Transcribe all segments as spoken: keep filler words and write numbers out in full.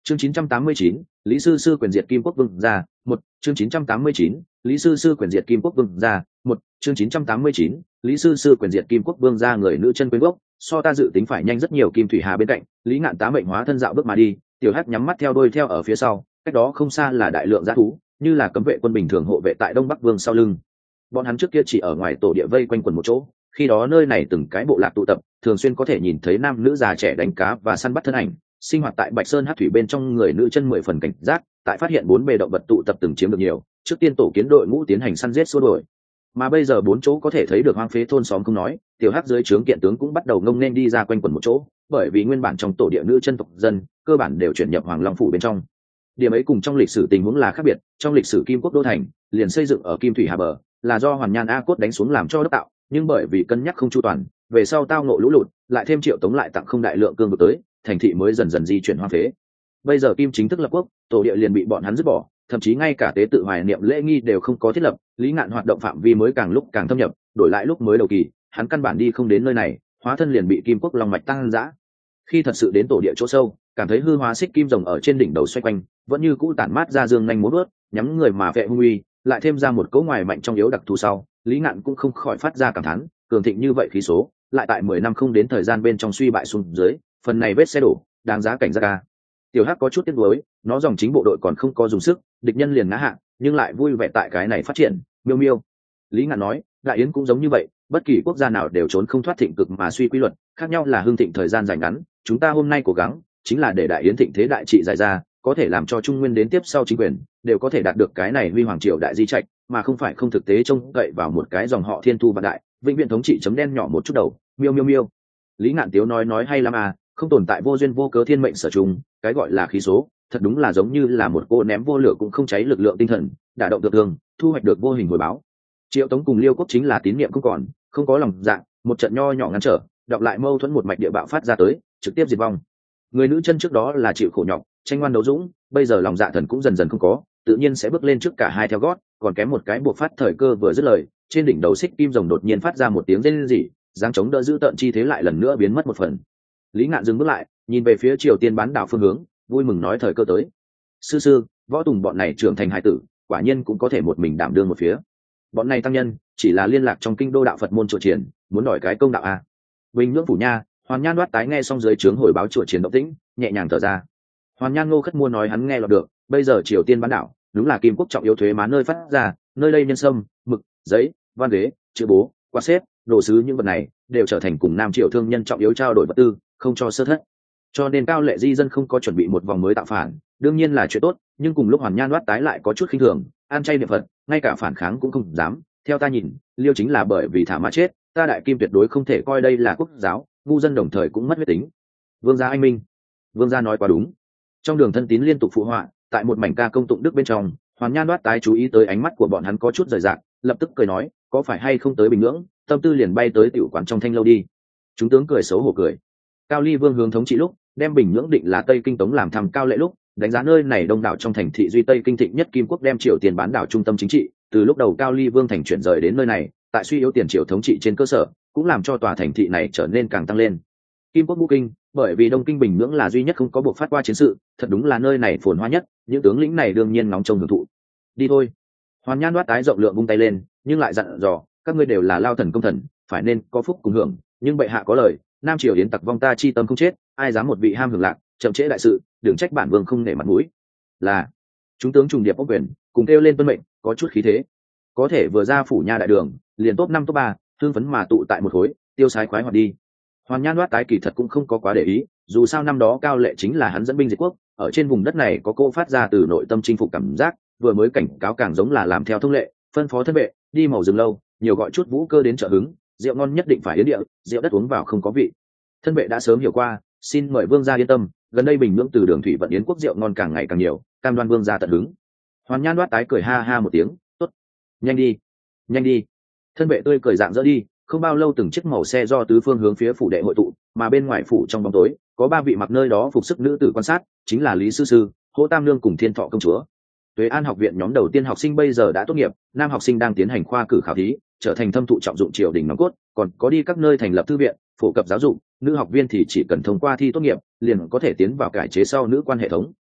Chương chín trăm tám mươi chín, Lý Sư Sư quyền diệt Kim Quốc Vương gia, một. Chương chín trăm tám mươi chín, Lý Sư Sư quyền diệt Kim Quốc Vương gia, một. Chương chín trăm tám mươi chín, Lý Sư Sư quyền diệt Kim Quốc Vương gia. Người nữ chân quyến gốc, so ta dự tính phải nhanh rất nhiều. Kim Thủy Hà bên cạnh, Lý Ngạn tá mệnh hóa thân dạo bước mà đi, Tiểu Hắc nhắm mắt theo đuôi theo ở phía sau, cách đó không xa là đại lượng dã thú, như là cấm vệ quân bình thường hộ vệ tại Đông Bắc Vương sau lưng. Bọn hắn trước kia chỉ ở ngoài tổ địa vây quanh quần một chỗ, khi đó nơi này từng cái bộ lạc tụ tập, thường xuyên có thể nhìn thấy nam nữ già trẻ đánh cá và săn bắt thân ảnh. Sinh hoạt tại Bạch Sơn Hắc Thủy bên trong, người nữ chân mười phần cảnh giác, tại phát hiện bốn bề động vật tụ tập từng chiếm được nhiều, trước tiên tổ kiến đội ngũ tiến hành săn giết xua đuổi. Mà bây giờ bốn chỗ có thể thấy được hoang phế thôn xóm không nói, Tiểu Hắc dưới trướng kiện tướng cũng bắt đầu ngông nên đi ra quanh quần một chỗ, bởi vì nguyên bản trong tổ địa nữ chân tộc dân cơ bản đều chuyển nhập Hoàng Long phủ bên trong. Điểm ấy cùng trong lịch sử tình huống là khác biệt, trong lịch sử Kim Quốc đô thành liền xây dựng ở Kim Thủy Hà bờ, là do Hoàn Nhan A Cốt đánh xuống làm cho đất tạo, nhưng bởi vì cân nhắc không chu toàn, về sau tao ngộ lũ lụt, lại thêm Triệu Tống lại tặng không đại lượng cương vực tới, thành thị mới dần dần di chuyển hoang phế. Bây giờ Kim chính thức lập quốc, tổ địa liền bị bọn hắn dứt bỏ, thậm chí ngay cả tế tự hoài niệm lễ nghi đều không có thiết lập. Lý Ngạn hoạt động phạm vi mới càng lúc càng thâm nhập, đổi lại lúc mới đầu kỳ, hắn căn bản đi không đến nơi này, hóa thân liền bị Kim Quốc long mạch tăng dã. Khi thật sự đến tổ địa chỗ sâu, cảm thấy hư hóa xích kim rồng ở trên đỉnh đầu xoay quanh, vẫn như cũ tản mát ra dương nhanh múa vớt, nhắm người mà vệ hung uy, lại thêm ra một cấu ngoài mạnh trong yếu đặc thù sau, Lý Ngạn cũng không khỏi phát ra cảm thán, cường thịnh như vậy khí số, lại tại mười năm không đến thời gian bên trong suy bại xuống dưới, phần này vết xe đổ, đáng giá cảnh giác ca. Tiểu Hắc có chút tiếc nuối, nó dòng chính bộ đội còn không có dùng sức, địch nhân liền ngã hạ, nhưng lại vui vẻ tại cái này phát triển. Miêu miêu. Lý Ngạn nói, Đại Yến cũng giống như vậy, bất kỳ quốc gia nào đều trốn không thoát thịnh cực mà suy quy luật, khác nhau là hưng thịnh thời gian dài ngắn, chúng ta hôm nay cố gắng chính là để Đại Yến thịnh thế đại trị dài ra, có thể làm cho Trung Nguyên đến tiếp sau chính quyền đều có thể đạt được cái này huy hoàng triều đại di trạch, mà không phải không thực tế trông cậy vào một cái dòng họ thiên thu vạn đại, vĩnh viễn thống trị chấm đen nhỏ một chút đầu. Miêu miêu miêu. Lý Ngạn tiếu nói nói hay lắm à, không tồn tại vô duyên vô cớ thiên mệnh sở trùng, cái gọi là khí số, thật đúng là giống như là một cô ném vô lửa cũng không cháy lực lượng tinh thần, đả động được thương, thu hoạch được vô hình hồi báo. Triệu Tống cùng Liêu Quốc chính là tín niệm không còn, không có lòng dạ, một trận nho nhỏ ngăn trở, đọc lại mâu thuẫn một mạch địa bạo phát ra tới, trực tiếp diệt vong. Người nữ chân trước đó là chịu khổ nhọc, tranh ngoan đấu dũng, bây giờ lòng dạ thần cũng dần dần không có, tự nhiên sẽ bước lên trước cả hai theo gót, còn kém một cái buộc phát thời cơ vừa dứt lời, trên đỉnh đầu xích kim rồng đột nhiên phát ra một tiếng rên rỉ, giáng chống đỡ giữ tận chi thế lại lần nữa biến mất một phần. Lý Ngạn dừng bước lại, nhìn về phía Triều Tiên bán đảo phương hướng, vui mừng nói thời cơ tới. Sư sư, Võ Tùng bọn này trưởng thành hải tử, quả nhiên cũng có thể một mình đảm đương một phía. Bọn này tăng nhân chỉ là liên lạc trong kinh đô đạo Phật môn chùa triển, muốn đòi cái công đạo a. Bình nhưỡng phủ nha, Hoàn Nhan Đoát tái nghe xong dưới trướng hồi báo chùa triển động tĩnh, nhẹ nhàng thở ra. Hoàn Nhan Ngô Khất Mua nói hắn nghe lọt được, bây giờ Triều Tiên bán đảo đúng là Kim Quốc trọng yếu thuế má nơi phát ra, nơi đây nhân sâm, mực, giấy, văn ghế, chữ bố, quạt xếp, đồ sứ những vật này đều trở thành cùng Nam Triều thương nhân trọng yếu trao đổi vật tư, không cho sơ thất. Cho nên Cao Lệ Di dân không có chuẩn bị một vòng mới tạo phản, đương nhiên là chuyện tốt, nhưng cùng lúc Hoàn Nhan Đoát tái lại có chút khinh thường, an chay niệm Phật, ngay cả phản kháng cũng không dám. Theo ta nhìn, Liêu chính là bởi vì thả mà chết, ta Đại Kim tuyệt đối không thể coi đây là quốc giáo, ngu dân đồng thời cũng mất huyết tính. Vương gia anh minh. Vương gia nói quá đúng. Trong đường thân tín liên tục phụ họa, tại một mảnh ca công tụng đức bên trong, Hoàn Nhan Đoát tái chú ý tới ánh mắt của bọn hắn có chút rời rạc, lập tức cười nói, có phải hay không tới Bình Nhưỡng, tâm tư liền bay tới tiểu quán trong thanh lâu đi. Chúng tướng cười xấu hổ cười. Cao Ly Vương hướng thống trị lúc, đem Bình Nhưỡng định là Tây Kinh Tống làm thăm Cao Lệ lúc, đánh giá nơi này đông đảo trong thành thị duy Tây Kinh thịnh nhất Kim Quốc, đem Triều Tiền bán đảo trung tâm chính trị. Từ lúc đầu Cao Ly Vương thành chuyển rời đến nơi này, tại suy yếu tiền triều thống trị trên cơ sở, cũng làm cho tòa thành thị này trở nên càng tăng lên. Kim Quốc Ngũ Kinh, bởi vì Đông Kinh Bình Nhưỡng là duy nhất không có buộc phát qua chiến sự, thật đúng là nơi này phồn hoa nhất, những tướng lĩnh này đương nhiên nóng trông hưởng thụ. Đi thôi. Hoàn Nhan Đoát tái rộng lượng vung tay lên, nhưng lại dặn dò, các ngươi đều là lao thần công thần, phải nên có phúc cùng hưởng, nhưng bệ hạ có lời, Nam Triều yến tặc vong ta chi tâm không chết, ai dám một vị ham hưởng lạc, chậm trễ đại sự, đừng trách bản vương không nể mặt mũi. Là. Chúng tướng trùng điệp ốc quyền, cùng kêu lên tuân mệnh, có chút khí thế. Có thể vừa ra phủ nha đại đường, liền top năm top ba, thương phấn mà tụ tại một khối, tiêu sái khoái hoạt đi. Hoàn Nhan Đoát tái kỳ thật cũng không có quá để ý, dù sao năm đó Cao Lệ chính là hắn dẫn binh diệt quốc, ở trên vùng đất này có cô phát ra từ nội tâm chinh phục cảm giác, vừa mới cảnh cáo càng giống là làm theo thông lệ, phân phó thân vệ, đi màu rừng lâu, nhiều gọi chút vũ cơ đến trợ hứng, rượu ngon nhất định phải yến địa, rượu đất uống vào không có vị. Thân vệ đã sớm hiểu qua, xin mời vương gia yên tâm, gần đây Bình Nhưỡng từ đường thủy vận yến quốc rượu ngon càng ngày càng nhiều, cam đoan vương gia tận hứng. Hoàn Nhan Đoát tái cười ha ha một tiếng, tốt, nhanh đi, nhanh đi. Thân vệ tươi cười dạng dỡ đi, không bao lâu từng chiếc màu xe do tứ phương hướng phía phủ đệ hội tụ, mà bên ngoài phủ trong bóng tối có ba vị mặc nơi đó phục sức nữ tử quan sát, chính là Lý Sư Sư, Hỗ Tam Nương cùng Thiên Thọ công chúa. Tuế An học viện nhóm đầu tiên học sinh bây giờ đã tốt nghiệp, nam học sinh đang tiến hành khoa cử khảo thí, trở thành thâm thụ trọng dụng triều đình nòng cốt, còn có đi các nơi thành lập thư viện, phổ cập giáo dục, nữ học viên thì chỉ cần thông qua thi tốt nghiệp, liền có thể tiến vào cải chế sau nữ quan hệ thống.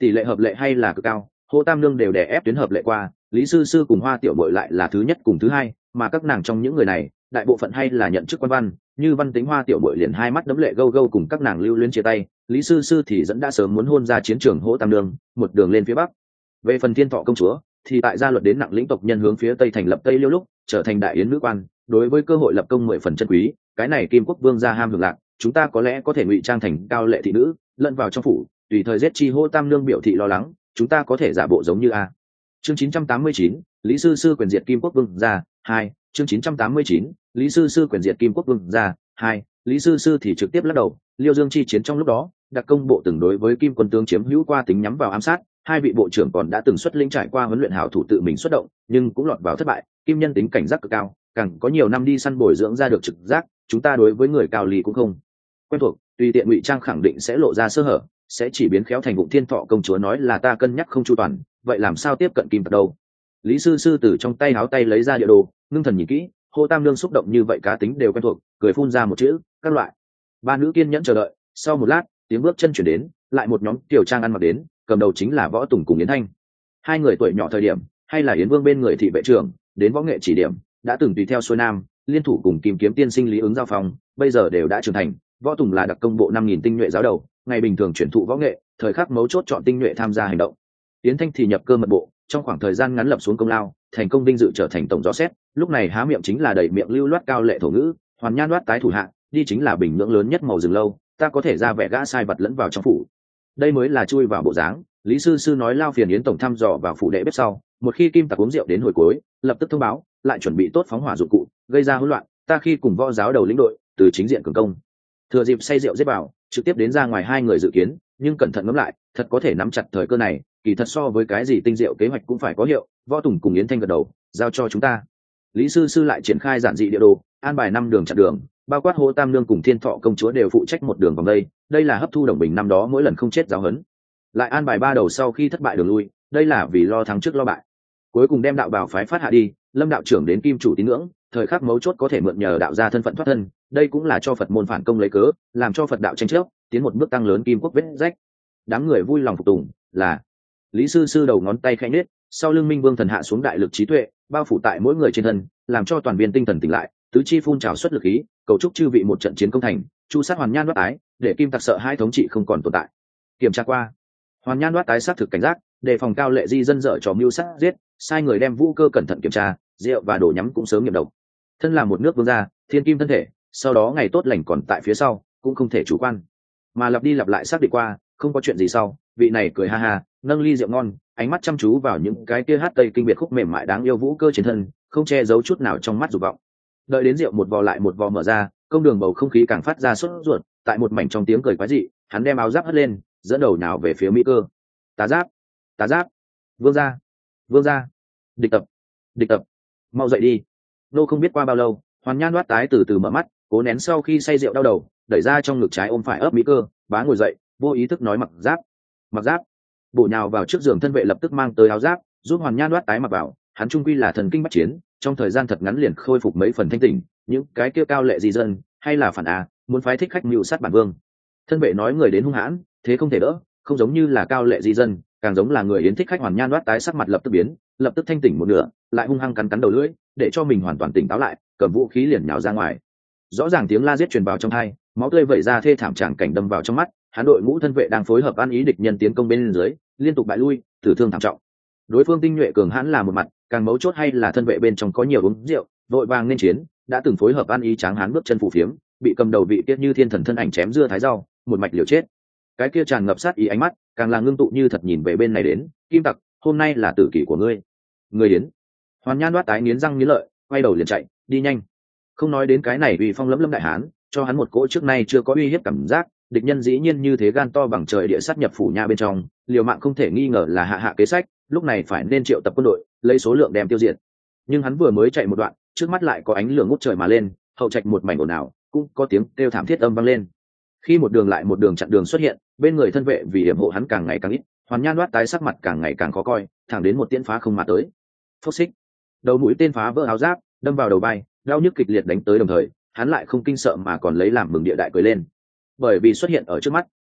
tỷ lệ hợp lệ hay là cực cao, Hồ Tam Nương đều đè ép tuyến hợp lệ qua, Lý Sư Sư cùng Hoa Tiểu Bội lại là thứ nhất cùng thứ hai, mà các nàng trong những người này, đại bộ phận hay là nhận chức quan văn, như Văn Tính Hoa Tiểu Bội liền hai mắt đấm lệ gâu gâu cùng các nàng lưu luyến chia tay, Lý Sư Sư thì dẫn đã sớm muốn hôn ra chiến trường Hồ Tam Nương, một đường lên phía bắc. Về phần Thiên Thọ công chúa, thì tại gia luật đến nặng lĩnh tộc nhân hướng phía tây thành lập Tây Liêu lúc, trở thành đại yến nữ quan, đối với cơ hội lập công mười phần chân quý, cái này Kim Quốc Vương gia ham hưởng lạc, chúng ta có lẽ có thể ngụy trang thành cao lệ thị nữ, lẫn vào trong phủ, tùy thời giết chi Hồ Tam Nương biểu thị lo lắng, chúng ta có thể giả bộ giống như a. Chương chín trăm tám mươi chín, Lý Sư Sư quyền diệt Kim Quốc Vương gia, hai, chương chín trăm tám mươi chín, Lý Sư Sư quyền diệt Kim Quốc Vương gia, hai, Lý Sư Sư thì trực tiếp lắc đầu, Liêu Dương chi chiến trong lúc đó, đặc công bộ từng đối với Kim quân tướng chiếm hữu qua tính nhắm vào ám sát, hai vị bộ trưởng còn đã từng xuất lĩnh trải qua huấn luyện hảo thủ tự mình xuất động, nhưng cũng lọt vào thất bại, Kim nhân tính cảnh giác cực cao, càng có nhiều năm đi săn bồi dưỡng ra được trực giác, chúng ta đối với người cao ly cũng không quen thuộc, tùy tiện ngụy trang khẳng định sẽ lộ ra sơ hở, sẽ chỉ biến khéo thành vụ. Thiên Thọ công chúa nói là ta cân nhắc không chu toàn, vậy làm sao tiếp cận Kim Tặc đâu? Lý Sư Sư từ trong tay háo tay lấy ra địa đồ, ngưng thần nhìn kỹ, Hồ Tam Nương xúc động như vậy cá tính đều quen thuộc, cười phun ra một chữ, các loại. Ba nữ kiên nhẫn chờ đợi, sau một lát, tiếng bước chân chuyển đến, lại một nhóm tiểu trang ăn mặc đến, cầm đầu chính là Võ Tùng cùng Yến Thanh. Hai người tuổi nhỏ thời điểm, hay là Yến Vương bên người thị vệ trưởng, đến võ nghệ chỉ điểm, đã từng tùy theo xuôi nam, liên thủ cùng Kim Kiếm tiên sinh Lý ứng giao phòng, bây giờ đều đã trưởng thành. Võ Tùng là đặc công bộ năm nghìn tinh nhuệ giáo đầu, ngày bình thường chuyển thụ võ nghệ, thời khắc mấu chốt chọn tinh nhuệ tham gia hành động. Yến Thanh thì nhập cơ mật bộ, trong khoảng thời gian ngắn lập xuống công lao, thành công vinh dự trở thành tổng rõ xét, lúc này há miệng chính là đầy miệng lưu loát cao lệ thổ ngữ, hoàn nhan loát tái thủ hạ, đi chính là bình nhưỡng lớn nhất màu rừng lâu, ta có thể ra vẻ gã sai vật lẫn vào trong phủ. Đây mới là chui vào bộ dáng. Lý Sư Sư nói lao phiền Yến tổng thăm dò vào phủ đệ bếp sau, một khi Kim Tặc uống rượu đến hồi cuối, lập tức thông báo, lại chuẩn bị tốt phóng hỏa dụng cụ, gây ra hỗn loạn, ta khi cùng võ giáo đầu lĩnh đội, từ chính diện cường công. Thừa dịp say rượu giết vào, trực tiếp đến ra ngoài hai người dự kiến, nhưng cẩn thận ngẫm lại, thật có thể nắm chặt thời cơ này, kỳ thật so với cái gì tinh diệu kế hoạch cũng phải có hiệu. Võ Tùng cùng Yến Thanh gật đầu, giao cho chúng ta. Lý Sư Sư lại triển khai giản dị địa đồ, an bài năm đường chặn đường, bao quát Hồ Tam Nương cùng Thiên Thọ công chúa đều phụ trách một đường vòng đây, đây là hấp thu Đồng Bình năm đó mỗi lần không chết giáo huấn. Lại an bài ba đầu sau khi thất bại đường lui, đây là vì lo thắng trước lo bại. Cuối cùng đem đạo bào phái phát hạ đi, Lâm đạo trưởng đến Kim chủ tín ngưỡng, thời khắc mấu chốt có thể mượn nhờ đạo gia thân phận thoát thân, đây cũng là cho Phật môn phản công lấy cớ, làm cho Phật đạo tranh chấp, tiến một bước tăng lớn Kim quốc vết rách. Đám người vui lòng phục tùng, là Lý Sư Sư đầu ngón tay khẽ nhếch, sau lưng Minh Vương thần hạ xuống đại lực trí tuệ, bao phủ tại mỗi người trên thân, làm cho toàn viên tinh thần tỉnh lại, tứ chi phun trào xuất lực khí, cầu chúc chư vị một trận chiến công thành, chu sát hoàn nhan đoát tái, để Kim Tặc sợ hai thống trị không còn tồn tại. Kiểm tra qua, hoàn nhan đoát tái xác thực cảnh giác, đề phòng cao lệ di dân dở trò mưu sát giết, sai người đem vũ cơ cẩn thận kiểm tra, rượu và đồ nhắm cũng sớm nghiệm độc. Thân là một nước vương gia, thiên kim thân thể, sau đó ngày tốt lành còn tại phía sau, cũng không thể chủ quan, mà lặp đi lặp lại xác định qua, không có chuyện gì sau, vị này cười ha ha, nâng ly rượu ngon, ánh mắt chăm chú vào những cái kia hát tây kinh biệt khúc mềm mại đáng yêu vũ cơ trên thân, không che giấu chút nào trong mắt dục vọng. Đợi đến rượu một vò lại một vò mở ra, công đường bầu không khí càng phát ra sốt ruột, tại một mảnh trong tiếng cười quái dị, hắn đem áo giáp hất lên, dẫn đầu nào về phía Mỹ cơ. Tá giáp, tá giáp, vương gia, vương gia, địch tập, địch tập, mau dậy đi. Nô không biết qua bao lâu, hoàn nhan đoát tái từ từ mở mắt, cố nén sau khi say rượu đau đầu, đẩy ra trong ngực trái ôm phải ấp Mỹ cơ, bá ngồi dậy, vô ý thức nói mặc giáp, mặc giáp. Bổ nhào vào trước giường thân vệ lập tức mang tới áo giáp, giúp hoàn nhan đoát tái mặc vào. Hắn trung quy là thần kinh bách chiến, trong thời gian thật ngắn liền khôi phục mấy phần thanh tỉnh. Những cái kia cao lệ di dân hay là phản á, muốn phái thích khách mưu sát bản vương. Thân vệ nói người đến hung hãn, thế không thể đỡ, không giống như là cao lệ di dân, càng giống là người yến thích khách. Hoàn nhan đoát tái sắc mặt lập tức biến, lập tức thanh tỉnh một nửa, lại hung hăng cắn cắn đầu lưỡi, để cho mình hoàn toàn tỉnh táo lại, cầm vũ khí liền nhào ra ngoài. Rõ ràng tiếng la giết truyền vào trong tai, máu tươi vẩy ra thê thảm tràng cảnh đâm vào trong mắt. Hắn đội ngũ thân vệ đang phối hợp ăn ý địch nhân tiến công bên dưới, liên tục bại lui, tử thương thảm trọng. Đối phương tinh nhuệ cường hãn là một mặt, càng mấu chốt hay là thân vệ bên trong có nhiều uống rượu, vội vàng nên chiến, đã từng phối hợp ăn ý tráng hán bước chân phù phiếm, bị cầm đầu vị tiết như thiên thần thân ảnh chém dưa thái rau, một mạch liều chết. Cái kia tràn ngập sát ý ánh mắt, càng là ngưng tụ như thật nhìn về bên này đến, Kim Tặc, hôm nay là tử kỷ của ngươi. Người đến. Hoàn nhan đoát tái nghiến răng nghiến lợi, quay đầu liền chạy, đi nhanh. Không nói đến cái này uy phong lẫm lẫm đại hán, cho hắn một cỗ trước nay chưa có uy hiếp cảm giác, địch nhân dĩ nhiên như thế gan to bằng trời địa sát nhập phủ nha bên trong, liều mạng không thể nghi ngờ là hạ hạ kế sách, lúc này phải nên triệu tập quân đội, lấy số lượng đem tiêu diệt. Nhưng hắn vừa mới chạy một đoạn, trước mắt lại có ánh lửa ngút trời mà lên, hậu trạch một mảnh ồn ào, cũng có tiếng kêu thảm thiết âm vang lên. Khi một đường lại một đường chặn đường xuất hiện, bên người thân vệ vì hiểm hộ hắn càng ngày càng ít, hoàn nhan đoát tái sắc mặt càng ngày càng khó coi, thẳng đến một tiễn phá không mà tới. Phốc xích, đầu mũi tên phá vỡ áo giáp, đâm vào đầu bay, đau nhức kịch liệt đánh tới đồng thời, hắn lại không kinh sợ mà còn lấy làm mừng địa đại cười lên. Bởi vì xuất hiện ở trước mắt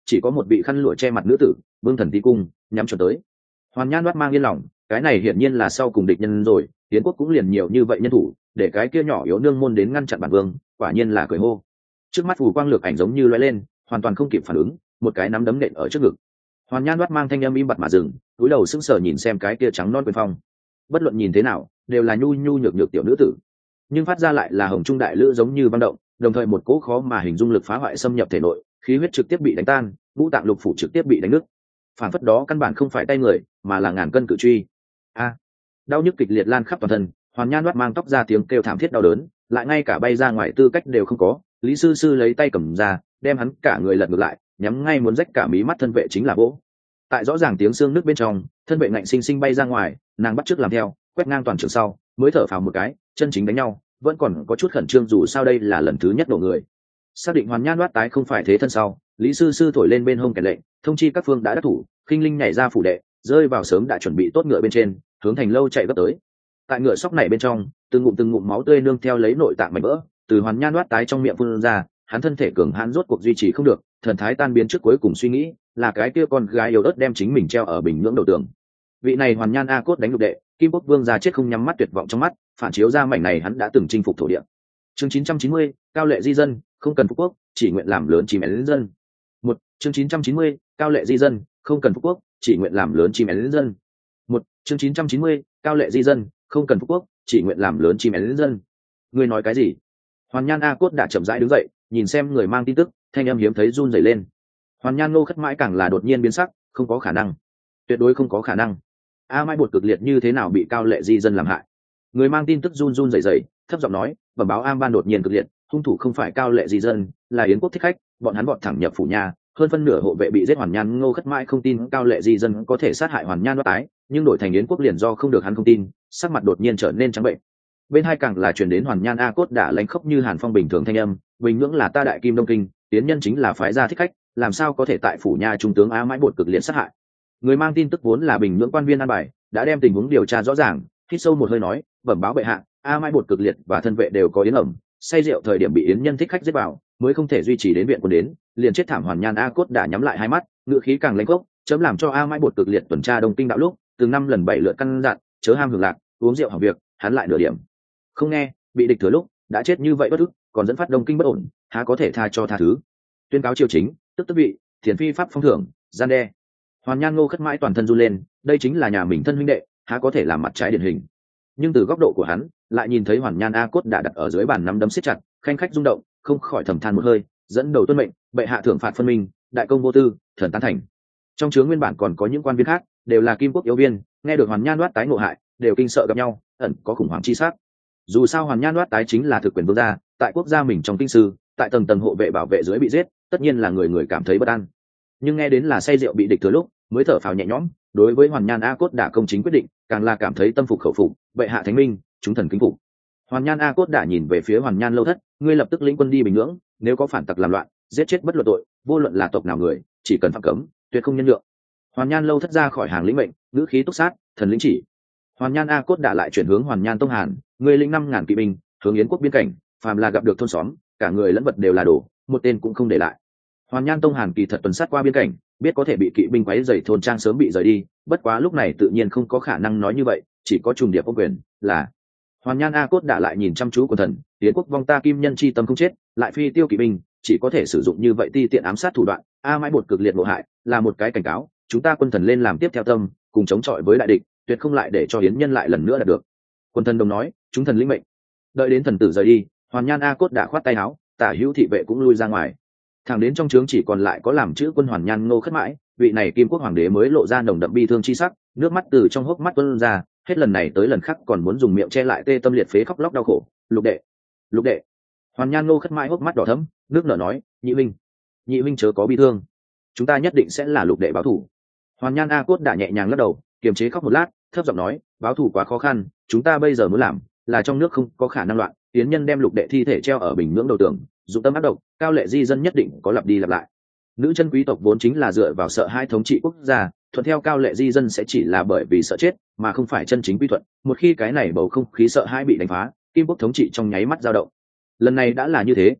chỉ có một vị khăn lụa che mặt nữ tử vương thần tí cung nhắm chuẩn tới. Hoàn Nhan Loát mang yên lòng, cái này hiển nhiên là sau cùng địch nhân rồi, Yến quốc cũng liền nhiều như vậy nhân thủ, để cái kia nhỏ yếu nương môn đến ngăn chặn bản vương, quả nhiên là cười hô. Trước mắt phù quang lược ảnh giống như lóe lên, hoàn toàn không kịp phản ứng, một cái nắm đấm nện ở trước ngực. Hoàn Nhan Loát mang thanh âm im bặt mà dừng, cúi đầu sững sờ nhìn xem cái kia trắng non quyền phong. Bất luận nhìn thế nào, đều là nhu nhu nhược nhược tiểu nữ tử, nhưng phát ra lại là hồng trung đại lữ giống như băng động, đồng thời một cỗ khó mà hình dung lực phá hoại xâm nhập thể nội, khí huyết trực tiếp bị đánh tan, ngũ tạng lục phủ trực tiếp bị đánh nứt. Phản phất đó căn bản không phải tay người, mà là ngàn cân cự truy. A! Đau nhức kịch liệt lan khắp toàn thân, Hoàn Nhan Loát mang tóc ra tiếng kêu thảm thiết đau đớn, lại ngay cả bay ra ngoài tư cách đều không có. Lý sư sư lấy tay cầm ra, đem hắn cả người lật ngược lại, nhắm ngay muốn rách cả mí mắt thân vệ chính là vỗ. Tại rõ ràng tiếng xương nước bên trong, thân vệ ngạnh sinh sinh bay ra ngoài, nàng bắt chước làm theo, quét ngang toàn trường sau, mới thở phào một cái, chân chính đánh nhau, vẫn còn có chút khẩn trương dù sao đây là lần thứ nhất đổ người. Xác định Hoàn Nhan Loát tái không phải thế thân sau, Lý sư sư thổi lên bên hông kèn lệnh, thông chi các phương đã đắc thủ, khinh linh nhảy ra phủ đệ, rơi vào sớm đã chuẩn bị tốt ngựa bên trên, hướng thành lâu chạy gấp tới. Tại ngựa sóc này bên trong, từng ngụm từng ngụm máu tươi nương theo lấy nội tạng mảnh vỡ từ Hoàn Nhan Loát tái trong miệng phun ra, hắn thân thể cường hãn rốt cuộc duy trì không được, thần thái tan biến trước cuối cùng suy nghĩ là cái kia con gái yếu ớt đem chính mình treo ở bình nhưỡng đầu tường. Vị này Hoàn Nhan A Cốt đánh lục đệ, Kim Quốc Vương ra chết không nhắm mắt tuyệt vọng trong mắt, phản chiếu ra mảnh này hắn đã từng chinh phục thổ địa. Chương chín trăm chín mươi, cao lệ di dân, không cần phục quốc, chỉ nguyện làm lớn chim én dân. Một, chương chín trăm chín mươi, cao lệ di dân, không cần phục quốc, chỉ nguyện làm lớn chim én dân. Một, chương chín trăm chín mươi, cao lệ di dân, không cần phục quốc, chỉ nguyện làm lớn chim én dân. Ngươi nói cái gì? Hoàn Nhan A Cốt đã chậm rãi đứng dậy, nhìn xem người mang tin tức, thanh âm hiếm thấy run rẩy lên. Hoàn Nhan Ngô Khất mãi càng là đột nhiên biến sắc, không có khả năng, tuyệt đối không có khả năng. A Mai bột cực liệt như thế nào bị cao lệ di dân làm hại? Người mang tin tức run run rẩy rẩy, thấp giọng nói, bẩm báo Am Ban đột nhiên cực liệt, hung thủ không phải cao lệ di dân, là Yến quốc thích khách, bọn hắn bọn thẳng nhập phủ nhà, hơn phân nửa hộ vệ bị giết. Hoàn Nhan Ngô Khất mãi không tin cao lệ di dân có thể sát hại Hoàn Nhan Loát tái, nhưng đổi thành Yến quốc liền do không được hắn không tin, sắc mặt đột nhiên trở nên trắng bệnh. Bên hai càng là truyền đến Hoàn Nhan A Cốt đã lánh khóc như hàn phong bình thường thanh âm, bình nhưỡng là ta đại kim đông kinh, tiến nhân chính là phái gia thích khách, làm sao có thể tại phủ nhà trung tướng A Mãi bột cực liệt sát hại? Người mang tin tức vốn là bình nhưỡng quan viên an bài, đã đem tình huống điều tra rõ ràng, hít sâu một hơi nói, bẩm báo bệ hạ, A Mãi bột cực liệt và thân vệ đều có yến ẩm, say rượu thời điểm bị yến nhân thích khách giết vào, mới không thể duy trì đến viện quân đến, liền chết thảm. Hoàn Nhan A Cốt đã nhắm lại hai mắt, ngữ khí càng lãnh gốc, chấm làm cho A Mãi bột cực liệt tuần tra đông kinh đạo lúc, từng năm lần bảy lượt căn dặn, chớ ham hưởng lạc, uống rượu hỏng việc, hắn lại nửa điểm không nghe, bị địch thừa lúc đã chết như vậy bất ức, còn dẫn phát đông kinh bất ổn, há có thể tha cho tha thứ? Tuyên cáo triều chính, tức tức vị, thiền phi pháp phong thưởng, gian đe. Hoàn Nhan Ngô Khất mãi toàn thân run lên, đây chính là nhà mình thân huynh đệ, há có thể làm mặt trái điển hình? Nhưng từ góc độ của hắn, lại nhìn thấy Hoàn Nhan A Cốt đã đặt ở dưới bàn nắm đấm siết chặt, khanh khách rung động, không khỏi thầm than một hơi, dẫn đầu tuân mệnh, bệ hạ thưởng phạt phân minh, đại công vô tư, thần tán thành. Trong chướng nguyên bản còn có những quan viên khác, đều là Kim Quốc yếu viên, nghe được Hoàn Nhan Loát tái ngộ hại, đều kinh sợ gặp nhau, ẩn có khủng hoảng chi sắc. Dù sao Hoàn Nhan Loát tái chính là thực quyền vương gia, tại quốc gia mình trong kinh sư, tại tầng tầng hộ vệ bảo vệ dưới bị giết, tất nhiên là người người cảm thấy bất an. Nhưng nghe đến là say rượu bị địch thừa lúc, mới thở phào nhẹ nhõm. Đối với Hoàn Nhan A Cốt đã công chính quyết định, càng là cảm thấy tâm phục khẩu phục, bệ hạ thánh minh, chúng thần kính phục. Hoàn Nhan A Cốt đã nhìn về phía Hoàn Nhan Lâu Thất, ngươi lập tức lĩnh quân đi Bình Nhưỡng, nếu có phản tặc làm loạn, giết chết bất luận tội, vô luận là tộc nào người, chỉ cần phạm cấm, tuyệt không nhân nhượng. Hoàn Nhan Lâu Thất ra khỏi hàng lĩnh mệnh, ngữ khí túc sát, thần lĩnh chỉ. Hoàn Nhan A Cốt đã lại chuyển hướng Hoàn Nhan Tông Hàn, ngươi lĩnh năm ngàn kỵ binh, hướng Yến quốc biên cảnh, phàm là gặp được thôn xóm, cả người lẫn vật đều là đổ, một tên cũng không để lại. Hoàn Nhan Tông Hàn kỳ thật tuần sát qua biên cảnh, biết có thể bị kỵ binh quấy rầy thôn trang sớm bị rời đi, bất quá lúc này tự nhiên không có khả năng nói như vậy, chỉ có trùng điệp ô quyền, là Hoàn Nhan A Cốt đã lại nhìn chăm chú của thần, Yến quốc vong ta kim nhân chi tâm không chết, lại phi tiêu kỵ binh, chỉ có thể sử dụng như vậy ti tiện ám sát thủ đoạn. A Mãi bột cực liệt ngộ hại, là một cái cảnh cáo, chúng ta quân thần lên làm tiếp theo tâm, cùng chống chọi với đại địch, tuyệt không lại để cho Yến nhân lại lần nữa đạt được. Quân thần đồng nói, chúng thần lĩnh mệnh. Đợi đến thần tử rời đi, Hoàn Nhan A Cốt đã khoát tay áo, tả hữu thị vệ cũng lui ra ngoài. Thẳng đến trong trướng chỉ còn lại có làm chữ quân Hoàn Nhan Ngô Khất mãi, vị này Kim Quốc hoàng đế mới lộ ra nồng đậm bi thương chi sắc, nước mắt từ trong hốc mắt tuôn ra, hết lần này tới lần khác còn muốn dùng miệng che lại tê tâm liệt phế khóc lóc đau khổ. Lục đệ, lục đệ. Hoàn Nhan Ngô Khất mãi hốc mắt đỏ thẫm, nước nở nói, nhị huynh, nhị huynh chớ có bi thương, chúng ta nhất định sẽ là lục đệ báo thù. Hoàn Nhan A Cốt đã nhẹ nhàng lắc đầu, kiềm chế khóc một lát, thấp giọng nói, báo thù quá khó khăn, chúng ta bây giờ muốn làm là trong nước không có khả năng loạn, tiến nhân đem lục đệ thi thể treo ở Bình Nhưỡng đầu tường, dụng tâm ác độc, cao lệ di dân nhất định có lặp đi lặp lại. Nữ chân quý tộc vốn chính là dựa vào sợ hai thống trị quốc gia, thuận theo cao lệ di dân sẽ chỉ là bởi vì sợ chết, mà không phải chân chính quy thuận. Một khi cái này bầu không khí sợ hai bị đánh phá, Kim Quốc thống trị trong nháy mắt dao động. Lần này đã là như thế.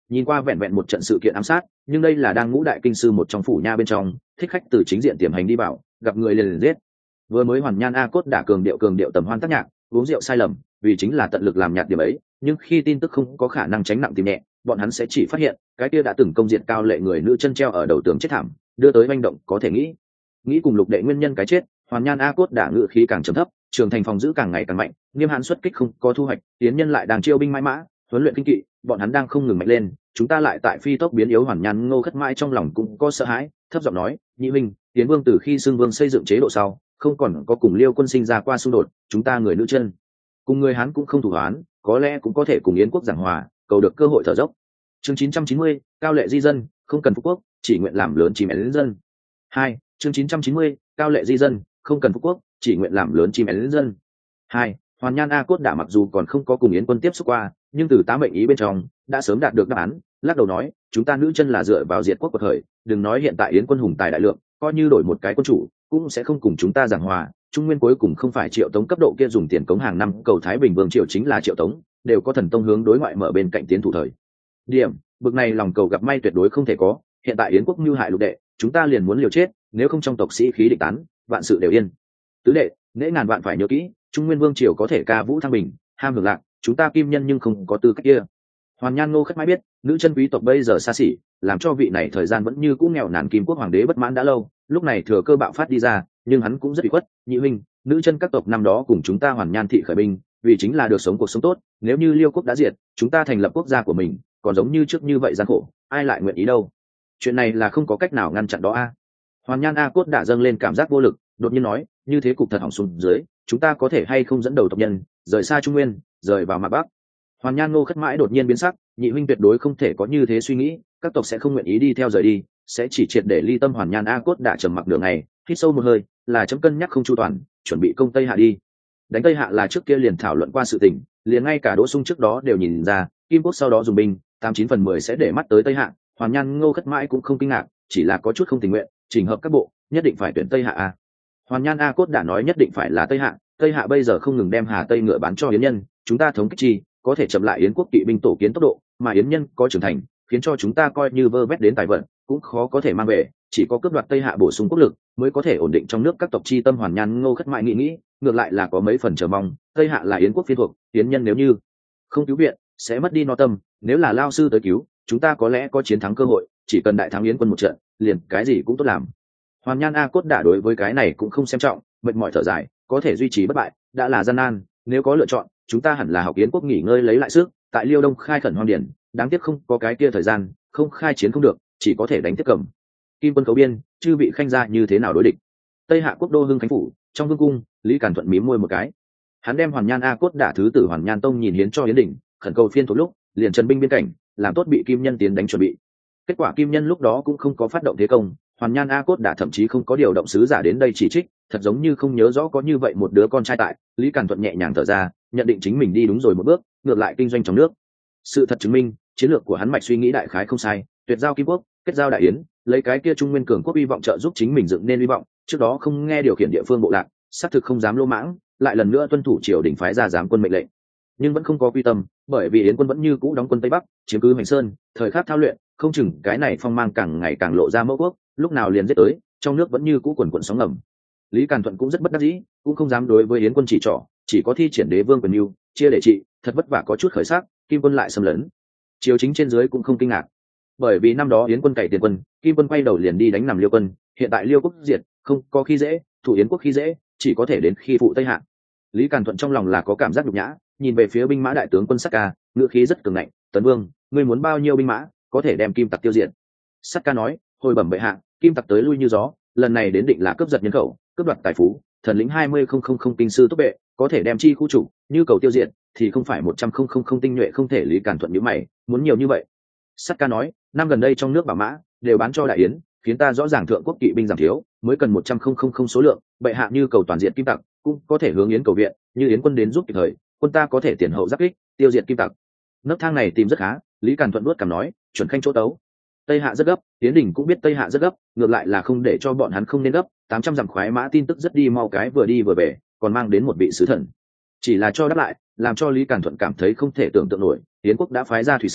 Nhìn qua vẹn vẹn một trận sự kiện ám sát, nhưng đây là đang ngũ đại kinh sư một trong phủ nha bên trong, thích khách từ chính diện tiềm hành đi vào, gặp người liền liền giết. Vừa mới Hoàn Nhan A Cốt đả cường điệu cường điệu tầm hoan tác nhạc, uống rượu sai lầm, vì chính là tận lực làm nhạt điểm ấy, nhưng khi tin tức không có khả năng tránh nặng tìm nhẹ, bọn hắn sẽ chỉ phát hiện, cái kia đã từng công diện cao lệ người nữ chân treo ở đầu tường chết thảm, đưa tới manh động có thể nghĩ. Nghĩ cùng Lục Đệ nguyên nhân cái chết, Hoàn Nhan A Cốt đả ngự khí càng trầm thấp, trường thành phòng giữ càng ngày càng mạnh, nghiêm hãn xuất kích không có thu hoạch, tiến nhân lại đang chiêu binh mãi mã, huấn luyện kinh kỵ, bọn hắn đang không ngừng mạnh lên, chúng ta lại tại phi tốc biến yếu. Hoàn Nhan Ngô Khất mãi trong lòng cũng có sợ hãi, thấp giọng nói, nhị huynh, tiến vương từ khi xưng vương xây dựng chế độ sau, không còn có cùng Liêu quân sinh ra qua xung đột, chúng ta người nữ chân cùng người hán cũng không thủ hoán, có lẽ cũng có thể cùng Yến quốc giảng hòa, cầu được cơ hội thở dốc. Chương chín trăm chín mươi, cao lệ di dân, không cần phú quốc, chỉ nguyện làm lớn chim én dân. Hai, chương chín trăm chín mươi, cao lệ di dân, không cần phú quốc, chỉ nguyện làm lớn chim én dân. Hai, Hoàn Nhan A Cốt đã mặc dù còn không có cùng Yến quân tiếp xúc qua, nhưng từ tám mệnh ý bên trong đã sớm đạt được đáp án, lắc đầu nói, chúng ta nữ chân là dựa vào diệt quốc quật khởi, đừng nói hiện tại Yến quân hùng tài đại lượng, coi như đổi một cái quân chủ cũng sẽ không cùng chúng ta giảng hòa. Trung nguyên cuối cùng không phải Triệu Tống cấp độ kia dùng tiền cống hàng năm cầu Thái Bình Vương Triều chính là Triệu Tống, đều có thần tông hướng đối ngoại mở bên cạnh tiến thủ thời điểm, bực này lòng cầu gặp may tuyệt đối không thể có. Hiện tại Yến quốc mưu hại Lục Đệ, chúng ta liền muốn liều chết, nếu không trong tộc sĩ khí địch tán, vạn sự đều yên. Tứ đệ, nễ ngàn vạn phải nhớ kỹ, Trung nguyên Vương Triều có thể ca vũ thăng bình, ham hưởng lạc, chúng ta kim nhân nhưng không có tư cách kia. Hoàn Nhan Ngô Khất mãi biết, nữ chân quý tộc bây giờ xa xỉ, làm cho vị này thời gian vẫn như cũ nghèo nàn kim quốc hoàng đế bất mãn đã lâu, lúc này thừa cơ bạo phát đi ra, nhưng hắn cũng rất bị khuất, nhị huynh, nữ chân các tộc năm đó cùng chúng ta Hoàn Nhan thị khởi binh, vì chính là được sống cuộc sống tốt, nếu như Liêu quốc đã diệt, chúng ta thành lập quốc gia của mình, còn giống như trước như vậy gian khổ, ai lại nguyện ý đâu. Chuyện này là không có cách nào ngăn chặn đó a. Hoàn Nhan A Cốt đã dâng lên cảm giác vô lực, đột nhiên nói, như thế cục thật hỏng xuống dưới, chúng ta có thể hay không dẫn đầu tộc nhân rời xa Trung Nguyên, rời vào Mạc Bắc. Hoàn Nhan Ngô Khất mãi đột nhiên biến sắc, nhị huynh tuyệt đối không thể có như thế suy nghĩ, các tộc sẽ không nguyện ý đi theo rời đi, sẽ chỉ triệt để ly tâm. Hoàn Nhan A Cốt đã trầm mặc đường này, hít sâu một hơi, là chấm cân nhắc không chu toàn, chuẩn bị công Tây Hạ đi. Đánh Tây Hạ là trước kia liền thảo luận qua sự tình, liền ngay cả Đỗ Sung trước đó đều nhìn ra, Kim quốc sau đó dùng binh, tám chín phần mười sẽ để mắt tới Tây Hạ. Hoàn Nhan Ngô Khất mãi cũng không kinh ngạc, chỉ là có chút không tình nguyện, chỉnh hợp các bộ, nhất định phải tuyển Tây Hạ a. Hoàn Nhan A Cốt đã nói nhất định phải là Tây Hạ, Tây Hạ bây giờ không ngừng đem Hà Tây ngựa bán cho Yến nhân, chúng ta thống kích chi, có thể chậm lại Yến quốc kỵ binh tổ kiến tốc độ, mà Yến nhân có trưởng thành, khiến cho chúng ta coi như vơ vét đến tài vận, cũng khó có thể mang về, chỉ có cướp đoạt Tây Hạ bổ sung quốc lực, mới có thể ổn định trong nước các tộc chi tâm. Hoàn Nhan Ngô Khất mãi nghĩ nghĩ, ngược lại là có mấy phần chờ mong, Tây Hạ là Yến quốc phiên thuộc, Yến nhân nếu như không cứu viện, sẽ mất đi no tâm, nếu là lao sư tới cứu, chúng ta có lẽ có chiến thắng cơ hội, chỉ cần đại thắng Yến quân một trận, liền cái gì cũng tốt làm. Hoàn Nhan A Cốt đã đối với cái này cũng không xem trọng, mệt mỏi thở dài, có thể duy trì bất bại đã là gian nan, nếu có lựa chọn, chúng ta hẳn là học Yến quốc nghỉ ngơi lấy lại sức, tại Liêu Đông khai khẩn hoang điển, đáng tiếc không có cái kia thời gian, không khai chiến không được, chỉ có thể đánh tiếp cầm. Kim quân cấu biên, chư vị khanh gia như thế nào đối địch? Tây Hạ quốc đô Hưng Khánh phủ, trong vương cung, Lý Càn Thuận mím môi một cái. Hắn đem Hoàn Nhan A Cốt đả thứ tử Hoàn Nhan Tông nhìn hiến cho Yến đỉnh, khẩn cầu phiên thuộc lúc, liền trần binh biên cảnh, làm tốt bị Kim nhân tiến đánh chuẩn bị. Kết quả Kim nhân lúc đó cũng không có phát động thế công, Hoàn Nhan A Cốt đã thậm chí không có điều động sứ giả đến đây chỉ trích, thật giống như không nhớ rõ có như vậy một đứa con trai tại. Lý Càn Thuận nhẹ nhàng thở ra, nhận định chính mình đi đúng rồi một bước, ngược lại kinh doanh trong nước. Sự thật chứng minh, chiến lược của hắn mạch suy nghĩ đại khái không sai, tuyệt giao Kim quốc, kết giao Đại Yến, lấy cái kia Trung Nguyên cường quốc hy vọng trợ giúp chính mình dựng nên hy vọng, trước đó không nghe điều khiển địa phương bộ lạc, xác thực không dám lô mãng, lại lần nữa tuân thủ triều đình phái ra giám quân mệnh lệnh, nhưng vẫn không có quy tâm, bởi vì Yến quân vẫn như cũ đóng quân Tây Bắc, chiếm cứ Hoành Sơn, thời khắc thao luyện, không chừng cái này phong mang càng ngày càng lộ ra mẫu quốc, lúc nào liền giết tới, trong nước vẫn như cũ quần quần sóng ngầm. Lý Càn Thuận cũng rất bất đắc dĩ, cũng không dám đối với Yến quân chỉ trỏ, chỉ có thi triển đế vương quyền mưu, chia để trị, thật vất vả có chút khởi sắc, Kim quân lại xâm lấn. Triều chính trên dưới cũng không kinh ngạc, bởi vì năm đó Yến quân cày tiền quân, Kim quân quay đầu liền đi đánh nằm Liêu quân, hiện tại Liêu quốc diệt, không có khi dễ, thủ Yến quốc khi dễ, chỉ có thể đến khi phụ Tây Hạ. Lý Càn Thuận trong lòng là có cảm giác nhục nhã, nhìn về phía binh mã đại tướng quân Sát Ca, ngữ khí rất cường ngạnh, "Tấn Vương, ngươi muốn bao nhiêu binh mã, có thể đem Kim tặc tiêu diệt?" Sát Ca nói, "Hồi bẩm bệ hạ, Kim tặc tới lui như gió, lần này đến định là cướp giật nhân khẩu, cướp đoạt tài phú, thần lĩnh hai mươi không không không kinh sư túc bệ, có thể đem chi khu chủ, như cầu tiêu diệt, thì không phải một trăm không không không tinh nhuệ không thể." Lý Càn Thuận nhíu mày, "Muốn nhiều như vậy?" Sát Ca nói, "Năm gần đây trong nước bảo mã đều bán cho Đại Yến, khiến ta rõ ràng thượng quốc kỵ binh giảm thiếu, mới cần một trăm không không không số lượng, bệ hạ như cầu toàn diện Kim tặc, cũng có thể hướng Yến cầu viện, như Yến quân đến giúp kịp thời, quân ta có thể tiền hậu giáp kích, tiêu diệt Kim tặc." Nấc thang này tìm rất khá, Lý Càn Thuận nuốt cằm nói, "Chuẩn khanh chỗ tấu." Tây Hạ rất gấp, Yến Đình cũng biết Tây Hạ rất gấp, ngược lại là không để cho bọn hắn không nên gấp, tám trăm dặm khoái mã tin tức rất đi mau cái vừa đi vừa về, còn mang đến một vị sứ thần. Chỉ là cho đáp lại, làm cho Lý Càn Thuận cảm thấy không thể tưởng tượng nổi, Yến quốc đã phái ra thủy sư,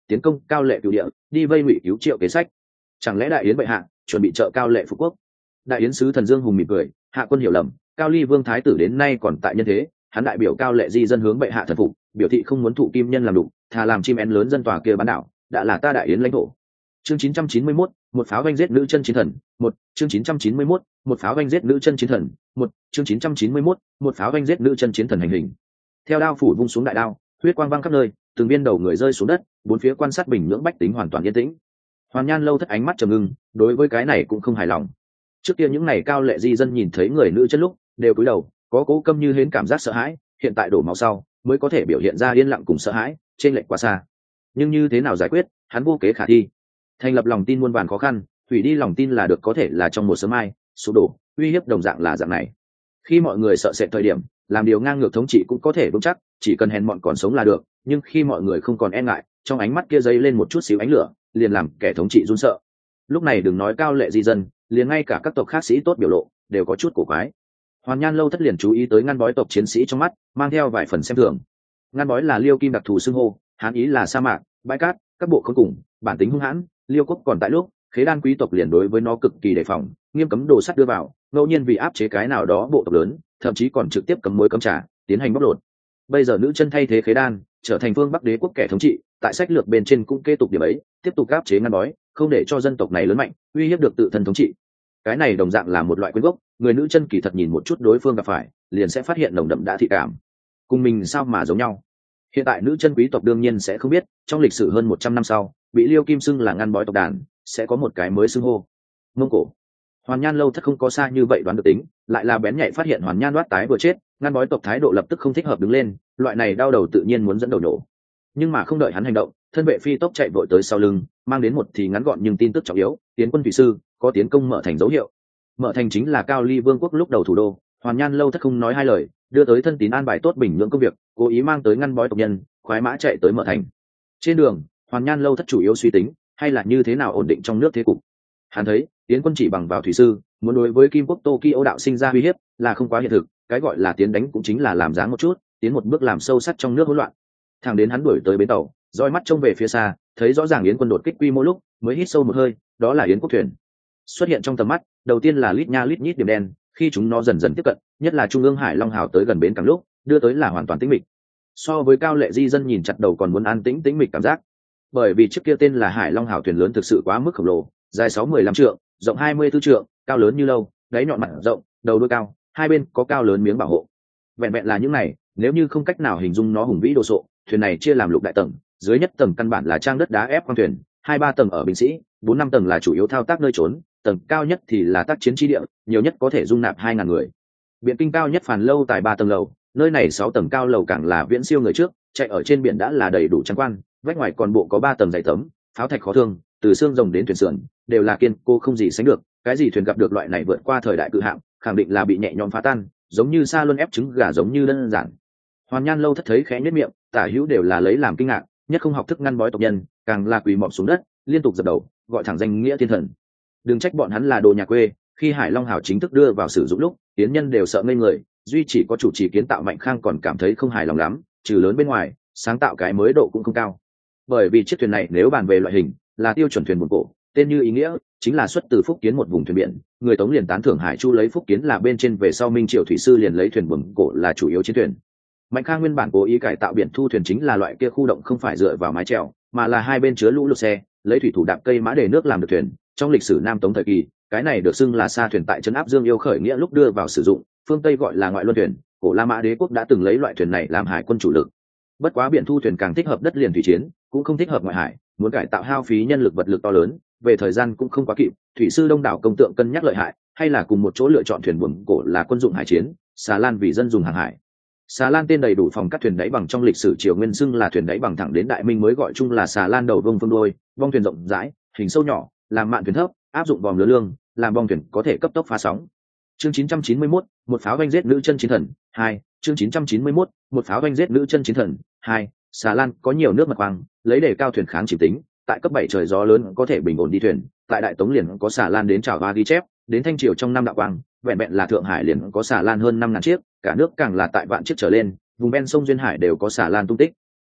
tiến công cao lệ cựu địa, đi vây ngụy cứu Triệu kế sách. Chẳng lẽ đại yến bệ hạ chuẩn bị trợ cao lệ phục quốc? Đại yến sứ Thần Dương hùng mỉm cười, hạ quân hiểu lầm, cao ly vương thái tử đến nay còn tại nhân thế, hắn đại biểu cao lệ di dân hướng bệ hạ thần phục, biểu thị không muốn thụ kim nhân làm đủ, thà làm chim én lớn dân tòa kia bán đảo, đã là ta đại yến lãnh thổ. Chương chín trăm chín mươi mốt, một pháo vanh giết nữ chân chiến thần, một, chương chín trăm chín mươi mốt, một pháo vanh giết nữ chân chiến thần, một, chương chín trăm chín mươi mốt, một pháo vanh giết nữ chân chiến thần hành hình. Theo đao phủ vung xuống đại đao, huyết quang văng khắp nơi, từng viên đầu người rơi xuống đất, bốn phía quan sát bình nhưỡng bách tính hoàn toàn yên tĩnh. Hoàn Nhan Lâu Thất ánh mắt trầm ngưng, đối với cái này cũng không hài lòng. Trước kia những này cao lệ di dân nhìn thấy người nữ chân lúc đều cúi đầu, có cố câm như hến cảm giác sợ hãi, hiện tại đổ máu sau mới có thể biểu hiện ra yên lặng cùng sợ hãi, trên lệch quá xa. Nhưng như thế nào giải quyết, hắn vô kế khả thi. Thành lập lòng tin muôn vàn khó khăn, hủy đi lòng tin là được có thể là trong một sớm mai sụp đổ, uy hiếp đồng dạng là dạng này. Khi mọi người sợ sệt thời điểm, làm điều ngang ngược thống trị cũng có thể vững chắc, chỉ cần hèn mọn còn sống là được, nhưng khi mọi người không còn e ngại, trong ánh mắt kia dấy lên một chút xíu ánh lửa, liền làm kẻ thống trị run sợ. Lúc này đừng nói cao lệ di dân, liền ngay cả các tộc khác sĩ tốt biểu lộ đều có chút cổ quái. Hoàn Nhan Lâu Thất liền chú ý tới ngăn bói tộc chiến sĩ trong mắt mang theo vài phần xem thường. Ngăn bói là Liêu Kim đặc thù xưng hô, hán ý là sa mạc, bãi cát, các bộ khốn cùng, bản tính hung hãn. Liêu quốc còn tại lúc khế đan quý tộc liền đối với nó cực kỳ đề phòng, nghiêm cấm đồ sắt đưa vào, ngẫu nhiên vì áp chế cái nào đó bộ tộc lớn, thậm chí còn trực tiếp cấm muối cấm trà, tiến hành bóc lột. Bây giờ nữ chân thay thế khế đan, trở thành phương Bắc đế quốc kẻ thống trị, tại sách lược bên trên cũng kế tục điểm ấy, tiếp tục áp chế ngăn bói, không để cho dân tộc này lớn mạnh, uy hiếp được tự thân thống trị. Cái này đồng dạng là một loại quyến gốc, người nữ chân kỳ thật nhìn một chút đối phương gặp phải, liền sẽ phát hiện nồng đậm đã thị cảm. Cùng mình sao mà giống nhau. Hiện tại nữ chân quý tộc đương nhiên sẽ không biết, trong lịch sử hơn một trăm năm sau, bị Liêu Kim xưng là ngăn bói tộc đàn, sẽ có một cái mới xưng hô. Mông Cổ. Hoàn Nhan Lâu Thất không có xa như vậy đoán được tính, lại là bén nhạy phát hiện Hoàn Nhan Đoát tái vừa chết, ngăn bói tộc thái độ lập tức không thích hợp đứng lên, loại này đau đầu tự nhiên muốn dẫn đầu nổ. Nhưng mà không đợi hắn hành động, thân vệ phi tốc chạy vội tới sau lưng, mang đến một thì ngắn gọn nhưng tin tức trọng yếu, tiến quân thủy sư có tiến công Mở Thành dấu hiệu. Mở Thành chính là Cao Ly Vương quốc lúc đầu thủ đô. Hoàn Nhan Lâu Thất không nói hai lời, đưa tới thân tín an bài tốt bình nhưỡng công việc, cố ý mang tới ngăn bói tộc nhân, khoái mã chạy tới Mở Thành. Trên đường, Hoàn Nhan Lâu Thất chủ yếu suy tính hay là như thế nào ổn định trong nước thế cục. Hắn thấy tiến quân chỉ bằng vào thủy sư, muốn đối với Kim quốc Tokyo đạo sinh ra uy hiếp là không quá hiện thực, cái gọi là tiến đánh cũng chính là làm dáng một chút, tiến một bước làm sâu sắc trong nước hỗn loạn. Thẳng đến hắn đuổi tới bến tàu, dõi mắt trông về phía xa, thấy rõ ràng yến quân đột kích quy mô lúc mới hít sâu một hơi, đó là yến quốc thuyền xuất hiện trong tầm mắt. Đầu tiên là lít nha lít nhít điểm đen, khi chúng nó dần dần tiếp cận, nhất là trung ương hải long hào tới gần bến cảng lúc đưa tới là hoàn toàn tĩnh mịch. So với cao lệ di dân nhìn chặt đầu còn muốn an tĩnh tĩnh mịch cảm giác, bởi vì chiếc kia tên là hải long hào thuyền lớn thực sự quá mức khổng lồ, dài sáu mươi lăm trượng, rộng hai mươi tư trượng, cao lớn như lâu, đáy nhọn mặt rộng, đầu đuôi cao, hai bên có cao lớn miếng bảo hộ. Vẹn vẹn là những này, nếu như không cách nào hình dung nó hùng vĩ đồ sộ, thuyền này chia làm lục đại tầng, dưới nhất tầng căn bản là trang đất đá ép khoang thuyền, hai ba tầng ở binh sĩ, bốn năm tầng là chủ yếu thao tác nơi trốn, tầng cao nhất thì là tác chiến chi địa, nhiều nhất có thể dung nạp hai ngàn người. Biện kinh cao nhất phàn lâu tại ba tầng lầu, nơi này sáu tầng cao lầu càng là viễn siêu người trước, chạy ở trên biển đã là đầy đủ trang quan, vách ngoài còn bộ có ba tầng dày tấm, pháo thạch khó thương, từ xương rồng đến thuyền sườn đều là kiên cố không gì sánh được. Cái gì thuyền gặp được loại này vượt qua thời đại cự hạm, khẳng định là bị nhẹ nhõm phá tan, giống như sa luân ép trứng gà, giống như đơn giản. Hoàn Nhan Lâu Thất thấy khẽ nhếch miệng, tả hữu đều là lấy làm kinh ngạc, nhất không học thức ngăn bói tộc nhân, càng là quỳ mọp xuống đất, liên tục dập đầu, gọi thẳng danh nghĩa thiên thần. Đừng trách bọn hắn là đồ nhà quê, khi Hải Long Hào chính thức đưa vào sử dụng lúc, tiến nhân đều sợ ngây người, duy chỉ có chủ trì kiến tạo Mạnh Khang còn cảm thấy không hài lòng lắm, trừ lớn bên ngoài, sáng tạo cái mới độ cũng không cao. Bởi vì chiếc thuyền này nếu bàn về loại hình, là tiêu chuẩn thuyền buồm cổ, tên như ý nghĩa, chính là xuất từ Phúc Kiến một vùng thuyền biển, người Tống liền tán thưởng Hải Chu lấy Phúc Kiến là bên trên, về sau Minh Triều thủy sư liền lấy thuyền buồm cổ là chủ yếu chiến thuyền. Mạnh Khang nguyên bản cố ý cải tạo biển thu thuyền chính là loại kia khu động không phải dựa vào mái chèo, mà là hai bên chứa lũ lụt xe, lấy thủy thủ đạp cây mã để nước làm được thuyền. Trong lịch sử Nam Tống thời kỳ, cái này được xưng là sa thuyền, tại trấn áp Dương Yêu khởi nghĩa lúc đưa vào sử dụng, phương Tây gọi là ngoại luân thuyền, cổ La Mã đế quốc đã từng lấy loại thuyền này làm hải quân chủ lực. Bất quá biển thu thuyền càng thích hợp đất liền thủy chiến, cũng không thích hợp ngoại hải, muốn cải tạo hao phí nhân lực vật lực to lớn, về thời gian cũng không quá kịp. Thủy sư đông đảo công tượng cân nhắc lợi hại, hay là cùng một chỗ lựa chọn thuyền buồm cổ là quân dụng hải chiến, xà lan vì dân dùng hàng hải. Xà lan tên đầy đủ phòng các thuyền đáy bằng, trong lịch sử triều nguyên xưng là thuyền đáy bằng, thẳng đến đại minh mới gọi chung là xà lan đầu vông phương đôi, bong thuyền rộng rãi, hình sâu nhỏ, làm mạn thuyền thấp, áp dụng vòm lứa lương, làm bong thuyền có thể cấp tốc phá sóng. Chương chín trăm chín mươi mốt, một pháo vanh giết nữ chân chiến thần hai. Chương chín trăm chín mươi mốt, một pháo vanh giết nữ chân chiến thần hai. Xà lan có nhiều nước mật khoang, lấy để cao thuyền kháng chịu tính, tại cấp bảy trời gió lớn có thể bình ổn đi thuyền. Tại đại tống liền có xà lan đến chảo va ghi chép, đến thanh triều trong năm đạo quang, vẹn vẹn là thượng hải liền có xà lan hơn năm ngàn chiếc, cả nước càng là tại vạn chiếc trở lên, vùng ven sông duyên hải đều có xà lan tung tích.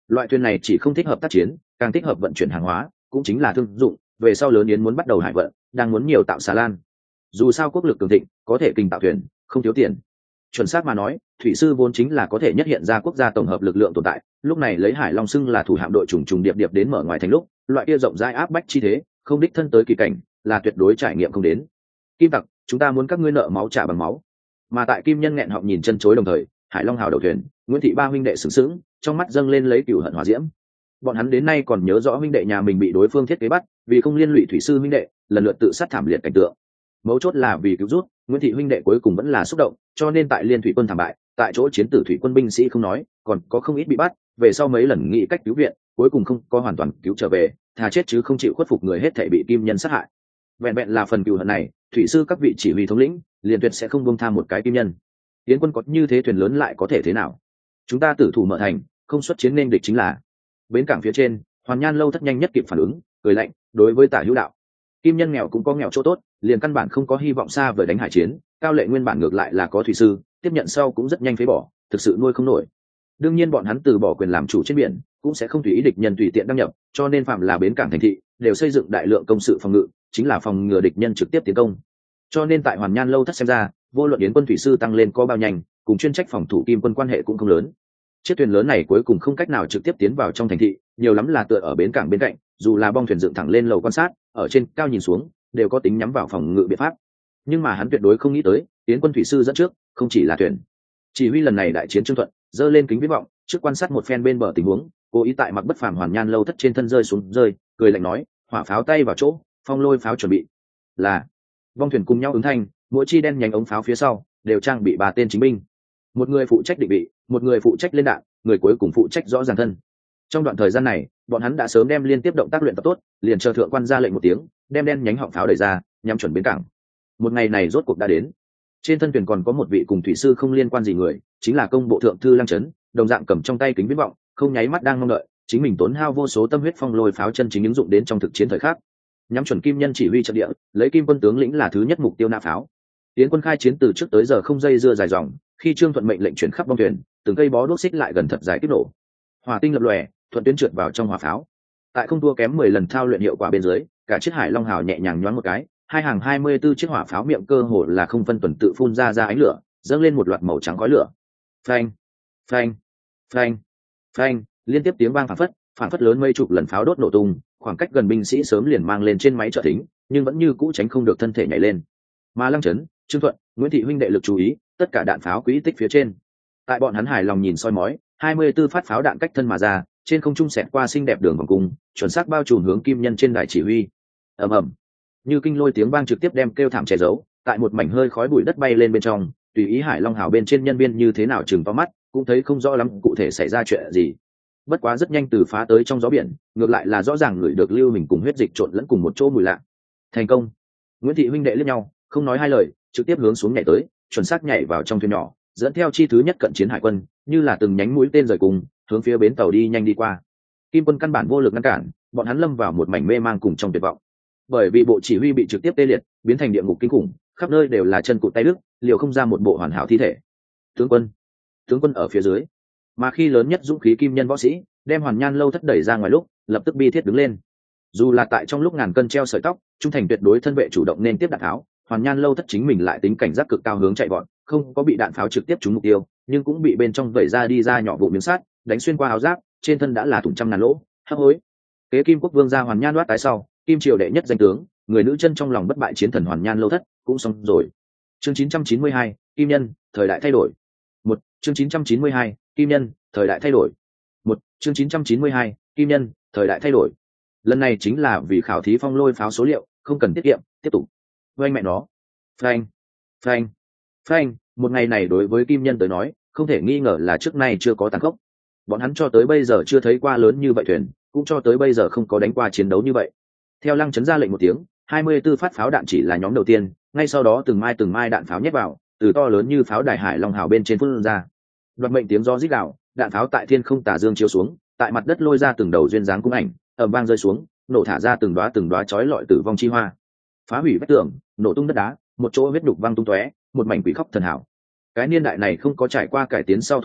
Loại thuyền này chỉ không thích hợp tác chiến, càng thích hợp vận chuyển hàng hóa, cũng chính là thương dụng. Về sau lớn yến muốn bắt đầu hải vận, đang muốn nhiều tạo xà lan. Dù sao quốc lực cường thịnh, có thể kình tạo thuyền, không thiếu tiền. Chuẩn xác mà nói, thủy sư vốn chính là có thể nhất hiện ra quốc gia tổng hợp lực lượng tồn tại. Lúc này lấy Hải Long xưng là thủ hạm đội trùng trùng điệp điệp đến mở ngoài thành lúc, loại kia rộng rãi áp bách chi thế, không đích thân tới kỳ cảnh, là tuyệt đối trải nghiệm không đến. Kim tặc, chúng ta muốn các ngươi nợ máu trả bằng máu. Mà tại Kim Nhân nghẹn họng nhìn chân chối đồng thời, Hải Long hào đầu thuyền, Nguyễn Thị ba huynh đệ sướng sướng, trong mắt dâng lên lấy cửu hận hỏa diễm. Bọn hắn đến nay còn nhớ rõ huynh đệ nhà mình bị đối phương thiết kế bắt, vì không liên lụy thủy sư huynh đệ, lần lượt tự sát thảm liệt cảnh tượng. Mấu chốt là vì cứu rút, Nguyễn Thị huynh đệ cuối cùng vẫn là xúc động, cho nên tại liên thủy quân thảm bại, tại chỗ chiến tử thủy quân binh sĩ không nói, còn có không ít bị bắt, về sau mấy lần nghĩ cách cứu viện, cuối cùng không có hoàn toàn cứu trở về, thà chết chứ không chịu khuất phục người hết thảy bị Kim Nhân sát hại. Vẹn vẹn là phần cừu hận này, thủy sư các vị chỉ huy thống lĩnh, liền tuyệt sẽ không buông tha một cái Kim Nhân. Tiến quân có như thế thuyền lớn lại có thể thế nào? Chúng ta tử thủ mở thành, không xuất chiến nên địch chính là. Bến cảng phía trên, Hoàn Nhan Lâu Thất nhanh nhất kịp phản ứng, cười lạnh, đối với Tả Hữu đạo. Kim Nhân nghèo cũng có nghèo chỗ tốt, liền căn bản không có hy vọng xa vời đánh hải chiến, Cao Lệ nguyên bản ngược lại là có thủy sư, tiếp nhận sau cũng rất nhanh phế bỏ, thực sự nuôi không nổi. Đương nhiên bọn hắn từ bỏ quyền làm chủ trên biển, cũng sẽ không tùy ý địch nhân tùy tiện đăng nhập, cho nên phạm là bến cảng thành thị, đều xây dựng đại lượng công sự phòng ngự, chính là phòng ngừa địch nhân trực tiếp tiến công. Cho nên tại Hoàn Nhan Lâu Thất xem ra, vô luận yến quân thủy sư tăng lên có bao nhanh, cùng chuyên trách phòng thủ Kim quân quan hệ cũng không lớn. Chiếc thuyền lớn này cuối cùng không cách nào trực tiếp tiến vào trong thành thị, nhiều lắm là tựa ở bến cảng bên cạnh, dù là bong thuyền dựng thẳng lên lầu quan sát, ở trên cao nhìn xuống, đều có tính nhắm vào phòng ngự biện pháp. Nhưng mà hắn tuyệt đối không nghĩ tới, yến quân thủy sư dẫn trước, không chỉ là thuyền. Chỉ huy lần này đại chiến Trương Thuận, giơ lên kính viễn vọng, trước quan sát một phen bên bờ tình huống, cố ý tại mặc bất phàm Hoàn Nhan Lâu Thất trên thân rơi xuống rơi, cười lạnh nói, hỏa pháo tay vào chỗ, phong lôi pháo chuẩn bị. Là. Vong thuyền cùng nhau ứng thanh, mỗi chi đen nhánh ống pháo phía sau đều trang bị ba tên chính binh, một người phụ trách định vị, một người phụ trách lên đạn, người cuối cùng phụ trách rõ ràng thân. Trong đoạn thời gian này, bọn hắn đã sớm đem liên tiếp động tác luyện tập tốt, liền chờ thượng quan ra lệnh một tiếng, đem đen nhánh họng pháo đẩy ra, nhắm chuẩn bến cảng. Một ngày này rốt cuộc đã đến. Trên thân thuyền còn có một vị cùng thủy sư không liên quan gì người, chính là công bộ thượng thư Lăng Chấn, đồng dạng cầm trong tay kính viễn vọng, không nháy mắt đang mong đợi, chính mình tốn hao vô số tâm huyết phong lôi pháo chân chính ứng dụng đến trong thực chiến thời khắc. Nhắm chuẩn Kim Nhân chỉ huy trận địa, lấy Kim quân tướng lĩnh là thứ nhất mục tiêu nã pháo. Tiến quân khai chiến từ trước tới giờ không dây dưa dài dòng, khi Trương Thuận mệnh lệnh chuyển khắp bong thuyền, từng cây bó đuốc xích lại gần thật dài kích nổ. Hỏa tinh lập lòe, thuận tuyến trượt vào trong hỏa pháo. Tại không thua kém mười lần thao luyện hiệu quả bên dưới, cả chiếc Hải Long hào nhẹ nhàng nhoáng một cái, hai hàng hai mươi tư chiếc hỏa pháo miệng cơ hồ là không phân tuần tự phun ra ra ánh lửa, dâng lên một loạt màu trắng khói lửa. Phanh, phanh, phanh, phanh, liên tiếp tiếng vang phảng phất, phảng phất lớn mấy chục lần pháo đốt nổ tung, khoảng cách gần binh sĩ sớm liền mang lên trên máy trợ thính, nhưng vẫn như cũ tránh không được thân thể nhảy lên. Mà Lăng Chấn, Trương Thuận, Nguyễn Thị huynh đệ lực chú ý, tất cả đạn pháo quỹ tích phía trên. Tại bọn hắn hài lòng nhìn soi mói, hai mươi tư phát pháo đạn cách thân mà ra, trên không trung xẹt qua xinh đẹp đường vòng cung, chuẩn xác bao trùm hướng Kim Nhân trên đài chỉ huy. Ầm ầm, như kinh lôi tiếng vang trực tiếp đem kêu thảm che giấu, tại một mảnh hơi khói bụi đất bay lên bên trong, tùy ý Hải Long hào bên trên nhân viên như thế nào chừng vào mắt, cũng thấy không rõ lắm cụ thể xảy ra chuyện gì. Bất quá rất nhanh từ phá tới trong gió biển, ngược lại là rõ ràng người được lưu mình cùng huyết dịch trộn lẫn cùng một chỗ mùi lạ. Thành công. Nguyễn Thị huynh đệ liếc nhau, không nói hai lời, trực tiếp hướng xuống nhảy tới, chuẩn xác nhảy vào trong thuyền nhỏ, dẫn theo chi thứ nhất cận chiến hải quân, như là từng nhánh mũi tên rời cùng, hướng phía bến tàu đi nhanh đi qua. Kim quân căn bản vô lực ngăn cản, bọn hắn lâm vào một mảnh mê mang cùng trong tuyệt vọng. Bởi vì bộ chỉ huy bị trực tiếp tê liệt, biến thành địa ngục kinh khủng, khắp nơi đều là chân cụt tay đứt, liều không ra một bộ hoàn hảo thi thể. Tướng quân, tướng quân ở phía dưới. Mà khi lớn nhất dũng khí Kim Nhân võ sĩ đem Hoàn Nhan Lâu Thất đẩy ra ngoài lúc, lập tức bi thiết đứng lên. Dù là tại trong lúc ngàn cân treo sợi tóc, trung thành tuyệt đối thân vệ chủ động nên tiếp đạn tháo, Hoàn Nhan Lâu Thất chính mình lại tính cảnh giác cực cao hướng chạy vọt, không có bị đạn pháo trực tiếp trúng mục tiêu, nhưng cũng bị bên trong vẩy ra đi ra nhỏ vụ miếng sắt, đánh xuyên qua áo giáp, trên thân đã là thủng trăm ngàn lỗ, hấp hối. Kế Kim Quốc Vương gia Hoàn Nhan loát tái sau, Kim triều đệ nhất danh tướng, người nữ chân trong lòng bất bại chiến thần Hoàn Nhan Lâu Thất, cũng xong rồi. Chương chín trăm chín mươi hai, Kim Nhân, thời đại thay đổi. Một, chương chín trăm chín mươi hai, Kim Nhân, thời đại thay đổi. Một, chương chín trăm chín mươi hai, Kim Nhân, thời đại thay đổi. Lần này chính là vì khảo thí phong lôi pháo số liệu, không cần tiết kiệm, tiếp tục. Với anh mẹ nó. Phanh, phanh, phanh, một ngày này đối với Kim Nhân tới nói, không thể nghi ngờ là trước nay chưa có tàn khốc. Bọn hắn cho tới bây giờ chưa thấy qua lớn như vậy thuyền, cũng cho tới bây giờ không có đánh qua chiến đấu như vậy. Theo Lăng Chấn ra lệnh một tiếng, hai mươi tư phát pháo đạn chỉ là nhóm đầu tiên, ngay sau đó từng mai từng mai đạn pháo nhét vào, từ to lớn như pháo đài Hải Long hào bên trên phun ra. Đoạt mệnh tiếng gió rít gào, đạn pháo tại thiên không tà dương chiếu xuống, tại mặt đất lôi ra từng đầu duyên dáng cung ảnh, ầm vang rơi xuống, nổ thả ra từng đóa từng đóa chói lọi tử vong chi hoa, phá hủy vách tường, nổ tung đất đá, một chỗ huyết đục văng tung tóe, một mảnh quỷ khóc thần hảo. Cái niên đại này không có trải qua cải tiến sau thuốc nổ,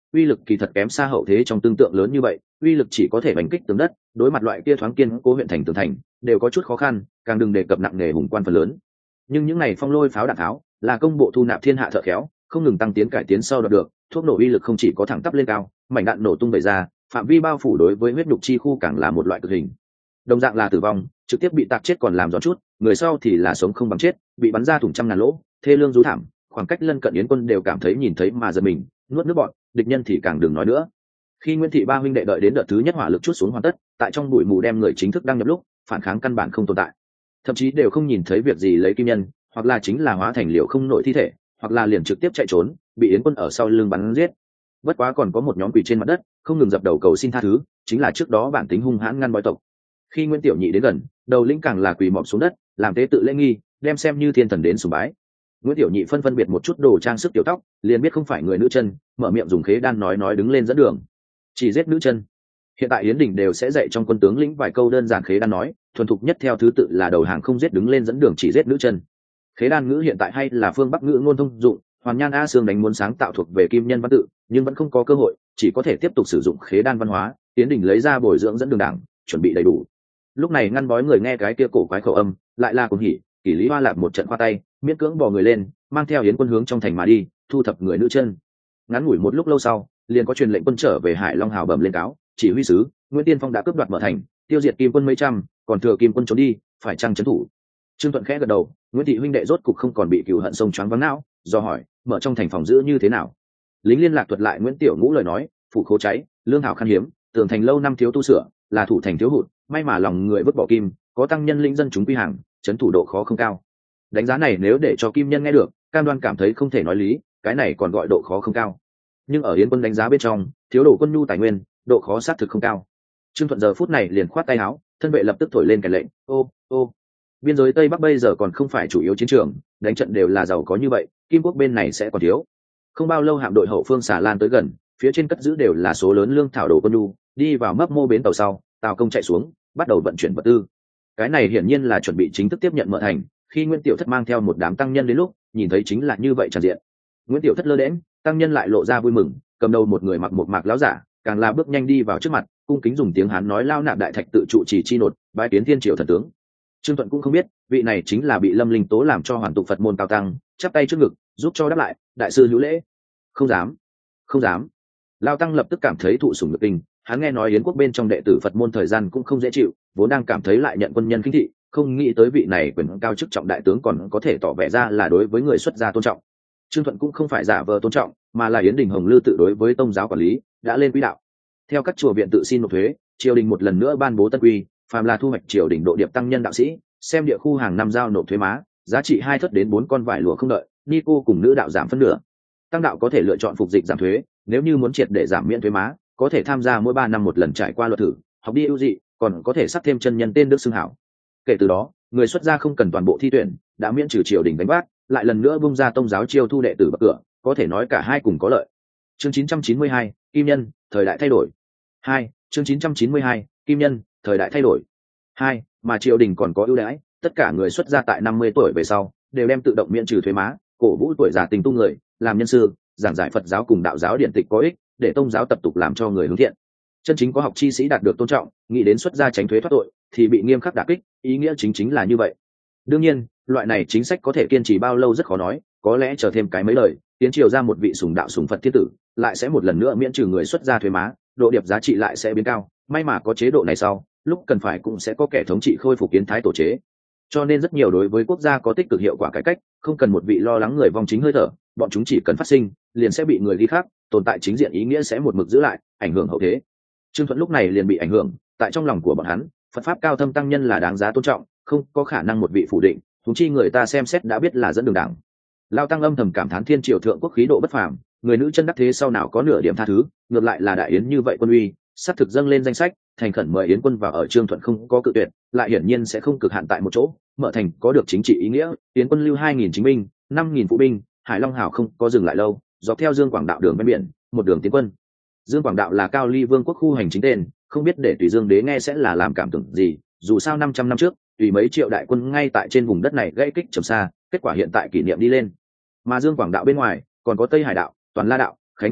uy lực kỳ thật kém xa hậu thế trong tương tượng lớn như vậy, uy lực chỉ có thể đánh kích tường đất, đối mặt loại kia thoáng kiên cố huyện thành tường thành đều có chút khó khăn, càng đừng đề cập nặng nề hùng quan phần lớn. Nhưng những này phong lôi pháo đạn tháo là công bộ thu nạp thiên hạ thợ khéo, không ngừng tăng tiến cải tiến sau đạt được, thuốc nổ uy lực không chỉ có thẳng tắp lên cao, mảnh đạn nổ tung bày ra, phạm vi bao phủ đối với huyết nhục chi khu càng là một loại cực hình. Đồng dạng là tử vong, trực tiếp bị tạc chết còn làm gió chút, người sau thì là sống không bằng chết, bị bắn ra thủng trăm ngàn lỗ, thê lương rú thảm, khoảng cách lân cận Yến quân đều cảm thấy nhìn thấy mà giật mình, nuốt nước bọt, địch nhân thì càng đừng nói nữa. Khi Nguyễn Thị ba huynh đệ đợi đến đợt thứ nhất hỏa lực chút xuống hoàn tất, tại trong bụi mù đem người chính thức đăng nhập lúc, phản kháng căn bản không tồn tại, thậm chí đều không nhìn thấy việc gì lấy kim nhân, hoặc là chính là hóa thành liệu không nổi thi thể, hoặc là liền trực tiếp chạy trốn, bị Yến quân ở sau lưng bắn giết. Bất quá còn có một nhóm quỷ trên mặt đất, không ngừng dập đầu cầu xin tha thứ, chính là trước đó bản tính hung hãn ngăn bói tộc. Khi Nguyễn Tiểu Nhị đến gần, đầu lĩnh càng là quỳ mọp xuống đất, làm tế tự lễ nghi, đem xem như thiên thần đến sùng bái. Nguyễn Tiểu Nhị phân phân biệt một chút đồ trang sức tiểu tóc, liền biết không phải người nữ chân, mở miệng dùng khế đan nói nói đứng lên dẫn đường. Chỉ giết nữ chân. Hiện tại Yến Đình đều sẽ dạy trong quân tướng lĩnh vài câu đơn giản khế đan nói, thuần thục nhất theo thứ tự là đầu hàng không giết đứng lên dẫn đường chỉ giết nữ chân. Khế đan ngữ hiện tại hay là phương Bắc ngữ ngôn thông dụng, Hoàn Nhan A Sương đánh muốn sáng tạo thuộc về kim nhân văn tự, nhưng vẫn không có cơ hội, chỉ có thể tiếp tục sử dụng khế đan văn hóa. Yến Đình lấy ra bồi dưỡng dẫn đường đảng, chuẩn bị đầy đủ. Lúc này ngăn bói người nghe cái kia cổ quái khẩu âm, lại là cuồng hỉ, Kỷ Lý Hoa lạp một trận khoa tay, miễn cưỡng bò người lên, mang theo Yến quân hướng trong thành mà đi, thu thập người nữ chân. Ngắn ngủi một lúc lâu sau, liền có truyền lệnh quân trở về Hải Long hào bẩm lên cáo, chỉ huy sứ Nguyễn Tiên Phong đã cướp đoạt mở thành, tiêu diệt kim quân mấy trăm, còn thừa kim quân trốn đi, phải chăng trấn thủ? Trương Thuận khẽ gật đầu, Nguyễn Thị huynh đệ rốt cục không còn bị cừu hận sông choáng vắng não, do hỏi, mở trong thành phòng giữ như thế nào? Lính liên lạc thuật lại Nguyễn Tiểu Ngũ lời nói, phủ khố cháy, lương thảo khan hiếm, tường thành lâu năm thiếu tu sửa, là thủ thành thiếu hụt, may mà lòng người vứt bỏ kim, có tăng nhân lĩnh dân chúng quy hàng, trấn thủ độ khó không cao. Đánh giá này nếu để cho kim nhân nghe được, cam đoan cảm thấy không thể nói lý, cái này còn gọi độ khó không cao. Nhưng ở Yến quân đánh giá bên trong, thiếu đổ quân nhu tài nguyên, độ khó xác thực không cao. Trương Thuận giờ phút này liền khoát tay áo, thân vệ lập tức thổi lên cái lệnh, ô ô biên giới Tây Bắc bây giờ còn không phải chủ yếu chiến trường, đánh trận đều là giàu có như vậy, kim quốc bên này sẽ còn thiếu. Không bao lâu hạm đội hậu phương xà lan tới gần, phía trên cất giữ đều là số lớn lương thảo đồ quân nhu, đi vào mấp mô bến tàu sau, tàu công chạy xuống, bắt đầu vận chuyển vật tư. Cái này hiển nhiên là chuẩn bị chính thức tiếp nhận mở thành. Khi Nguyễn Tiểu Thất mang theo một đám tăng nhân đến lúc, nhìn thấy chính là như vậy tràn diện. Nguyễn Tiểu Thất lơ đễnh, tăng nhân lại lộ ra vui mừng, cầm đầu một người mặc một mạc láo giả, càng là bước nhanh đi vào trước mặt, cung kính dùng tiếng Hán nói lao nạp đại thạch tự trụ trì chi nột, bái kiến thiên triều thần tướng. Trương Thuận cũng không biết, vị này chính là bị Lâm Linh Tố làm cho hoàn tụ Phật môn cao tăng, chắp tay trước ngực, giúp cho đáp lại, đại sư hữu lễ. Không dám, không dám. Lao tăng lập tức cảm thấy thụ sủng nhược kinh, hắn nghe nói Yến quốc bên trong đệ tử Phật môn thời gian cũng không dễ chịu, vốn đang cảm thấy lại nhận quân nhân khinh thị, không nghĩ tới vị này quyền cao chức trọng đại tướng còn có thể tỏ vẻ ra là đối với người xuất gia tôn trọng. Trương Thuận cũng không phải giả vờ tôn trọng, mà là Yến Đình Hồng Lư tự đối với tông giáo quản lý đã lên quỹ đạo. Theo các chùa viện tự xin nộp thuế, triều đình một lần nữa ban bố tân quy, phàm là thu hoạch triều đình độ điệp tăng nhân đạo sĩ, xem địa khu hàng năm giao nộp thuế má, giá trị hai thất đến bốn con vải lụa không đợi, ni cô cùng nữ đạo giảm phân nửa. Tăng đạo có thể lựa chọn phục dịch giảm thuế, nếu như muốn triệt để giảm miễn thuế má, có thể tham gia mỗi ba năm một lần trải qua luật thử, học đi ưu dị, còn có thể sắp thêm chân nhân tên đức xưng hảo. Kể từ đó, người xuất gia không cần toàn bộ thi tuyển, đã miễn trừ triều đình đánh vác, lại lần nữa bung ra tông giáo chiêu thu đệ tử bậc cửa, có thể nói cả hai cùng có lợi. Chương chín trăm chín mươi hai, Kim Nhân, thời đại thay đổi. Hai, chương chín trăm chín mươi hai, Kim Nhân, thời đại thay đổi. Hai, mà triều đình còn có ưu đãi, tất cả người xuất gia tại năm mươi tuổi về sau, đều đem tự động miễn trừ thuế má, cổ vũ tuổi già tình tu người, làm nhân sư, giảng giải Phật giáo cùng đạo giáo điện tịch có ích, để tông giáo tập tục làm cho người hướng thiện. Chân chính có học chi sĩ đạt được tôn trọng, nghĩ đến xuất gia tránh thuế thoát tội, thì bị nghiêm khắc đả kích, ý nghĩa chính chính là như vậy. Đương nhiên, loại này chính sách có thể kiên trì bao lâu rất khó nói, có lẽ chờ thêm cái mấy lời, tiến triều ra một vị sùng đạo sùng Phật thiên tử, lại sẽ một lần nữa miễn trừ người xuất gia thuế má, độ điệp giá trị lại sẽ biến cao, may mà có chế độ này sau, lúc cần phải cũng sẽ có kẻ thống trị khôi phục kiến thái tổ chế. Cho nên rất nhiều đối với quốc gia có tích cực hiệu quả cải cách, không cần một vị lo lắng người vong chính hơi thở, bọn chúng chỉ cần phát sinh, liền sẽ bị người ghi khác, tồn tại chính diện ý nghĩa sẽ một mực giữ lại, ảnh hưởng hậu thế. Trương Thuận lúc này liền bị ảnh hưởng, tại trong lòng của bọn hắn, Phật pháp cao thâm tăng nhân là đáng giá tôn trọng, không có khả năng một vị phủ định, huống chi người ta xem xét đã biết là dẫn đường đảng. Lao tăng âm thầm cảm thán thiên triều thượng quốc khí độ bất phàm, người nữ chân đắc thế sau nào có nửa điểm tha thứ, ngược lại là đại yến như vậy quân uy, sắp thực dâng lên danh sách, thành khẩn mời yến quân vào ở. Trương Thuận không có cự tuyệt, lại hiển nhiên sẽ không cực hạn tại một chỗ, mở thành có được chính trị ý nghĩa, yến quân lưu hai nghìn chính binh, năm nghìn phụ binh, Hải Long hảo không có dừng lại lâu, dọc theo Dương Quảng đạo đường ven biển, một đường tiến quân. Dương Quảng đạo là Cao Ly Vương quốc khu hành chính tên, không biết để Tùy Dương đế nghe sẽ là làm cảm tưởng gì, dù sao năm trăm năm trước, tùy mấy triệu đại quân ngay tại trên vùng đất này gãy kích trầm xa, kết quả hiện tại kỷ niệm đi lên. Mà Dương Quảng đạo bên ngoài, còn có Tây Hải đạo, Toàn La đạo, Khánh Thượng đạo,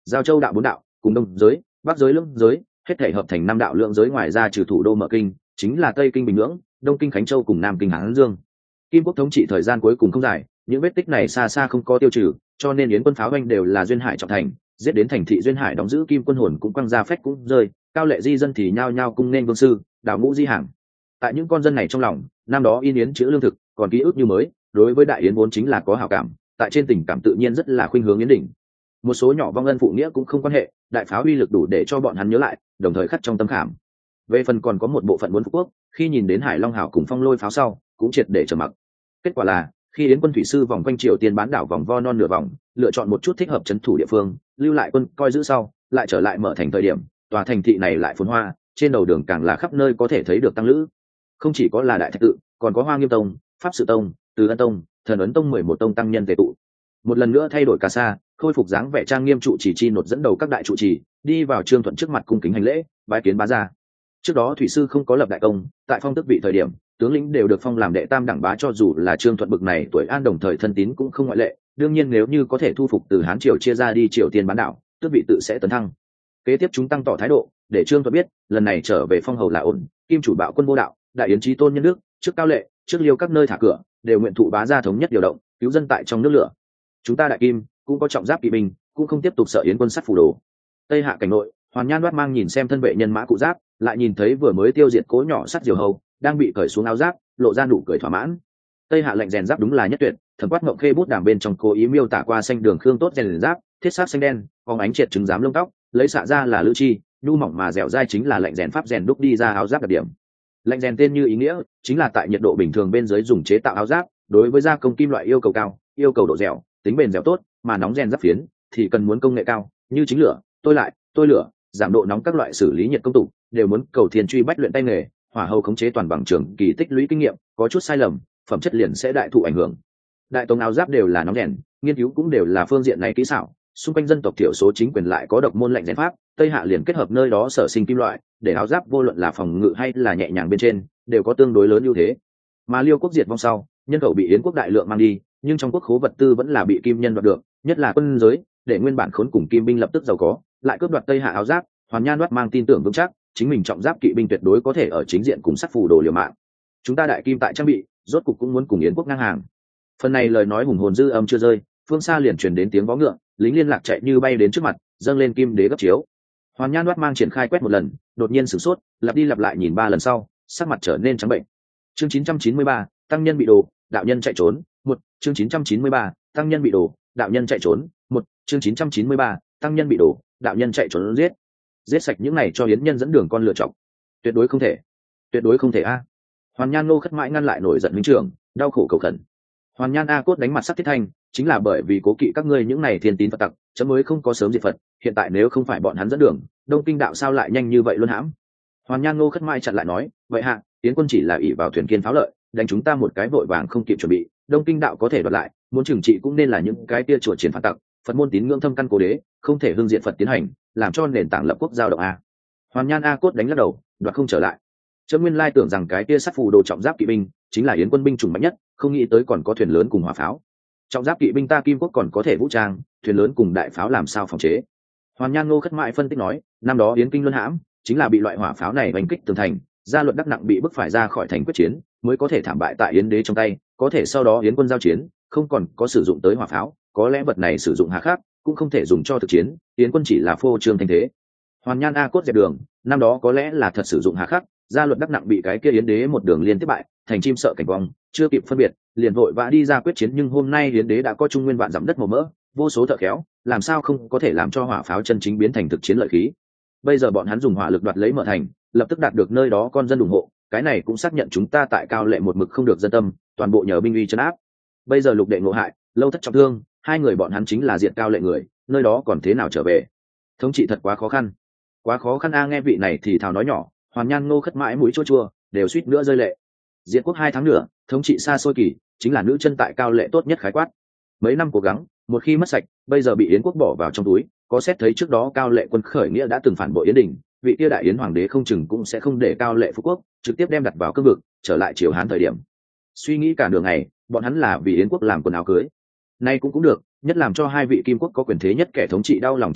giao châu đạo bốn đạo cùng đông giới bắc giới lưỡng giới hết thể hợp thành năm đạo lượng giới, ngoài ra trừ thủ đô mở kinh chính là tây kinh bình nhưỡng, đông kinh khánh châu cùng nam kinh hán dương. Kim quốc thống trị thời gian cuối cùng không dài, những vết tích này xa xa không có tiêu trừ, cho nên yến quân pháo binh đều là duyên hải trọng thành, giết đến thành thị duyên hải đóng giữ kim quân hồn cũng quăng ra phách cũng rơi, cao lệ di dân thì nhao nhao cung nên vương sư đào ngũ di hàng. Tại những con dân này trong lòng, năm đó in yến chữ lương thực còn ký ức như mới, đối với đại yến vốn chính là có hảo cảm, tại trên tình cảm tự nhiên rất là khuynh hướng yến đỉnh. Một số nhỏ vong ân phụ nghĩa cũng không quan hệ, đại pháo uy lực đủ để cho bọn hắn nhớ lại, đồng thời khắc trong tâm khảm. Về phần còn có một bộ phận muốn phục quốc, khi nhìn đến hải long hảo cùng phong lôi pháo sau cũng triệt để trầm mặc. Kết quả là khi yến quân thủy sư vòng quanh triều tiên bán đảo vòng vo non nửa vòng, lựa chọn một chút thích hợp trấn thủ địa phương, lưu lại quân coi giữ sau lại trở lại mở thành thời điểm, tòa thành thị này lại phồn hoa, trên đầu đường càng là khắp nơi có thể thấy được tăng lữ. Không chỉ có là đại thạch tự, còn có Hoa Nghiêm tông, Pháp Sự tông, Từ Ân tông, Thần Ấn tông mười một tông tăng nhân tề tụ. Một lần nữa thay đổi cà sa, khôi phục dáng vẻ trang nghiêm trụ trì chi nột dẫn đầu các đại trụ trì, đi vào Trương Thuận trước mặt cung kính hành lễ, bái kiến bá gia. Trước đó thủy sư không có lập đại công, tại phong tước vị thời điểm, tướng lĩnh đều được phong làm đệ tam đẳng bá, cho dù là Trương Thuận bực này tuổi an đồng thời thân tín cũng không ngoại lệ. Đương nhiên nếu như có thể thu phục từ Hán triều chia ra đi triều tiên bán đảo, tước vị tự sẽ tấn thăng. Kế tiếp chúng tăng tỏ thái độ, để Trương Thuận biết, lần này trở về phong hầu là ổn, kim chủ bạo quân vô đạo, đại yến chí tôn nhân đức, trước cao lệ, trước liêu các nơi thả cửa, đều nguyện thụ bá gia thống nhất điều động, cứu dân tại trong nước lửa. Chúng ta đại kim cũng có trọng giáp kỵ binh, cũng không tiếp tục sợ yến quân sát phủ đồ. Tây hạ cảnh nội, Hoàn Nhan Đoát mang nhìn xem thân vệ nhân mã cụ giáp, lại nhìn thấy vừa mới tiêu diệt cố nhỏ sắt diều hầu đang bị cởi xuống áo giáp, lộ ra nụ cười thỏa mãn. Tây hạ lệnh rèn giáp đúng là nhất tuyệt, Thẩm Quát Ngộng Khê bút đàm bên trong cố ý miêu tả qua xanh đường khương tốt rèn giáp, thiết sát xanh đen, phóng ánh triệt trứng giám lông tóc, lấy xạ ra là lữ chi, nhu mỏng mà dẻo dai chính là lệnh rèn pháp rèn đúc đi ra áo giáp đặc điểm. Lệnh rèn tên như ý nghĩa, chính là tại nhiệt độ bình thường bên dưới dùng chế tạo áo giáp, đối với gia công kim loại yêu cầu cao, yêu cầu độ dẻo, tính bền dẻo tốt, mà nóng rèn giáp phiến thì cần muốn công nghệ cao, như chính lửa, tôi lại, tôi lửa, giảm độ nóng các loại xử lý nhiệt công tục, đều muốn cầu thiên truy bách luyện tay nghề, hỏa hầu khống chế toàn bằng trường kỳ tích lũy kinh nghiệm, có chút sai lầm, phẩm chất liền sẽ đại thụ ảnh hưởng. Đại tông áo giáp đều là nóng rèn, nghiên cứu cũng đều là phương diện này kỹ xảo, xung quanh dân tộc thiểu số chính quyền lại có độc môn lệnh rèn pháp, Tây Hạ liền kết hợp nơi đó sở sinh kim loại, để áo giáp vô luận là phòng ngự hay là nhẹ nhàng bên trên, đều có tương đối lớn ưu thế. Mà Liêu quốc diệt vong sau, nhân khẩu bị Yến quốc đại lượng mang đi, nhưng trong quốc khố vật tư vẫn là bị kim nhân đoạt được, nhất là quân giới, để nguyên bản khốn cùng kim binh lập tức giàu có, lại cướp đoạt Tây Hạ áo giáp. Hoàn Nhan Đoát mang tin tưởng vững chắc, chính mình trọng giáp kỵ binh tuyệt đối có thể ở chính diện cùng sát phù đồ liều mạng. Chúng ta đại kim tại trang bị, rốt cục cũng muốn cùng Yến quốc ngang hàng. Phần này lời nói hùng hồn dư âm chưa rơi, phương xa liền truyền đến tiếng vó ngựa, lính liên lạc chạy như bay đến trước mặt, dâng lên kim đế gấp chiếu. Hoàn Nhan Đoát mang triển khai quét một lần, đột nhiên sửng sốt, lặp đi lặp lại nhìn ba lần sau, sắc mặt trở nên trắng bệnh. Chương chín trăm chín mươi ba, tăng nhân bị đồ, đạo nhân chạy trốn. Một, chương chín trăm chín mươi ba, tăng nhân bị đồ, đạo nhân chạy trốn. Một, chương chín trăm chín mươi ba, tăng nhân bị đồ, đạo nhân chạy trốn. Giết, giết sạch những này cho yến nhân dẫn đường con lựa chọc. Tuyệt đối không thể, tuyệt đối không thể a. Hoàn Nhan Ngô khất mãi ngăn lại nổi giận minh trưởng, đau khổ cầu khẩn. Hoàn Nhan A Cốt đánh mặt sắc thiết thanh, chính là bởi vì cố kỵ các ngươi những này thiên tín Phật tặc, chấm mới không có sớm diệt Phật, hiện tại nếu không phải bọn hắn dẫn đường, Đông Kinh đạo sao lại nhanh như vậy luôn hãm. Hoàn Nhan Ngô khất mãi chặn lại nói, vậy hạ, tiến quân chỉ là ỷ vào thuyền kiên pháo lợi, đánh chúng ta một cái vội vàng không kịp chuẩn bị, Đông Kinh đạo có thể đoạt lại, muốn trừng trị cũng nên là những cái tia chùa triển phản tặc, Phật môn tín ngưỡng thâm căn cố đế, không thể hưng diện Phật tiến hành, làm cho nền tảng lập quốc giao động a. Hoàn Nhan A Cốt đánh lắc đầu, đoạt không trở lại. Chấm nguyên lai tưởng rằng cái tia sát phù đồ trọng giáp kỵ binh chính là yến quân binh chủng mạnh nhất, không nghĩ tới còn có thuyền lớn cùng hỏa pháo. Trọng giáp kỵ binh ta Kim quốc còn có thể vũ trang, thuyền lớn cùng đại pháo làm sao phòng chế? Hoàn Nhan Ngô khất mãi phân tích nói, năm đó yến kinh luân hãm, chính là bị loại hỏa pháo này đánh kích tường thành, gia luật đắc nặng bị bức phải ra khỏi thành quyết chiến, mới có thể thảm bại tại yến đế trong tay, có thể sau đó yến quân giao chiến, không còn có sử dụng tới hỏa pháo, có lẽ vật này sử dụng hà khắc, cũng không thể dùng cho thực chiến, yến quân chỉ là phô trương thành thế. Hoàn Nhan A Cốt dẹp đường, năm đó có lẽ là thật sử dụng hà khắc, gia luật đắc nặng bị cái kia yến đế một đường liên tiếp bại, thành chim sợ cảnh vong, chưa kịp phân biệt, liền vội vã đi ra quyết chiến, nhưng hôm nay yến đế đã có trung nguyên vạn dặm đất màu mỡ, vô số thợ khéo, làm sao không có thể làm cho hỏa pháo chân chính biến thành thực chiến lợi khí. Bây giờ bọn hắn dùng hỏa lực đoạt lấy mở thành, lập tức đạt được nơi đó con dân ủng hộ, cái này cũng xác nhận chúng ta tại Cao Lệ một mực không được dân tâm, toàn bộ nhờ binh uy trấn áp. Bây giờ lục đệ ngộ hại, lâu thất trọng thương, hai người bọn hắn chính là diệt Cao Lệ người, nơi đó còn thế nào trở về? Thống trị thật quá khó khăn, quá khó khăn a. Nghe vị này thì thào nói nhỏ, Hoàn Nhan Ngô khất mãi mũi chua chua, đều suýt nữa rơi lệ. Diệt quốc hai tháng nữa, thống trị xa xôi kỳ, chính là nữ chân tại Cao Lệ tốt nhất khái quát. Mấy năm cố gắng, một khi mất sạch, bây giờ bị yến quốc bỏ vào trong túi, có xét thấy trước đó Cao Lệ quân khởi nghĩa đã từng phản bội yến đình, vị kia đại yến hoàng đế không chừng cũng sẽ không để Cao Lệ phục quốc, trực tiếp đem đặt vào cương vực, trở lại triều Hán thời điểm. Suy nghĩ cả đường ngày, bọn hắn là vì yến quốc làm quần áo cưới. Nay cũng cũng được, nhất làm cho hai vị kim quốc có quyền thế nhất kẻ thống trị đau lòng chính là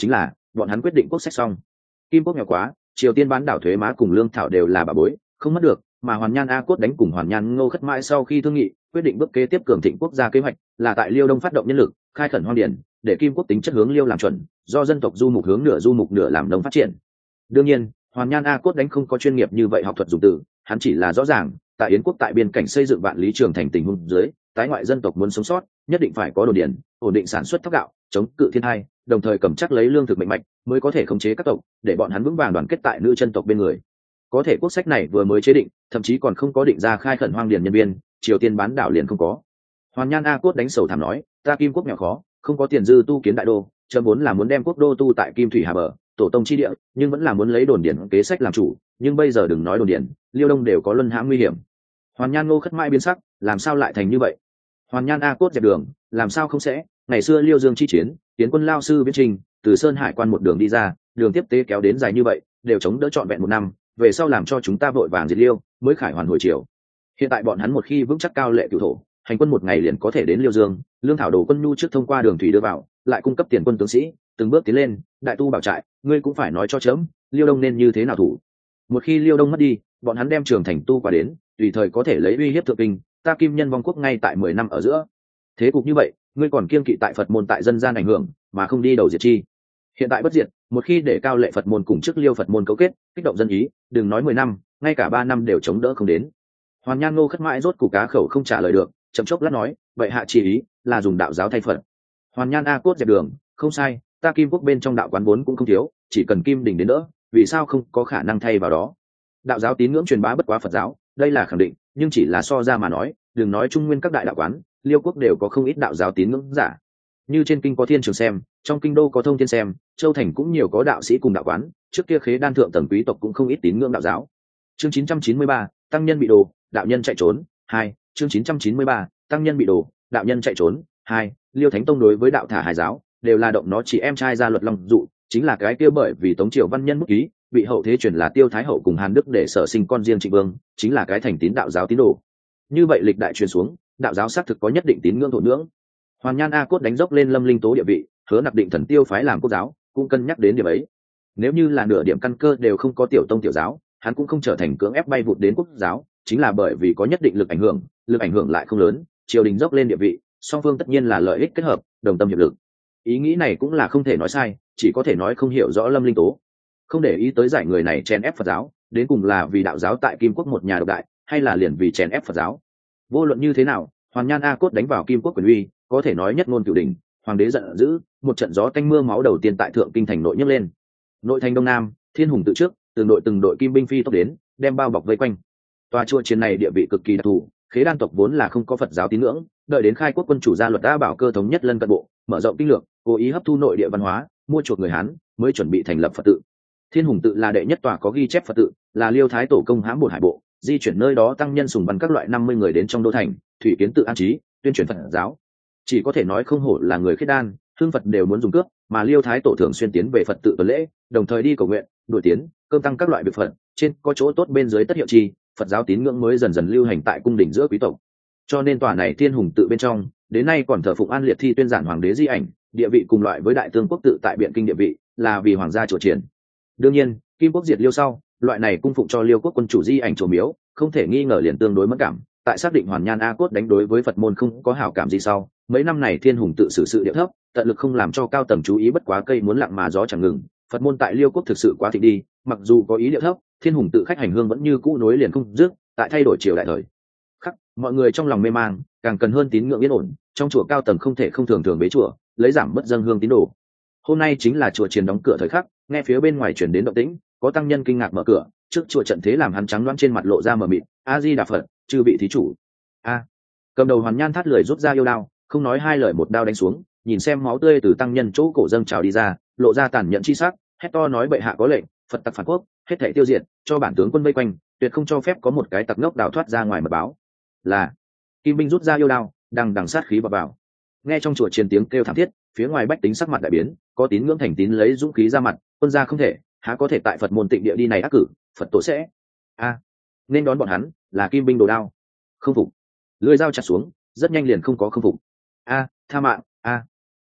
bọn hắn quyết định quốc sách xong. Kim quốc nghèo quá, Triều Tiên bán đảo thuế má cùng lương thảo đều là bà bối, không mất được, mà Hoàn Nhan A Cốt đánh cùng Hoàn Nhan Ngô Khất mãi sau khi thương nghị, quyết định bước kế tiếp cường thịnh quốc gia kế hoạch là tại Liêu Đông phát động nhân lực, khai khẩn hoang điển, để Kim quốc tính chất hướng Liêu làm chuẩn, do dân tộc du mục hướng nửa du mục nửa làm nông phát triển. Đương nhiên, Hoàn Nhan A Cốt đánh không có chuyên nghiệp như vậy học thuật dùng từ, hắn chỉ là rõ ràng, tại Yến quốc tại biên cảnh xây dựng vạn lý trường thành tình huống dưới, tái ngoại dân tộc muốn sống sót, nhất định phải có đồn điển, ổn định sản xuất thóc gạo, chống cự thiên tai, đồng thời cầm chắc lấy lương thực mạnh mạnh, mới có thể khống chế các tộc, để bọn hắn vững vàng đoàn kết tại nữ chân tộc bên người. Có thể quốc sách này vừa mới chế định, thậm chí còn không có định ra khai khẩn hoang điển nhân viên, Triều Tiên bán đảo liền không có. Hoàn Nhan A Cốt đánh sầu thảm nói, ta Kim quốc nghèo khó, không có tiền dư tu kiến đại đô, chớ muốn là muốn đem quốc đô tu tại Kim Thủy Hà bờ, tổ tông chi địa, nhưng vẫn là muốn lấy đồn điển kế sách làm chủ, nhưng bây giờ đừng nói đồn điển, Liêu Đông đều có luân hãm nguy hiểm. Hoàn Nhan Ngô Khất mãi biến sắc, làm sao lại thành như vậy? Hoàn Nhan A Cốt dẹp đường, làm sao không sẽ? Ngày xưa Liêu Dương chi chiến, tiến quân lao sư viễn trình, từ Sơn Hải quan một đường đi ra, đường tiếp tế kéo đến dài như vậy, đều chống đỡ trọn vẹn một năm, về sau làm cho chúng ta vội vàng diệt Liêu, mới khải hoàn hồi chiều. Hiện tại bọn hắn một khi vững chắc cao lệ cửu thổ, hành quân một ngày liền có thể đến Liêu Dương, lương thảo đồ quân nhu trước thông qua đường thủy đưa vào, lại cung cấp tiền quân tướng sĩ, từng bước tiến lên, đại tu bảo trại, ngươi cũng phải nói cho chớm, Liêu Đông nên như thế nào thủ. Một khi Liêu Đông mất đi, bọn hắn đem trường thành tu qua đến, tùy thời có thể lấy uy hiếp thượng kinh, ta Kim nhân vong quốc ngay tại mười năm ở giữa. Thế cục như vậy, ngươi còn kiêng kỵ tại Phật môn tại dân gian ảnh hưởng, mà không đi đầu diệt chi. Hiện tại bất diệt, một khi để cao lệ Phật môn cùng trước Liêu Phật môn cấu kết, kích động dân ý, đừng nói mười năm, ngay cả ba năm đều chống đỡ không đến. Hoàn Nhan Ngô Khất mãi rốt cục cá khẩu không trả lời được, chậm chốc lát nói, vậy hạ chỉ ý là dùng đạo giáo thay Phật. Hoàn Nhan A Cốt dẹp đường, không sai, ta Kim quốc bên trong đạo quán vốn cũng không thiếu, chỉ cần Kim Đình đến đỡ, vì sao không có khả năng thay vào đó. Đạo giáo tín ngưỡng truyền bá bất quá Phật giáo, đây là khẳng định, nhưng chỉ là so ra mà nói, đừng nói Trung Nguyên các đại đạo quán, Liêu quốc đều có không ít đạo giáo tín ngưỡng giả. Như trên kinh có Thiên Trường Xem, trong kinh đô có Thông Thiên Xem, Châu Thành cũng nhiều có đạo sĩ cùng đạo quán, trước kia khế đan thượng tầng quý tộc cũng không ít tín ngưỡng đạo giáo. Chương chín trăm chín mươi ba, tăng nhân bị đồ, đạo nhân chạy trốn. Hai, chương chín trăm chín mươi ba, tăng nhân bị đồ, đạo nhân chạy trốn. Hai, Liêu Thánh Tông đối với đạo thả hài giáo, đều là động nó chỉ em trai ra luật long dụ, chính là cái kia bởi vì Tống Triều văn nhân bút ký, bị hậu thế truyền là Tiêu Thái hậu cùng Hàn Đức để sở sinh con riêng Trịnh Vương, chính là cái thành tín đạo giáo tín đồ. Như vậy lịch đại truyền xuống, đạo giáo xác thực có nhất định tín ngưỡng thổ nhưỡng. Hoàn Nhan A Cốt đánh dốc lên Lâm Linh Tố địa vị, hứa nặc định thần tiêu phái làm quốc giáo, cũng cân nhắc đến điểm ấy. Nếu như là nửa điểm căn cơ đều không có tiểu tông tiểu giáo, hắn cũng không trở thành cưỡng ép bay vụt đến quốc giáo, chính là bởi vì có nhất định lực ảnh hưởng, lực ảnh hưởng lại không lớn, triều đình dốc lên địa vị, song phương tất nhiên là lợi ích kết hợp, đồng tâm hiệp lực. Ý nghĩ này cũng là không thể nói sai, chỉ có thể nói không hiểu rõ Lâm Linh Tố. Không để ý tới giải người này chèn ép Phật giáo, đến cùng là vì đạo giáo tại Kim quốc một nhà độc đại, hay là liền vì chèn ép Phật giáo. Vô luận như thế nào, Hoàn Nhan A Cốt đánh vào Kim quốc quyền uy, có thể nói nhất ngôn cửu đỉnh, hoàng đế giận dữ, một trận gió tanh mưa máu đầu tiên tại thượng kinh thành nội nhấc lên. Nội thành đông nam, Thiên Hùng tự trước, từng đội từng đội kim binh phi tốc đến, đem bao bọc vây quanh. Tòa chùa chiến này địa vị cực kỳ đặc thù, khế đan tộc vốn là không có Phật giáo tín ngưỡng, đợi đến khai quốc quân chủ ra luật đã bảo cơ thống nhất lân cận bộ, mở rộng kinh lược, cố ý hấp thu nội địa văn hóa, mua chuộc người Hán, mới chuẩn bị thành lập Phật tự. Thiên Hùng tự là đệ nhất tòa có ghi chép Phật tự, là Liêu Thái tổ công hãm bột hải bộ, di chuyển nơi đó tăng nhân sùng bắn các loại năm mươi người đến trong đô thành, thủy kiến tự an trí, tuyên truyền Phật giáo. Chỉ có thể nói không hổ là người khiết đan, hương Phật đều muốn dùng cướp, mà Liêu Thái tổ thường xuyên tiến về Phật tự tuần lễ, đồng thời đi cầu nguyện, đuổi tiến, cơm tăng các loại việc Phật, trên có chỗ tốt bên dưới tất hiệu chi, Phật giáo tín ngưỡng mới dần dần lưu hành tại cung đình giữa quý tộc. Cho nên tòa này Thiên Hùng tự bên trong, đến nay còn thờ phụng An Liệt Thi tuyên giản hoàng đế di ảnh, địa vị cùng loại với đại tương quốc tự tại Biện Kinh địa vị, là vì hoàng gia chùa triển. Đương nhiên, Kim quốc diệt Liêu sau, loại này cung phụng cho Liêu quốc quân chủ di ảnh chùa miếu, không thể nghi ngờ liền tương đối mất cảm. Tại xác định Hoàn Nhan A Cốt đánh đối với Phật môn không có hảo cảm gì sau, mấy năm này Thiên Hùng tự xử sự địa thấp, tận lực không làm cho cao tầng chú ý, bất quá cây muốn lặng mà gió chẳng ngừng. Phật môn tại Liêu quốc thực sự quá thịnh đi, mặc dù có ý địa thấp, Thiên Hùng tự khách hành hương vẫn như cũ nối liền không dứt. Tại thay đổi triều đại thời khắc, mọi người trong lòng mê mang, càng cần hơn tín ngưỡng yên ổn, trong chùa cao tầng không thể không thường thường bế chùa, lấy giảm bất dâng hương tín đồ. Hôm nay chính là chùa Triền đóng cửa thời khắc, nghe phía bên ngoài truyền đến động tĩnh, có tăng nhân kinh ngạc mở cửa, trước chùa trận thế làm hắn trắng loáng trên mặt lộ ra mờ mịt, a di đà Phật, chư vị thí chủ. A. Cầm đầu Hoàn Nhan thắt lười rút ra yêu đao, không nói hai lời một đao đánh xuống, nhìn xem máu tươi từ tăng nhân chỗ cổ dâng trào đi ra, lộ ra tàn nhẫn chi sắc, hét to nói bệ hạ có lệnh, Phật tặc phản quốc, hết thảy tiêu diệt, cho bản tướng quân vây quanh, tuyệt không cho phép có một cái tặc ngốc đào thoát ra ngoài mật báo. Là. Kim binh rút ra yêu đao, đằng đằng sát khí vào vào. Nghe trong chùa Triền tiếng kêu thảm thiết, phía ngoài bách tính sắc mặt đại biến, có tín ngưỡng thành tín lấy dũng khí ra mặt, quân gia không thể, há có thể tại Phật môn tịnh địa đi này ác cử, Phật tổ sẽ. A. Nên đón bọn hắn là kim binh đồ đao. Không phục. Lưỡi dao chặt xuống, rất nhanh liền không có không phục. A, tha mạng, a.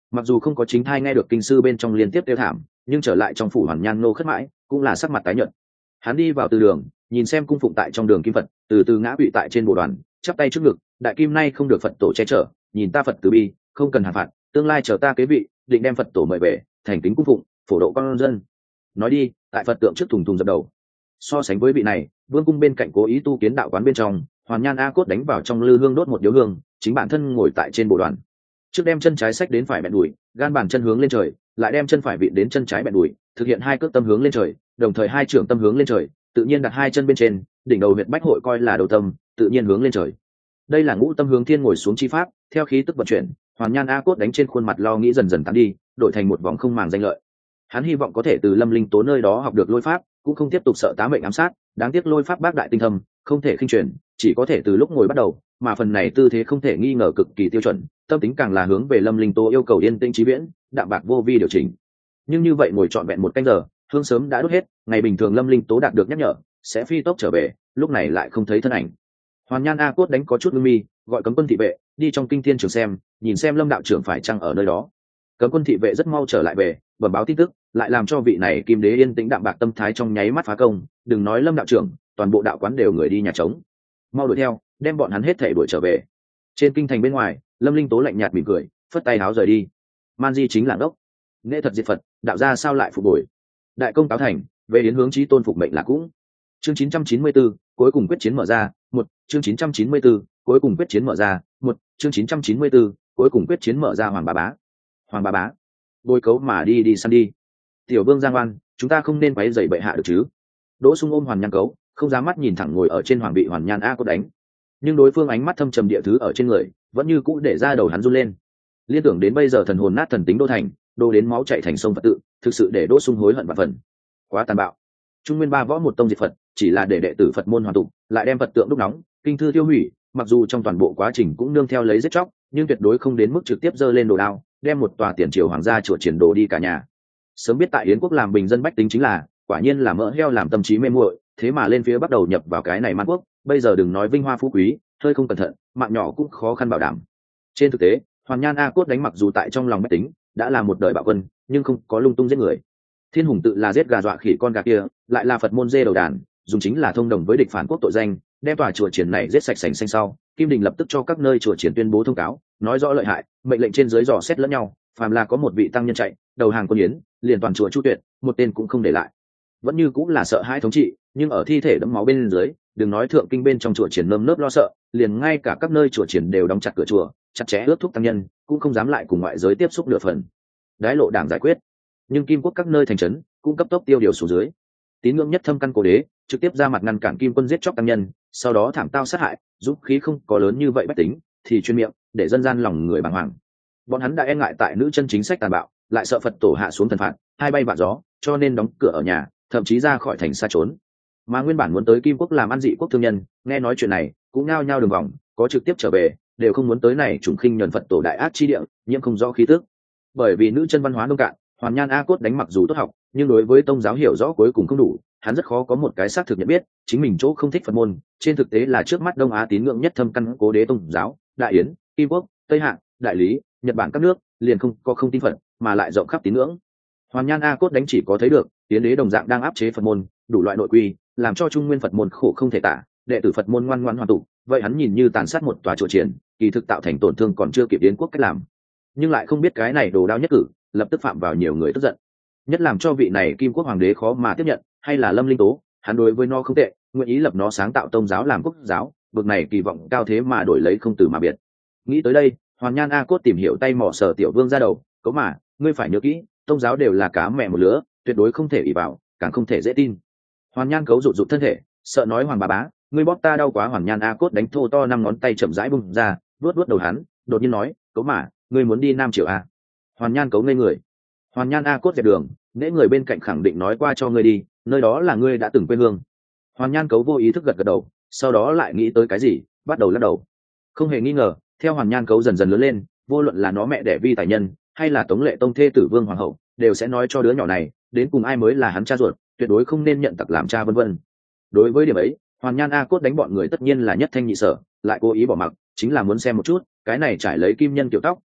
Mặc dù không có chính thai nghe được kinh sư bên trong liên tiếp tiêu thảm, nhưng trở lại trong phủ Hoàn Nhan nô khất mãi cũng là sắc mặt tái nhợt. Hắn đi vào từ đường, nhìn xem cung phụng tại trong đường kim Phật từ từ ngã quỵ tại trên bộ đoàn, chắp tay trước ngực, đại kim nay không được Phật tổ che chở, nhìn ta Phật từ bi, không cần hạn phạt, tương lai chờ ta kế vị, định đem Phật tổ mời về, thành kính cung phụng, phổ độ con dân. Nói đi, tại Phật tượng trước thùng thùng dập đầu. So sánh với vị này, vương cung bên cạnh cố ý tu kiến đạo quán bên trong, Hoàn Nhan A Cốt đánh vào trong lư hương đốt một điếu hương, chính bản thân ngồi tại trên bộ đoàn, trước đem chân trái xách đến phải bẹn đùi, gan bàn chân hướng lên trời, lại đem chân phải vịn đến chân trái bẹn đùi, thực hiện hai cước tâm hướng lên trời, đồng thời hai trưởng tâm hướng lên trời, tự nhiên đặt hai chân bên trên, đỉnh đầu huyệt bách hội coi là đầu tâm, tự nhiên hướng lên trời. Đây là ngũ tâm hướng thiên ngồi xuống chi pháp, theo khí tức vận chuyển, Hoàn Nhan A Cốt đánh trên khuôn mặt lo nghĩ dần dần tán đi, đổi thành một vòng không màng danh lợi. Hắn hy vọng có thể từ Lâm Linh Tố nơi đó học được lôi pháp, cũng không tiếp tục sợ tá mệnh ám sát, đáng tiếc lôi pháp bác đại tinh thâm, không thể khinh truyền, chỉ có thể từ lúc ngồi bắt đầu, mà phần này tư thế không thể nghi ngờ cực kỳ tiêu chuẩn, tâm tính càng là hướng về Lâm Linh Tố yêu cầu yên tĩnh trí viễn, đạm bạc vô vi điều chỉnh. Nhưng như vậy ngồi trọn vẹn một canh giờ, hương sớm đã đốt hết, ngày bình thường Lâm Linh Tố đạt được nhắc nhở sẽ phi tốc trở về, lúc này lại không thấy thân ảnh. Hoàn Nhan A Cốt đánh có chút ngưng mi, gọi cấm quân thị vệ đi trong kinh thiên trường xem, nhìn xem Lâm đạo trưởng phải chăng ở nơi đó. Cấm quân thị vệ rất mau trở lại về, bẩm báo tin tức, lại làm cho vị này kim đế yên tĩnh đạm bạc tâm thái trong nháy mắt phá công, đừng nói Lâm đạo trưởng, toàn bộ đạo quán đều người đi nhà trống. Mau đuổi theo, đem bọn hắn hết thảy đuổi trở về. Trên kinh thành bên ngoài, Lâm Linh Tố lạnh nhạt mỉm cười, phất tay áo rời đi. Man Di chính là ngốc, nghệ thuật diệt Phật, đạo gia sao lại phục bồi. Đại công cáo thành, về đến hướng chí tôn phục mệnh là cũng. Chương chín trăm chín mươi tư, cuối cùng quyết chiến mở ra, một, chương chín trăm chín mươi tư, cuối cùng quyết chiến mở ra, một, chương chín trăm chín mươi tư, cuối cùng quyết chiến mở ra. Hoàng bá bá. Hoàng bá bá. Bôi cấu mà đi đi săn đi. Tiểu Vương Giang Oan, chúng ta không nên quấy rầy bệ hạ được chứ? Đỗ Sung ôm Hoàn Nhan Cấu, không dám mắt nhìn thẳng ngồi ở trên hoàng bị Hoàn Nhan A Cốt đánh. Nhưng đối phương ánh mắt thâm trầm địa thứ ở trên người, vẫn như cũ để ra đầu hắn run lên. Liên tưởng đến bây giờ thần hồn nát thần tính đô thành, đô đến máu chảy thành sông Phật tự, thực sự để Đỗ Sung hối hận vạn phần. Quá tàn bạo. Trung Nguyên ba võ một tông diệt Phật, chỉ là để đệ tử Phật môn hoàn tụ, lại đem Phật tượng đúc nóng, kinh thư tiêu hủy, mặc dù trong toàn bộ quá trình cũng nương theo lấy giết chóc, nhưng tuyệt đối không đến mức trực tiếp giơ lên đồ đao, đem một tòa tiền triều hoàng gia chùa triển đồ đi cả nhà. Sớm biết tại Yến quốc làm bình dân bách tính chính là, quả nhiên là mỡ heo làm tâm trí mê muội, thế mà lên phía bắt đầu nhập vào cái này man quốc, bây giờ đừng nói vinh hoa phú quý, hơi không cẩn thận, mạng nhỏ cũng khó khăn bảo đảm. Trên thực tế, Hoàn Nhan A Cốt đánh mặc dù tại trong lòng bách tính đã là một đời bạo quân, nhưng không có lung tung giết người. Thiên Hùng tự là giết gà dọa khỉ con gà kia, lại là Phật môn dê đầu đàn, dùng chính là thông đồng với địch phản quốc tội danh, đem tòa chùa triển này giết sạch sành xanh sau, Kim Đình lập tức cho các nơi chùa triển tuyên bố thông cáo, nói rõ lợi hại, mệnh lệnh trên dưới dò xét lẫn nhau, phàm là có một vị tăng nhân chạy, đầu hàng quân yến, liền toàn chùa chu tuyệt, một tên cũng không để lại. Vẫn như cũng là sợ hãi thống trị, nhưng ở thi thể đẫm máu bên dưới, đừng nói thượng kinh bên trong chùa triển nơm nớp lo sợ, liền ngay cả các nơi chùa triển đều đóng chặt cửa chùa, chặt chẽ ướt thúc tăng nhân, cũng không dám lại cùng ngoại giới tiếp xúc nửa phần. Đái lộ đảng giải quyết, nhưng kim quốc các nơi thành trấn cũng cấp tốc tiêu điều xuống dưới. Tín ngưỡng nhất thâm căn cố đế trực tiếp ra mặt ngăn cản kim quân giết chóc tăng nhân, sau đó thảm tao sát hại, giúp khí không có lớn như vậy bách tính thì chuyên miệng để dân gian lòng người bàng hoàng. Bọn hắn đã e ngại tại nữ chân chính sách tàn bạo, lại sợ Phật tổ hạ xuống thần phạt, hai bay vạ gió, cho nên đóng cửa ở nhà, thậm chí ra khỏi thành xa trốn. Mà nguyên bản muốn tới kim quốc làm ăn dị quốc thương nhân, nghe nói chuyện này cũng nhao nhao đường vòng, có trực tiếp trở về, đều không muốn tới này trùng khinh nhuần Phật tổ đại ác chi địa, nhiễm không rõ khí tức. Bởi vì nữ chân văn hóa nông cạn, Hoàn Nhan A Cốt đánh mặc dù tốt học, nhưng đối với tông giáo hiểu rõ cuối cùng không đủ, hắn rất khó có một cái xác thực nhận biết chính mình chỗ không thích Phật môn. Trên thực tế là trước mắt Đông Á tín ngưỡng nhất thâm căn cố đế tông giáo, Đại Yến, Kim Quốc, Tây Hạ, Đại Lý, Nhật Bản các nước liền không có không tin Phật, mà lại rộng khắp tín ngưỡng. Hoàn Nhan A Cốt đánh chỉ có thấy được Yến đế đồng dạng đang áp chế Phật môn, đủ loại nội quy, làm cho Trung Nguyên Phật môn khổ không thể tả, đệ tử Phật môn ngoan ngoãn hoàn tụ, vậy hắn nhìn như tàn sát một tòa chùa triển, kỳ thực tạo thành tổn thương còn chưa kịp Yến quốc cách làm. Nhưng lại không biết cái này đồ đao nhất cử, lập tức phạm vào nhiều người tức giận. Nhất làm cho vị này Kim quốc hoàng đế khó mà tiếp nhận, hay là Lâm Linh Tố, hắn đối với nó không tệ, nguyện ý lập nó sáng tạo tông giáo làm quốc giáo, bực này kỳ vọng cao thế mà đổi lấy không từ mà biệt. Nghĩ tới đây, Hoàn Nhan A Cốt tìm hiểu tay mỏ Sở Tiểu Vương ra đầu, cấu mà, ngươi phải nhớ kỹ, tông giáo đều là cá mẹ một lứa, tuyệt đối không thể ỷ vào, càng không thể dễ tin. Hoàn Nhan cấu rụt rụt thân thể, sợ nói Hoàng bá bá, ngươi bóp ta đau quá. Hoàn Nhan A Cốt đánh thô to năm ngón tay chậm rãi bung ra, vuốt vuốt đầu hắn, đột nhiên nói, cấu mà, ngươi muốn đi Nam Triều à? Hoàn Nhan cấu ngây người. Hoàn Nhan A Cốt dẹp đường, nễ người bên cạnh khẳng định nói qua cho ngươi đi, nơi đó là ngươi đã từng quê hương. Hoàn Nhan cấu vô ý thức gật gật đầu, sau đó lại nghĩ tới cái gì, bắt đầu lắc đầu. Không hề nghi ngờ, theo Hoàn Nhan cấu dần dần lớn lên, vô luận là nó mẹ đẻ Vi tài nhân, hay là Tống Lệ Tông thê tử Vương hoàng hậu, đều sẽ nói cho đứa nhỏ này, đến cùng ai mới là hắn cha ruột, tuyệt đối không nên nhận tặc làm cha, vân vân. Đối với điểm ấy, Hoàn Nhan A Cốt đánh bọn người tất nhiên là nhất thanh nhị sở, lại cố ý bỏ mặc, chính là muốn xem một chút, cái này trải lấy kim nhân kiểu tóc,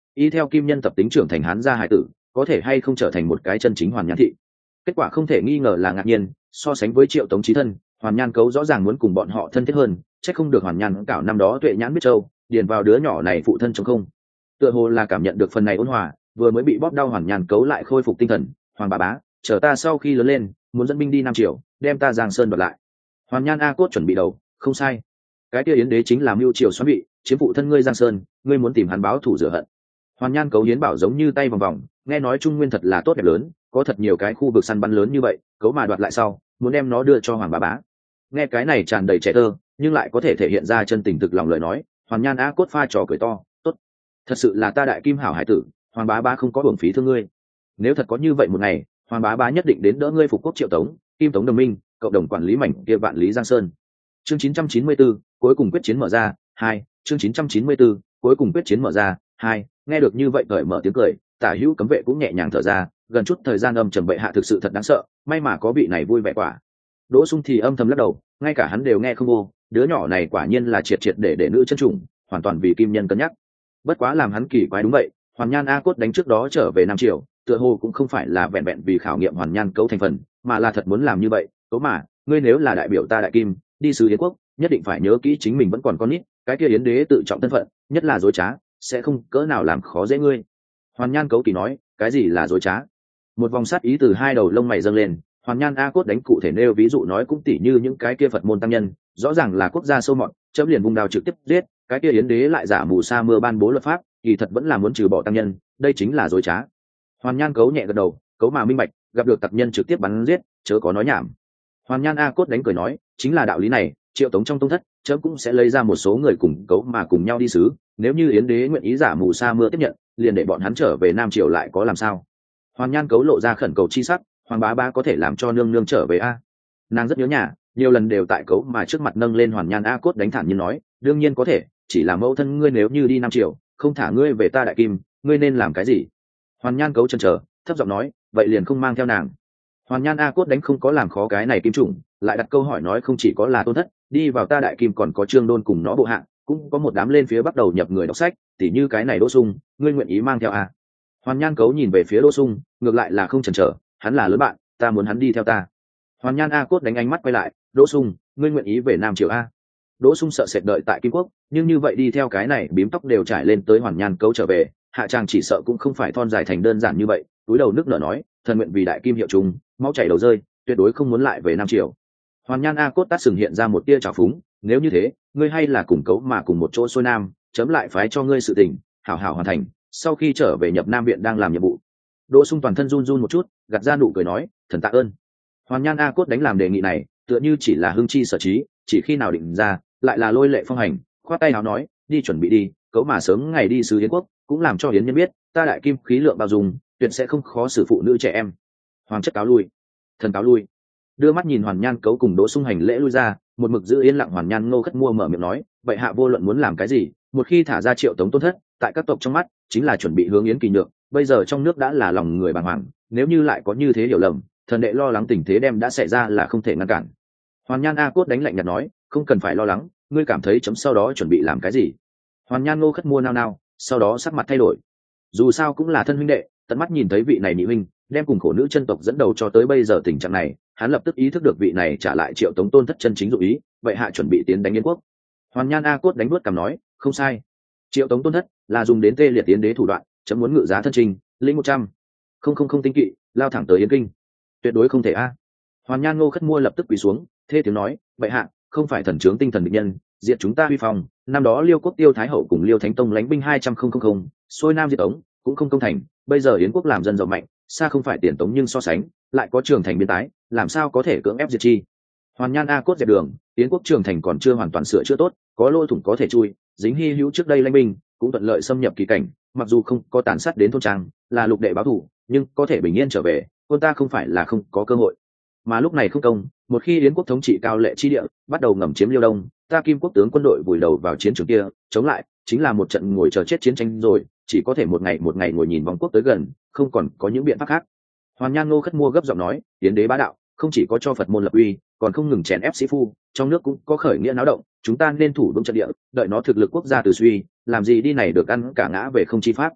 y theo kim nhân tập tính trưởng thành hán gia hải tử có thể hay không trở thành một cái chân chính hoàn nhan thị. Kết quả không thể nghi ngờ là ngạc nhiên, so sánh với Triệu Tống chí thân, hoàn nhan cấu rõ ràng muốn cùng bọn họ thân thiết hơn, chắc không được hoàn nhan cảo năm đó tuệ nhãn biết châu điền vào đứa nhỏ này phụ thân chống không. Tựa hồ là cảm nhận được phần này ôn hòa, vừa mới bị bóp đau hoàn nhan cấu lại khôi phục tinh thần. Hoàng bà bá, chờ ta sau khi lớn lên muốn dẫn binh đi Nam Triều, đem ta Giang Sơn đoạt lại. Hoàn nhan a cốt chuẩn bị đầu, không sai, cái kia yến đế chính là mưu triều xoắn bị chiếm phụ thân ngươi Giang Sơn, ngươi muốn tìm hắn báo thù rửa hận. Hoàn nhan cấu hiến bảo giống như tay vòng vòng, nghe nói Trung Nguyên thật là tốt đẹp lớn, có thật nhiều cái khu vực săn bắn lớn như vậy, cấu mà đoạt lại sau muốn đem nó đưa cho Hoàng bà bá. Nghe cái này tràn đầy trẻ thơ nhưng lại có thể thể hiện ra chân tình thực lòng lời nói, hoàn nhan a cốt pha trò cười to, tốt, thật sự là ta đại kim hảo hải tử, Hoàng bá bá không có uổng phí thương ngươi. Nếu thật có như vậy một ngày, Hoàng bá bá nhất định đến đỡ ngươi phục quốc Triệu Tống, Kim Tống đồng minh, cộng đồng quản lý mảnh kia vạn lý Giang Sơn. Chương chín trăm chín mươi tư, cuối cùng quyết chiến mở ra, hai. Chương chín trăm chín mươi tư, cuối cùng quyết chiến mở ra, hai. Nghe được như vậy cởi mở tiếng cười, Tả Hữu cấm vệ cũng nhẹ nhàng thở ra, gần chút thời gian âm trầm bệ hạ thực sự thật đáng sợ, may mà có vị này vui vẻ quả. Đỗ Sung thì âm thầm lắc đầu, ngay cả hắn đều nghe không vô, đứa nhỏ này quả nhiên là triệt triệt để để nữ chân trùng, hoàn toàn vì kim nhân cân nhắc. Bất quá làm hắn kỳ quái đúng vậy, Hoàn Nhan A Cốt đánh trước đó trở về Nam Triều, tựa hồ cũng không phải là vẹn vẹn vì khảo nghiệm Hoàn Nhan cấu thành phần, mà là thật muốn làm như vậy. Cấu mà, ngươi nếu là đại biểu ta đại kim, đi sứ Yến quốc, nhất định phải nhớ kỹ chính mình vẫn còn con nít, cái kia Yến đế tự trọng thân phận, nhất là dối trá, sẽ không cỡ nào làm khó dễ ngươi. Hoàn Nhan cấu kỳ nói, cái gì là dối trá? Một vòng sát ý từ hai đầu lông mày dâng lên. Hoàn Nhan A Cốt đánh cụ thể nêu ví dụ nói cũng tỉ như những cái kia Phật môn tăng nhân, rõ ràng là quốc gia sâu mọt, chấm liền vùng đào trực tiếp giết, cái kia Yến đế lại giả mù sa mưa ban bố luật pháp, kỳ thật vẫn là muốn trừ bỏ tăng nhân, đây chính là dối trá. Hoàn Nhan cấu nhẹ gật đầu, cấu mà minh bạch, gặp được tặc nhân trực tiếp bắn giết, chớ có nói nhảm. Hoàn Nhan A Cốt đánh cười nói, chính là đạo lý này, Triệu Tống trong tông thất, chấm cũng sẽ lấy ra một số người cùng cấu mà cùng nhau đi sứ, nếu như Yến đế nguyện ý giả mù sa mưa tiếp nhận, liền để bọn hắn trở về Nam Triều lại có làm sao? Hoàn Nhan cấu lộ ra khẩn cầu chi sắc, Hoàng bá bá có thể làm cho nương nương trở về a? Nàng rất nhớ nhà, nhiều lần đều tại cấu mà trước mặt nâng lên Hoàn Nhan A Cốt đánh thản nhiên nói, đương nhiên có thể, chỉ là mẫu thân ngươi nếu như đi Nam Triều, không thả ngươi về ta đại kim, ngươi nên làm cái gì? Hoàn Nhan cấu chần chờ, thấp giọng nói, vậy liền không mang theo nàng. Hoàn Nhan A Cốt đánh không có làm khó cái này kim chủng, lại đặt câu hỏi nói không chỉ có là tôn thất, đi vào ta đại kim còn có Trương Đôn cùng nó bộ hạ, cũng có một đám lên phía bắt đầu nhập người đọc sách, tỉ như cái này Đỗ Sung, ngươi nguyện ý mang theo à? Hoàn Nhan cấu nhìn về phía Đỗ Sung, ngược lại là không chần chờ, hắn là lớn bạn, ta muốn hắn đi theo ta. Hoàn Nhan A Cốt đánh ánh mắt quay lại, Đỗ Sung, ngươi nguyện ý về Nam Triều a? Đỗ Sung sợ sệt đợi tại Kim Quốc, nhưng như vậy đi theo cái này bím tóc đều trải lên tới Hoàn Nhan cấu trở về, hạ trang chỉ sợ cũng không phải thon dài thành đơn giản như vậy. Túi đầu nước nở nói, thần nguyện vì đại kim hiệu trùng, máu chảy đầu rơi, tuyệt đối không muốn lại về Nam Triều. Hoàn Nhan A Cốt tát sừng hiện ra một tia trào phúng, nếu như thế, ngươi hay là cùng cấu mà cùng một chỗ xuôi Nam, chấm lại phái cho ngươi sự tình, hảo hảo hoàn thành. Sau khi trở về nhập Nam viện đang làm nhiệm vụ. Đỗ Sung toàn thân run run một chút, gạt ra nụ cười nói, thần tạ ơn. Hoàn Nhan A Cốt đánh làm đề nghị này, tựa như chỉ là hưng chi sở trí, chỉ khi nào định ra, lại là lôi lệ phong hành, khoát tay áo nói, đi chuẩn bị đi, cấu mà sớm ngày đi sứ Yến quốc, cũng làm cho Yến nhân biết, ta đại kim khí lượng bao dung, tuyệt sẽ không khó xử phụ nữ trẻ em. Hoàng chất cáo lui, thần cáo lui. Đưa mắt nhìn Hoàn Nhan cấu cùng Đỗ Sung hành lễ lui ra, một mực giữ yên lặng Hoàn Nhan Ngô Khất Mua mở miệng nói, vậy hạ vô luận muốn làm cái gì, một khi thả ra Triệu Tống tôn thất, tại các tộc trong mắt chính là chuẩn bị hướng Yến kỳ nhượng, bây giờ trong nước đã là lòng người bàng hoàng, nếu như lại có như thế hiểu lầm, thần đệ lo lắng tình thế đem đã xảy ra là không thể ngăn cản. Hoàn Nhan A Cốt đánh lạnh nhạt nói, không cần phải lo lắng, ngươi cảm thấy chấm sau đó chuẩn bị làm cái gì? Hoàn Nhan Ngô Khất Mua nao nao, sau đó sắc mặt thay đổi. Dù sao cũng là thân huynh đệ, tận mắt nhìn thấy vị này nhị huynh đem cùng khổ nữ chân tộc dẫn đầu cho tới bây giờ tình trạng này, hắn lập tức ý thức được vị này trả lại Triệu Tống tôn thất chân chính dụ ý, vậy hạ chuẩn bị tiến đánh Yến quốc. Hoàn Nhan A Cốt đánh bước cằm nói, không sai, Triệu Tống tôn thất là dùng đến tê liệt Yến đế thủ đoạn, chấm muốn ngự giá thân trình, lĩnh một trăm không không không tinh kỵ lao thẳng tới Yến kinh, tuyệt đối không thể a. Hoàn Nhan Ngô Khất Mua lập tức quỳ xuống, thê tiếng nói, vậy hạ không phải thần trướng tinh thần địch nhân, diệt chúng ta huy phòng, năm đó Liêu quốc Tiêu Thái hậu cùng Liêu Thánh Tông lãnh binh hai trăm không không không, xuôi Nam diệt Tống, cũng không công thành, bây giờ Yến quốc làm dân giàu mạnh, xa không phải tiền Tống nhưng so sánh, lại có Trường Thành biên tái, làm sao có thể cưỡng ép diệt chi. Hoàn Nhan A Cốt dẹp đường, Yến quốc Trường Thành còn chưa hoàn toàn sửa chữa tốt, có lỗ thủng có thể chui, dính hy hữu trước đây lãnh binh cũng thuận lợi xâm nhập kỳ cảnh, mặc dù không có tàn sát đến thôn trang, là lục đệ báo thù, nhưng có thể bình yên trở về, quân ta không phải là không có cơ hội. Mà lúc này không công, một khi Yến quốc thống trị cao lệ chi địa, bắt đầu ngầm chiếm Liêu Đông, ta Kim quốc tướng quân đội vùi đầu vào chiến trường kia, chống lại, chính là một trận ngồi chờ chết chiến tranh rồi, chỉ có thể một ngày một ngày ngồi nhìn vòng quốc tới gần, không còn có những biện pháp khác. Hoàn Nhan Ngô Khất Mua gấp giọng nói, Yến đế bá đạo, không chỉ có cho Phật môn lập uy, còn không ngừng chèn ép sĩ phu, trong nước cũng có khởi nghĩa náo động, chúng ta nên thủ vững trận địa, đợi nó thực lực quốc gia từ suy, làm gì đi này được ăn cả ngã về không chi pháp.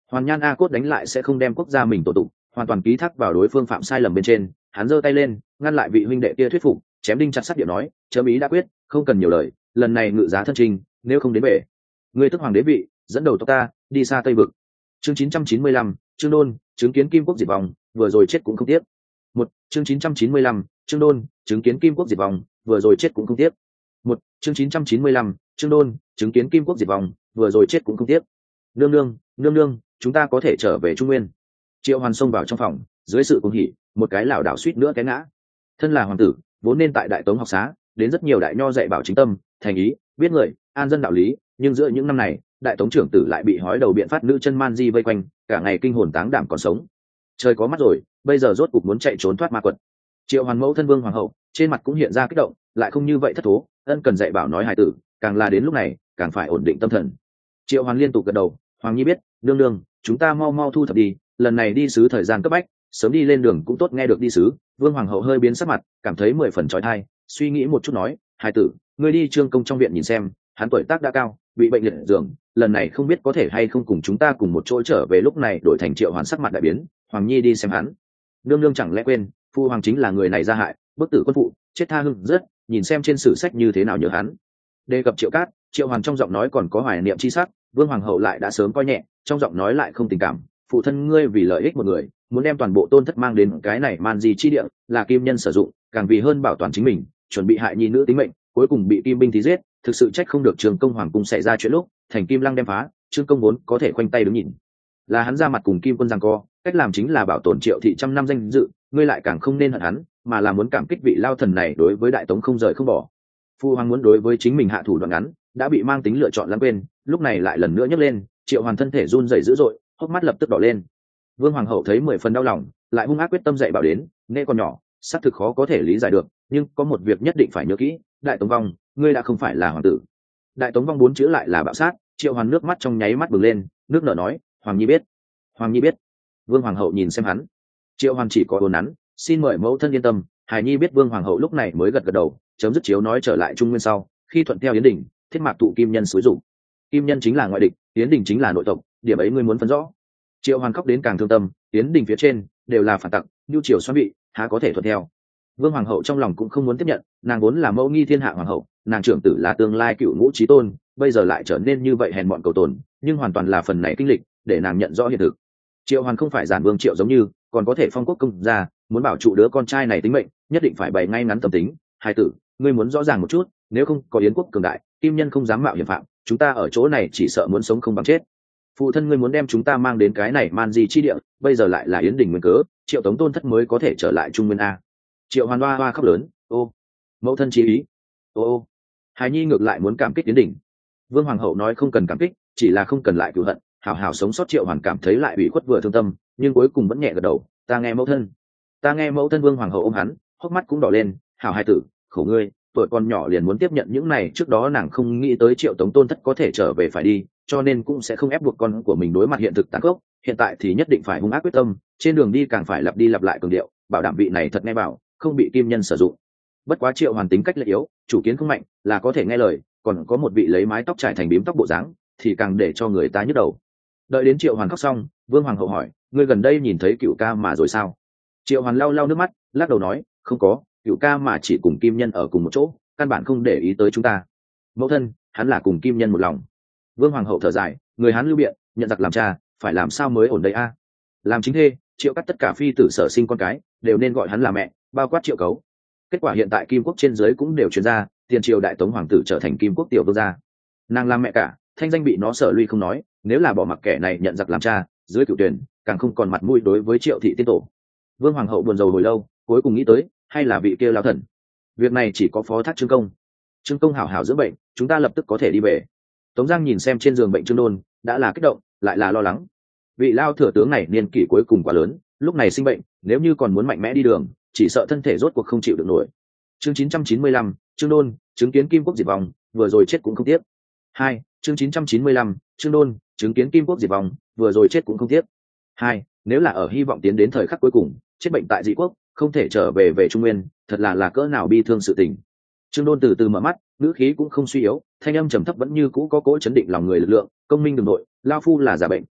Hoàn Nhan A Cốt đánh lại sẽ không đem quốc gia mình tổ tụng, hoàn toàn ký thác vào đối phương phạm sai lầm bên trên. Hắn giơ tay lên ngăn lại vị huynh đệ kia thuyết phục, chém đinh chặt sắt điệu nói, chấm ý đã quyết, không cần nhiều lời, lần này ngự giá thân trình, nếu không đến bể người tức hoàng đế vị, dẫn đầu tộc ta đi xa Tây vực. Chương chín trăm chín mươi lăm, Trương Đôn chứng kiến Kim Quốc diệt vong, vừa rồi chết cũng không tiếc. Một chương chín trăm chín mươi lăm, Trương Đôn chứng kiến Kim Quốc diệt vong, vừa rồi chết cũng không tiếc. Một chương chín trăm chín mươi lăm, Trương Đôn chứng kiến Kim Quốc diệt vong, vừa rồi chết cũng không tiếc. Nương nương, nương nương, chúng ta có thể trở về Trung Nguyên. Triệu Hoàn xông vào trong phòng, dưới sự cuồng hỉ, một cái lảo đảo suýt nữa té ngã. Thân là hoàng tử, vốn nên tại Đại Tống học xá, đến rất nhiều đại nho dạy bảo chính tâm, thành ý, biết người, an dân đạo lý, nhưng giữa những năm này, Đại Tống trưởng tử lại bị hói đầu biện phát nữ chân man di vây quanh, cả ngày kinh hồn táng đảm còn sống. Trời có mắt rồi, bây giờ rốt cục muốn chạy trốn thoát ma quật. Triệu Hoàn mẫu thân Vương hoàng hậu, trên mặt cũng hiện ra kích động, lại không như vậy thất thố, ân cần dạy bảo nói hài tử, càng là đến lúc này, càng phải ổn định tâm thần. Triệu Hoàn liên tục gật đầu, Hoàng Nhi biết, nương nương, chúng ta mau mau thu thập đi, lần này đi sứ thời gian cấp bách, sớm đi lên đường cũng tốt nghe được đi sứ. Vương hoàng hậu hơi biến sắc mặt, cảm thấy mười phần trói thai, suy nghĩ một chút nói, hài tử, ngươi đi Trương công trong viện nhìn xem, hắn tuổi tác đã cao, bị bệnh liệt giường, lần này không biết có thể hay không cùng chúng ta cùng một chỗ trở về. Lúc này đổi thành Triệu Hoàn sắc mặt đại biến, Hoàng Nhi đi xem hắn. Nương nương chẳng lẽ quên, phu hoàng chính là người này ra hại, bức tử quân phụ, chết tha hưng rất, nhìn xem trên sử sách như thế nào nhớ hắn. Đề cập Triệu Cát, Triệu Hoàn trong giọng nói còn có hoài niệm chi sắc, Vương hoàng hậu lại đã sớm coi nhẹ, trong giọng nói lại không tình cảm. Phụ thân ngươi vì lợi ích một người, muốn đem toàn bộ tôn thất mang đến cái này man di chi địa, là kim nhân sử dụng, càng vì hơn bảo toàn chính mình, chuẩn bị hại nhi nữ tính mệnh, cuối cùng bị kim binh thí giết, thực sự trách không được Trường Công hoàng cung xảy ra chuyện lúc thành kim lăng đem phá, Trương công vốn có thể khoanh tay đứng nhìn, là hắn ra mặt cùng kim quân giằng co, cách làm chính là bảo tồn Triệu thị trăm năm danh dự, ngươi lại càng không nên hận hắn, mà là muốn cảm kích vị lao thần này đối với Đại Tống không rời không bỏ. Phu hoàng muốn đối với chính mình hạ thủ đoạn ngắn, đã bị mang tính lựa chọn lãng quên, lúc này lại lần nữa nhấc lên. Triệu Hoàn thân thể run rẩy dữ dội, hốc mắt lập tức đỏ lên. Vương hoàng hậu thấy mười phần đau lòng, lại hung ác quyết tâm dạy bảo đến, nghe con nhỏ, xác thực khó có thể lý giải được, nhưng có một việc nhất định phải nhớ kỹ, Đại Tống vong, ngươi đã không phải là hoàng tử. Đại Tống vong bốn chữ lại là bạo sát. Triệu Hoàn nước mắt trong nháy mắt bừng lên, nước nở nói, Hoàng Nhi biết, Hoàng Nhi biết. Vương hoàng hậu nhìn xem hắn, Triệu Hoàn chỉ có đồn nắn, xin mời mẫu thân yên tâm. Hải Nhi biết. Vương hoàng hậu lúc này mới gật gật đầu, chấm dứt chiếu nói trở lại Trung Nguyên sau, khi thuận theo Yến Đình, thiết mạc tụ kim nhân xúi dụng. Kim nhân chính là ngoại địch, Yến Đình chính là nội tộc, điểm ấy ngươi muốn phân rõ. Triệu Hoàn khóc đến càng thương tâm, Yến Đình phía trên đều là phản tặc, nhu triều xoan bị, há có thể thuận theo. Vương hoàng hậu trong lòng cũng không muốn tiếp nhận, nàng vốn là mẫu nghi thiên hạ hoàng hậu, nàng trưởng tử là tương lai cựu ngũ chí tôn, bây giờ lại trở nên như vậy hèn mọn cầu tồn, nhưng hoàn toàn là phần này kinh lịch để nàng nhận rõ hiện thực. Triệu Hoàn không phải giản vương Triệu giống như, còn có thể phong quốc công gia, muốn bảo trụ đứa con trai này tính mệnh, nhất định phải bày ngay ngắn tâm tính. Hai tử, ngươi muốn rõ ràng một chút, nếu không có Yến quốc cường đại, kim nhân không dám mạo hiểm phạm, chúng ta ở chỗ này chỉ sợ muốn sống không bằng chết. Phụ thân ngươi muốn đem chúng ta mang đến cái này man di chi địa, bây giờ lại là Yến Đình nguyên cớ, Triệu Tống tôn thất mới có thể trở lại Trung Nguyên a. Triệu Hoàn hoa hoa khóc lớn, ô, mẫu thân chí ý, ô ô. Hài Nhi ngược lại muốn cảm kích Yến Đình. Vương hoàng hậu nói không cần cảm kích, chỉ là không cần lại cửu hận, hảo hảo sống sót. Triệu Hoàn cảm thấy lại ủy khuất vừa thương tâm, nhưng cuối cùng vẫn nhẹ gật đầu, ta nghe mẫu thân, ta nghe mẫu thân. Vương hoàng hậu ôm hắn, hốc mắt cũng đỏ lên, hảo hai tử, khổ ngươi, tuổi con nhỏ liền muốn tiếp nhận những này, trước đó nàng không nghĩ tới Triệu Tống tôn thất có thể trở về phải đi, cho nên cũng sẽ không ép buộc con của mình đối mặt hiện thực tàn khốc. Hiện tại thì nhất định phải hung ác quyết tâm, trên đường đi càng phải lặp đi lặp lại cường điệu, bảo đảm vị này thật nghe bảo, không bị kim nhân sử dụng. Bất quá Triệu Hoàn tính cách lại yếu, chủ kiến không mạnh, là có thể nghe lời, còn có một vị lấy mái tóc trải thành bím tóc bộ dáng, thì càng để cho người ta nhức đầu. Đợi đến Triệu Hoàn khóc xong, Vương hoàng hậu hỏi, ngươi gần đây nhìn thấy Cửu ca mà rồi sao? Triệu Hoàn lau lau nước mắt, lắc đầu nói, không có, Cửu ca mà chỉ cùng kim nhân ở cùng một chỗ, căn bản không để ý tới chúng ta. Mẫu thân, hắn là cùng kim nhân một lòng. Vương hoàng hậu thở dài, người hắn lưu biện, nhận giặc làm cha, phải làm sao mới ổn đây a? Làm chính thê, Triệu cắt tất cả phi tử sở sinh con cái đều nên gọi hắn là mẹ, bao quát Triệu Cấu. Kết quả hiện tại Kim quốc trên dưới cũng đều truyền ra, tiền triều đại tống hoàng tử trở thành Kim quốc tiểu vương gia, nàng làm mẹ cả, thanh danh bị nó sở lui không nói, nếu là bỏ mặc kẻ này nhận giặc làm cha, dưới cựu tuyển càng không còn mặt mũi đối với Triệu thị tiên tổ. Vương hoàng hậu buồn rầu hồi lâu, cuối cùng nghĩ tới, hay là vị kia lão thần. Việc này chỉ có phó thác Trương công. Trương công hảo hảo dưỡng bệnh, chúng ta lập tức có thể đi về. Tống Giang nhìn xem trên giường bệnh Trương Đôn, đã là kích động, lại là lo lắng. Vị lao thừa tướng này niên kỷ cuối cùng quá lớn, lúc này sinh bệnh, nếu như còn muốn mạnh mẽ đi đường, chỉ sợ thân thể rốt cuộc không chịu được nổi. Chương chín trăm chín mươi lăm, Trương Đôn chứng kiến Kim quốc diệt vong, vừa rồi chết cũng không tiếc. Hai, chương chín trăm chín mươi lăm, Trương Đôn chứng kiến Kim quốc diệt vong, vừa rồi chết cũng không tiếc. Hai, nếu là ở hy vọng tiến đến thời khắc cuối cùng, chết bệnh tại dị quốc, không thể trở về về Trung Nguyên, thật là là cỡ nào bi thương sự tình. Trương Đôn từ từ mở mắt, ngữ khí cũng không suy yếu, thanh âm trầm thấp vẫn như cũ có cỗ chấn định lòng người lực lượng, công minh đường nội, lao phu là giả bệnh,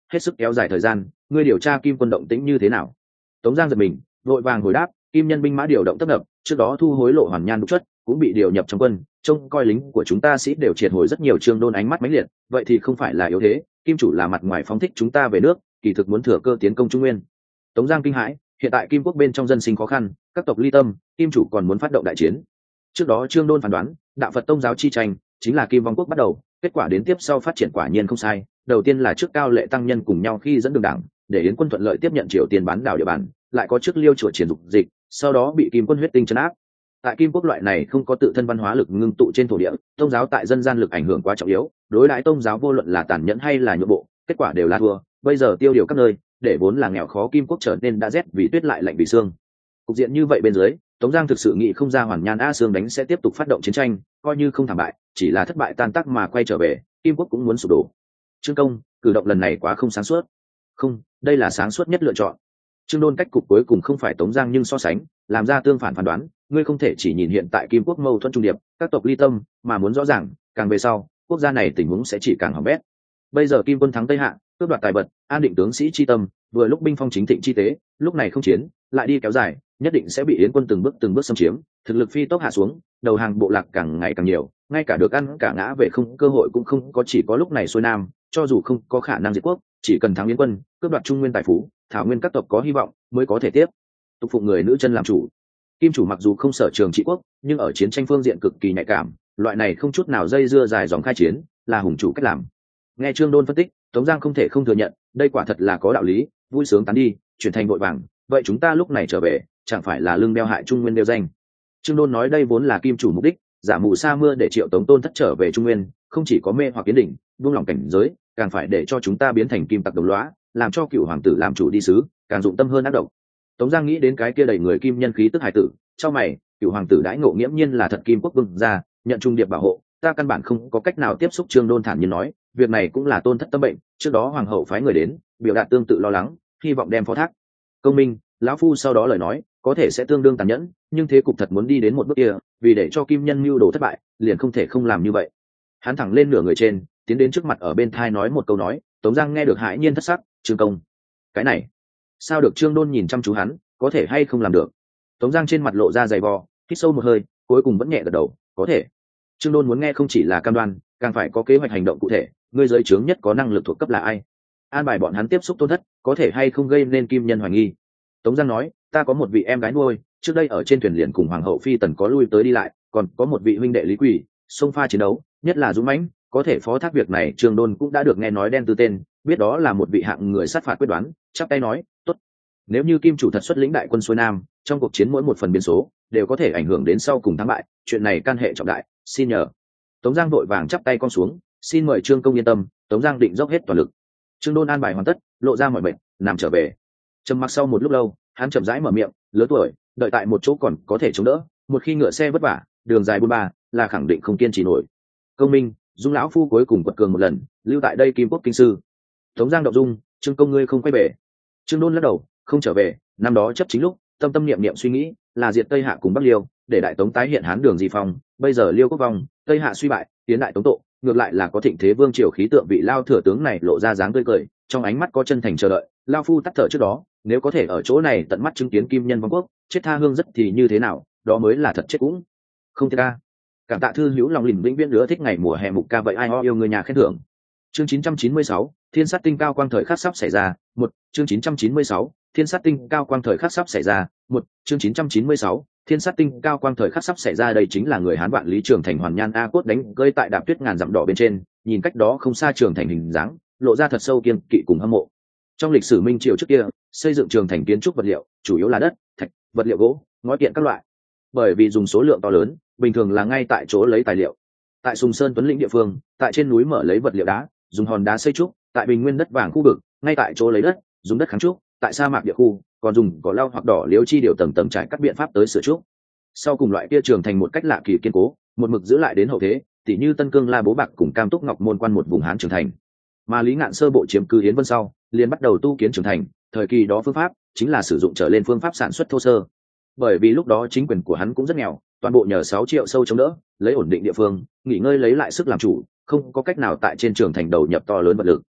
hết sức kéo dài thời gian. Ngươi điều tra Kim quân động tĩnh như thế nào? Tống Giang giật mình, vội vàng hồi đáp, Kim nhân binh mã điều động tấp nập, trước đó thu hối lộ hoàn nhan đục chất cũng bị điều nhập trong quân, trông coi lính của chúng ta sĩ đều triệt hồi rất nhiều. Trương Đôn ánh mắt mãnh liệt, vậy thì không phải là yếu thế, Kim chủ là mặt ngoài phóng thích chúng ta về nước, kỳ thực muốn thừa cơ tiến công Trung Nguyên. Tống Giang kinh hãi, hiện tại Kim quốc bên trong dân sinh khó khăn, các tộc ly tâm, Kim chủ còn muốn phát động đại chiến. Trước đó Trương Đôn phán đoán đạo Phật tông giáo chi tranh chính là Kim vong quốc bắt đầu, kết quả đến tiếp sau phát triển quả nhiên không sai. Đầu tiên là trước Cao Lệ tăng nhân cùng nhau khi dẫn đường đảng, để Yến quân thuận lợi tiếp nhận Triều Tiên bán đảo địa bàn, lại có trước Liêu chùa triển dục dịch, sau đó bị Kim quân huyết tinh trấn áp. Tại Kim quốc loại này không có tự thân văn hóa lực ngưng tụ trên thổ địa, tông giáo tại dân gian lực ảnh hưởng quá trọng yếu, đối đãi tông giáo vô luận là tàn nhẫn hay là nhượng bộ, kết quả đều là thua. Bây giờ tiêu điều các nơi, để vốn là nghèo khó Kim quốc trở nên đã rét vì tuyết lại lạnh vì xương. Cục diện như vậy bên dưới, Tống Giang thực sự nghĩ không ra Hoàn Nhan A Sương đánh sẽ tiếp tục phát động chiến tranh, coi như không thảm bại, chỉ là thất bại tan tác mà quay trở về, Kim quốc cũng muốn sụp đổ. Trương Công, cử động lần này quá không sáng suốt. Không, đây là sáng suốt nhất lựa chọn. Trương Đôn cách cục cuối cùng không phải Tống Giang nhưng so sánh, làm ra tương phản phán đoán, ngươi không thể chỉ nhìn hiện tại Kim quốc mâu thuẫn trung điệp, các tộc ly tâm, mà muốn rõ ràng, càng về sau, quốc gia này tình huống sẽ chỉ càng hỏng bét. Bây giờ Kim quân thắng Tây Hạ, cướp đoạt tài vật, an định tướng sĩ chi tâm, vừa lúc binh phong chính thịnh chi tế, lúc này không chiến, lại đi kéo dài, nhất định sẽ bị Yến quân từng bước từng bước xâm chiếm, thực lực phi tốc hạ xuống, đầu hàng bộ lạc càng ngày càng nhiều, ngay cả được ăn cả ngã về không cơ hội cũng không có. Chỉ có lúc này xuôi nam, cho dù không có khả năng diệt quốc, chỉ cần thắng Yến quân, cướp đoạt Trung Nguyên tài phú, thảo nguyên các tộc có hy vọng mới có thể tiếp tục phụng người nữ chân làm chủ. Kim chủ mặc dù không sở trường trị quốc, nhưng ở chiến tranh phương diện cực kỳ nhạy cảm, loại này không chút nào dây dưa dài dòng khai chiến là hùng chủ cách làm. Nghe Trương Đôn phân tích, Tống Giang không thể không thừa nhận, đây quả thật là có đạo lý. Vui sướng tán đi, chuyển thành vội vàng, vậy chúng ta lúc này trở về, chẳng phải là lưng đeo hại Trung Nguyên đeo danh. Trương Đôn nói đây vốn là Kim chủ mục đích, giả mù sa mưa để Triệu Tống Tôn thất trở về Trung Nguyên, không chỉ có mê hoặc kiến đỉnh, buông lỏng cảnh giới, càng phải để cho chúng ta biến thành kim tặc đồng lõa, làm cho cựu hoàng tử làm chủ đi sứ, càng dụng tâm hơn ác độc. Tống Giang nghĩ đến cái kia đầy người kim nhân khí tức hải tử, trong mày, cựu hoàng tử đãi ngộ nghiễm nhiên là thật Kim quốc vương gia, nhận trung điệp bảo hộ, ta căn bản không có cách nào tiếp xúc. Trương Đôn thản nhiên nói, việc này cũng là Tôn thất tâm bệnh, trước đó hoàng hậu phái người đến, biểu đạt tương tự lo lắng, hy vọng đem phó thác. Công minh, lão phu sau đó lời nói, có thể sẽ tương đương tàn nhẫn, nhưng thế cục thật muốn đi đến một bước kia, vì để cho kim nhân mưu đồ thất bại, liền không thể không làm như vậy. Hắn thẳng lên nửa người trên, tiến đến trước mặt ở bên thai nói một câu nói. Tống Giang nghe được hãi nhiên thất sắc, Trương công, cái này sao được? Trương Đôn nhìn chăm chú hắn, có thể hay không làm được? Tống Giang trên mặt lộ ra dày vò, hít sâu một hơi, cuối cùng vẫn nhẹ gật đầu, có thể. Trương Đôn muốn nghe không chỉ là cam đoan, càng phải có kế hoạch hành động cụ thể. Ngươi giới trướng nhất có năng lực thuộc cấp là ai? An bài bọn hắn tiếp xúc Tôn thất, có thể hay không gây nên kim nhân hoài nghi? Tống Giang nói, ta có một vị em gái nuôi, trước đây ở trên thuyền liền cùng hoàng hậu phi tần có lui tới đi lại, còn có một vị huynh đệ Lý Quỷ, xông pha chiến đấu, nhất là dũng mãnh, có thể phó thác việc này. Trương Đôn cũng đã được nghe nói đen tư tên, biết đó là một vị hạng người sát phạt quyết đoán, chắp tay nói, tốt. Nếu như Kim chủ thật xuất lĩnh đại quân xuôi nam, trong cuộc chiến mỗi một phần biến số đều có thể ảnh hưởng đến sau cùng thắng bại, chuyện này can hệ trọng đại, xin nhờ. Tống Giang vội vàng chắp tay con xuống, xin mời Trương công yên tâm. Tống Giang định dốc hết toàn lực. Trương Đôn an bài hoàn tất, lộ ra mọi bệnh, nằm trở về. Trầm mặc sau một lúc lâu, hắn chậm rãi mở miệng, lớn tuổi, đợi tại một chỗ còn có thể chống đỡ, một khi ngựa xe vất vả, đường dài buôn ba, là khẳng định không kiên trì nổi. Công minh, dung lão phu cuối cùng quật cường một lần, lưu tại đây Kim quốc kinh sư. Tống Giang động dung, Trương công ngươi không quay về? Trương Đôn lắc đầu, không trở về. Năm đó chấp chính lúc, tâm tâm niệm niệm suy nghĩ là diệt Tây Hạ cùng Bắc Liêu, để đại Tống tái hiện Hán đường di phong. Bây giờ Liêu quốc vong, Tây Hạ suy bại, tiến đại Tống tộ, ngược lại là có thịnh thế vương triều khí tượng. Vị lao thừa tướng này lộ ra dáng tươi cười, trong ánh mắt có chân thành chờ đợi. Lao phu tắt thở trước đó, nếu có thể ở chỗ này tận mắt chứng kiến kim nhân vong quốc, chết tha hương rất thì như thế nào, đó mới là thật chết cũng không thể ca. Cảm tạ thư hữu lòng lình vĩnh viễn nữa thích ngày mùa hè mục ca vậy ai ho yêu người nhà khen thưởng. Chương chín trăm chín mươi sáu, thiên sát tinh cao quang thời khắc sắp xảy ra. Một chương chín trăm chín mươi sáu, thiên sát tinh cao quang thời khắc sắp xảy ra. Một chương chín trăm chín mươi sáu, thiên sát tinh cao quang thời khắc sắp xảy ra. Đây chính là người Hán vạn lý Trường Thành Hoàn Nhan A Cốt đánh cơi tại đạp tuyết ngàn dặm đỏ bên trên, nhìn cách đó không xa Trường Thành hình dáng, lộ ra thật sâu kiên kỵ cùng hâm mộ. Trong lịch sử Minh triều trước kia, xây dựng Trường Thành kiến trúc vật liệu chủ yếu là đất, thạch, vật liệu gỗ, ngói kiện các loại. Bởi vì dùng số lượng to lớn, bình thường là ngay tại chỗ lấy tài liệu. Tại Sùng Sơn Tuấn Lĩnh địa phương, tại trên núi mở lấy vật liệu đá, dùng hòn đá xây trúc. Tại bình nguyên đất vàng khu vực, ngay tại chỗ lấy đất, dùng đất kháng trúc. Tại sa mạc địa khu, còn dùng cỏ lau hoặc đỏ liếu chi điều tầng tầng trải các biện pháp tới sửa trúc. Sau cùng loại kia Trường Thành một cách lạ kỳ kiên cố, một mực giữ lại đến hậu thế, tỷ như Tân Cương La Bố Bạc cùng Cam Túc Ngọc Môn Quan một vùng Hán Trường Thành. Mà Lý Ngạn sơ bộ chiếm cứ Yến Vân sau, liền bắt đầu tu kiến Trường Thành. Thời kỳ đó phương pháp chính là sử dụng trở lên phương pháp sản xuất thô sơ. Bởi vì lúc đó chính quyền của hắn cũng rất nghèo, toàn bộ nhờ sáu triệu sâu chống đỡ, lấy ổn định địa phương, nghỉ ngơi lấy lại sức làm chủ, không có cách nào tại trên Trường Thành đầu nhập to lớn vật lực.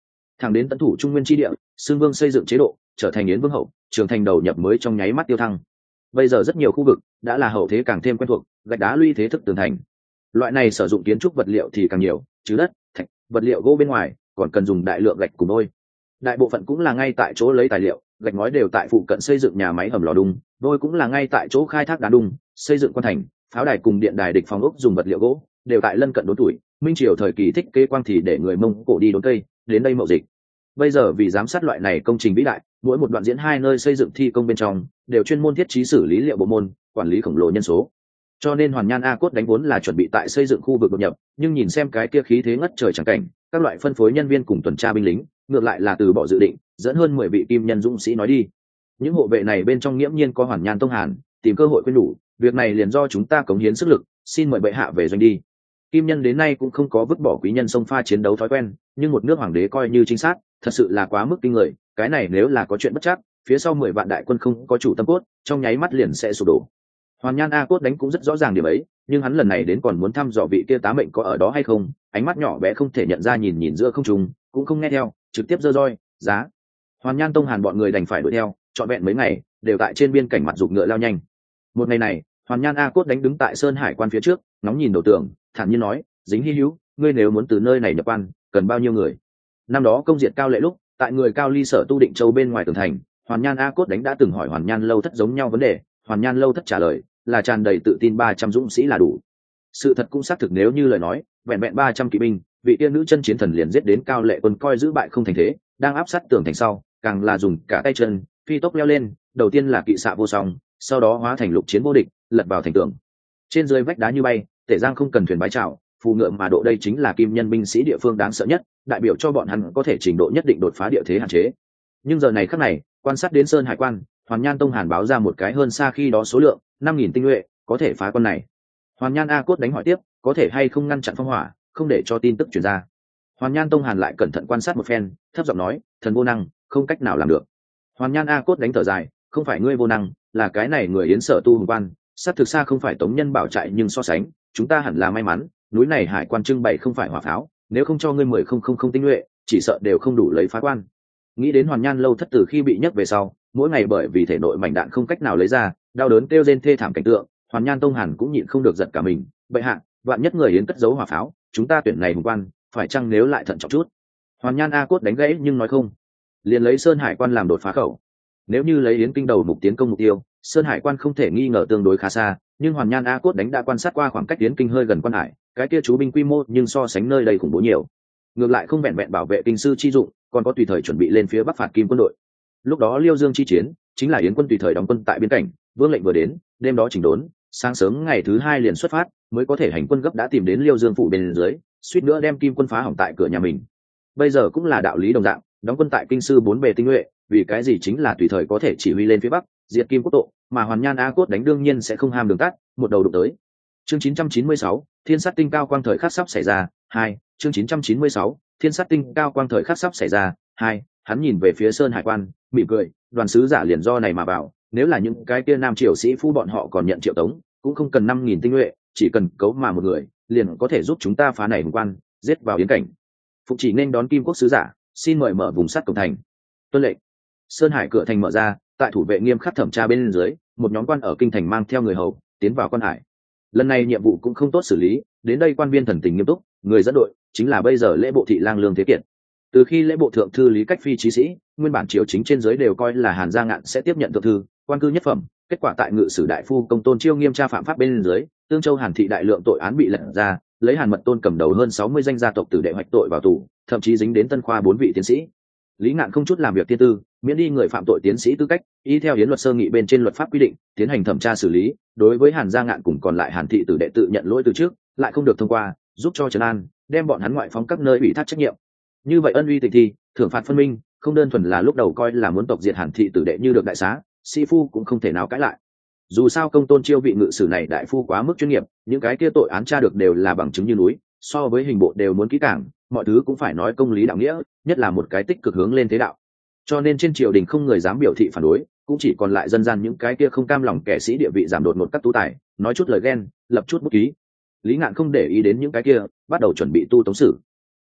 thẳng đến tận thủ trung nguyên tri địa, xương vương xây dựng chế độ, trở thành yến vương hậu, trưởng thành đầu nhập mới trong nháy mắt tiêu thăng. Bây giờ rất nhiều khu vực đã là hậu thế càng thêm quen thuộc, gạch đá lũy thế thức tường thành. Loại này sử dụng kiến trúc vật liệu thì càng nhiều, chứ đất, thạch, vật liệu gỗ bên ngoài còn cần dùng đại lượng gạch cùng đôi. Đại bộ phận cũng là ngay tại chỗ lấy tài liệu, gạch ngói đều tại phụ cận xây dựng nhà máy hầm lò đung, đôi cũng là ngay tại chỗ khai thác đá đung, xây dựng quan thành, pháo đài cùng điện đài địch phòng ốc dùng vật liệu gỗ, đều tại lân cận đốn tuổi. Minh triều thời kỳ thích kế quang thì để người Mông Cổ đi đốn cây, đến đây mậu dịch. Bây giờ vì giám sát loại này công trình vĩ đại, mỗi một đoạn diễn hai nơi xây dựng thi công bên trong đều chuyên môn thiết trí xử lý liệu bộ môn, quản lý khổng lồ nhân số. Cho nên Hoàn Nhan A Cốt đánh vốn là chuẩn bị tại xây dựng khu vực đột nhập, nhưng nhìn xem cái kia khí thế ngất trời chẳng cảnh, các loại phân phối nhân viên cùng tuần tra binh lính, ngược lại là từ bỏ dự định, dẫn hơn mười vị kim nhân dũng sĩ nói đi. Những hộ vệ này bên trong nghiễm nhiên có Hoàn Nhan Tông Hàn, tìm cơ hội khuyên nhủ, việc này liền do chúng ta cống hiến sức lực, xin mời bệ hạ về doanh đi. Kim nhân đến nay cũng không có vứt bỏ quý nhân xông pha chiến đấu thói quen, nhưng một nước hoàng đế coi như chính xác, thật sự là quá mức kinh người, cái này nếu là có chuyện bất chắc, phía sau mười vạn đại quân không có chủ tâm cốt, trong nháy mắt liền sẽ sụp đổ. Hoàn Nhan A Cốt đánh cũng rất rõ ràng điểm ấy, nhưng hắn lần này đến còn muốn thăm dò vị kia tá mệnh có ở đó hay không, ánh mắt nhỏ bé không thể nhận ra nhìn nhìn giữa không trung, cũng không nghe theo, trực tiếp giơ roi, giá. Hoàn Nhan Tông Hàn bọn người đành phải đuổi theo, trọn vẹn mấy ngày, đều tại trên biên cảnh mặt dục ngựa lao nhanh. Một ngày này, Hoàn Nhan A Cốt đánh đứng tại Sơn Hải quan phía trước, ngóng nhìn đầu tường, thản nhiên nói, Dính Hy Hữu, ngươi nếu muốn từ nơi này nhập quan, cần bao nhiêu người? Năm đó công diệt Cao Lệ lúc, tại người Cao Ly sở tu định châu bên ngoài tường thành, Hoàn Nhan A Cốt đánh đã từng hỏi Hoàn Nhan Lâu Thất giống nhau vấn đề, Hoàn Nhan Lâu Thất trả lời là tràn đầy tự tin ba trăm dũng sĩ là đủ. Sự thật cũng xác thực, nếu như lời nói, vẹn vẹn ba trăm kỵ binh, vị tiên nữ chân chiến thần liền giết đến Cao Lệ quân coi giữ bại không thành thế, đang áp sát tường thành sau, càng là dùng cả tay chân, phi tốc leo lên, đầu tiên là kỵ xạ vô song, sau đó hóa thành lục chiến vô địch, lật vào thành tường. Trên dưới vách đá như bay, Tể Giang không cần thuyền bái chào, phù ngựa mà độ, đây chính là kim nhân binh sĩ địa phương đáng sợ nhất, đại biểu cho bọn hắn có thể trình độ nhất định đột phá địa thế hạn chế. Nhưng giờ này khắc này, quan sát đến Sơn Hải quan, Hoàn Nhan Tông Hàn báo ra một cái hơn xa khi đó số lượng, năm nghìn tinh nhuệ, có thể phá quan này. Hoàn Nhan A Cốt đánh hỏi tiếp, có thể hay không ngăn chặn phong hỏa, không để cho tin tức truyền ra. Hoàn Nhan Tông Hàn lại cẩn thận quan sát một phen, thấp giọng nói, thần vô năng, không cách nào làm được. Hoàn Nhan A Cốt đánh thở dài, không phải ngươi vô năng, là cái này người Yến Sở tu hùng quan, sát thực xa không phải Tống Nhân bảo chạy, nhưng so sánh, chúng ta hẳn là may mắn, núi này hải quan trưng bày không phải hỏa pháo, nếu không cho ngươi mười không không không tinh nhuệ, chỉ sợ đều không đủ lấy phá quan. Nghĩ đến Hoàn Nhan Lâu Thất từ khi bị nhấc về sau, mỗi ngày bởi vì thể nội mảnh đạn không cách nào lấy ra, đau đớn kêu rên thê thảm cảnh tượng, Hoàn Nhan Tông Hàn cũng nhịn không được giận cả mình. Bệ hạ, vạn nhất người Yến cất giấu hỏa pháo, chúng ta tuyển này hùng quan, phải chăng nếu lại thận trọng chút? Hoàn Nhan A Cốt đánh gãy nhưng nói không, liền lấy Sơn Hải quan làm đột phá khẩu. Nếu như lấy Yến kinh đầu mục tiến công mục tiêu, Sơn Hải quan không thể nghi ngờ tương đối khá xa, nhưng Hoàn Nhan A Cốt đánh đã quan sát qua khoảng cách Yến kinh hơi gần quan hải, cái kia chú binh quy mô nhưng so sánh nơi đây khủng bố nhiều. Ngược lại không vẹn vẹn bảo vệ kinh sư chi dụng, còn có tùy thời chuẩn bị lên phía bắc phạt Kim quân đội. Lúc đó Liêu Dương chi chiến, chính là Yến quân tùy thời đóng quân tại biên cảnh, vương lệnh vừa đến, đêm đó chỉnh đốn, sáng sớm ngày thứ hai liền xuất phát, mới có thể hành quân gấp đã tìm đến Liêu Dương phủ bên dưới, suýt nữa đem Kim quân phá hỏng tại cửa nhà mình. Bây giờ cũng là đạo lý đồng dạng, đóng quân tại kinh sư bốn bề tinh nhuệ, vì cái gì chính là tùy thời có thể chỉ huy lên phía bắc, diệt Kim quốc tộ, mà Hoàn Nhan A Cốt đánh đương nhiên sẽ không ham đường tắt, một đầu đụng tới. Chương chín trăm chín mươi sáu, Thiên sát tinh cao quang thời khắc sắp xảy ra, hai, chương chín trăm chín mươi sáu, Thiên sát tinh cao quang thời khắc sắp xảy ra, hai, hắn nhìn về phía Sơn Hải quan, mỉm cười, đoàn sứ giả liền do này mà vào, nếu là những cái kia nam triều sĩ phu bọn họ còn nhận triệu tống, cũng không cần năm nghìn tinh nhuệ, chỉ cần cấu mà một người, liền có thể giúp chúng ta phá này hùng quan, giết vào yến cảnh. Phục chỉ nên đón Kim quốc sứ giả, xin mời mở vùng sắt cổng thành. Tuân lệnh. Sơn Hải cửa thành mở ra, tại thủ vệ nghiêm khắc thẩm tra bên dưới, một nhóm quan ở kinh thành mang theo người hầu tiến vào quan hải. Lần này nhiệm vụ cũng không tốt xử lý, đến đây quan viên thần tình nghiêm túc, người dẫn đội chính là bây giờ lễ bộ thị lang Lương Thế Kiệt. Từ khi lễ bộ thượng thư Lý Cách Phi chí sĩ, nguyên bản triều chính trên dưới đều coi là Hàn Gia Ngạn sẽ tiếp nhận thượng thư, quan cư nhất phẩm, kết quả tại ngự sử đại phu Công Tôn Chiêu nghiêm tra phạm pháp bên dưới, Tương Châu Hàn thị đại lượng tội án bị lật ra, lấy Hàn Mật Tôn cầm đầu hơn sáu mươi danh gia tộc tử đệ hoạch tội vào tù, thậm chí dính đến Tân Khoa bốn vị tiến sĩ. Lý Ngạn không chút làm việc tiên tư, miễn đi người phạm tội tiến sĩ tư cách, y theo hiến luật sơ nghị bên trên luật pháp quy định, tiến hành thẩm tra xử lý, đối với Hàn Gia Ngạn cùng còn lại Hàn thị tử đệ tự nhận lỗi từ trước, lại không được thông qua, giúp cho trấn an, đem bọn hắn ngoại phóng các nơi ủy thác trách nhiệm. Như vậy ân uy tịch thi, thưởng phạt phân minh, không đơn thuần là lúc đầu coi là muốn tộc diệt Hàn thị tử đệ như được đại xá, sĩ phu cũng không thể nào cãi lại. Dù sao Công Tôn Chiêu vị ngự sử này đại phu quá mức chuyên nghiệp, những cái kia tội án tra được đều là bằng chứng như núi, so với hình bộ đều muốn kỹ càng, mọi thứ cũng phải nói công lý đạo nghĩa, nhất là một cái tích cực hướng lên thế đạo. Cho nên trên triều đình không người dám biểu thị phản đối, cũng chỉ còn lại dân gian những cái kia không cam lòng kẻ sĩ địa vị giảm đột ngột các tú tài, nói chút lời ghen, lập chút bút ký. Lý Ngạn không để ý đến những cái kia, bắt đầu chuẩn bị tu tống sử.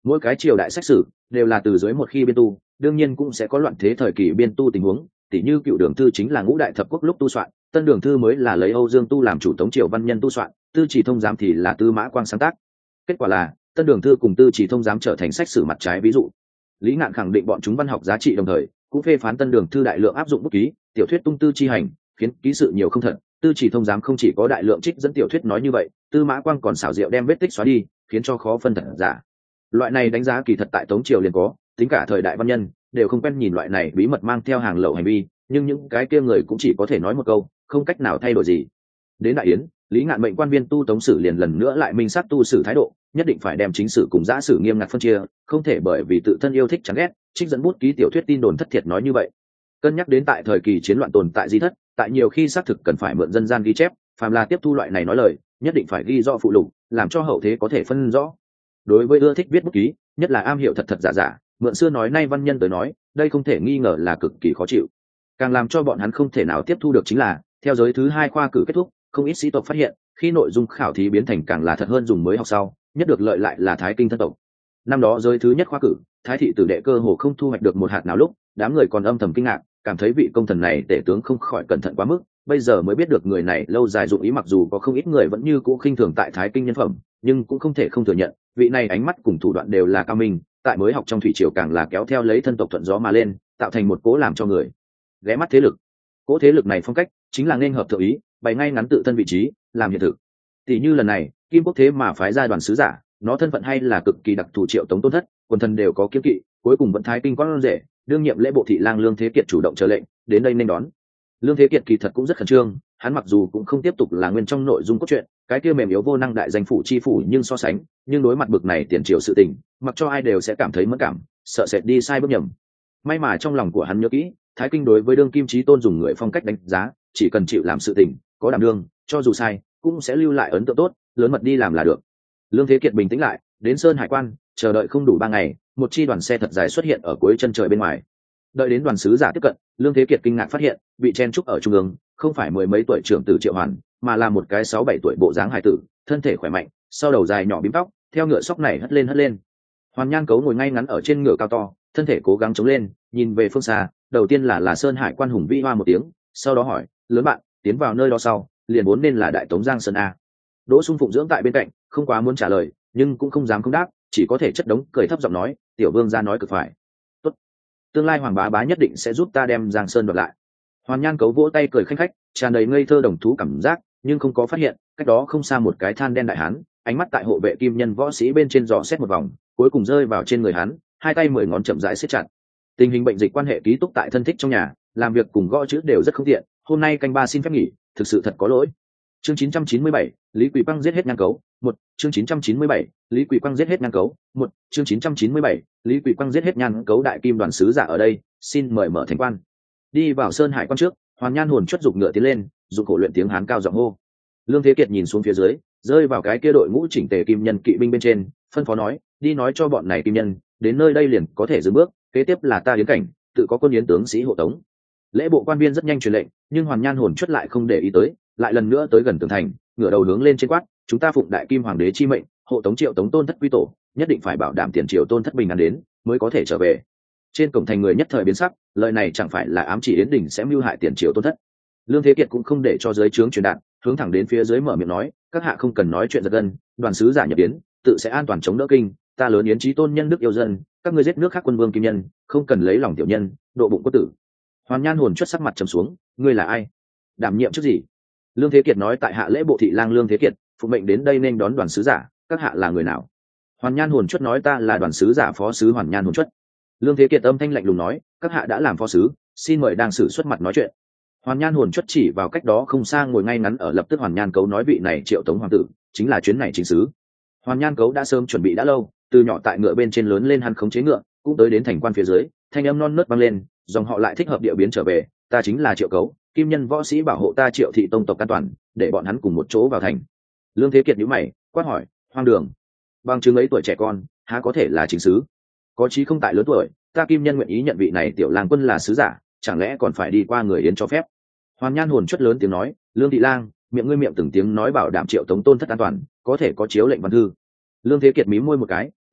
Mỗi cái triều đại sách sử đều là từ dưới một khi biên tu, đương nhiên cũng sẽ có loạn thế thời kỳ biên tu tình huống, tỉ như cựu đường thư chính là ngũ đại thập quốc lúc tu soạn, tân đường thư mới là lấy Âu Dương Tu làm chủ tống triều văn nhân tu soạn, tư chỉ thông giám thì là Tư Mã Quang sáng tác. Kết quả là tân đường thư cùng tư chỉ thông giám trở thành sách sử mặt trái ví dụ. Lý Ngạn khẳng định bọn chúng văn học giá trị đồng thời, cũng phê phán tân đường thư đại lượng áp dụng bút ký, tiểu thuyết tung tư chi hành, khiến ký sự nhiều không thật. Tư chỉ thông giám không chỉ có đại lượng trích dẫn tiểu thuyết nói như vậy, Tư Mã Quang còn xảo diệu đem vết tích xóa đi, khiến cho khó phân thật giả. Loại này đánh giá kỳ thật tại tống triều liền có, tính cả thời đại văn nhân đều không quen nhìn loại này bí mật mang theo hàng lậu hành vi, nhưng những cái kia người cũng chỉ có thể nói một câu, không cách nào thay đổi gì. Đến đại yến, Lý Ngạn mệnh quan viên tu tống sử liền lần nữa lại minh sát tu sử thái độ, nhất định phải đem chính sử cùng giã sử nghiêm ngặt phân chia, không thể bởi vì tự thân yêu thích chán ghét trích dẫn bút ký tiểu thuyết tin đồn thất thiệt nói như vậy. Cân nhắc đến tại thời kỳ chiến loạn tồn tại di thất, tại nhiều khi xác thực cần phải mượn dân gian ghi chép, phàm là tiếp thu loại này nói lời, nhất định phải ghi rõ phụ lục, làm cho hậu thế có thể phân rõ. Đối với ưa thích viết bút ký, nhất là am hiểu thật thật giả giả, mượn xưa nói nay văn nhân tới nói, đây không thể nghi ngờ là cực kỳ khó chịu. Càng làm cho bọn hắn không thể nào tiếp thu được chính là, theo giới thứ hai khoa cử kết thúc, không ít sĩ tộc phát hiện, khi nội dung khảo thí biến thành càng là thật hơn dùng mới học sau, nhất được lợi lại là Thái Kinh thân tộc. Năm đó giới thứ nhất khoa cử, Thái thị tử đệ cơ hồ không thu hoạch được một hạt nào lúc, đám người còn âm thầm kinh ngạc, cảm thấy vị công thần này tể tướng không khỏi cẩn thận quá mức, bây giờ mới biết được người này lâu dài dụng ý, mặc dù có không ít người vẫn như cũ khinh thường tại Thái Kinh nhân phẩm, nhưng cũng không thể không thừa nhận, vị này ánh mắt cùng thủ đoạn đều là cao minh, tại mới học trong thủy triều càng là kéo theo lấy thân tộc thuận gió mà lên, tạo thành một cố làm cho người ghé mắt thế lực. Cố thế lực này phong cách chính là nên hợp thượng ý, bày ngay ngắn tự thân vị trí, làm hiện thực. Tỷ như lần này, Kim Quốc thế mà phái ra đoàn sứ giả, nó thân phận hay là cực kỳ đặc thù Triệu Tống Tôn Thất, quần thần đều có kiêng kỵ, cuối cùng vẫn Thái Kinh con rể, đương nhiệm lễ bộ thị lang Lương Thế Kiệt chủ động chờ lệnh, đến đây nên đón. Lương Thế Kiệt kỳ thật cũng rất khẩn trương, hắn mặc dù cũng không tiếp tục là nguyên trong nội dung cốt truyện, cái kia mềm yếu vô năng đại danh phủ chi phủ nhưng so sánh, nhưng đối mặt bực này tiền triều sự tình, mặc cho ai đều sẽ cảm thấy mất cảm, sợ sệt đi sai bước nhầm. May mà trong lòng của hắn nhớ kỹ, Thái Kinh đối với đương kim chí tôn dùng người phong cách đánh giá, chỉ cần chịu làm sự tình, có đảm đương, cho dù sai, cũng sẽ lưu lại ấn tượng tốt, lớn mật đi làm là được. Lương Thế Kiệt bình tĩnh lại, đến Sơn Hải Quan, chờ đợi không đủ ba ngày, một chi đoàn xe thật dài xuất hiện ở cuối chân trời bên ngoài. Đợi đến đoàn sứ giả tiếp cận, Lương Thế Kiệt kinh ngạc phát hiện, bị chen trúc ở trung ương, không phải mười mấy tuổi trưởng tử Triệu Hoàn, mà là một cái sáu bảy tuổi bộ dáng hài tử, thân thể khỏe mạnh, sau đầu dài nhỏ bím tóc, theo ngựa sóc này hất lên hất lên. Hoàn Nhan Cấu ngồi ngay ngắn ở trên ngựa cao to, thân thể cố gắng chống lên, nhìn về phương xa, đầu tiên là là Sơn Hải Quan hùng vĩ hoa một tiếng, sau đó hỏi, lớn bạn, tiến vào nơi đó sau, liền vốn nên là Đại Tống Giang Sơn a. Đỗ Xung phụng dưỡng tại bên cạnh, không quá muốn trả lời, nhưng cũng không dám không đáp, chỉ có thể chất đống cười thấp giọng nói, tiểu vương gia nói cực phải. Tốt, tương lai hoàng bá bá nhất định sẽ giúp ta đem Giang Sơn đoạt lại. Hoàn Nhan Cấu vỗ tay cười khanh khách, tràn đầy ngây thơ đồng thú cảm giác, nhưng không có phát hiện, cách đó không xa một cái than đen đại hán, ánh mắt tại hộ vệ kim nhân võ sĩ bên trên dò xét một vòng, cuối cùng rơi vào trên người hắn, hai tay mười ngón chậm rãi siết chặt. Tình hình bệnh dịch quan hệ ký túc tại thân thích trong nhà, làm việc cùng gõ chữ đều rất không tiện, hôm nay canh ba xin phép nghỉ, thực sự thật có lỗi. Chương chín trăm chín mươi bảy, Lý Quỳ Quang giết hết Nhan Cấu, một, chương chín trăm chín mươi bảy, Lý Quỳ Quang giết hết Nhan Cấu, một, chương chín trăm chín mươi bảy, Lý Quỳ Quang giết hết Nhan Cấu. Đại Kim đoàn sứ giả ở đây, xin mời mở thành quan. Đi vào Sơn Hải Quan trước, Hoàn Nhan hồn chuất dục ngựa tiến lên, dụng cổ luyện tiếng hán cao giọng hô. Lương Thế Kiệt nhìn xuống phía dưới, rơi vào cái kia đội ngũ chỉnh tề kim nhân kỵ binh bên trên, phân phó nói, đi nói cho bọn này kim nhân, đến nơi đây liền có thể dừng bước, kế tiếp là ta yến cảnh, tự có quân yến tướng sĩ hộ tống. Lễ bộ quan viên rất nhanh truyền lệnh, nhưng Hoàn Nhan hồn chuất lại không để ý tới, lại lần nữa tới gần tường thành, ngửa đầu hướng lên trên quát, chúng ta phụng Đại Kim hoàng đế chi mệnh, hộ tống Triệu Tống Tôn Thất quy tổ, nhất định phải bảo đảm tiền triều Tôn Thất bình an đến, mới có thể trở về. Trên cổng thành người nhất thời biến sắc, lời này chẳng phải là ám chỉ Yến Đình sẽ mưu hại tiền triều Tôn Thất. Lương Thế Kiệt cũng không để cho dưới trướng truyền đạt, hướng thẳng đến phía dưới mở miệng nói, các hạ không cần nói chuyện giật gân, đoàn sứ giả nhập yến, tự sẽ an toàn chống đỡ kinh, ta lớn yến chí tôn nhân đức yêu dân, các ngươi giết nước khác quân vương kim nhân, không cần lấy lòng tiểu nhân, độ bụng có tử. Hoàn Nhan hồn chuất sắc mặt trầm xuống, ngươi là ai, đảm nhiệm chức gì? Lương Thế Kiệt nói, tại hạ lễ bộ thị lang Lương Thế Kiệt, phụ mệnh đến đây nên đón đoàn sứ giả, các hạ là người nào? Hoàn Nhan hồn chuất nói, ta là đoàn sứ giả phó sứ Hoàn Nhan hồn chuất. Lương Thế Kiệt âm thanh lạnh lùng nói, các hạ đã làm phó sứ, xin mời đang xử xuất mặt nói chuyện. Hoàn Nhan hồn chuất chỉ vào cách đó không xa ngồi ngay ngắn ở, lập tức Hoàn Nhan Cấu nói, vị này Triệu Tống hoàng tử chính là chuyến này chính sứ. Hoàn Nhan Cấu đã sớm chuẩn bị đã lâu, từ nhỏ tại ngựa bên trên lớn lên hắn khống chế ngựa, cũng tới đến thành quan phía dưới, thanh âm non nớt vang lên, dòng họ lại thích hợp địa biến trở về, ta chính là Triệu Cấu, kim nhân võ sĩ bảo hộ ta Triệu thị tông tộc an toàn, để bọn hắn cùng một chỗ vào thành. Lương Thế Kiệt nhíu mày, quát hỏi, hoang đường, bằng chứng ấy tuổi trẻ con, há có thể là chính sứ? Có chí không tại lớn tuổi, ta kim nhân nguyện ý nhận vị này tiểu lang quân là sứ giả, chẳng lẽ còn phải đi qua người yến cho phép? Hoàn Nhan hồn chuất lớn tiếng nói, Lương thị lang, miệng ngươi miệng từng tiếng nói bảo đảm Triệu Tống Tôn Thất an toàn, có thể có chiếu lệnh văn thư. Lương Thế Kiệt mím môi một cái,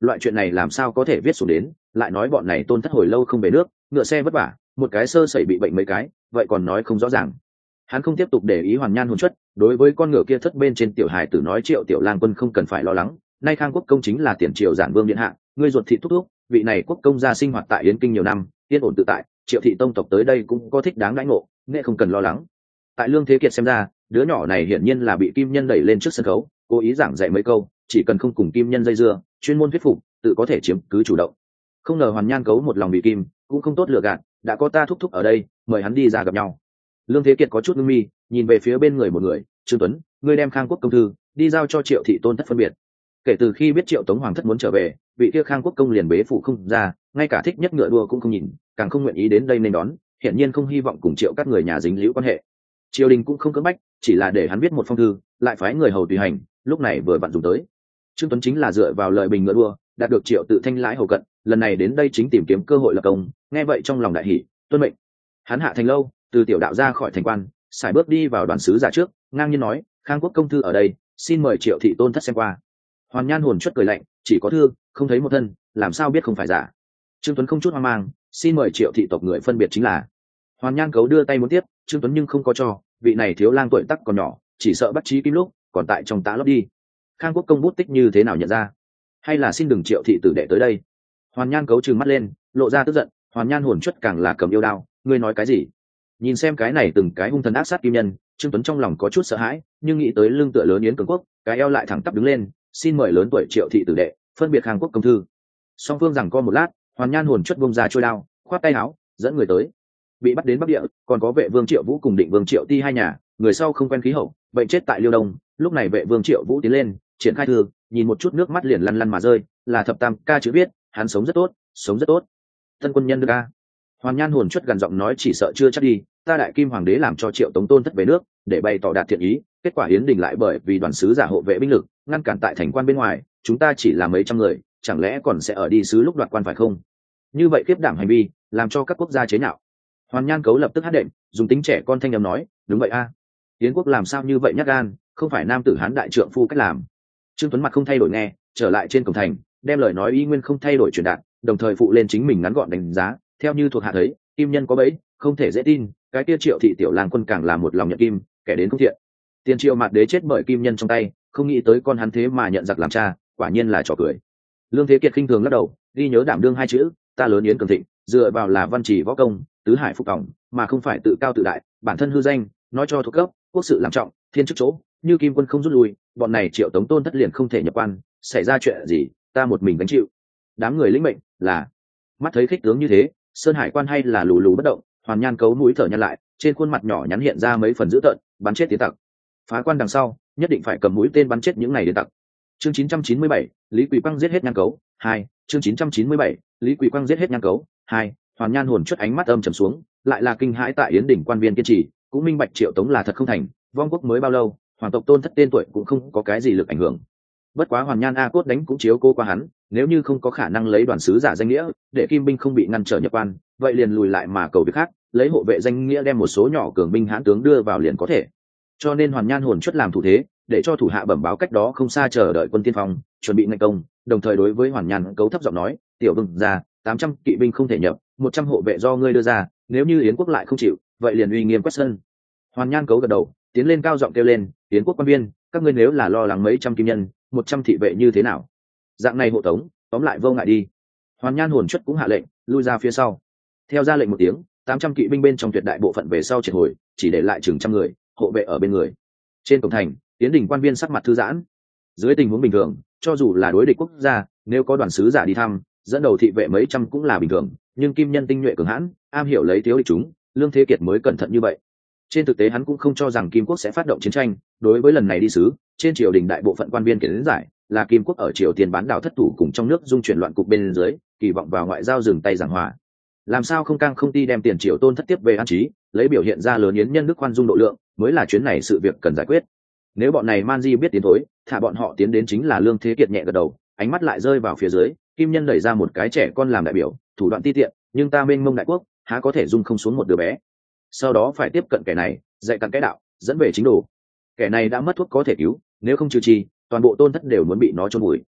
loại chuyện này làm sao có thể viết xuống đến, lại nói bọn này tôn thất hồi lâu không về nước, ngựa xe vất vả, một cái sơ sẩy bị bệnh mấy cái, vậy còn nói không rõ ràng. Hắn không tiếp tục để ý Hoàn Nhan hồn chất, đối với con ngựa kia thất bên trên tiểu hài tử nói Triệu tiểu lang quân không cần phải lo lắng, nay Khang Quốc công chính là tiền triều giản vương điện hạ, ngươi ruột thịt thúc thúc, vị này quốc công gia sinh hoạt tại Yến Kinh nhiều năm, yên ổn tự tại, Triệu thị tông tộc tới đây cũng có thích đáng đãi ngộ, nghệ không cần lo lắng. Tại Lương Thế Kiệt xem ra, đứa nhỏ này hiển nhiên là bị Kim Nhân đẩy lên trước sân khấu, cố ý giảng dạy mấy câu, chỉ cần không cùng Kim Nhân dây dưa, chuyên môn thuyết phục, tự có thể chiếm cứ chủ động. Không ngờ Hoàn Nhan Cấu một lòng bị Kim, cũng không tốt lựa gạt, đã có ta thúc thúc ở đây, mời hắn đi ra gặp nhau. Lương Thế Kiệt có chút ngưng mi, nhìn về phía bên người một người, Trương Tuấn, ngươi đem Khang Quốc công thư đi giao cho Triệu thị tôn thất phân biệt. Kể từ khi biết Triệu Tống hoàng thất muốn trở về, vị kia Khang Quốc công liền bế phụ không ra, ngay cả thích nhất ngựa đua cũng không nhìn, càng không nguyện ý đến đây nên đón, hiển nhiên không hy vọng cùng Triệu các người nhà dính líu quan hệ. Triều đình cũng không cưỡng bách, chỉ là để hắn viết một phong thư, lại phái người hầu tùy hành, lúc này vừa vặn dùng tới. Trương Tuấn chính là dựa vào lời bình ngựa đua, đạt được Triệu tự thanh lãi hầu cận, lần này đến đây chính tìm kiếm cơ hội lập công, nghe vậy trong lòng đại hỉ, tuân mệnh. Hắn hạ thành lâu, từ tiểu đạo ra khỏi thành quan, sải bước đi vào đoàn sứ giả trước, ngang nhiên nói, Khang Quốc công thư ở đây, xin mời Triệu thị tôn thất xem qua. Hoàn Nhan hồn chuất cười lạnh, chỉ có thư, không thấy một thân, làm sao biết không phải giả. Trương Tuấn không chút hoang mang, xin mời Triệu thị tộc người phân biệt chính là. Hoàn Nhan Cấu đưa tay muốn tiếp, Trương Tuấn nhưng không có cho, vị này thiếu lang tuổi tắc còn nhỏ, chỉ sợ bắt trí kim lúc, còn tại trong tá lót đi. Khang Quốc công bút tích như thế nào nhận ra, hay là xin đừng Triệu thị tử đệ tới đây. Hoàn Nhan Cấu trừng mắt lên, lộ ra tức giận. Hoàn Nhan hồn chuất càng là cầm yêu đao, ngươi nói cái gì? Nhìn xem cái này từng cái hung thần ác sát kim nhân, Trương Tuấn trong lòng có chút sợ hãi, nhưng nghĩ tới lưng tựa lớn Yến Cường Quốc, cái eo lại thẳng tắp đứng lên, xin mời lớn tuổi Triệu thị tử đệ phân biệt Khang Quốc công thư. Song phương rằng co một lát, Hoàn Nhan hồn chuất bông ra trôi đao, khoát tay áo, dẫn người tới. Bị bắt đến Bắc Địa, còn có Vệ Vương Triệu Vũ cùng Định Vương Triệu Ti hai nhà, người sau không quen khí hậu, bệnh chết tại Liêu Đông. Lúc này Vệ Vương Triệu Vũ tiến lên, triển khai thư, nhìn một chút nước mắt liền lăn lăn mà rơi, là thập tam ca chữ viết, hắn sống rất tốt, sống rất tốt. Tân quân nhân được ca. Hoàn Nhan hồn chuất gần giọng nói, chỉ sợ chưa chắc đi, ta đại kim hoàng đế làm cho Triệu Tống tôn thất về nước, để bày tỏ đạt thiện ý, kết quả Yến Đình lại bởi vì đoàn sứ giả hộ vệ binh lực, ngăn cản tại thành quan bên ngoài, chúng ta chỉ là mấy trăm người, chẳng lẽ còn sẽ ở đi sứ lúc đoạt quan phải không? Như vậy kiếp đảm hành vi, làm cho các quốc gia chế nhạo. Hoàn Nhan Cấu lập tức hát đệm, dùng tính trẻ con thanh âm nói, đúng vậy a, à. Yến quốc làm sao như vậy nhát gan, không phải nam tử hán đại trượng phu cách làm. Trương Tuấn mặt không thay đổi nghe, trở lại trên cổng thành, đem lời nói y nguyên không thay đổi truyền đạt, đồng thời phụ lên chính mình ngắn gọn đánh giá, theo như thuộc hạ thấy, kim nhân có bẫy, không thể dễ tin, cái kia Triệu thị tiểu lang quân càng là một lòng nhận kim, kẻ đến không thiện. Tiền Triệu Mạt Đế chết bởi kim nhân trong tay, không nghĩ tới con hắn thế mà nhận giặc làm cha, quả nhiên là trò cười. Lương Thế Kiệt khinh thường lắc đầu, ghi nhớ đảm đương hai chữ, ta lớn Yến cường thịnh, dựa vào là văn chỉ võ công, tứ hải phục cổng, mà không phải tự cao tự đại, bản thân hư danh, nói cho thuộc cấp, quốc sự làm trọng, thiên chức chỗ, như kim quân không rút lui, bọn này Triệu Tống tôn thất liền không thể nhập quan, xảy ra chuyện gì, ta một mình gánh chịu. Đám người lĩnh mệnh, là. Mắt thấy khích tướng như thế, Sơn Hải quan hay là lù lù bất động, Hoàn Nhan Cấu mũi thở nhăn lại, trên khuôn mặt nhỏ nhắn hiện ra mấy phần dữ tợn, bắn chết tiến tặc. Phá quan đằng sau, nhất định phải cầm mũi tên bắn chết những này đến tặc. Chương chín trăm chín mươi bảy, Lý Quỳ Quang giết hết Nhan Cấu, hai. Chương chín trăm chín mươi bảy, Lý Quỳ Quang giết hết Nhan Cấu, hai. Hoàn Nhan hồn chuất ánh mắt âm trầm xuống, lại là kinh hãi tại Yến đỉnh quan viên kiên trì, cũng minh bạch Triệu Tống là thật không thành, vong quốc mới bao lâu, hoàng tộc tôn thất tên tuổi cũng không có cái gì lực ảnh hưởng. Bất quá Hoàn Nhan A Cốt đánh cũng chiếu cô qua hắn, nếu như không có khả năng lấy đoàn sứ giả danh nghĩa, để kim binh không bị ngăn trở nhập quan, vậy liền lùi lại mà cầu việc khác, lấy hộ vệ danh nghĩa đem một số nhỏ cường binh hãn tướng đưa vào liền có thể. Cho nên Hoàn Nhan hồn chuất làm thủ thế, để cho thủ hạ bẩm báo cách đó không xa chờ đợi quân tiên phong, chuẩn bị ngành công, đồng thời đối với Hoàn Nhan Cấu thấp giọng nói, tiểu vương ra, tám trăm kỵ binh không thể nhập, một trăm hộ vệ do ngươi đưa ra, nếu như Yến quốc lại không chịu, vậy liền uy nghiêm quét sân. Hoàn Nhan Cấu gật đầu, tiến lên cao giọng kêu lên, Yến quốc quan viên, các ngươi nếu là lo lắng mấy trăm kim nhân, một trăm thị vệ như thế nào? Dạng này hộ tống, tóm lại vô ngại đi. Hoàn Nhan hồn chuất cũng hạ lệnh, lui ra phía sau. Theo ra lệnh một tiếng, tám trăm kỵ binh bên trong tuyệt đại bộ phận về sau triệt hồi, chỉ để lại chừng trăm người, hộ vệ ở bên người. Trên cổng thành, Yến đình quan viên sắc mặt thư giãn. Dưới tình huống bình thường, cho dù là đối địch quốc gia, nếu có đoàn sứ giả đi thăm, dẫn đầu thị vệ mấy trăm cũng là bình thường, nhưng kim nhân tinh nhuệ cường hãn, am hiểu lấy thiếu địch chúng, Lương Thế Kiệt mới cẩn thận như vậy. Trên thực tế hắn cũng không cho rằng Kim quốc sẽ phát động chiến tranh, đối với lần này đi sứ, trên triều đình đại bộ phận quan viên kiến giải là Kim quốc ở Triều Tiên bán đảo thất thủ cùng trong nước dung chuyển loạn cục bên dưới, kỳ vọng vào ngoại giao dừng tay giảng hòa. Làm sao không căng không ti đem tiền Triều Tôn thất tiếp về an trí, lấy biểu hiện ra lớn yến nhân đức khoan dung độ lượng, mới là chuyến này sự việc cần giải quyết. Nếu bọn này man di biết tiến thối, thả bọn họ tiến đến chính là Lương Thế Kiệt nhẹ gật đầu, ánh mắt lại rơi vào phía dưới, Kim nhân đẩy ra một cái trẻ con làm đại biểu, thủ đoạn ti tiện, nhưng ta mênh mông đại quốc, há có thể dung không xuống một đứa bé. Sau đó phải tiếp cận kẻ này, dạy cặn cái đạo, dẫn về chính đồ. Kẻ này đã mất thuốc có thể cứu, nếu không trừ chi, toàn bộ Tôn thất đều muốn bị nó chôn vùi.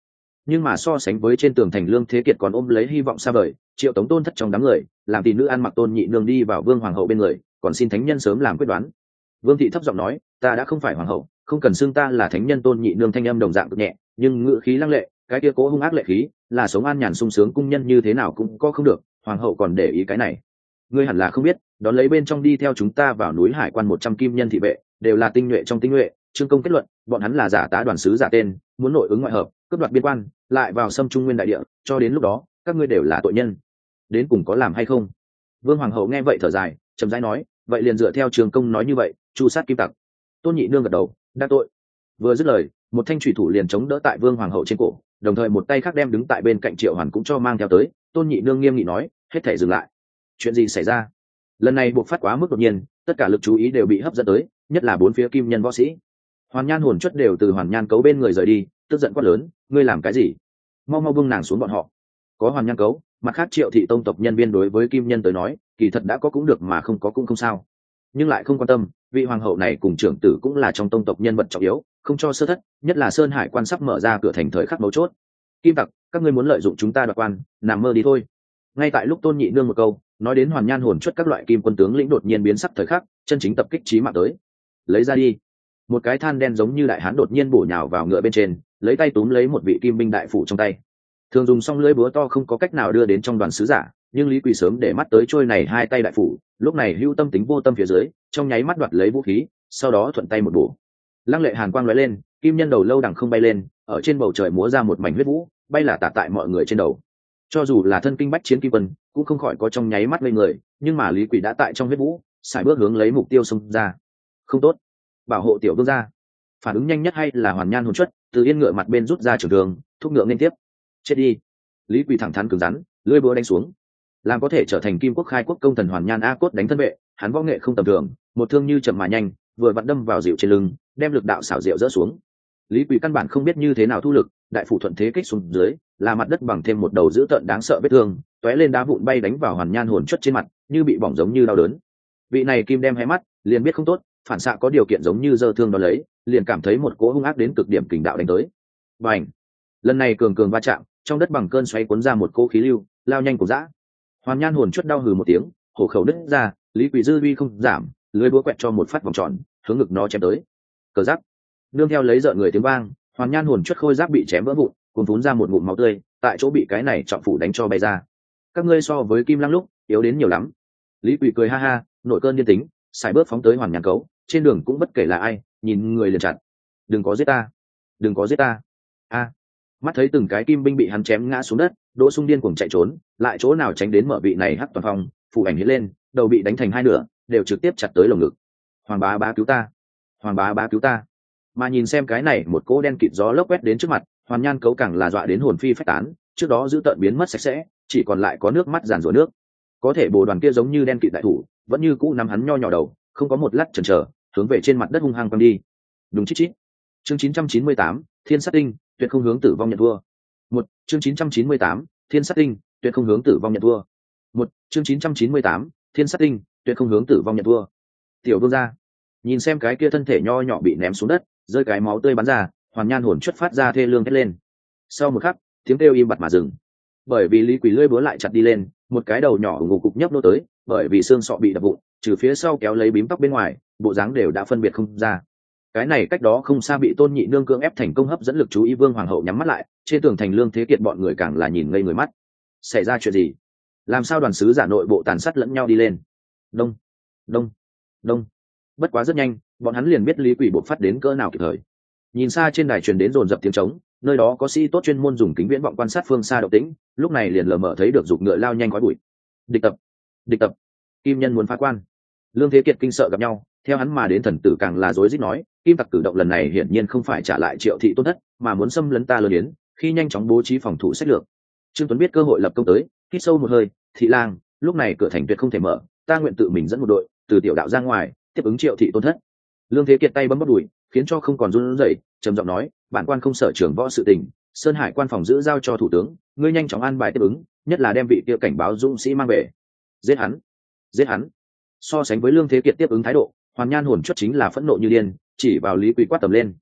nhưng mà so sánh với trên tường thành Lương Thế Kiệt còn ôm lấy hy vọng xa vời. Triệu Tống Tôn thất trong đám người, làm tỷ nữ ăn mặc Tôn Nhị Nương đi vào Vương hoàng hậu bên người, còn xin thánh nhân sớm làm quyết đoán. Vương thị thấp giọng nói, ta đã không phải hoàng hậu, không cần xưng ta là thánh nhân. Tôn Nhị Nương thanh âm đồng dạng cực nhẹ, nhưng ngữ khí lăng lệ, cái kia cố hung ác lệ khí, là sống an nhàn sung sướng cung nhân như thế nào cũng có không được, hoàng hậu còn để ý cái này. Ngươi hẳn là không biết, đón lấy bên trong đi theo chúng ta vào núi Hải Quan một trăm kim nhân thị vệ, đều là tinh nhuệ trong tinh nhuệ. Trương Công kết luận, bọn hắn là giả tá đoàn sứ giả tên, muốn nội ứng ngoại hợp, cướp đoạt biên quan, lại vào xâm Trung Nguyên đại địa, cho đến lúc đó, các ngươi đều là tội nhân. Đến cùng có làm hay không? Vương hoàng hậu nghe vậy thở dài, chậm rãi nói, vậy liền dựa theo Trương Công nói như vậy, chu sát kim tặc. Tôn Nhị Nương gật đầu, đắc tội. Vừa dứt lời, một thanh thủy thủ liền chống đỡ tại Vương hoàng hậu trên cổ, đồng thời một tay khác đem đứng tại bên cạnh Triệu Hoàn cũng cho mang theo tới. Tôn Nhị Nương nghiêm nghị nói, hết thảy dừng lại. Chuyện gì xảy ra? Lần này buộc phát quá mức đột nhiên, tất cả lực chú ý đều bị hấp dẫn tới, nhất là bốn phía kim nhân võ sĩ. Hoàn Nhan hồn chất đều từ Hoàn Nhan cấu bên người rời đi, tức giận quát lớn, ngươi làm cái gì? Mau mau buông nàng xuống bọn họ. Có Hoàn Nhan cấu, mặt khác Triệu thị tông tộc nhân viên đối với kim nhân tới nói, kỳ thật đã có cũng được mà không có cũng không sao, nhưng lại không quan tâm. Vị hoàng hậu này cùng trưởng tử cũng là trong tông tộc nhân vật trọng yếu, không cho sơ thất, nhất là Sơn Hải Quan sắp mở ra cửa thành thời khắc mấu chốt. Kim tặc, các ngươi muốn lợi dụng chúng ta đoạt quan, nằm mơ đi thôi. Ngay tại lúc Tôn Nhị Nương một câu nói đến Hoàn Nhan hồn chất các loại kim quân tướng lĩnh đột nhiên biến sắc thời khắc, chân chính tập kích chí mạng tới. Lấy ra đi. Một cái than đen giống như đại hán đột nhiên bổ nhào vào ngựa bên trên, lấy tay túm lấy một vị kim binh đại phủ trong tay. Thường dùng xong lưỡi búa to không có cách nào đưa đến trong đoàn sứ giả, nhưng Lý Quỳ sớm để mắt tới trôi này hai tay đại phủ, lúc này hưu tâm tính vô tâm phía dưới, trong nháy mắt đoạt lấy vũ khí, sau đó thuận tay một bổ. Lăng lệ hàn quang lóe lên, kim nhân đầu lâu đằng không bay lên, ở trên bầu trời múa ra một mảnh huyết vũ, bay là tả tại mọi người trên đầu. Cho dù là thân kinh bách chiến kim quân, cũng không khỏi có trong nháy mắt lên người, nhưng mà Lý Quỳ đã tại trong huyết vũ, sải bước hướng lấy mục tiêu xông ra. Không tốt, bảo hộ tiểu vương gia. Phản ứng nhanh nhất hay là Hoàn Nhan hồn chất, từ yên ngựa mặt bên rút ra trường đường, thúc ngựa liên tiếp. Chết đi. Lý Quỳ thẳng thắn cứng rắn, lưỡi búa đánh xuống. Làm có thể trở thành kim quốc khai quốc công thần Hoàn Nhan a cốt đánh thân vệ, hắn võ nghệ không tầm thường, một thương như chậm mà nhanh, vừa vặn đâm vào dịu trên lưng, đem lực đạo xảo diệu dỡ xuống. Lý Quỳ căn bản không biết như thế nào thu lực, đại phủ thuận thế kích xuống dưới, là mặt đất bằng thêm một đầu dữ tợn đáng sợ vết thương, tóe lên đá vụn bay đánh vào Hoàn Nhan hồn chất trên mặt, như bị bỏng giống như đau đớn. Vị này kim đem hé mắt, liền biết không tốt, phản xạ có điều kiện giống như giơ thương đó lấy, liền cảm thấy một cỗ hung ác đến cực điểm kình đạo đánh tới. Bành! Lần này cường cường va chạm, trong đất bằng cơn xoáy cuốn ra một cỗ khí lưu, lao nhanh của dã. Hoàn Nhan hồn chất đau hừ một tiếng, hổ khẩu đứt ra, Lý Quỳ dư uy không giảm, lưỡi búa quẹt cho một phát vòng tròn, hướng ngực nó chém tới. Cờ giáp! Nương theo lấy rợn người tiếng vang, Hoàn Nhan hồn chất khôi giáp bị chém vỡ vụn, cuồn phún ra một ngụm máu tươi, tại chỗ bị cái này trọng phủ đánh cho bay ra. Các ngươi so với Kim Lăng lúc yếu đến nhiều lắm. Lý Quỳ cười ha ha, nội cơn điên tính, sải bước phóng tới Hoàn Nhan cấu, trên đường cũng bất kể là ai, nhìn người liền chặn. Đừng có giết ta, đừng có giết ta. A! Mắt thấy từng cái kim binh bị hắn chém ngã xuống đất, Đỗ Sung điên cuồng chạy trốn, lại chỗ nào tránh đến mở vị này hất toàn phòng, phủ ảnh hiện lên, đầu bị đánh thành hai nửa, đều trực tiếp chặt tới lồng ngực. Hoàng bá bá cứu ta, Hoàng bá bá cứu ta. Mà nhìn xem cái này một cỗ đen kịt gió lốc quét đến trước mặt, Hoàn Nhan cấu càng là dọa đến hồn phi phách tán, trước đó giữ tợn biến mất sạch sẽ, chỉ còn lại có nước mắt giàn rủa nước. Có thể bồ đoàn kia giống như đen kịt đại thủ, vẫn như cũ nắm hắn nho nhỏ đầu, không có một lát chần chờ, hướng về trên mặt đất hung hăng quăng đi. Đúng chít chít. Chương chín trăm chín mươi tám, Thiên Sát Tinh, tuyệt không hướng tử vong nhận thua. Một, chương chín trăm chín mươi tám, Thiên Sát Tinh, tuyệt không hướng tử vong nhận thua. Một, chương chín trăm chín mươi tám, Thiên Sát Tinh, tuyệt không hướng tử vong nhận thua. Tiểu vương gia, nhìn xem cái kia thân thể nho nhỏ bị ném xuống đất, rơi cái máu tươi bắn ra, Hoàn Nhan hồn xuất phát ra thê lương hét lên. Sau một khắc, tiếng kêu im bặt mà dừng, bởi vì Lý Quỳ lưỡi búa lại chặt đi lên, một cái đầu nhỏ ngủ cục nhấp nô tới, bởi vì xương sọ bị đập vụn, trừ phía sau kéo lấy bím tóc bên ngoài, bộ dáng đều đã phân biệt không ra. Cái này cách đó không xa bị Tôn Nhị Nương cưỡng ép thành công hấp dẫn lực chú ý Vương hoàng hậu nhắm mắt lại, trên tường thành Lương Thế Kiệt bọn người càng là nhìn ngây người mắt. Xảy ra chuyện gì? Làm sao đoàn sứ giả nội bộ tàn sát lẫn nhau đi lên? Đông, đông, đông. Bất quá rất nhanh, bọn hắn liền biết Lý Quỳ bộc phát đến cỡ nào kịp thời. Nhìn xa trên đài truyền đến dồn dập tiếng trống, nơi đó có sĩ tốt chuyên môn dùng kính viễn vọng quan sát phương xa động tĩnh, lúc này liền lờ mờ thấy được giục ngựa lao nhanh khói bụi. Địch tập, địch tập, kim nhân muốn phá quan. Lương Thế Kiệt kinh sợ gặp nhau, theo hắn mà đến thần tử càng là rối rít nói, kim tặc cử động lần này hiển nhiên không phải trả lại Triệu thị tôn thất, mà muốn xâm lấn ta lơ đến, khi nhanh chóng bố trí phòng thủ sách lược. Trương Tuấn biết cơ hội lập công tới, hít sâu một hơi, thị lang, lúc này cửa thành tuyệt không thể mở, ta nguyện tự mình dẫn một đội từ tiểu đạo ra ngoài tiếp ứng Triệu thị tôn thất. Lương Thế Kiệt tay bấm bắp đùi, khiến cho không còn run rẩy, trầm giọng nói, bản quan không sợ trưởng võ sự tình, Sơn Hải quan phòng giữ giao cho thủ tướng, ngươi nhanh chóng an bài tiếp ứng, nhất là đem vị kia cảnh báo dũng sĩ mang về. Giết hắn, giết hắn. So sánh với Lương Thế Kiệt tiếp ứng thái độ, Hoàn Nhan hồn chất chính là phẫn nộ như điên, chỉ vào Lý Quỳ quát tầm lên.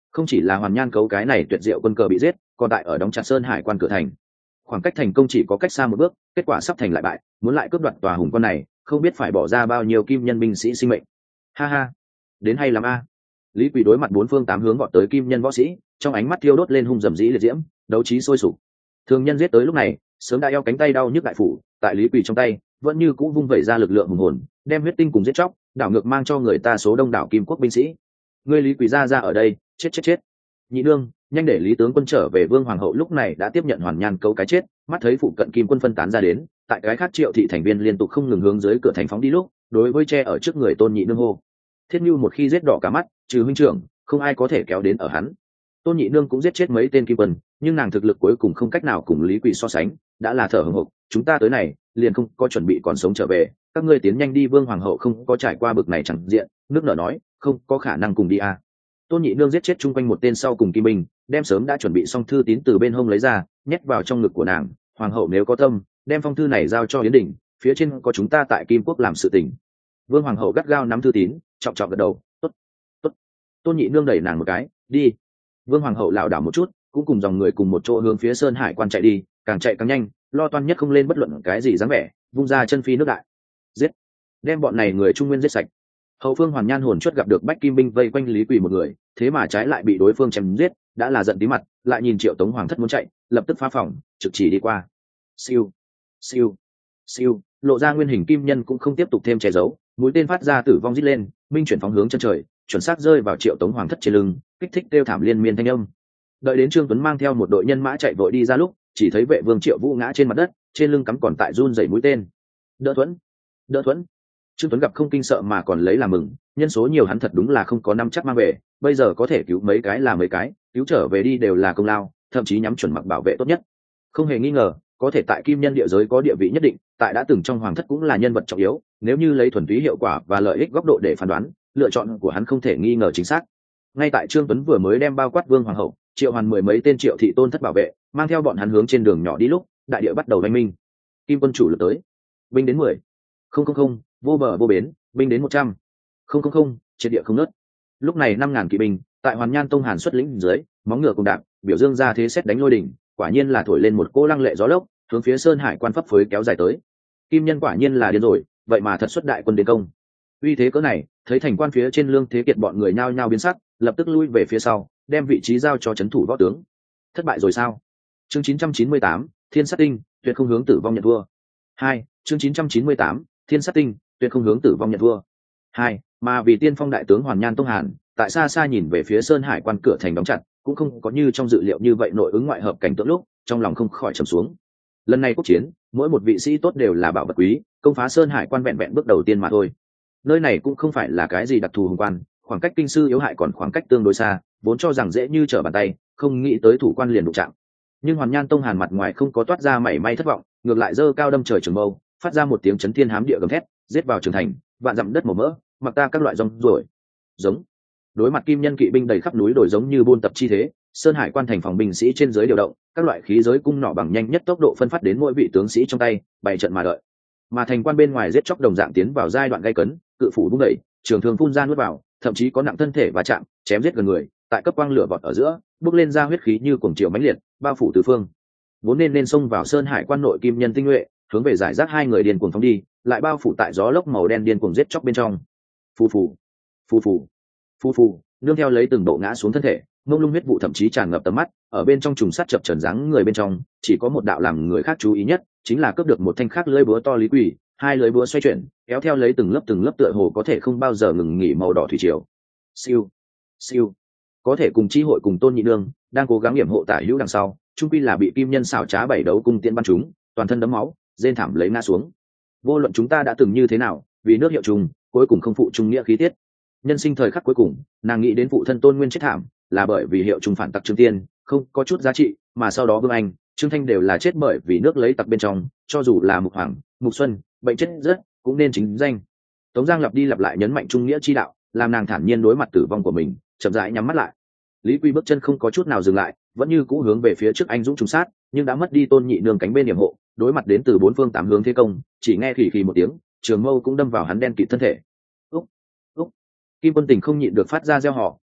Không chỉ là Hoàn Nhan Cấu cái này tuyệt diệu quân cờ bị giết, còn tại ở đóng chặt Sơn Hải quan cửa thành, khoảng cách thành công chỉ có cách xa một bước, kết quả sắp thành lại bại, muốn lại cướp đoạt tòa hùng quan này, không biết phải bỏ ra bao nhiêu kim nhân binh sĩ sinh mệnh. Ha ha, đến hay lắm a. Lý Quỳ đối mặt bốn phương tám hướng vọt tới kim nhân võ sĩ, trong ánh mắt thiêu đốt lên hung dầm dĩ liệt diễm, đấu trí sôi sục. Thường nhân giết tới lúc này, sớm đã eo cánh tay đau nhức đại phủ, tại Lý Quỳ trong tay, vẫn như cũ vung vẩy ra lực lượng hùng hồn, đem huyết tinh cùng giết chóc, đảo ngược mang cho người ta số đông đảo kim quốc binh sĩ. Ngươi Lý Quỳ ra ra ở đây, chết chết chết. Nhị nương, nhanh để Lý tướng quân trở về. Vương hoàng hậu lúc này đã tiếp nhận Hoàn Nhan Cấu cái chết, mắt thấy phụ cận kim quân phân tán ra đến, tại cái khác Triệu thị thành viên liên tục không ngừng hướng dưới cửa thành phóng đi lúc, đối với che ở trước người Tôn Nhị nương hô: Thiết Nhu một khi giết đỏ cả mắt, trừ huynh trưởng, không ai có thể kéo đến ở hắn. Tôn Nhị nương cũng giết chết mấy tên kim quân, nhưng nàng thực lực cuối cùng không cách nào cùng Lý Quỳ so sánh, đã là thở hổn hộc, chúng ta tới này, liền không có chuẩn bị còn sống trở về, các ngươi tiến nhanh đi. Vương hoàng hậu không có trải qua bực này chẳng diện, nước nở nói, không có khả năng cùng đi à. Tôn Nhị nương giết chết chung quanh một tên sau cùng kim binh, đem sớm đã chuẩn bị xong thư tín từ bên hông lấy ra, nhét vào trong ngực của nàng. Hoàng hậu nếu có tâm, đem phong thư này giao cho Yến Đình, phía trên có chúng ta tại Kim Quốc làm sự tình. Vương hoàng hậu gắt gao nắm thư tín, trọng trọng gật đầu, tốt, tốt. Tôn Nhị nương đẩy nàng một cái, đi. Vương hoàng hậu lảo đảo một chút, cũng cùng dòng người cùng một chỗ hướng phía Sơn Hải quan chạy đi, càng chạy càng nhanh, lo toan nhất không lên bất luận cái gì dáng vẻ, vung ra chân phi nước đại, giết, đem bọn này người Trung Nguyên giết sạch. Hậu phương Hoàn Nhan hồn chuất gặp được bách kim binh vây quanh Lý Quỳ một người, thế mà trái lại bị đối phương chém giết, đã là giận tí mặt, lại nhìn Triệu Tống hoàng thất muốn chạy, lập tức phá phòng, trực chỉ đi qua. Siêu, siêu, siêu, lộ ra nguyên hình kim nhân cũng không tiếp tục thêm che giấu, mũi tên phát ra tử vong rít lên, minh chuyển phóng hướng chân trời, chuẩn xác rơi vào Triệu Tống hoàng thất trên lưng, kích thích kêu thảm liên miên thanh âm. Đợi đến Trương Tuấn mang theo một đội nhân mã chạy vội đi ra lúc, chỉ thấy vệ vương Triệu Vũ ngã trên mặt đất, trên lưng cắm còn tại run rẩy mũi tên. Đỡ Tuấn, đỡ Tuấn. Trương Tuấn gặp không kinh sợ mà còn lấy làm mừng, nhân số nhiều hắn thật đúng là không có năm chắc mang về, bây giờ có thể cứu mấy cái là mấy cái, cứu trở về đi đều là công lao, thậm chí nhắm chuẩn mặc bảo vệ tốt nhất. Không hề nghi ngờ, có thể tại kim nhân địa giới có địa vị nhất định, tại đã từng trong hoàng thất cũng là nhân vật trọng yếu, nếu như lấy thuần túy hiệu quả và lợi ích góc độ để phán đoán, lựa chọn của hắn không thể nghi ngờ chính xác. Ngay tại Trương Tuấn vừa mới đem bao quát Vương hoàng hậu, Triệu Hoàn mười mấy tên Triệu thị tôn thất bảo vệ, mang theo bọn hắn hướng trên đường nhỏ đi lúc, đại địa bắt đầu oanh minh. Kim quân chủ lực tới, binh đến mười, không không không, vô bờ vô bến, binh đến một trăm, không không không, trên địa không nớt. Lúc này năm ngàn kỵ binh tại Hoàn Nhan Tông Hàn xuất lĩnh dưới, móng ngựa cùng đạp, biểu dương ra thế xét đánh lôi đỉnh, quả nhiên là thổi lên một cỗ lăng lệ gió lốc, hướng phía Sơn Hải quan phấp phới kéo dài tới. Kim nhân quả nhiên là điên rồi, vậy mà thật xuất đại quân đến công. Uy thế cỡ này, thấy thành quan phía trên Lương Thế Kiệt bọn người nhao nhao biến sắc, lập tức lui về phía sau, đem vị trí giao cho trấn thủ võ tướng. Thất bại rồi sao? Chương chín trăm chín mươi tám, Thiên Sát Tinh, tuyệt không hướng tử vong nhận thua. Hai, chương chín trăm chín mươi tám, Thiên Sát Tinh, tuyệt không hướng tử vong nhận thua. Hai, mà vì tiên phong đại tướng Hoàn Nhan Tông Hàn, tại xa xa nhìn về phía Sơn Hải quan cửa thành đóng chặt, cũng không có như trong dự liệu như vậy nội ứng ngoại hợp cảnh tượng lúc, trong lòng không khỏi trầm xuống. Lần này quốc chiến, mỗi một vị sĩ tốt đều là bảo vật quý, công phá Sơn Hải quan vẹn vẹn bước đầu tiên mà thôi. Nơi này cũng không phải là cái gì đặc thù hùng quan, khoảng cách kinh sư yếu hại còn khoảng cách tương đối xa, vốn cho rằng dễ như trở bàn tay, không nghĩ tới thủ quan liền đụng chạm. Nhưng Hoàn Nhan Tông Hàn mặt ngoài không có toát ra mảy may thất vọng, ngược lại giơ cao đâm trời trường mâu, phát ra một tiếng chấn thiên hám địa gầm thét, giết vào trường thành, vạn dặm đất màu mỡ, mặc ta các loại rong rồi. Giống. Đối mặt kim nhân kỵ binh đầy khắp núi đồi giống như buôn tập chi thế, Sơn Hải quan thành phòng binh sĩ trên dưới điều động, các loại khí giới cung nỏ bằng nhanh nhất tốc độ phân phát đến mỗi vị tướng sĩ trong tay, bày trận mà đợi. Mà thành quan bên ngoài giết chóc đồng dạng tiến vào giai đoạn gay cấn, cự phủ bung đẩy, trường thương phun ra nuốt vào, thậm chí có nặng thân thể và chạm, chém giết gần người, tại cấp quang lửa vọt ở giữa, bốc lên ra huyết khí như cuồng triều mãnh liệt, bao phủ tứ phương. Vốn nên nên xông vào Sơn Hải quan nội kim nhân tinh nhuệ, hướng về giải rác hai người điên cuồng phóng đi, lại bao phủ tại gió lốc màu đen điên cuồng giết chóc bên trong. Phù phù, phù phù, phù phù, nương theo lấy từng độ ngã xuống thân thể, mông lung huyết vụ thậm chí tràn ngập tầm mắt, ở bên trong trùng sắt chập chờn dáng người bên trong, chỉ có một đạo làm người khác chú ý nhất, chính là cướp được một thanh khác lưỡi búa to Lý Quỳ, hai lưỡi búa xoay chuyển, kéo theo lấy từng lớp từng lớp tựa hồ có thể không bao giờ ngừng nghỉ màu đỏ thủy triều. Siêu, siêu, có thể cùng chi hội cùng Tôn Nhị Nương đang cố gắng yểm hộ tả hữu đằng sau, trung quy là bị kim nhân xảo trá bảy đấu cung tiễn bắn trúng, toàn thân đẫm máu, rên thảm lấy ngã xuống. Vô luận chúng ta đã từng như thế nào, vì nước hiệu trùng, cuối cùng không phụ trung nghĩa khí tiết. Nhân sinh thời khắc cuối cùng, nàng nghĩ đến phụ thân Tôn Nguyên chết thảm, là bởi vì hiệu trùng phản tặc Trương Tiên, không có chút giá trị, mà sau đó Vương Anh, Trương Thanh đều là chết bởi vì nước lấy tặc bên trong, cho dù là Mục Hoàng, Mục Xuân, bệnh chết rất, cũng nên chính danh. Tống Giang lặp đi lặp lại nhấn mạnh trung nghĩa chi đạo, làm nàng thản nhiên đối mặt tử vong của mình, chậm rãi nhắm mắt lại. Lý Quy bước chân không có chút nào dừng lại, vẫn như cũ hướng về phía trước anh dũng trùng sát, nhưng đã mất đi Tôn Nhị Nương cánh bên điểm hộ, đối mặt đến từ bốn phương tám hướng thế công, chỉ nghe khì khì một tiếng, trường mâu cũng đâm vào hắn đen kịt thân thể. Úc, úc. Kim Quân Tình không nhịn được phát ra reo hò,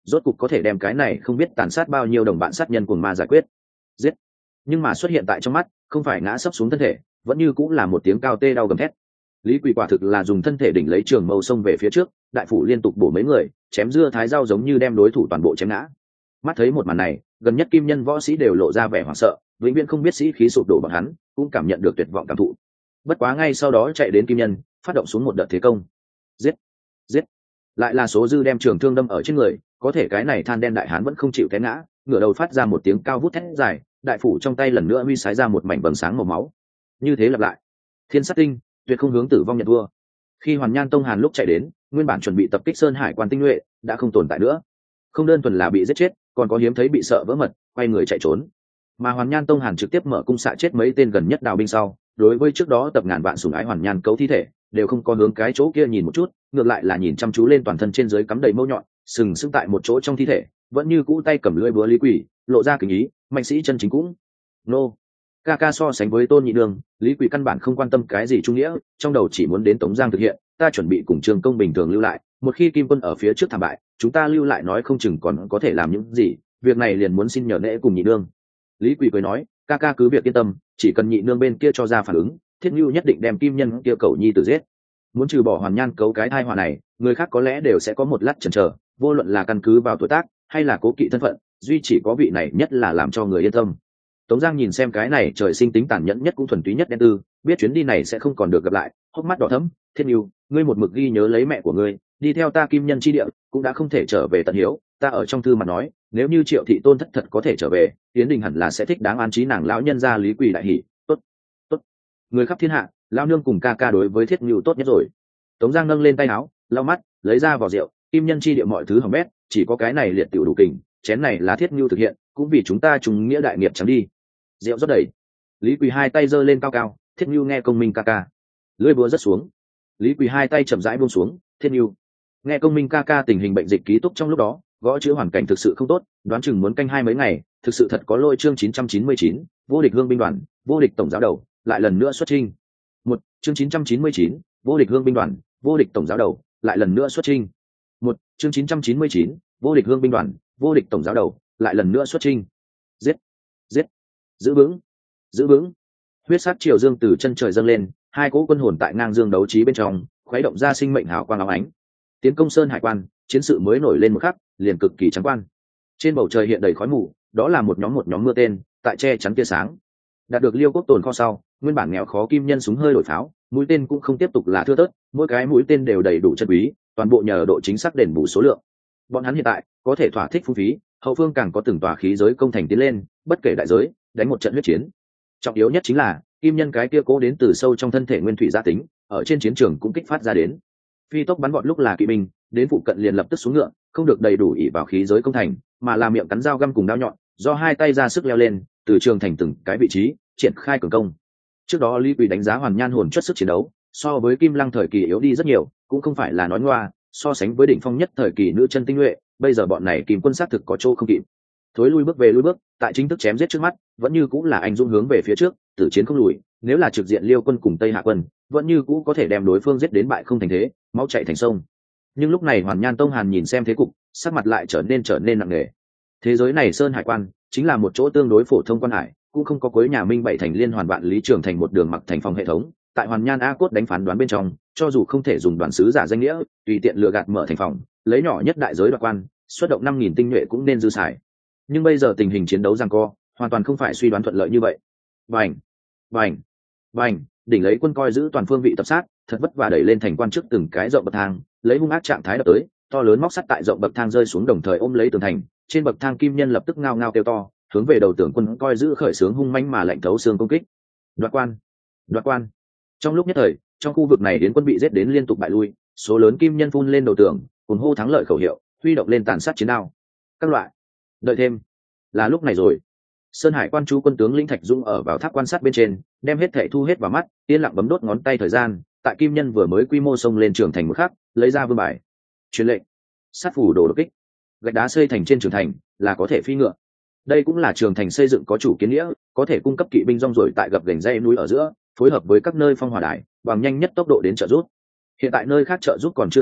rốt cục có thể đem cái này không biết tàn sát bao nhiêu đồng bạn sát nhân cuồng ma giải quyết giết. Nhưng mà xuất hiện tại trong mắt không phải ngã sấp xuống thân thể, vẫn như cũng là một tiếng cao tê đau gầm thét. Lý Quỳ quả thực là dùng thân thể đỉnh lấy trường mâu xông về phía trước, đại phủ liên tục bổ mấy người, chém dưa thái rau giống như đem đối thủ toàn bộ chém ngã. Mắt thấy một màn này, gần nhất kim nhân võ sĩ đều lộ ra vẻ hoảng sợ, vĩnh viễn không biết sĩ khí sụp đổ bằng hắn cũng cảm nhận được tuyệt vọng cảm thụ. Bất quá ngay sau đó chạy đến kim nhân, phát động xuống một đợt thế công. Giết, giết. Lại là số dư đem trường thương đâm ở trên người, có thể cái này than đen đại hán vẫn không chịu té ngã, ngửa đầu phát ra một tiếng cao vút thét dài, đại phủ trong tay lần nữa huy sái ra một mảnh vầng sáng màu máu. Như thế lặp lại. Thiên sát tinh, tuyệt không hướng tử vong nhận thua. Khi Hoàn Nhan Tông Hàn lúc chạy đến, nguyên bản chuẩn bị tập kích Sơn Hải quan tinh nhuệ đã không tồn tại nữa. Không đơn thuần là bị giết chết, còn có hiếm thấy bị sợ vỡ mật, quay người chạy trốn. Mà Hoàn Nhan Tông Hàn trực tiếp mở cung xạ chết mấy tên gần nhất đào binh sau, đối với trước đó tập ngàn vạn sủng ái Hoàn Nhan cấu thi thể, đều không có hướng cái chỗ kia nhìn một chút, ngược lại là nhìn chăm chú lên toàn thân trên dưới cắm đầy mâu nhọn, sừng sững tại một chỗ trong thi thể, vẫn như cũ tay cầm lưỡi búa Lý Quỳ, lộ ra kính ý, mạnh sĩ chân chính cũng. Nô. Ca ca so sánh với Tôn Nhị Nương, Lý Quỳ căn bản không quan tâm cái gì trung nghĩa, trong đầu chỉ muốn đến Tống Giang thực hiện, ta chuẩn bị cùng Trường Công bình thường lưu lại, một khi Kim Quân ở phía trước thảm bại, chúng ta lưu lại nói không chừng còn có thể làm những gì, việc này liền muốn xin nhờ nể cùng Nhị Nương. Lý Quỳ cười nói, ca ca cứ việc yên tâm, chỉ cần Nhị Nương bên kia cho ra phản ứng, Thiết Nưu nhất định đem Kim Nhân kia cầu nhi tử giết. Muốn trừ bỏ Hoàn Nhan cấu cái thai họa này, người khác có lẽ đều sẽ có một lát chần chờ, vô luận là căn cứ vào tuổi tác hay là cố kỵ thân phận, duy chỉ có vị này nhất là làm cho người yên tâm. Tống Giang nhìn xem cái này trời sinh tính tàn nhẫn nhất cũng thuần túy nhất đen tư, biết chuyến đi này sẽ không còn được gặp lại, hốc mắt đỏ thẫm. Thiên Nưu, ngươi một mực ghi nhớ lấy mẹ của ngươi, đi theo ta Kim Nhân chi địa, cũng đã không thể trở về tận hiếu. Ta ở trong thư mà nói, nếu như Triệu thị tôn thất thật có thể trở về, Yến Đình hẳn là sẽ thích đáng an trí nàng lão nhân gia Lý Quỳ đại hỉ. Tốt, tốt, người khắp thiên hạ, lão nương cùng ca ca đối với Thiết Nưu tốt nhất rồi. Tống Giang nâng lên tay áo, lau mắt, lấy ra vỏ rượu, Kim Nhân chi địa mọi thứ hỏng bét, chỉ có cái này liệt tiểu đủ kình, chén này là Thiết Nưu thực hiện, cũng vì chúng ta trùng nghĩa đại nghiệp chẳng đi. Rượu rót đầy, Lý Quỳ hai tay giơ lên cao cao, Thiết Nưu nghe công minh ca ca. Lưỡi búa rất xuống, Lý Quỳ hai tay chậm rãi buông xuống, Thiết Nưu nghe công minh ca ca tình hình bệnh dịch ký túc trong lúc đó, gõ chữ hoàn cảnh thực sự không tốt, đoán chừng muốn canh hai mấy ngày, thực sự thật có lôi chương chín trăm chín mươi chín, vô địch hương binh đoàn, vô địch tổng giáo đầu, lại lần nữa xuất chinh. Một chương chín trăm chín mươi chín, vô địch hương binh đoàn, vô địch tổng giáo đầu, lại lần nữa xuất chinh. Một chương chín trăm chín mươi chín, vô địch hương binh đoàn, vô địch tổng giáo đầu, lại lần nữa xuất chinh. Giết, giết, giữ vững, giữ vững. Huyết sát triều dương từ chân trời dâng lên, hai cỗ quân hồn tại ngang dương đấu trí bên trong, khuấy động ra sinh mệnh hào quang óng ánh. Tiến công Sơn Hải quan, chiến sự mới nổi lên một khắc, liền cực kỳ trắng quan. Trên bầu trời hiện đầy khói mù, đó là một nhóm một nhóm mưa tên, tại che chắn tia sáng. Đạt được Liêu Quốc tồn kho sau, nguyên bản nghèo khó kim nhân súng hơi đổi pháo, mũi tên cũng không tiếp tục là thưa thớt, mỗi cái mũi tên đều đầy đủ chân quý, toàn bộ nhờ độ chính xác đền bù số lượng. Bọn hắn hiện tại có thể thỏa thích phung phí, hậu phương càng có từng tòa khí giới công thành tiến lên, bất kể đại giới, đánh một trận huyết chiến. Trọng yếu nhất chính là kim nhân cái kia cố đến từ sâu trong thân thể nguyên thủy gia tính, ở trên chiến trường cũng kích phát ra đến. Phi tốc bắn vọt lúc là kỵ binh, đến phụ cận liền lập tức xuống ngựa, không được đầy đủ ỷ vào khí giới công thành, mà là miệng cắn dao găm cùng đao nhọn, do hai tay ra sức leo lên, từ trường thành từng cái vị trí, triển khai cường công. Trước đó Lý Quỳ đánh giá Hoàn Nhan hồn chất sức chiến đấu, so với Kim Lăng thời kỳ yếu đi rất nhiều, cũng không phải là nói ngoa, so sánh với đỉnh phong nhất thời kỳ nữ chân tinh nhuệ, bây giờ bọn này Kim quân sát thực có chỗ không kịp. Thối lui bước về lui bước, tại chính thức chém giết trước mắt, vẫn như cũng là anh dũng hướng về phía trước, tử chiến không lùi, nếu là trực diện Liêu quân cùng Tây Hạ quân, vẫn như cũ có thể đem đối phương giết đến bại không thành thế, máu chảy thành sông. Nhưng lúc này Hoàn Nhan Tông Hàn nhìn xem thế cục, sắc mặt lại trở nên trở nên nặng nề. Thế giới này Sơn Hải quan chính là một chỗ tương đối phổ thông quan hải, cũng không có cuối nhà Minh bảy thành liên hoàn vạn lý trường thành một đường mặc thành phòng hệ thống. Tại Hoàn Nhan A Cốt đánh phán đoán bên trong, cho dù không thể dùng đoàn sứ giả danh nghĩa, tùy tiện lừa gạt mở thành phòng, lấy nhỏ nhất đại giới đoạt quan, xuất động năm nghìn tinh nhuệ cũng nên dư xài. Nhưng bây giờ tình hình chiến đấu giằng co, hoàn toàn không phải suy đoán thuận lợi như vậy. Bành, bành, bành, đỉnh lấy quân coi giữ toàn phương vị tập sát, thật vất vả đẩy lên thành quan trước từng cái rộng bậc thang, lấy hung ác trạng thái đập tới, to lớn móc sắt tại rộng bậc thang rơi xuống đồng thời ôm lấy tường thành, trên bậc thang kim nhân lập tức ngao ngao kêu to, hướng về đầu tường quân coi giữ khởi xướng hung mãnh mà lạnh thấu xương công kích. Đoạt quan, đoạt quan. Trong lúc nhất thời, trong khu vực này đến quân bị giết đến liên tục bại lui, số lớn kim nhân phun lên đầu tường, cùng hô thắng lợi khẩu hiệu, huy động lên tàn sát chiến đao. Các loại. Đợi thêm, là lúc này rồi. Sơn Hải quan chú quân tướng lĩnh Thạch Dung ở vào tháp quan sát bên trên, đem hết thảy thu hết vào mắt, yên lặng bấm đốt ngón tay thời gian, tại kim nhân vừa mới quy mô xông lên trường thành một khắc, lấy ra vương bài. Truyền lệnh, sát phủ đồ đột kích. Gạch đá xây thành trên trường thành là có thể phi ngựa. Đây cũng là trường thành xây dựng có chủ kiến nghĩa, có thể cung cấp kỵ binh rong ruổi tại gập ghềnh dãy núi ở giữa, phối hợp với các nơi phong hỏa đài, bằng nhanh nhất tốc độ đến trợ giúp. Hiện tại nơi khác trợ giúp còn chưa tới,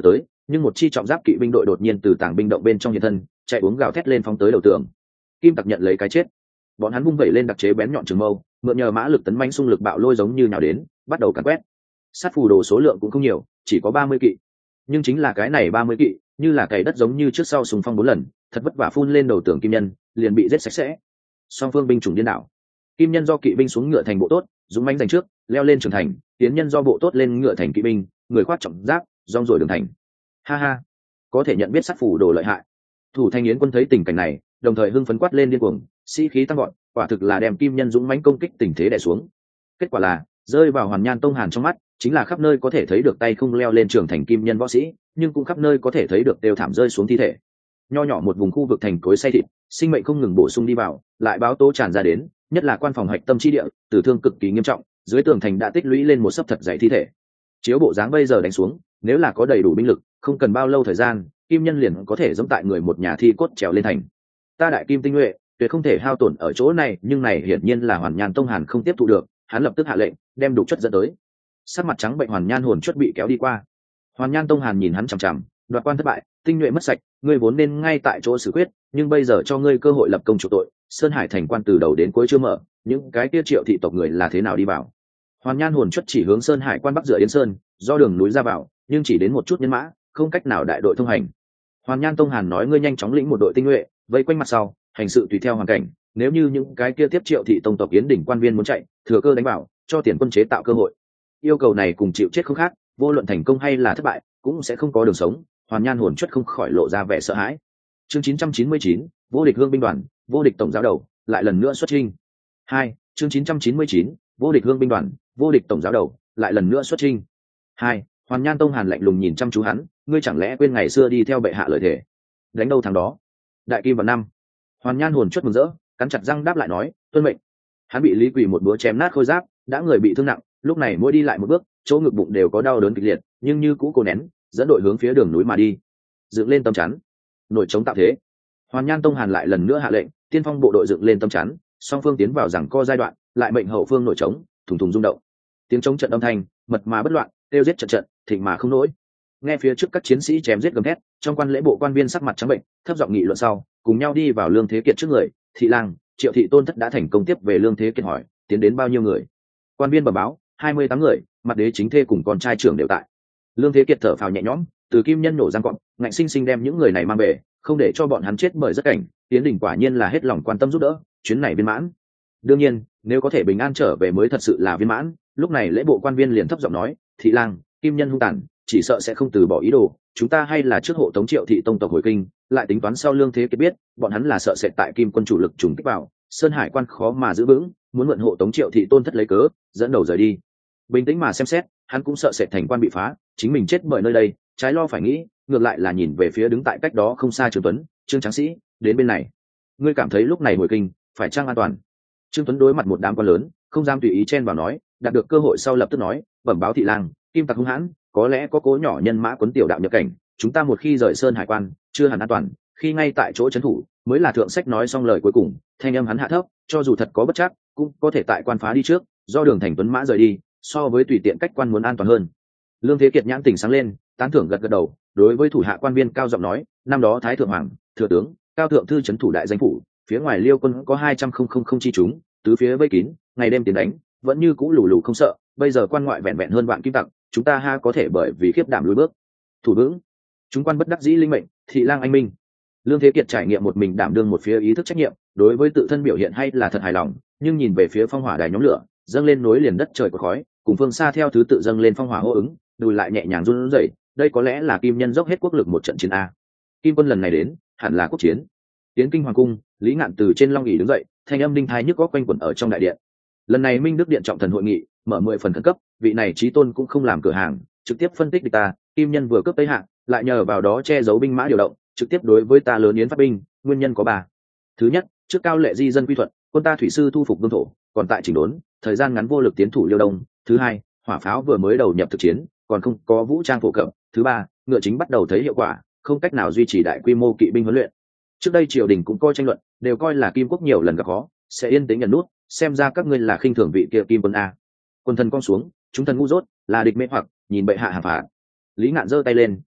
nhưng một chi trọng giáp kỵ binh đội đột nhiên từ tảng binh động bên trong hiện thân, chạy uống gào thét lên phóng tới đầu tường. Kim Tặc nhận lấy cái chết. Bọn hắn vung vẩy lên đặc chế bén nhọn trường mâu, mượn nhờ mã lực tấn mãnh xung lực bạo lôi giống như nào đến, bắt đầu càn quét. Sát phù đồ số lượng cũng không nhiều, chỉ có ba mươi kỵ. Nhưng chính là cái này ba mươi kỵ, như là cày đất giống như trước sau sùng phong bốn lần, thật vất vả phun lên đầu tường Kim Nhân, liền bị giết sạch sẽ. Song phương binh chủng điên đảo. Kim Nhân do kỵ binh xuống ngựa thành bộ tốt, dũng mãnh giành trước, leo lên trường thành, tiến nhân do bộ tốt lên ngựa thành kỵ binh, người khoác trọng giáp, rong ruổi đường thành. Ha ha, có thể nhận biết sát phù đồ lợi hại. Thủ Thanh Yến quân thấy tình cảnh này, đồng thời hưng phấn quát lên điên cuồng, sĩ khí tăng vọt, quả thực là đem Kim Nhân dũng mãnh công kích tình thế đè xuống. Kết quả là rơi vào Hoàn Nhan Tông Hàn trong mắt, chính là khắp nơi có thể thấy được tay không leo lên trường thành Kim Nhân võ sĩ, nhưng cũng khắp nơi có thể thấy được đều thảm rơi xuống thi thể. Nho nhỏ một vùng khu vực thành cối xay thịt, sinh mệnh không ngừng bổ sung đi vào, lại báo tố tràn ra đến, nhất là quan phòng hạch tâm chi địa, tử thương cực kỳ nghiêm trọng, dưới tường thành đã tích lũy lên một sấp thật dày thi thể. Chiếu bộ dáng bây giờ đánh xuống, nếu là có đầy đủ binh lực, không cần bao lâu thời gian, Kim Nhân liền có thể giống tại người một nhà thi cốt trèo lên thành. Ta đại kim tinh nhuệ, tuyệt không thể hao tổn ở chỗ này, nhưng này hiển nhiên là Hoàn Nhan Tông Hàn không tiếp thu được, hắn lập tức hạ lệnh, đem Đục Chất dẫn tới. Sắc mặt trắng bệnh Hoàn Nhan hồn chất bị kéo đi qua. Hoàn Nhan Tông Hàn nhìn hắn chằm chằm, đoạt quan thất bại, tinh nhuệ mất sạch, ngươi vốn nên ngay tại chỗ xử quyết, nhưng bây giờ cho ngươi cơ hội lập công chủ tội, Sơn Hải thành quan từ đầu đến cuối chưa mở, những cái kia Triệu thị tộc người là thế nào đi vào? Hoàn Nhan hồn chất chỉ hướng Sơn Hải quan bắc dựa Yến Sơn, do đường núi ra vào, nhưng chỉ đến một chút nhân mã, không cách nào đại đội thông hành. Hoàn Nhan Tông Hàn nói ngươi nhanh chóng lĩnh một đội tinh nhuệ, vây quanh mặt sau, hành sự tùy theo hoàn cảnh, nếu như những cái kia tiếp Triệu thị tông tộc Yến đỉnh quan viên muốn chạy, thừa cơ đánh vào, cho tiền quân chế tạo cơ hội. Yêu cầu này cùng chịu chết không khác, vô luận thành công hay là thất bại, cũng sẽ không có đường sống. Hoàn Nhan hồn chất không khỏi lộ ra vẻ sợ hãi. Chương chín trăm chín mươi chín, vô địch hương binh đoàn, vô địch tổng giáo đầu, lại lần nữa xuất chinh. Hai, chương chín trăm chín mươi chín, vô địch hương binh đoàn, vô địch tổng giáo đầu, lại lần nữa xuất chinh. Hai, Hoàn Nhan Tông Hàn lạnh lùng nhìn chăm chú hắn, ngươi chẳng lẽ quên ngày xưa đi theo bệ hạ lời thề? Đánh đâu thằng đó. Đại kim vào năm. Hoàn Nhan hồn chất mừng rỡ, cắn chặt răng đáp lại nói, tuân mệnh. Hắn bị Lý Quỳ một búa chém nát khôi giáp, đã người bị thương nặng, lúc này mỗi đi lại một bước, chỗ ngực bụng đều có đau đớn kịch liệt, nhưng như cũ cố nén, dẫn đội hướng phía đường núi mà đi. Dựng lên tấm chắn, nổi chống tạo thế. Hoàn Nhan Tông Hàn lại lần nữa hạ lệnh, tiên phong bộ đội dựng lên tấm chắn, song phương tiến vào giằng co giai đoạn, lại mệnh hậu phương nổi trống, thùng thùng rung động. Tiếng trống trận âm thanh, mật mà bất loạn, tiêu giết trận trận, thịnh mà không nổi. Nghe phía trước các chiến sĩ chém giết gầm thét, trong quan lễ bộ quan viên sắc mặt trắng bệnh, thấp giọng nghị luận sau, cùng nhau đi vào Lương Thế Kiệt trước người. Thị lang, Triệu thị tôn thất đã thành công tiếp về Lương Thế Kiệt hỏi, tiến đến bao nhiêu người? Quan viên bẩm báo, hai mươi tám người, mặt đế chính thê cùng con trai trưởng đều tại. Lương Thế Kiệt thở phào nhẹ nhõm, từ Kim Nhân nổ răng cọp, ngạnh sinh sinh đem những người này mang về, không để cho bọn hắn chết bởi rất cảnh. Tiến Đình quả nhiên là hết lòng quan tâm giúp đỡ, chuyến này viên mãn. Đương nhiên, nếu có thể bình an trở về mới thật sự là viên mãn. Lúc này lễ bộ quan viên liền thấp giọng nói, thị lang, Kim Nhân hung tàn, chỉ sợ sẽ không từ bỏ ý đồ, chúng ta hay là trước hộ tống Triệu thị tông tộc hồi kinh, lại tính toán sau. Lương Thế Kiệt biết, bọn hắn là sợ sẽ tại Kim quân chủ lực trùng kích vào, Sơn Hải quan khó mà giữ vững, muốn mượn hộ tống Triệu thị tôn thất lấy cớ, dẫn đầu rời đi. Bình tĩnh mà xem xét, hắn cũng sợ sẽ thành quan bị phá, chính mình chết bởi nơi đây, trái lo phải nghĩ, ngược lại là nhìn về phía đứng tại cách đó không xa Trương Tuấn. Trương Tráng Sĩ, đến bên này, ngươi cảm thấy lúc này hồi kinh phải chăng an toàn? Trương Tuấn đối mặt một đám quan lớn, không dám tùy ý chen vào nói, đạt được cơ hội sau lập tức nói, bẩm báo thị lang, Kim Tặc hung hãn, có lẽ có cố nhỏ nhân mã quấn tiểu đạo nhập cảnh, chúng ta một khi rời Sơn Hải quan, chưa hẳn an toàn, khi ngay tại chỗ trấn thủ mới là thượng sách. Nói xong lời cuối cùng, thanh âm hắn hạ thấp, cho dù thật có bất chắc, cũng có thể tại quan phá đi trước, do đường thành tuấn mã rời đi, so với tùy tiện cách quan muốn an toàn hơn. Lương Thế Kiệt nhãn tình sáng lên, tán thưởng gật gật đầu, đối với thủ hạ quan viên cao giọng nói, năm đó Thái thượng hoàng, thừa tướng, cao thượng thư trấn thủ đại danh phủ, phía ngoài Liêu quân có hai trăm không không không chi chúng, tứ phía vây kín, ngày đêm tiến đánh, vẫn như cũ lù lù không sợ. Bây giờ quan ngoại vẹn vẹn hơn vạn kim tặc, chúng ta ha có thể bởi vì khiếp đảm lùi bước. Thủ vững. Chúng quan bất đắc dĩ linh mệnh, thị lang anh minh. Lương Thế Kiệt trải nghiệm một mình đảm đương một phía ý thức trách nhiệm, đối với tự thân biểu hiện hay là thật hài lòng, nhưng nhìn về phía phong hỏa đài nhóm lửa dâng lên nối liền đất trời của khói, cùng phương xa theo thứ tự dâng lên phong hỏa hô ứng, đùi lại nhẹ nhàng run rẩy. Đây có lẽ là Kim Nhân dốc hết quốc lực một trận chiến a. Kim quân lần này đến, hẳn là quốc chiến. Tiến kinh hoàng cung, Lý Ngạn từ trên long ỷ đứng dậy, thanh âm đinh thái nhức góc quanh quẩn ở trong đại điện. Lần này Minh Đức điện trọng thần hội nghị, mở mười phần khẩn cấp, vị này chí tôn cũng không làm cửa hàng, trực tiếp phân tích địch ta, Kim Nhân vừa cướp Tây Hạng, lại nhờ vào đó che giấu binh mã điều động, trực tiếp đối với ta lớn yến phát binh. Nguyên nhân có ba. Thứ nhất, trước cao lệ di dân quy thuận, quân ta thủy sư thu phục vương thổ, còn tại chỉnh đốn, thời gian ngắn vô lực tiến thủ Liêu Đông. Thứ hai, hỏa pháo vừa mới đầu nhập thực chiến, còn không có vũ trang phổ cập. Thứ ba, ngựa chính bắt đầu thấy hiệu quả, không cách nào duy trì đại quy mô kỵ binh huấn luyện. Trước đây triều đình cũng coi tranh luận, đều coi là Kim quốc nhiều lần gặp khó, sẽ yên tĩnh nhận nút, xem ra các ngươi là khinh thường vị kia Kim quân a. Quân thần con xuống, chúng thần ngu dốt, là địch mê hoặc, nhìn bệ hạ hàng phạt. Lý Ngạn giơ tay lên,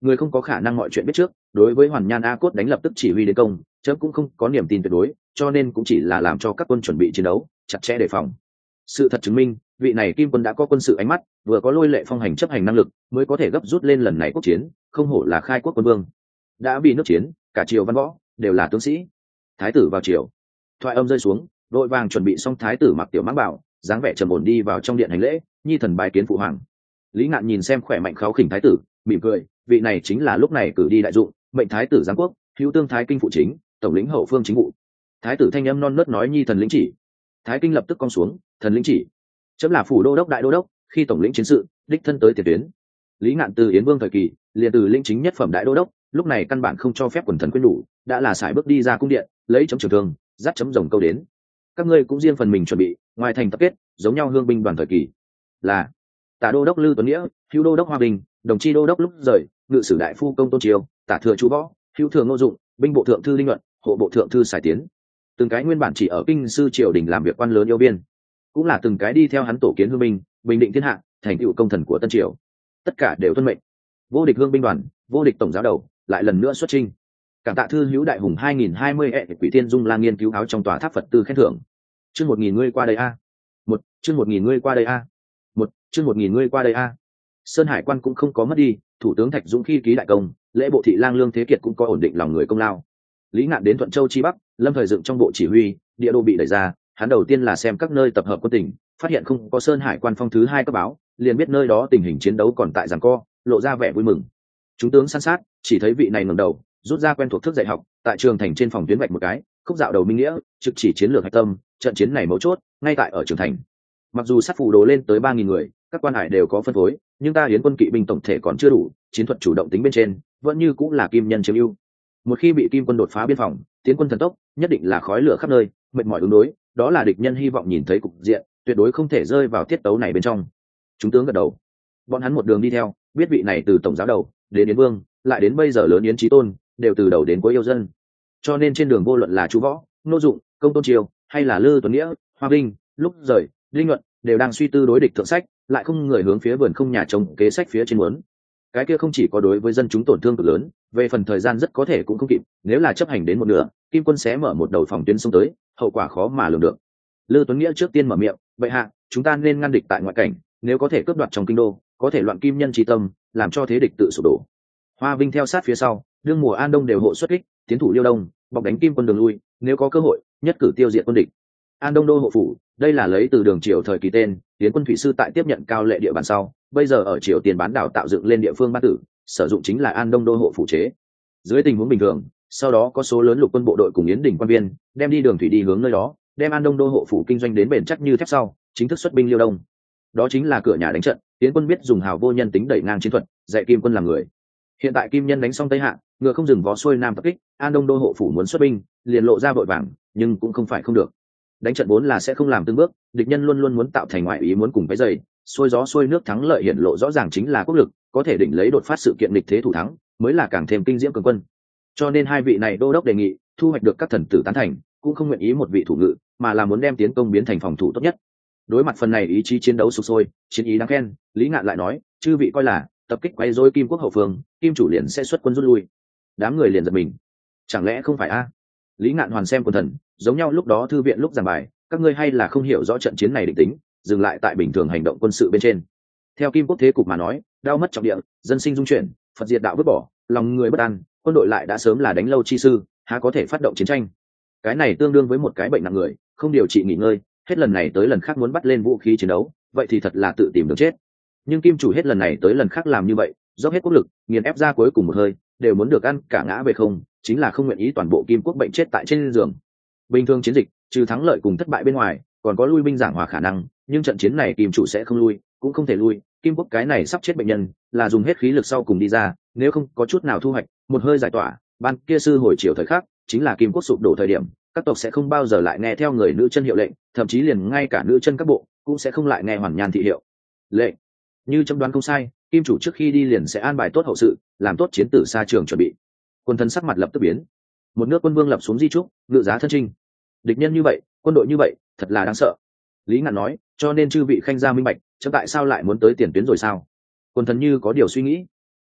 người không có khả năng mọi chuyện biết trước, đối với hoàn nhan a cốt đánh lập tức chỉ huy đến công, chấm cũng không có niềm tin tuyệt đối, cho nên cũng chỉ là làm cho các quân chuẩn bị chiến đấu chặt chẽ đề phòng. Sự thật chứng minh vị này kim quân đã có quân sự ánh mắt, vừa có lôi lệ phong hành chấp hành năng lực, mới có thể gấp rút lên lần này quốc chiến, không hổ là khai quốc quân vương. Đã vì nước chiến, cả triều văn võ đều là tướng sĩ. Thái tử vào triều, thoại âm rơi xuống, đội vàng chuẩn bị xong, thái tử mặc tiểu mãng bảo, dáng vẻ trầm ổn đi vào trong điện hành lễ, nhi thần bái kiến phụ hoàng. Lý Ngạn nhìn xem khỏe mạnh kháu khỉnh thái tử, mỉm cười, vị này chính là lúc này cử đi đại dụng, mệnh thái tử giáng quốc, hữu tương thái kinh phụ chính, tổng lĩnh hậu phương chính vụ. Thái tử thanh âm non nớt nói, nhi thần lĩnh chỉ. Thái kinh lập tức cong xuống, thần lĩnh chỉ. Chấm là phủ đô đốc đại đô đốc, khi tổng lĩnh chiến sự, đích thân tới tiền tuyến. Lý Ngạn từ Yến Vương thời kỳ, liền từ lĩnh chính nhất phẩm đại đô đốc, lúc này căn bản không cho phép quần thần quyến đủ, đã là sải bước đi ra cung điện, lấy chấm trường thương, dắt chấm rồng câu đến. Các ngươi cũng riêng phần mình chuẩn bị, ngoài thành tập kết, giống nhau hương binh đoàn thời kỳ. Là Tả đô đốc Lư Tuấn Nghĩa, hữu đô đốc Hoa Bình, đồng chi đô đốc Lúc Rời, ngự sử đại phu Công Tôn Triều, tả thừa Chu Võ, hữu thừa Ngô Dụng, binh bộ thượng thư Linh Luận, hộ bộ thượng thư Sải Tiến. Từng cái nguyên bản chỉ ở kinh sư triều đình làm việc quan lớn yêu biên, cũng là từng cái đi theo hắn tổ kiến hương binh, bình định thiên hạ, thành tựu công thần của tân triều. Tất cả đều tuân mệnh. Vô địch hương binh đoàn, vô địch tổng giáo đầu, lại lần nữa xuất chinh. Cảm tạ thư hữu đại hùng hai nghìn hai mươi e quỷ thiên dung lang nghiên cứu áo trong tòa tháp Phật tư khen thưởng. Chương một nghìn ngươi qua đây a. Một, chương một nghìn ngươi qua đây a. Một, chương một nghìn ngươi qua đây a. Sơn Hải quan cũng không có mất đi, thủ tướng Thạch Dũng khi ký đại công, lễ bộ thị lang Lương Thế Kiệt cũng có ổn định lòng người công lao. Lý Ngạn đến Thuận Châu chi bắc, lâm thời dựng trong bộ chỉ huy, địa đô bị đẩy ra, hắn đầu tiên là xem các nơi tập hợp quân tỉnh, phát hiện không có Sơn Hải quan phong thứ hai cấp báo, liền biết nơi đó tình hình chiến đấu còn tại giằng co, lộ ra vẻ vui mừng. Chúng tướng san sát, chỉ thấy vị này ngẩng đầu, rút ra quen thuộc thức dạy học, tại trường thành trên phòng tuyến vạch một cái, khúc dạo đầu minh nghĩa, trực chỉ chiến lược hạch tâm, trận chiến này mấu chốt, ngay tại ở trường thành. Mặc dù sát phủ đồ lên tới ba nghìn người, các quan hải đều có phân phối, nhưng ta Yến quân kỵ binh tổng thể còn chưa đủ, chiến thuật chủ động tính bên trên, vẫn như cũng là kim nhân chiếm ưu. Một khi bị kim quân đột phá biên phòng, tiến quân thần tốc, nhất định là khói lửa khắp nơi, mệt mỏi ứng đối, đó là địch nhân hy vọng nhìn thấy cục diện, tuyệt đối không thể rơi vào tiết tấu này bên trong. Chúng tướng gật đầu, bọn hắn một đường đi theo, biết vị này từ tổng giáo đầu đến Yến Vương, lại đến bây giờ lớn Yến Chí Tôn, đều từ đầu đến cuối yêu dân. Cho nên trên đường vô luận là Chu Võ, Ngô Dụng, Công Tôn Triều, hay là Lư Tuấn Nghĩa, Hoa Vinh, Lúc Rời, Linh Luận, đều đang suy tư đối địch thượng sách, lại không người hướng phía vườn không nhà trồng kế sách phía trên muốn. Cái kia không chỉ có đối với dân chúng tổn thương cực lớn, về phần thời gian rất có thể cũng không kịp, nếu là chấp hành đến một nửa, kim quân sẽ mở một đầu phòng tuyến xông tới, hậu quả khó mà lường được. Lư Tuấn Nghĩa trước tiên mở miệng, vậy hạ, chúng ta nên ngăn địch tại ngoại cảnh, nếu có thể cướp đoạt trong kinh đô, có thể loạn kim nhân trí tâm, làm cho thế địch tự sụp đổ. Hoa Vinh theo sát phía sau, đương mùa an đông đều hộ xuất kích, tiến thủ liêu đông, bọc đánh kim quân đường lui, nếu có cơ hội, nhất cử tiêu diệt quân địch. An Đông đô hộ phủ, đây là lấy từ đường triều thời kỳ tên, tiến quân thủy sư tại tiếp nhận cao lệ địa bàn sau, bây giờ ở triều tiền bán đảo tạo dựng lên địa phương ban tử, sử dụng chính là An Đông đô hộ phủ chế. Dưới tình huống bình thường, sau đó có số lớn lục quân bộ đội cùng Yến Đình quan viên, đem đi đường thủy đi hướng nơi đó, đem An Đông đô hộ phủ kinh doanh đến bền chắc như thép sau, chính thức xuất binh liêu đông. Đó chính là cửa nhà đánh trận, tiến quân biết dùng hào vô nhân tính đẩy ngang chiến thuật, dạy kim quân làm người. Hiện tại kim nhân đánh xong Tây Hạ, ngựa không dừng vó xuôi nam tập kích, An Đông đô hộ phủ muốn xuất binh, liền lộ ra vội vàng, nhưng cũng không phải không được. Đánh trận vốn là sẽ không làm từng bước, địch nhân luôn luôn muốn tạo thành ngoại ý muốn cùng cái dày, xuôi gió xuôi nước thắng lợi hiện lộ rõ ràng chính là quốc lực, có thể định lấy đột phát sự kiện địch thế thủ thắng, mới là càng thêm kinh diễm cường quân. Cho nên hai vị này đô đốc đề nghị, thu hoạch được các thần tử tán thành, cũng không nguyện ý một vị thủ ngự, mà là muốn đem tiến công biến thành phòng thủ tốt nhất. Đối mặt phần này ý chí chiến đấu sục sôi, chiến ý đáng khen, Lý Ngạn lại nói, chư vị coi là tập kích quay rối kim quốc hậu phương, kim chủ liền sẽ xuất quân rút lui. Đám người liền giật mình, chẳng lẽ không phải a? Lý Ngạn hoàn xem quần thần, giống nhau lúc đó thư viện lúc giảng bài, các ngươi hay là không hiểu rõ trận chiến này định tính, dừng lại tại bình thường hành động quân sự bên trên. Theo kim quốc thế cục mà nói, đau mất trọng địa, dân sinh dung chuyển, Phật diệt đạo vứt bỏ, lòng người bất an, quân đội lại đã sớm là đánh lâu chi sư, há có thể phát động chiến tranh. Cái này tương đương với một cái bệnh nặng người, không điều trị nghỉ ngơi, hết lần này tới lần khác muốn bắt lên vũ khí chiến đấu, vậy thì thật là tự tìm đường chết. Nhưng kim chủ hết lần này tới lần khác làm như vậy, dốc hết quốc lực, nghiền ép ra cuối cùng một hơi, đều muốn được ăn cả ngã về không, chính là không nguyện ý toàn bộ kim quốc bệnh chết tại trên giường. Bình thường chiến dịch, trừ thắng lợi cùng thất bại bên ngoài, còn có lui binh giảng hòa khả năng, nhưng trận chiến này kim chủ sẽ không lui, cũng không thể lui, kim quốc cái này sắp chết bệnh nhân, là dùng hết khí lực sau cùng đi ra, nếu không có chút nào thu hoạch, một hơi giải tỏa, ban kia sư hồi chiều thời khắc, chính là kim quốc sụp đổ thời điểm, các tộc sẽ không bao giờ lại nghe theo người nữ chân hiệu lệnh, thậm chí liền ngay cả nữ chân các bộ cũng sẽ không lại nghe hoàn nhan thị hiệu lệnh. Như chấm đoán không sai, kim chủ trước khi đi liền sẽ an bài tốt hậu sự, làm tốt chiến tử xa trường chuẩn bị. Quân thân sắc mặt lập tức biến, một nước quân vương lập xuống di trúc, ngự giá thân trinh. Địch nhân như vậy, quân đội như vậy, thật là đáng sợ. Lý Ngạn nói, cho nên chư vị khanh gia minh bạch, chấm tại sao lại muốn tới tiền tuyến rồi sao? Quân thần như có điều suy nghĩ.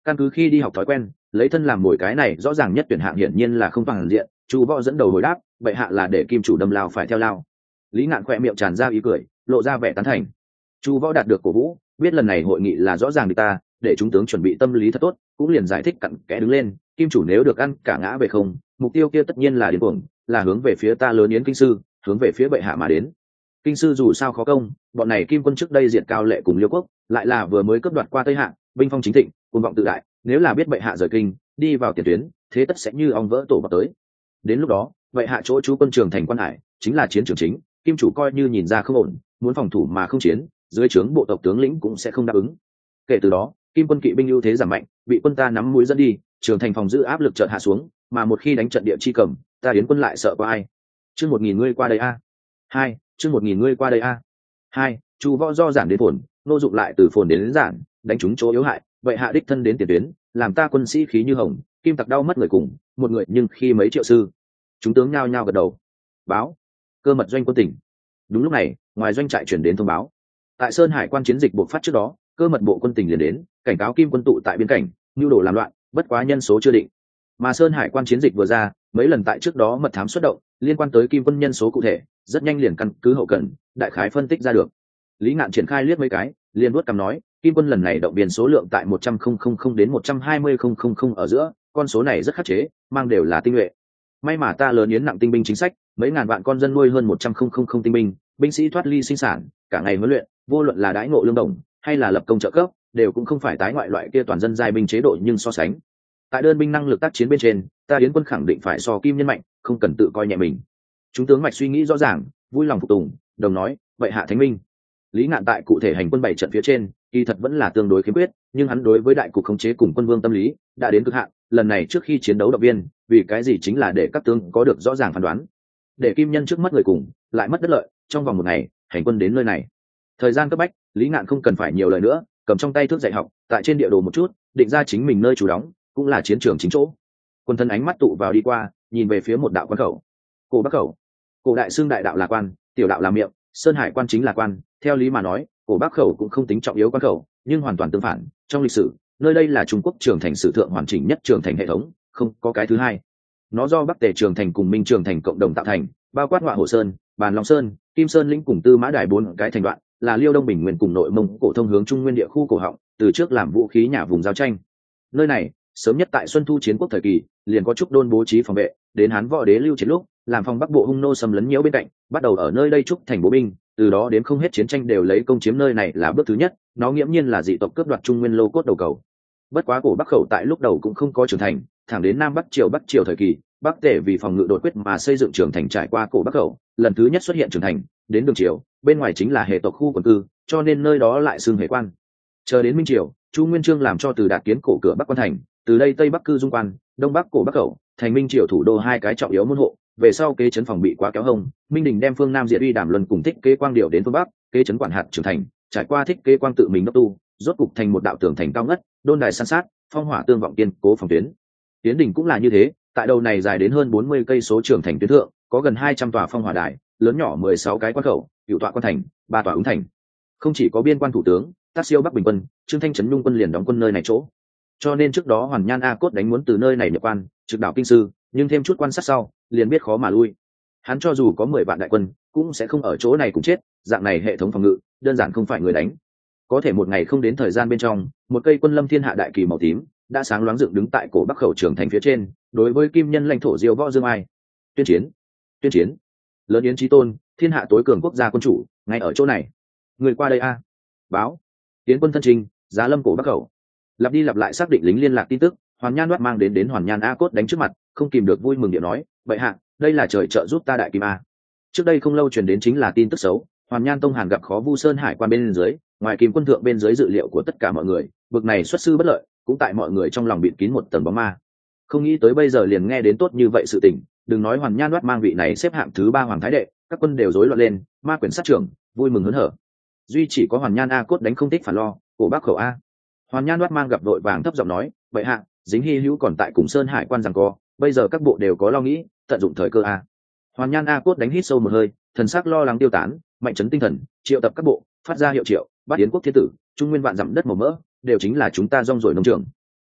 căn cứ khi đi học thói quen, lấy thân làm mồi cái này rõ ràng nhất tuyển hạng hiển nhiên là không toàn diện. Chu Võ dẫn đầu hồi đáp, bệ hạ là để kim chủ đâm lao phải theo lao. Lý Ngạn khỏe miệng tràn ra ý cười, lộ ra vẻ tán thành. Chu Võ đạt được cổ vũ, biết lần này hội nghị là rõ ràng đi ta, để chúng tướng chuẩn bị tâm lý thật tốt, cũng liền giải thích cặn kẽ đứng lên, kim chủ nếu được ăn cả ngã về không, mục tiêu kia tất nhiên là điên cuồng, là hướng về phía ta lớn yến kinh sư, hướng về phía bệ hạ mà đến. Kinh sư dù sao khó công, bọn này kim quân trước đây diệt Cao Lệ cùng Liêu quốc, lại là vừa mới cướp đoạt qua Tây Hạ, binh phong chính thịnh, cuồng vọng tự đại, nếu là biết bệ hạ rời kinh, đi vào tiền tuyến, thế tất sẽ như ong vỡ tổ vào tới. Đến lúc đó, bệ hạ chỗ chú quân trường thành Quan Hải, chính là chiến trường chính, kim chủ coi như nhìn ra không ổn, muốn phòng thủ mà không chiến, dưới trướng bộ tộc tướng lĩnh cũng sẽ không đáp ứng. Kể từ đó, kim quân kỵ binh ưu thế giảm mạnh, bị quân ta nắm mũi dẫn đi, trường thành phòng giữ áp lực chợt hạ xuống, mà một khi đánh trận địa chi cầm, ta yến quân lại sợ có ai. Chương một nghìn ngươi qua đây a. Hai, chương một nghìn ngươi qua đây a. Hai, Chu Võ do giản đến phồn, nô dụng lại từ phồn đến, đến giản, đánh trúng chỗ yếu hại, vậy hạ đích thân đến tiền tuyến, làm ta quân sĩ khí như hồng, kim tặc đau mất người cùng, một người nhưng khi mấy triệu sư. Chúng tướng nhao nhao gật đầu. Báo, cơ mật doanh quân tỉnh. Đúng lúc này, ngoài doanh trại chuyển đến thông báo, tại Sơn Hải quan chiến dịch buộc phát trước đó, cơ mật bộ quân tỉnh liền đến, cảnh cáo kim quân tụ tại biên cảnh, nhu đồ làm loạn, bất quá nhân số chưa định. Mà Sơn Hải quan chiến dịch vừa ra, mấy lần tại trước đó mật thám xuất động, liên quan tới kim quân nhân số cụ thể, rất nhanh liền căn cứ hậu cần, đại khái phân tích ra được. Lý Ngạn triển khai liếc mấy cái, liền vuốt cằm nói, kim quân lần này động viên số lượng tại một trăm nghìn đến một trăm hai mươi nghìn ở giữa, con số này rất khắc chế, mang đều là tinh nhuệ. May mà ta lớn yến nặng tinh binh chính sách, mấy ngàn vạn con dân nuôi hơn một trăm nghìn tinh binh, binh sĩ thoát ly sinh sản, cả ngày huấn luyện, vô luận là đãi ngộ lương đồng hay là lập công trợ cấp, đều cũng không phải tái ngoại loại kia toàn dân giai binh chế độ, nhưng so sánh tại đơn binh năng lực tác chiến bên trên, ta yến quân khẳng định phải so kim nhân mạnh, không cần tự coi nhẹ mình. Chúng tướng mạch suy nghĩ rõ ràng, vui lòng phục tùng, đồng nói, vậy hạ thánh minh. Lý Ngạn tại cụ thể hành quân bảy trận phía trên, kỳ thật vẫn là tương đối khiếm khuyết, nhưng hắn đối với đại cục khống chế cùng quân vương tâm lý đã đến cực hạn. Lần này trước khi chiến đấu động viên, vì cái gì chính là để các tướng có được rõ ràng phán đoán, để kim nhân trước mất người cùng, lại mất đất lợi, trong vòng một ngày hành quân đến nơi này. Thời gian cấp bách, Lý Ngạn không cần phải nhiều lời nữa, cầm trong tay thước dạy học, tại trên địa đồ một chút, định ra chính mình nơi trú đóng, cũng là chiến trường chính chỗ. Quân thân ánh mắt tụ vào đi qua, nhìn về phía một đạo quan khẩu. Cổ Bắc khẩu. Cổ đại xương đại đạo là quan, tiểu đạo là miệng, Sơn Hải quan chính là quan, theo lý mà nói, Cổ Bắc khẩu cũng không tính trọng yếu quan khẩu, nhưng hoàn toàn tương phản, trong lịch sử, nơi đây là Trung Quốc trường thành sử thượng hoàn chỉnh nhất trường thành hệ thống, không có cái thứ hai. Nó do Bắc Tề trường thành cùng Minh trường thành cộng đồng tạo thành, bao quát Ngọa Hổ Sơn, Bàn Long Sơn, Kim Sơn lĩnh cùng Tư Mã Đài bốn cái thành đoạn, là Liêu Đông Bình Nguyên cùng Nội Mông Cổ thông hướng Trung Nguyên địa khu cổ họng, từ trước làm vũ khí nhà vùng giao tranh. Nơi này, sớm nhất tại Xuân Thu chiến quốc thời kỳ, liền có trúc đôn bố trí phòng vệ, đến Hán Võ Đế Lưu Chiến lúc, làm phòng Bắc Bộ hung nô xâm lấn nhiễu bên cạnh, bắt đầu ở nơi đây trúc thành bố binh, từ đó đến không hết chiến tranh đều lấy công chiếm nơi này là bước thứ nhất, nó nghiễm nhiên là dị tộc cướp đoạt Trung Nguyên lô cốt đầu cầu. Bất quá Cổ Bắc khẩu tại lúc đầu cũng không có trưởng thành, thẳng đến Nam Bắc Triều Bắc Triều thời kỳ, Bắc Tề vì phòng ngự đột quyết mà xây dựng trường thành trải qua Cổ Bắc khẩu, lần thứ nhất xuất hiện trường thành, đến Đường Triều, bên ngoài chính là hệ tộc khu quần cư, cho nên nơi đó lại xưng hệ quan. Chờ đến Minh Triều, Chu Nguyên Chương làm cho từ đạt kiến cổ cửa Bắc quan thành, từ đây Tây Bắc cư dung quan, Đông Bắc Cổ Bắc khẩu, thành Minh Triều thủ đô hai cái trọng yếu môn hộ, về sau kế trấn phòng bị quá kéo hông, Minh Đình đem phương Nam diệt uy Đàm Luân cùng Thích Kế Quang điều đến phương Bắc, kế trấn quản hạt trưởng thành, trải qua Thích Kế Quang tự mình đốc tu, rốt cục thành một đạo tường thành cao ngất, đôn đài san sát, phong hỏa tương vọng kiên cố phòng tuyến. Tiến Đình cũng là như thế, tại đầu này dài đến hơn bốn mươi cây số trưởng thành tuyến thượng, có gần hai trăm tòa phong hỏa đài, lớn nhỏ mười sáu cái quan khẩu, cửu tọa quan thành, ba tòa ứng thành. Không chỉ có biên quan thủ tướng, Tác Siêu Bắc Bình quân, Trương Thanh trấn Nhung quân liền đóng quân nơi này chỗ. Cho nên trước đó Hoàn Nhan A Cốt đánh muốn từ nơi này nhập quan, trực đảo kinh sư, nhưng thêm chút quan sát sau, liền biết khó mà lui. Hắn cho dù có mười vạn đại quân, cũng sẽ không ở chỗ này cùng chết, dạng này hệ thống phòng ngự, đơn giản không phải người đánh. Có thể một ngày không đến thời gian bên trong, một cây quân lâm thiên hạ đại kỳ màu tím đã sáng loáng dựng đứng tại Cổ Bắc khẩu trường thành phía trên, đối với kim nhân lãnh thổ Diêu Võ Dương Ai. Tuyên chiến, tuyên chiến. Lớn yến chí tôn, thiên hạ tối cường quốc gia quân chủ, ngay ở chỗ này. Người qua đây a. Báo. Tiến quân thân trình, giá lâm Cổ Bắc khẩu. Lặp đi lặp lại xác định lính liên lạc tin tức, Hoàn Nhan Đoát mang đến đến Hoàn Nhan A Cốt đánh trước mặt, không kìm được vui mừng điện nói, vậy hạ, đây là trời trợ giúp ta đại kim a. Trước đây không lâu truyền đến chính là tin tức xấu, Hoàn Nhan Tông Hàn gặp khó Vu Sơn Hải quan bên dưới, ngoài kim quân thượng bên dưới dự liệu của tất cả mọi người, vực này xuất sư bất lợi, cũng tại mọi người trong lòng bịt kín một tầng bóng ma. Không nghĩ tới bây giờ liền nghe đến tốt như vậy sự tình, đừng nói Hoàn Nhan Đoát mang vị này xếp hạng thứ ba hoàng thái đệ, các quân đều rối loạn lên, ma quyền sát trưởng, vui mừng hớn hở. Duy chỉ có Hoàn Nhan A Cốt đánh không thích phản lo, Cổ Bắc khẩu a. Hoàn Nhan Đoát mang gặp đội vàng thấp giọng nói, vậy hạ, dính hy hữu còn tại cùng Sơn Hải quan rằng co, bây giờ các bộ đều có lo nghĩ, tận dụng thời cơ a. Hoàn Nhan A Cốt đánh hít sâu một hơi, thần sắc lo lắng tiêu tán, mạnh chấn tinh thần, triệu tập các bộ, phát ra hiệu triệu, bắt yến quốc thiên tử, trung nguyên vạn dặm đất màu mỡ, đều chính là chúng ta rong ruổi nông trường.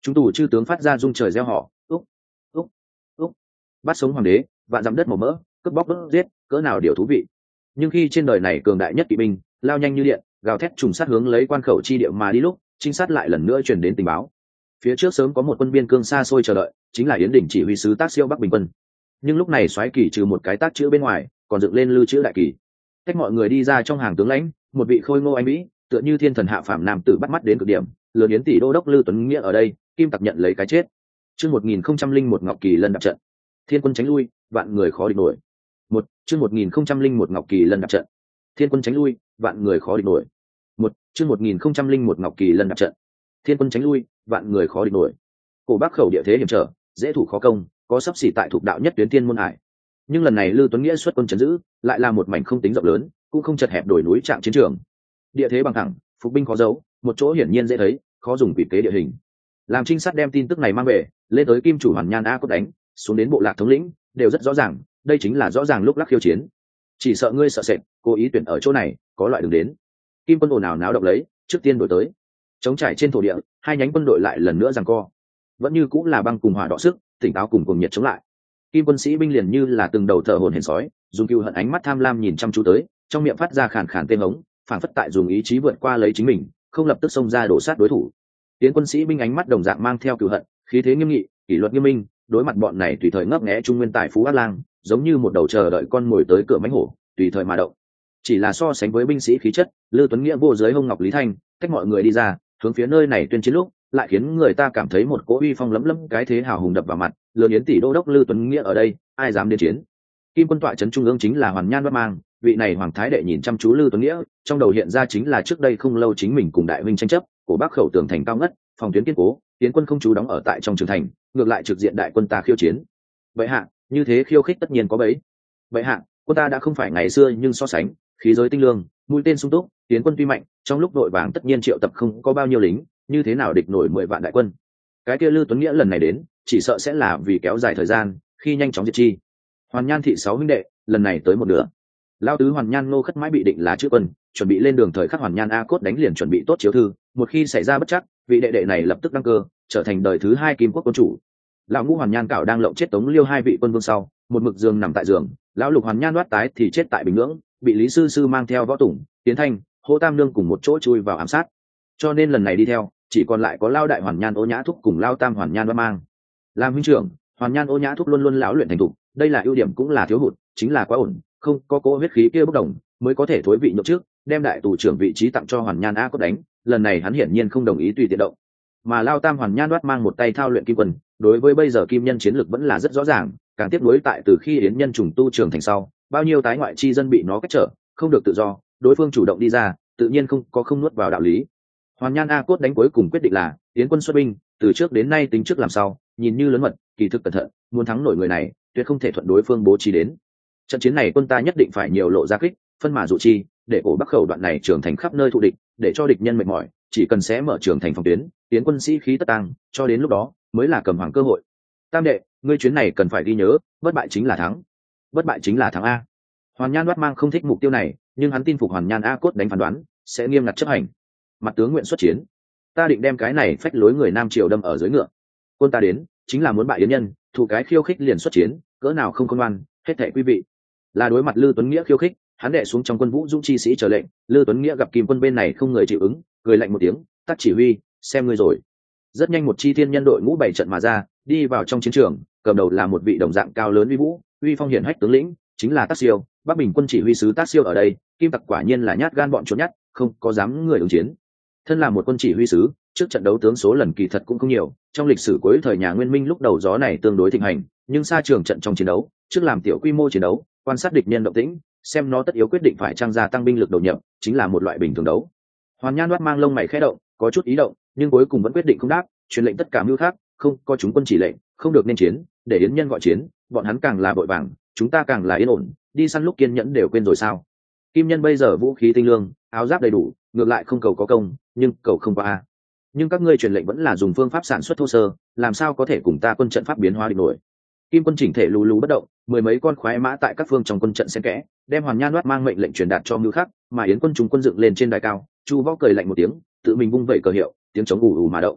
Chúng tù chư tướng phát ra rung trời reo hò, úc úc úc, bắt sống hoàng đế, vạn dặm đất màu mỡ, cướp bóc đốt giết, cỡ nào điều thú vị. Nhưng khi trên đời này cường đại nhất kỵ binh lao nhanh như điện, gào thét trùng sát hướng lấy quan khẩu chi địa mà đi lúc, trinh sát lại lần nữa truyền đến tình báo. Phía trước sớm có một quân biên cương xa xôi chờ đợi, chính là Yến Đỉnh chỉ huy sứ Tác Siêu Bắc Bình quân. Nhưng lúc này soái kỳ trừ một cái tác chữ bên ngoài, còn dựng lên lưu chữ đại kỳ. Cách mọi người đi ra trong hàng tướng lãnh, một vị khôi ngô anh mỹ, tựa như thiên thần hạ phàm nam tử bắt mắt đến cực điểm, lừa Yến tỷ đô đốc Lư Tuấn Nghĩa ở đây, kim tặc nhận lấy cái chết. Chương một nghìn không trăm linh một Ngọc Kỳ Lân đạp trận. Thiên quân tránh lui, vạn người khó địch nổi. Một, chương một nghìn không trăm linh một Ngọc Kỳ Lân đạp trận. Thiên quân tránh lui, vạn người khó địch nổi. Một, chương một nghìn không trăm linh một Ngọc Kỳ Lân đạp trận. Thiên quân tránh lui, vạn người khó địch nổi. Cổ Bắc khẩu địa thế hiểm trở, dễ thủ khó công, có sắp xỉ tại thuộc đạo nhất tuyến thiên môn hải. Nhưng lần này Lư Tuấn Nghĩa xuất quân trấn giữ, lại là một mảnh không tính rộng lớn, cũng không chật hẹp đồi núi trạng chiến trường. Địa thế bằng thẳng, phục binh khó giấu, một chỗ hiển nhiên dễ thấy, khó dùng quỷ kế địa hình. Làm trinh sát đem tin tức này mang về, lên tới Kim chủ Hoàn Nhan A Cốt đánh, xuống đến bộ lạc thống lĩnh, đều rất rõ ràng, đây chính là rõ ràng lúc lắc khiêu chiến. Chỉ sợ ngươi sợ sệt, cố ý tuyển ở chỗ này, có loại đường đến. Kim quân ồn ào náo động lấy, trước tiên đổi tới. Chống trải trên thổ địa, hai nhánh quân đội lại lần nữa giằng co. Vẫn như cũng là băng cùng hỏa đọ sức, tỉnh táo cùng cùng nhiệt chống lại. Kim quân sĩ binh liền như là từng đầu thở hổn hển sói, dùng cừu hận ánh mắt tham lam nhìn chăm chú tới, trong miệng phát ra khàn khàn tên hống, phảng phất tại dùng ý chí vượt qua lấy chính mình, không lập tức xông ra đổ sát đối thủ. Tiến quân sĩ binh ánh mắt đồng dạng mang theo cừu hận, khí thế nghiêm nghị, kỷ luật nghiêm minh, đối mặt bọn này tùy thời ngấp nghé trung nguyên tài phú ác lang, giống như một đầu chờ đợi con mồi tới cửa mãnh hổ, tùy thời mà động. Chỉ là so sánh với binh sĩ khí chất, Lư Tuấn Nghĩa vô dưới hông ngọc Lý Thanh, cách mọi người đi ra, hướng phía nơi này tuyên chiến lúc, lại khiến người ta cảm thấy một cỗ uy phong lấm lấm, cái thế hào hùng đập vào mặt. Lừa Yến tỷ đô đốc Lư Tuấn Nghĩa ở đây, ai dám đến chiến? Kim quân tọa trấn trung ương chính là Hoàn Nhan Bất Mang, vị này hoàng thái đệ nhìn chăm chú Lư Tuấn Nghĩa, trong đầu hiện ra chính là trước đây không lâu chính mình cùng đại huynh tranh chấp, của Bắc khẩu tường thành cao ngất, phòng tuyến kiên cố, tiến quân không chú đóng ở tại trong trường thành, ngược lại trực diện đại quân ta khiêu chiến. Vậy hạ, như thế khiêu khích tất nhiên có bấy. Vậy hạ, quân ta đã không phải ngày xưa nhưng so sánh, khí giới tinh lương, mũi tên sung túc, tiến quân tuy mạnh, trong lúc đội vàng tất nhiên triệu tập không có bao nhiêu lính, như thế nào địch nổi mười vạn đại quân. Cái kia Lư Tuấn Nghĩa lần này đến, chỉ sợ sẽ là vì kéo dài thời gian, khi nhanh chóng diệt chi. Hoàn Nhan thị sáu huynh đệ, lần này tới một nửa. Lao tứ Hoàn Nhan Ngô Khất mãi bị định lá chữ quân, chuẩn bị lên đường thời khắc Hoàn Nhan A Cốt đánh liền chuẩn bị tốt chiếu thư, một khi xảy ra bất chắc, vị đệ đệ này lập tức đăng cơ, trở thành đời thứ hai Kim quốc quân chủ. Lão ngũ Hoàn Nhan Cảo đang lộng chết Tống Liêu hai vị quân vương sau, một mực giường nằm tại giường, lão lục Hoàn Nhan Đoát tái thì chết tại Bình Nhưỡng, bị Lý Sư Sư mang theo Võ Tùng, Tiến Thanh, Hỗ Tam Nương cùng một chỗ chui vào ám sát. Cho nên lần này đi theo, chỉ còn lại có Lao đại Hoàn Nhan Ô Nhã Thúc cùng Lao tam Hoàn Nhan Đoát mang. Làm huynh trưởng, Hoàn Nhan Ô Nhã Thúc luôn luôn lão luyện thành thục, đây là ưu điểm cũng là thiếu hụt, chính là quá ổn, không có cố huyết khí kia bốc đồng, mới có thể thối vị nhậu trước, đem đại tù trưởng vị trí tặng cho Hoàn Nhan A Cốt đánh. Lần này hắn hiển nhiên không đồng ý tùy tiện động, mà Lao tam Hoàn Nhan Đoát mang một tay thao luyện kim quân, đối với bây giờ kim nhân chiến lược vẫn là rất rõ ràng, càng tiếp nối tại từ khi yến nhân trùng tu trường thành sau, bao nhiêu tái ngoại chi dân bị nó cách trở, không được tự do, đối phương chủ động đi ra, tự nhiên không có không nuốt vào đạo lý. Hoàn Nhan A Cốt đánh cuối cùng quyết định là yến quân xuất binh, từ trước đến nay tính trước làm sao, nhìn như lớn mật, kỳ thực cẩn thận, muốn thắng nổi người này, tuyệt không thể thuận đối phương bố trí đến. Trận chiến này quân ta nhất định phải nhiều lộ ra kích, phân mà dụ chi, để cổ Bắc khẩu đoạn này trưởng thành khắp nơi thụ địch, để cho địch nhân mệt mỏi, chỉ cần sẽ mở trường thành phòng tuyến, tiến quân sĩ khí tất tăng, cho đến lúc đó mới là cầm hoàng cơ hội. Tam đệ, ngươi chuyến này cần phải ghi nhớ, bất bại chính là thắng, bất bại chính là thắng a. Hoàn Nhan Đoát mang không thích mục tiêu này, nhưng hắn tin phục Hoàn Nhan A Cốt đánh phán đoán, sẽ nghiêm ngặt chấp hành. Mặt tướng nguyện xuất chiến, ta định đem cái này phách lối người Nam Triều đâm ở dưới ngựa. Quân ta đến, chính là muốn bại yến nhân, thủ cái khiêu khích liền xuất chiến, cỡ nào không khôn ngoan, hết thảy quý vị. Là đối mặt Lư Tuấn Nghĩa khiêu khích, hắn đệ xuống trong quân vũ dũng chi sĩ chờ lệnh. Lư Tuấn Nghĩa gặp Kim quân bên này không người chịu ứng, cười lạnh một tiếng, tắt chỉ huy, xem ngươi rồi. Rất nhanh một chi thiên nhân đội ngũ bảy trận mà ra, đi vào trong chiến trường, cầm đầu là một vị đồng dạng cao lớn uy vũ, uy phong hiển hách tướng lĩnh, chính là Tác Siêu, Bắc Bình quân chỉ huy sứ Tác Siêu ở đây. Kim tặc quả nhiên là nhát gan bọn trốn nhát, không có dám người ứng chiến. Thân là một quân chỉ huy sứ, trước trận đấu tướng số lần kỳ thật cũng không nhiều, trong lịch sử cuối thời nhà Nguyên Minh lúc đầu gió này tương đối thịnh hành, nhưng xa trường trận trong chiến đấu, trước làm tiểu quy mô chiến đấu, quan sát địch nhân động tĩnh, xem nó tất yếu quyết định phải trang gia tăng binh lực đầu nhập, chính là một loại bình thường đấu. Hoàn Nhan Đoát mang lông mày khẽ động, có chút ý động, nhưng cuối cùng vẫn quyết định không đáp, truyền lệnh tất cả mưu khác, không có chúng quân chỉ lệnh, không được nên chiến, để yến nhân gọi chiến, bọn hắn càng là vội vàng, chúng ta càng là yên ổn, đi săn lúc kiên nhẫn đều quên rồi sao? Kim nhân bây giờ vũ khí tinh lương, áo giáp đầy đủ, ngược lại không cầu có công, nhưng cầu không qua a. Nhưng các ngươi truyền lệnh vẫn là dùng phương pháp sản xuất thô sơ, làm sao có thể cùng ta quân trận pháp biến hóa địch nổi? Kim quân chỉnh thể lù lù bất động, mười mấy con khoái mã tại các phương trong quân trận xen kẽ, đem Hoàn Nhan Đoát mang mệnh lệnh truyền đạt cho mưu khác, mà yến quân chúng quân dựng lên trên đài cao. Chu Võ cười lạnh một tiếng, tự mình vung vẩy cờ hiệu, tiếng chống ù ù mà động.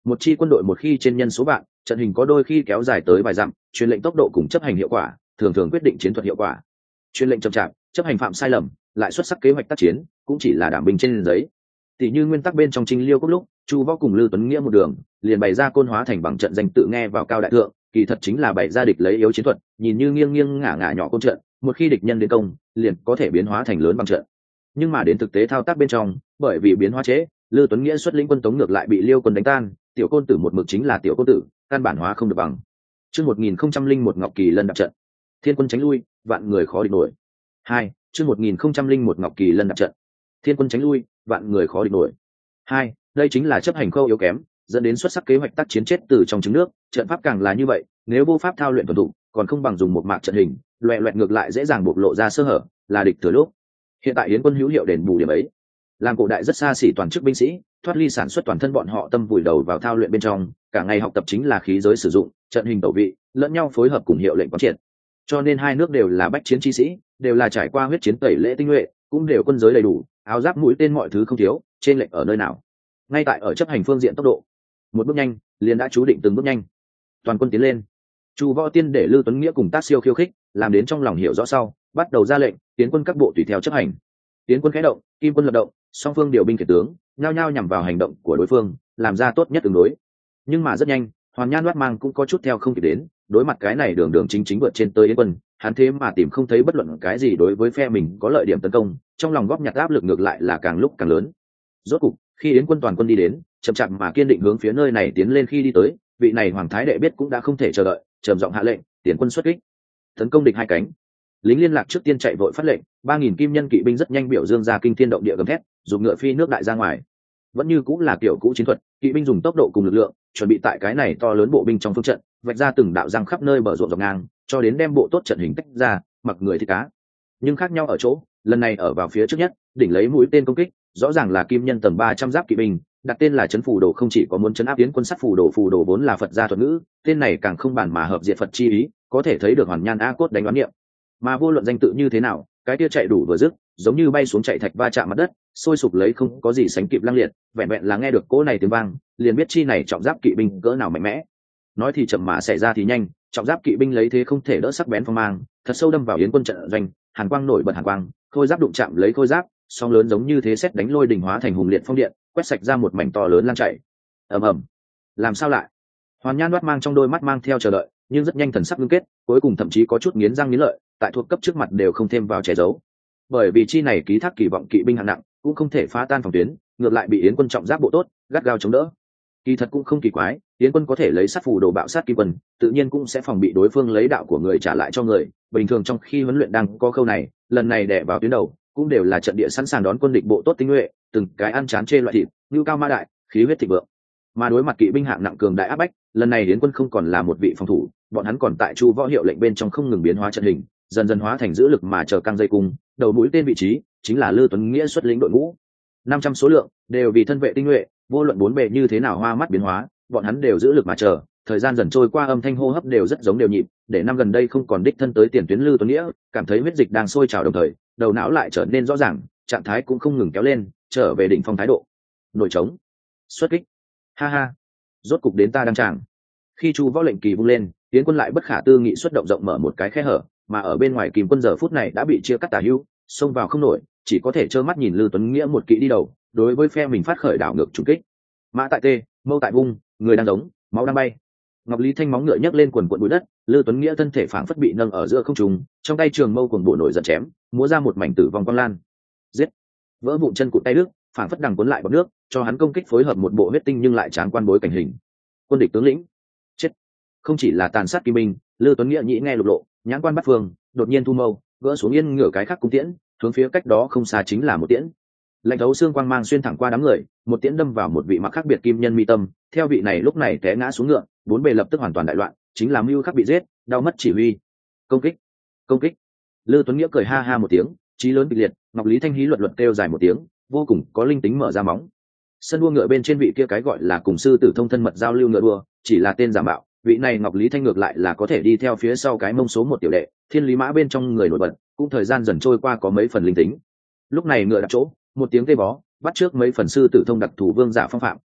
Một chi quân đội một khi trên nhân số vạn, trận hình có đôi khi kéo dài tới vài dặm, truyền lệnh tốc độ cùng chấp hành hiệu quả thường thường quyết định chiến thuật hiệu quả. Truyền lệnh chậm chạp, chấp hành phạm sai lầm, lại xuất sắc kế hoạch tác chiến cũng chỉ là đảm binh trên giấy. Tỷ như nguyên tắc bên trong Trinh Liêu Quốc lúc, Chu Võ cùng Lưu Tuấn Nghĩa một đường liền bày ra Côn Hóa Thành bằng trận danh tự nghe vào cao đại thượng, kỳ thật chính là bày ra địch lấy yếu chiến thuật, nhìn như nghiêng nghiêng ngả ngả nhỏ côn trận, một khi địch nhân đến công liền có thể biến hóa thành lớn bằng trận. Nhưng mà đến thực tế thao tác bên trong, bởi vì biến hóa chế, Lưu Tuấn Nghĩa xuất lĩnh quân Tống ngược lại bị Liêu quân đánh tan, tiểu côn tử một mực chính là tiểu côn tử, căn bản hóa không được bằng. Chương một nghìn không trăm linh một Ngọc Kỳ Lân đạp trận. Thiên quân tránh lui, vạn người khó địch nổi. Hai, chương một nghìn không trăm linh một Ngọc Kỳ Lân đạp trận. Thiên quân tránh lui, vạn người khó địch nổi. Hai, đây chính là chấp hành khâu yếu kém, dẫn đến xuất sắc kế hoạch tác chiến chết từ trong trứng nước, trận pháp càng là như vậy, nếu vô pháp thao luyện thuần thục, còn không bằng dùng một mạc trận hình, loẹt loẹt ngược lại dễ dàng bộc lộ ra sơ hở, là địch thừa lúc. Hiện tại Yến quân hữu hiệu đền bù điểm ấy. Làm cổ đại rất xa xỉ toàn chức binh sĩ, thoát ly sản xuất toàn thân bọn họ tâm vùi đầu vào thao luyện bên trong, cả ngày học tập chính là khí giới sử dụng, trận hình tẩu vị, lẫn nhau phối hợp cùng hiệu lệnh quán triệt. Cho nên hai nước đều là bách chiến chi sĩ, đều là trải qua huyết chiến tẩy lễ tinh nhuệ, cũng đều quân giới đầy đủ, áo giáp mũi tên mọi thứ không thiếu, trên lệnh ở nơi nào? Ngay tại ở chấp hành phương diện tốc độ, một bước nhanh liền đã chú định từng bước nhanh. Toàn quân tiến lên. Chu Võ Tiên để Lưu Tuấn Nghĩa cùng Tác Siêu khiêu khích, làm đến trong lòng hiểu rõ sau, bắt đầu ra lệnh, tiến quân các bộ tùy theo chấp hành. Tiến quân khẽ động, kim quân lập động, song phương điều binh khiển tướng, nhao nhao nhằm vào hành động của đối phương, làm ra tốt nhất ứng đối. Nhưng mà rất nhanh, Hoàn Nhan Loát Mang cũng có chút theo không kịp đến, đối mặt cái này đường đường chính chính vượt trên tới Yến quân, hắn thế mà tìm không thấy bất luận cái gì đối với phe mình có lợi điểm tấn công, trong lòng góp nhặt áp lực ngược lại là càng lúc càng lớn. Rốt cục, khi Yến quân toàn quân đi đến, chậm chạp mà kiên định hướng phía nơi này tiến lên khi đi tới, vị này hoàng thái đệ biết cũng đã không thể chờ đợi, trầm giọng hạ lệnh, tiến quân xuất kích, tấn công địch hai cánh. Lính liên lạc trước tiên chạy vội phát lệnh, ba nghìn kim nhân kỵ binh rất nhanh biểu dương ra kinh thiên động địa gầm thét, dùng ngựa phi nước đại ra ngoài. Vẫn như cũng là kiểu cũ chiến thuật, kỵ binh dùng tốc độ cùng lực lượng, chuẩn bị tại cái này to lớn bộ binh trong phương trận, vạch ra từng đạo răng khắp nơi bờ ruộng dọc ngang, cho đến đem bộ tốt trận hình tách ra, mặc người thì cá. Nhưng khác nhau ở chỗ, lần này ở vào phía trước nhất, đỉnh lấy mũi tên công kích, rõ ràng là kim nhân tầng ba trăm giáp kỵ binh, đặt tên là trấn phù đồ, không chỉ có muốn trấn áp Yến quân sát phù đồ, phù đồ vốn là Phật gia thuật ngữ, tên này càng không bản mà hợp diệt Phật chi ý, có thể thấy được Hoàn Nhan A Cốt đánh đoán niệm. Mà vô luận danh tự như thế nào, cái kia chạy đủ vừa dứt, giống như bay xuống chạy thạch va chạm mặt đất, sôi sục lấy không có gì sánh kịp lăng liệt, vẹn vẹn là nghe được cỗ này tiếng vang, liền biết chi này trọng giáp kỵ binh cỡ nào mạnh mẽ. Nói thì chậm mà xảy ra thì nhanh, trọng giáp kỵ binh lấy thế không thể đỡ sắc bén phong mang, thật sâu đâm vào Yến quân trận doanh, hàn quang nổi bật hàn quang, khôi giáp đụng chạm lấy khôi giáp, song lớn giống như thế xét đánh lôi đình hóa thành hùng liệt phong điện, quét sạch ra một mảnh to lớn lan chạy. Ầm ầm. Làm sao lại? Hoàn Nhan Đoát Mang trong đôi mắt mang theo chờ đợi, nhưng rất nhanh thần sắc ngưng kết, cuối cùng thậm chí có chút nghiến răng nghiến lợi, tại thuộc cấp trước mặt đều không thêm vào che giấu. Bởi vì chi này ký thác kỳ vọng kỵ binh hạng nặng, cũng không thể phá tan phòng tuyến, ngược lại bị Yến quân trọng giáp bộ tốt, gắt gao chống đỡ. Kỳ thật cũng không kỳ quái, Yến quân có thể lấy sát phù đồ bạo sát kim quân, tự nhiên cũng sẽ phòng bị đối phương lấy đạo của người trả lại cho người. Bình thường trong khi huấn luyện đang có khâu này, lần này đè vào tuyến đầu, cũng đều là trận địa sẵn sàng đón quân địch bộ tốt tinh nhuệ, từng cái ăn chán chê loại thịt, như cao ma đại, khí huyết thịnh vượng. Mà đối mặt kỵ binh hạng nặng cường đại áp bách, lần này Yến quân không còn là một vị phòng thủ, bọn hắn còn tại Chu Võ hiệu lệnh bên trong không ngừng biến hóa trận hình, dần dần hóa thành giữ lực mà chờ căng dây cung, đầu mũi tên vị trí chính là Lưu Tuấn Nghĩa xuất lĩnh đội ngũ. năm trăm số lượng, đều vì thân vệ tinh nhuệ, vô luận bốn bề như thế nào hoa mắt biến hóa, bọn hắn đều giữ lực mà chờ. Thời gian dần trôi qua, âm thanh hô hấp đều rất giống đều nhịp, để năm gần đây không còn đích thân tới tiền tuyến Lưu Tuấn Nghĩa, cảm thấy huyết dịch đang sôi trào đồng thời, đầu não lại trở nên rõ ràng, trạng thái cũng không ngừng kéo lên, trở về đỉnh phong thái độ. Nổi trống, xuất kích. Ha ha, rốt cục đến ta đang tràng. Khi Chu Võ lệnh kỳ vung lên, Yến quân lại bất khả tư nghị xuất động rộng mở một cái khe hở, mà ở bên ngoài kìm quân giờ phút này đã bị chia cắt tả hữu, xông vào không nổi, chỉ có thể trơ mắt nhìn Lưu Tuấn Nghĩa một kỵ đi đầu, đối với phe mình phát khởi đảo ngược trùng kích. Mã tại tê, mâu tại vung, người đang giống, máu đang bay. Ngọc Lý Thanh móng ngựa nhấc lên quần quần bụi đất, Lưu Tuấn Nghĩa thân thể phảng phất bị nâng ở giữa không trung, trong tay trường mâu cuồng bổ nổi giận chém, múa ra một mảnh tử vong quang lan. Giết! Vỡ vụn chân cụt tay đức, phảng phất đằng cuốn lại bọt nước, cho hắn công kích phối hợp một bộ huyết tinh nhưng lại tráng quan bối cảnh hình. Quân địch tướng lĩnh, chết! Không chỉ là tàn sát kim binh, Lưu Tuấn Nghĩa nhĩ nghe lục lộ, nhãn quan bắt phương, đột nhiên thu mâu, gỡ xuống yên ngửa cái khác cung tiễn, hướng phía cách đó không xa chính là một tiễn. Lạnh thấu xương quang mang xuyên thẳng qua đám người, một tiễn đâm vào một vị mặc khác biệt kim nhân mi tâm, theo vị này lúc này té ngã xuống ngựa, bốn bề lập tức hoàn toàn đại loạn, chính là Mưu Khắc bị giết, đau mất chỉ huy. Công kích, công kích. Lưu Tuấn Nghĩa cười ha ha một tiếng, chí lớn kịch liệt, Ngọc Lý Thanh hí luật luật kêu dài một tiếng, vô cùng có linh tính mở ra móng. Sân đua ngựa bên trên vị kia cái gọi là cùng sư tử thông thân mật giao lưu ngựa đua, chỉ là tên giả mạo, vị này Ngọc Lý Thanh ngược lại là có thể đi theo phía sau cái mông số một tiểu đệ, thiên lý mã bên trong người nổi bật, cũng thời gian dần trôi qua có mấy phần linh tính. Lúc này ngựa đặt chỗ, một tiếng tê bó, bắt trước mấy phần sư tử thông đặc thủ vương giả phong phạm,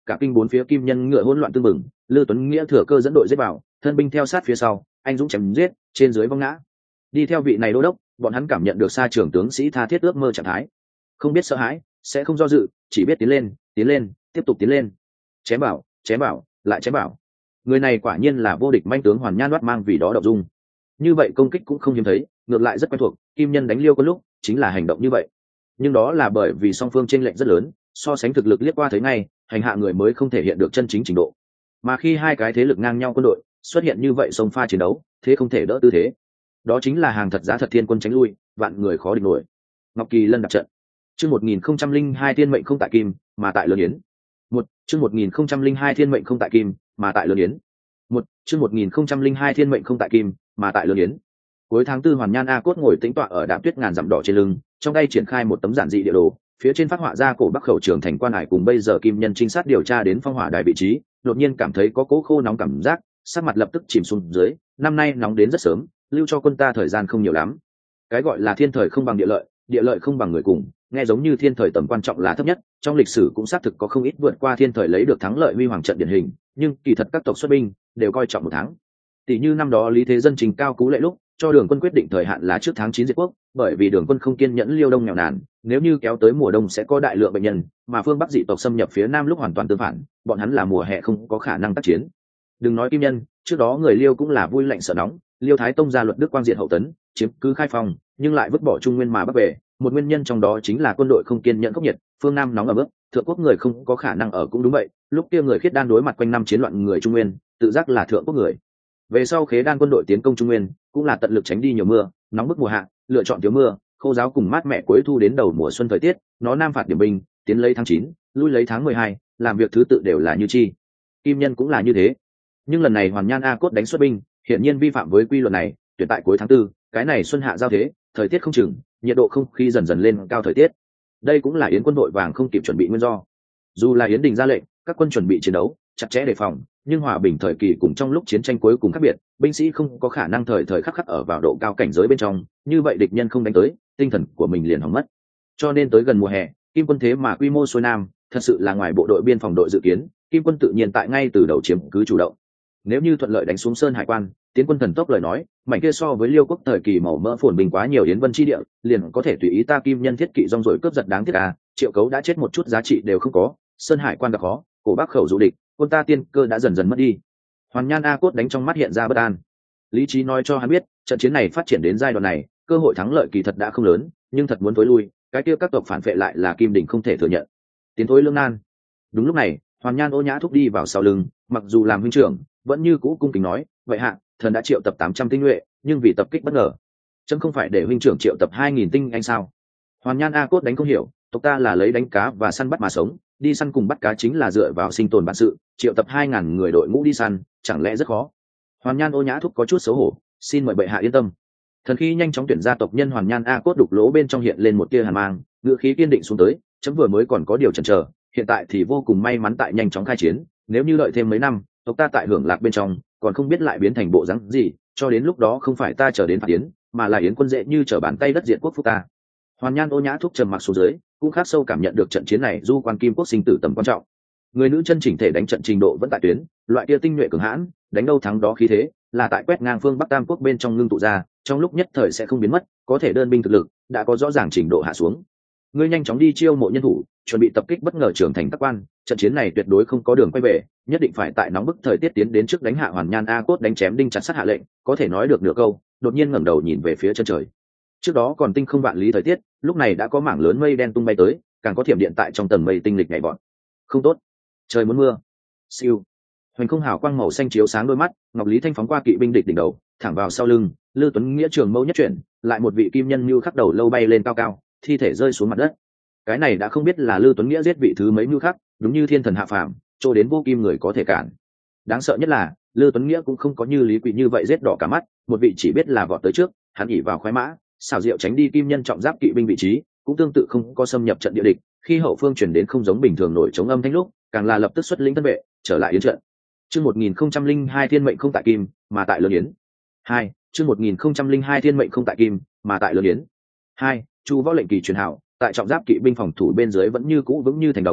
cả kinh bốn phía kim nhân ngựa hỗn loạn tương mừng. Lư Tuấn Nghĩa thừa cơ dẫn đội giết vào, thân binh theo sát phía sau, anh dũng chém giết, trên dưới vong ngã. Đi theo vị này đô đốc, bọn hắn cảm nhận được xa trường tướng sĩ tha thiết ước mơ trạng thái, không biết sợ hãi, sẽ không do dự, chỉ biết tiến lên, tiến lên, tiếp tục tiến lên. Chém bảo, chém bảo, lại chém bảo. Người này quả nhiên là vô địch manh tướng Hoàn Nhan Đoát mang vì đó động dung. Như vậy công kích cũng không hiếm thấy, ngược lại rất quen thuộc, kim nhân đánh Liêu có lúc chính là hành động như vậy. Nhưng đó là bởi vì song phương chênh lệch rất lớn, so sánh thực lực liếc qua thấy ngay, hành hạ người mới không thể hiện được chân chính trình độ. Mà khi hai cái thế lực ngang nhau quân đội xuất hiện như vậy xông pha chiến đấu, thế không thể đỡ tư thế. Đó chính là hàng thật giá thật thiên quân tránh lui, vạn người khó địch nổi. Ngọc Kỳ Lân đặt trận. Chương một nghìn không trăm linh hai thiên mệnh không tại kim, mà tại lớn yến. Một, chương một nghìn không trăm linh hai thiên mệnh không tại kim, mà tại lớn yến. Một, chương một nghìn không trăm linh hai thiên mệnh không tại kim, mà tại lớn yến. Cuối tháng tư, Hoàn Nhan A Cốt ngồi tĩnh tọa ở đạm tuyết ngàn dặm đỏ trên lưng, trong tay triển khai một tấm giản dị địa đồ, phía trên phát họa ra cổ Bắc khẩu trường thành quan hải cùng bây giờ kim nhân trinh sát điều tra đến phong hỏa đài vị trí, đột nhiên cảm thấy có cỗ khô nóng cảm giác, sắc mặt lập tức chìm xuống dưới. Năm nay nóng đến rất sớm, lưu cho quân ta thời gian không nhiều lắm. Cái gọi là thiên thời không bằng địa lợi, địa lợi không bằng người cùng, nghe giống như thiên thời tầm quan trọng là thấp nhất, trong lịch sử cũng xác thực có không ít vượt qua thiên thời lấy được thắng lợi huy hoàng trận điển hình, nhưng kỳ thật các tộc xuất binh đều coi trọng một tháng. Tỷ như năm đó Lý Thế Dân trình cao cú lệ lúc cho Đường Quân quyết định thời hạn là trước tháng chín diệt quốc, bởi vì Đường Quân không kiên nhẫn Liêu Đông nghèo nàn, nếu như kéo tới mùa đông sẽ có đại lượng bệnh nhân, mà phương Bắc dị tộc xâm nhập phía Nam lúc hoàn toàn tương phản, bọn hắn là mùa hè không có khả năng tác chiến. Đừng nói kim nhân, trước đó người Liêu cũng là vui lạnh sợ nóng, Liêu Thái Tông ra luật Đức Quang diệt hậu tấn, chiếm cứ Khai Phong, nhưng lại vứt bỏ Trung Nguyên mà bắc về, một nguyên nhân trong đó chính là quân đội không kiên nhẫn khốc nhiệt, phương Nam nóng ở mức, thượng quốc người không có khả năng ở cũng đúng vậy, lúc kia người Khiết Đan đối mặt quanh năm chiến loạn người Trung Nguyên, tự giác là thượng quốc người. Về sau Khế Đan quân đội tiến công Trung Nguyên, cũng là tận lực tránh đi nhiều mưa, nóng bức mùa hạ, lựa chọn thiếu mưa, khô giáo cùng mát mẻ cuối thu đến đầu mùa xuân thời tiết, nó nam phạt điểm binh, tiến lấy tháng chín, lui lấy tháng mười hai, làm việc thứ tự đều là như chi. Kim nhân cũng là như thế. Nhưng lần này Hoàn Nhan A Cốt đánh xuất binh, hiển nhiên vi phạm với quy luật này, tuyển tại cuối tháng tư, cái này xuân hạ giao thế, thời tiết không chừng, nhiệt độ không khí dần dần lên cao thời tiết. Đây cũng là Yến quân đội vàng không kịp chuẩn bị nguyên do. Dù là Yến Đình ra lệnh, các quân chuẩn bị chiến đấu, chặt chẽ đề phòng, nhưng hòa bình thời kỳ cùng trong lúc chiến tranh cuối cùng khác biệt, binh sĩ không có khả năng thời thời khắc khắc ở vào độ cao cảnh giới bên trong, như vậy địch nhân không đánh tới, tinh thần của mình liền hỏng mất. Cho nên tới gần mùa hè, Kim quân thế mà quy mô xuôi nam, thật sự là ngoài bộ đội biên phòng đội dự kiến, Kim quân tự nhiên tại ngay từ đầu chiếm cứ chủ động. Nếu như thuận lợi đánh xuống Sơn Hải quan, tiến quân thần tốc lời nói, mảnh kia so với Liêu quốc thời kỳ màu mỡ phồn bình quá nhiều Yến Vân chi địa, liền có thể tùy ý ta Kim nhân thiết kỵ rong rồi cướp giật đáng tiếc à, Triệu Cấu đã chết một chút giá trị đều không có, Sơn Hải quan gặp khó, cổ Bắc khẩu dụ địch, quân ta tiên cơ đã dần dần mất đi. Hoàn Nhan A Cốt đánh trong mắt hiện ra bất an. Lý trí nói cho hắn biết, trận chiến này phát triển đến giai đoạn này, cơ hội thắng lợi kỳ thật đã không lớn, nhưng thật muốn tối lui, cái kia các tộc phản vệ lại là Kim Đình không thể thừa nhận. Tiến thối lưỡng nan. Đúng lúc này, Hoàn Nhan Ô Nhã thúc đi vào sau lưng, mặc dù làm huynh trưởng, vẫn như cũ cung kính nói, vậy hạ, thần đã triệu tập tám trăm tinh nhuệ, nhưng vì tập kích bất ngờ, chấm không phải để huynh trưởng triệu tập hai nghìn tinh anh sao? Hoàn Nhan A Cốt đánh không hiểu, tộc ta là lấy đánh cá và săn bắt mà sống, đi săn cùng bắt cá chính là dựa vào sinh tồn bản sự, triệu tập hai ngàn người đội ngũ đi săn, chẳng lẽ rất khó? Hoàn Nhan Ô Nhã thúc có chút xấu hổ, xin mời bệ hạ yên tâm. Thần khi nhanh chóng tuyển ra tộc nhân Hoàn Nhan A Cốt đục lỗ bên trong hiện lên một tia hàn mang, ngữ khí kiên định xuống tới, chấm vừa mới còn có điều chần chờ, hiện tại thì vô cùng may mắn tại nhanh chóng khai chiến, nếu như đợi thêm mấy năm, tộc ta tại hưởng lạc bên trong, còn không biết lại biến thành bộ dáng gì, cho đến lúc đó không phải ta chờ đến phạt tiến, mà là Yến quân dễ như trở bàn tay đất diện quốc phúc ta. Hoàn Nhan Ô Nhã thúc trầm mặc xuống dưới, cũng khắc sâu cảm nhận được trận chiến này du quan Kim quốc sinh tử tầm quan trọng. Người nữ chân chỉnh thể đánh trận trình độ vẫn tại tuyến, loại kia tinh nhuệ cường hãn, đánh đâu thắng đó khí thế, là tại quét ngang phương Bắc Tam quốc bên trong ngưng tụ ra, trong lúc nhất thời sẽ không biến mất, có thể đơn binh thực lực đã có rõ ràng trình độ hạ xuống. Ngươi nhanh chóng đi chiêu mộ nhân thủ, chuẩn bị tập kích bất ngờ trưởng thành các quan, trận chiến này tuyệt đối không có đường quay về, nhất định phải tại nóng bức thời tiết tiến đến trước đánh hạ Hoàn Nhan A Cốt đánh chém đinh chặt sắt hạ lệnh, có thể nói được nửa câu, đột nhiên ngẩng đầu nhìn về phía chân trời. Trước đó còn tinh không vạn lý thời tiết, lúc này đã có mảng lớn mây đen tung bay tới, càng có thiểm điện tại trong tầng mây tinh lịch nhảy vọt. Không tốt, trời muốn mưa. Siêu. Hoành không hào quang màu xanh chiếu sáng đôi mắt, Ngọc Lý Thanh phóng qua kỵ binh địch đỉnh đầu, thẳng vào sau lưng, Lư Tuấn Nghĩa trường mâu nhất chuyển, lại một vị kim nhân lưu khắc đầu lâu bay lên cao cao, thi thể rơi xuống mặt đất. Cái này đã không biết là Lư Tuấn Nghĩa giết vị thứ mấy lưu khắc, đúng như thiên thần hạ phàm, cho đến vô kim người có thể cản. Đáng sợ nhất là, Lư Tuấn Nghĩa cũng không có như Lý Quỷ như vậy giết đỏ cả mắt, một vị chỉ biết là vọt tới trước, hắn ỉ vào khoái mã, xảo diệu tránh đi kim nhân trọng giáp kỵ binh vị trí, cũng tương tự không có xâm nhập trận địa địch, khi hậu phương chuyển đến không giống bình thường nổi chống âm thanh lúc, càng là lập tức xuất lĩnh thân vệ, trở lại yến trận. Chương một nghìn không trăm linh hai thiên mệnh không tại kim, mà tại lớn yến. Hai, chương một nghìn không trăm linh hai thiên mệnh không tại kim, mà tại lớn yến. Hai, Chu Võ lệnh kỳ truyền hảo, tại trọng giáp kỵ binh phòng thủ bên dưới vẫn như cũ vững như thành đồng,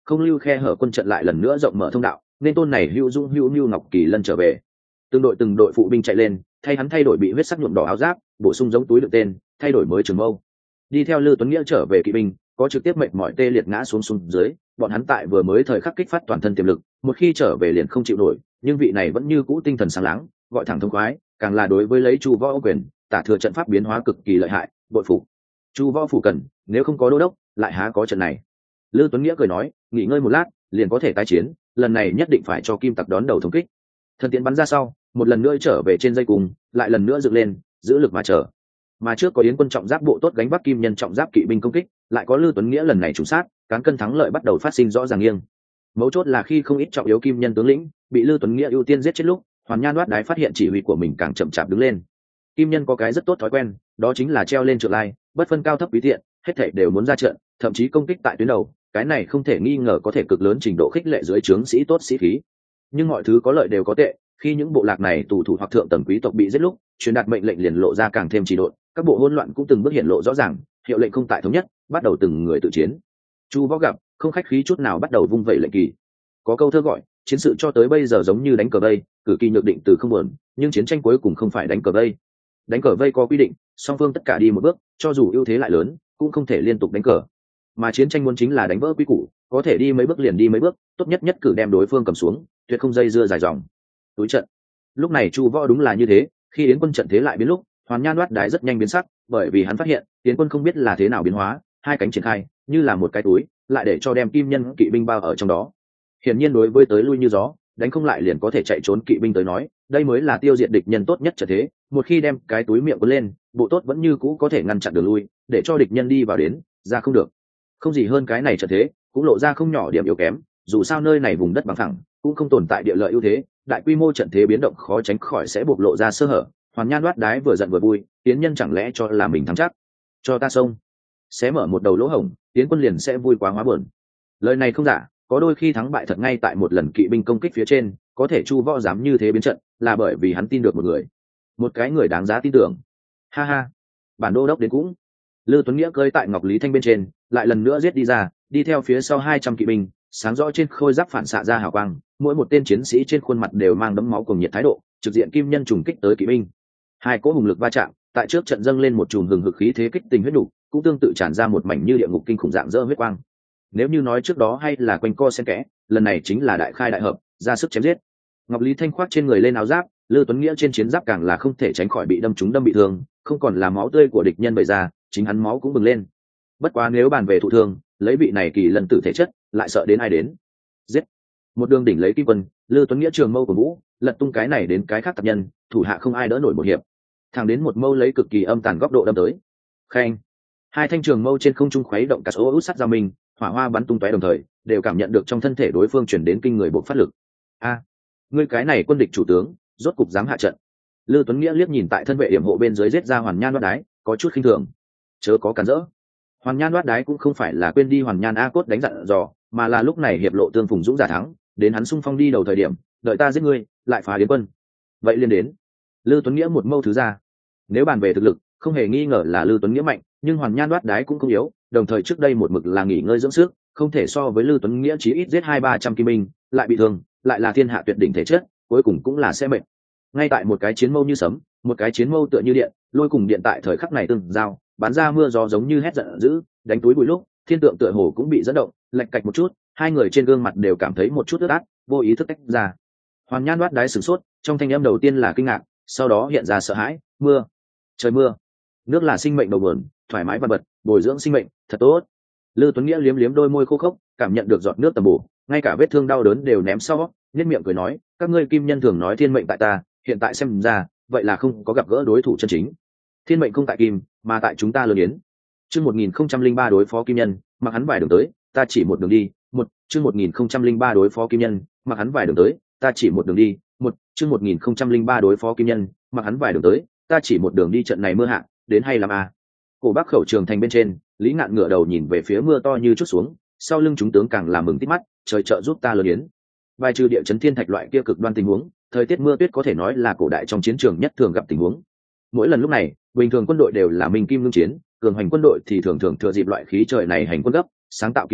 không lưu khe hở quân trận lại lần nữa rộng mở thông đạo, nên tôn này hữu dung hữu nhu ngọc kỳ lân trở về. Từng đội từng đội phụ binh chạy lên, thay hắn thay đổi bị huyết sắc nhuộm đỏ áo giáp, bổ sung giống túi đựng tên, thay đổi mới trường mâu. Đi theo Lư Tuấn Nghĩa trở về kỵ binh, có trực tiếp mệt mỏi tê liệt ngã xuống xuống dưới, bọn hắn tại vừa mới thời khắc kích phát toàn thân tiềm lực, một khi trở về liền không chịu nổi, nhưng vị này vẫn như cũ tinh thần sáng láng, gọi thẳng thông khoái, càng là đối với lấy Chu Võ quyền, tả thừa trận pháp biến hóa cực kỳ lợi hại, bội phục. Chu Võ phủ cần, nếu không có đô đốc, lại há có trận này. Lư Tuấn Nghĩa cười nói, nghỉ ngơi một lát, liền có thể tái chiến, lần này nhất định phải cho Kim Tặc đón đầu thống kích. Thần tiễn bắn ra sau, một lần nữa trở về trên dây cùng, lại lần nữa dựng lên, giữ lực mà chờ. Mà trước có Yến quân trọng giáp bộ tốt gánh vác Kim Nhân trọng giáp kỵ binh công kích, lại có Lư Tuấn Nghĩa lần này trùng sát, cán cân thắng lợi bắt đầu phát sinh rõ ràng nghiêng. Mấu chốt là khi không ít trọng yếu Kim Nhân tướng lĩnh bị Lư Tuấn Nghĩa ưu tiên giết chết lúc, Hoàn Nhan Đoát Đái phát hiện chỉ huy của mình càng chậm chạp đứng lên. Kim Nhân có cái rất tốt thói quen, đó chính là treo lên trượng lai, bất phân cao thấp quý tiện, hết thảy đều muốn ra trận, thậm chí công kích tại tuyến đầu, cái này không thể nghi ngờ có thể cực lớn trình độ khích lệ dưới trướng sĩ tốt sĩ khí. Nhưng mọi thứ có lợi đều có tệ, khi những bộ lạc này tù thủ hoặc thượng tầng quý tộc bị giết lúc, truyền đạt mệnh lệnh liền lộ ra càng thêm trì độn, các bộ hỗn loạn cũng từng bước hiện lộ rõ ràng, hiệu lệnh không tại thống nhất, bắt đầu từng người tự chiến. Chu Võ gặp, không khách khí chút nào bắt đầu vung vẩy lệnh kỳ. Có câu thơ gọi, chiến sự cho tới bây giờ giống như đánh cờ vây, cử kỳ nhược định từ không buồn, nhưng chiến tranh cuối cùng không phải đánh cờ vây. Đánh cờ vây có quy định, song phương tất cả đi một bước, cho dù ưu thế lại lớn, cũng không thể liên tục đánh cờ. Mà chiến tranh muốn chính là đánh vỡ quy củ, có thể đi mấy bước liền đi mấy bước, tốt nhất nhất cử đem đối phương cầm xuống, tuyệt không dây dưa dài dòng. Túi trận. Lúc này Chu Võ đúng là như thế, khi Yến quân trận thế lại biến lúc, Hoàn Nhan Đoát Đái rất nhanh biến sắc, bởi vì hắn phát hiện, Yến quân không biết là thế nào biến hóa, hai cánh triển khai, như là một cái túi, lại để cho đem Kim Nhân kỵ binh bao ở trong đó. Hiển nhiên đối với tới lui như gió, đánh không lại liền có thể chạy trốn kỵ binh tới nói, đây mới là tiêu diệt địch nhân tốt nhất trận thế, một khi đem cái túi miệng cuốn lên, bộ tốt vẫn như cũ có thể ngăn chặn đường lui, để cho địch nhân đi vào đến, ra không được. Không gì hơn cái này trận thế, cũng lộ ra không nhỏ điểm yếu kém, dù sao nơi này vùng đất bằng phẳng, cũng không tồn tại địa lợi ưu thế, đại quy mô trận thế biến động khó tránh khỏi sẽ bộc lộ ra sơ hở. Hoàn Nhan Đoát Đái vừa giận vừa vui, Tiến nhân chẳng lẽ cho là mình thắng chắc, cho ta xông, xé mở một đầu lỗ hổng, Tiến quân liền sẽ vui quá hóa buồn. Lời này không giả, có đôi khi thắng bại thật ngay tại một lần kỵ binh công kích phía trên, có thể Chu Võ dám như thế biến trận, là bởi vì hắn tin được một người, một cái người đáng giá tin tưởng. Ha ha, bản đô đốc đến cũng. Lư Tuấn Nghĩa cơi tại Ngọc Lý Thanh bên trên, lại lần nữa giết đi ra, đi theo phía sau hai trăm kỵ binh, sáng rõ trên khôi giáp phản xạ ra hào quang, mỗi một tên chiến sĩ trên khuôn mặt đều mang đấm máu cùng nhiệt thái độ, trực diện Kim Nhân trùng kích tới kỵ binh. Hai cỗ hùng lực va chạm, tại trước trận dâng lên một chùm hừng hực khí thế kích tình huyết đủ, cũng tương tự tràn ra một mảnh như địa ngục kinh khủng dạng dỡ huyết quang. Nếu như nói trước đó hay là quanh co xen kẽ, lần này chính là đại khai đại hợp, ra sức chém giết. Ngọc Lý Thanh khoác trên người lên áo giáp, Lư Tuấn Nghĩa trên chiến giáp càng là không thể tránh khỏi bị đâm trúng đâm bị thương, không còn là máu tươi của địch nhân bày ra, chính hắn máu cũng bừng lên. Bất quá nếu bàn về thụ thương, lấy vị này kỳ lần tử thể chất, lại sợ đến ai đến. Giết. Một đường đỉnh lấy kim quân, Lư Tuấn Nghĩa trường mâu của vũ, lật tung cái này đến cái khác tập nhân, thủ hạ không ai đỡ nổi một hiệp. Thẳng đến một mâu lấy cực kỳ âm tàn góc độ đâm tới. Khen. Hai thanh trường mâu trên không trung khuấy động cả số út sắt giao mình, hỏa hoa bắn tung tóe đồng thời, đều cảm nhận được trong thân thể đối phương chuyển đến kinh người bộ phát lực. A, ngươi cái này quân địch chủ tướng, rốt cục dám hạ trận. Lư Tuấn Nghĩa liếc nhìn tại thân vệ yểm hộ bên dưới giết ra Hoàn Nhan Đoát Đái, có chút khinh thường. Chớ có cản rỡ. Hoàn Nhan Đoát Đái cũng không phải là quên đi Hoàn Nhan A Cốt đánh dặn dò, mà là lúc này hiệp lộ tương phùng dũng giả thắng, đến hắn xung phong đi đầu thời điểm, đợi ta giết ngươi, lại phá Yến quân. Vậy liên đến. Lư Tuấn Nghĩa một mâu thứ ra. Nếu bàn về thực lực, không hề nghi ngờ là Lư Tuấn Nghĩa mạnh, nhưng Hoàn Nhan Đoát Đái cũng không yếu, đồng thời trước đây một mực là nghỉ ngơi dưỡng sức, không thể so với Lư Tuấn Nghĩa chí ít giết hai ba trăm kim binh, lại bị thương, lại là thiên hạ tuyệt đỉnh thể chất, cuối cùng cũng là sẽ mệnh. Ngay tại một cái chiến mâu như sấm, một cái chiến mâu tựa như điện, lôi cùng điện tại thời khắc này tương giao, bắn ra mưa gió giống như hét giận dữ, đánh túi bụi lúc, thiên tượng tựa hồ cũng bị dẫn động, lệch cạch một chút, hai người trên gương mặt đều cảm thấy một chút ướt át, vô ý thức tách ra. Hoàn Nhan Đoát Đái sửng sốt, trong thanh âm đầu tiên là kinh ngạc, sau đó hiện ra sợ hãi, mưa, trời mưa, nước là sinh mệnh đầu nguồn, thoải mái và bật, bồi dưỡng sinh mệnh, thật tốt. Lư Tuấn Nghĩa liếm liếm đôi môi khô khốc, cảm nhận được giọt nước tầm bổ, ngay cả vết thương đau đớn đều ném sau, nhếch miệng cười nói, các ngươi Kim Nhân thường nói thiên mệnh tại ta, hiện tại xem ra, vậy là không có gặp gỡ đối thủ chân chính. Thiên mệnh không tại Kim, mà tại chúng ta Lư Yến. Chương một nghìn không trăm linh ba đối phó Kim Nhân, mặc hắn vài đường tới, ta chỉ một đường đi. Một, chương một nghìn không trăm linh ba đối phó Kim Nhân, mặc hắn vài đường tới, ta chỉ một đường đi. Một, chương một nghìn không trăm linh ba đối phó Kim Nhân, mặc hắn vài đường tới, ta chỉ một đường đi. Trận này mưa hạ, đến hay làm à? Cổ Bắc khẩu trường thành bên trên, Lý Ngạn ngửa đầu nhìn về phía mưa to như chút xuống, sau lưng chúng tướng càng làm mừng tít mắt, trời trợ giúp ta Lư Yến. Bài trừ địa chấn thiên thạch loại kia cực đoan tình huống, thời tiết mưa tuyết có thể nói là cổ đại trong chiến trường nhất thường gặp tình huống. Mỗi lần lúc này, bình thường quân đội đều là minh kim ngưng chiến, cường hành quân đội thì thường thường thừa dịp loại khí trời này hành quân gấp, sáng tạo kỳ tích,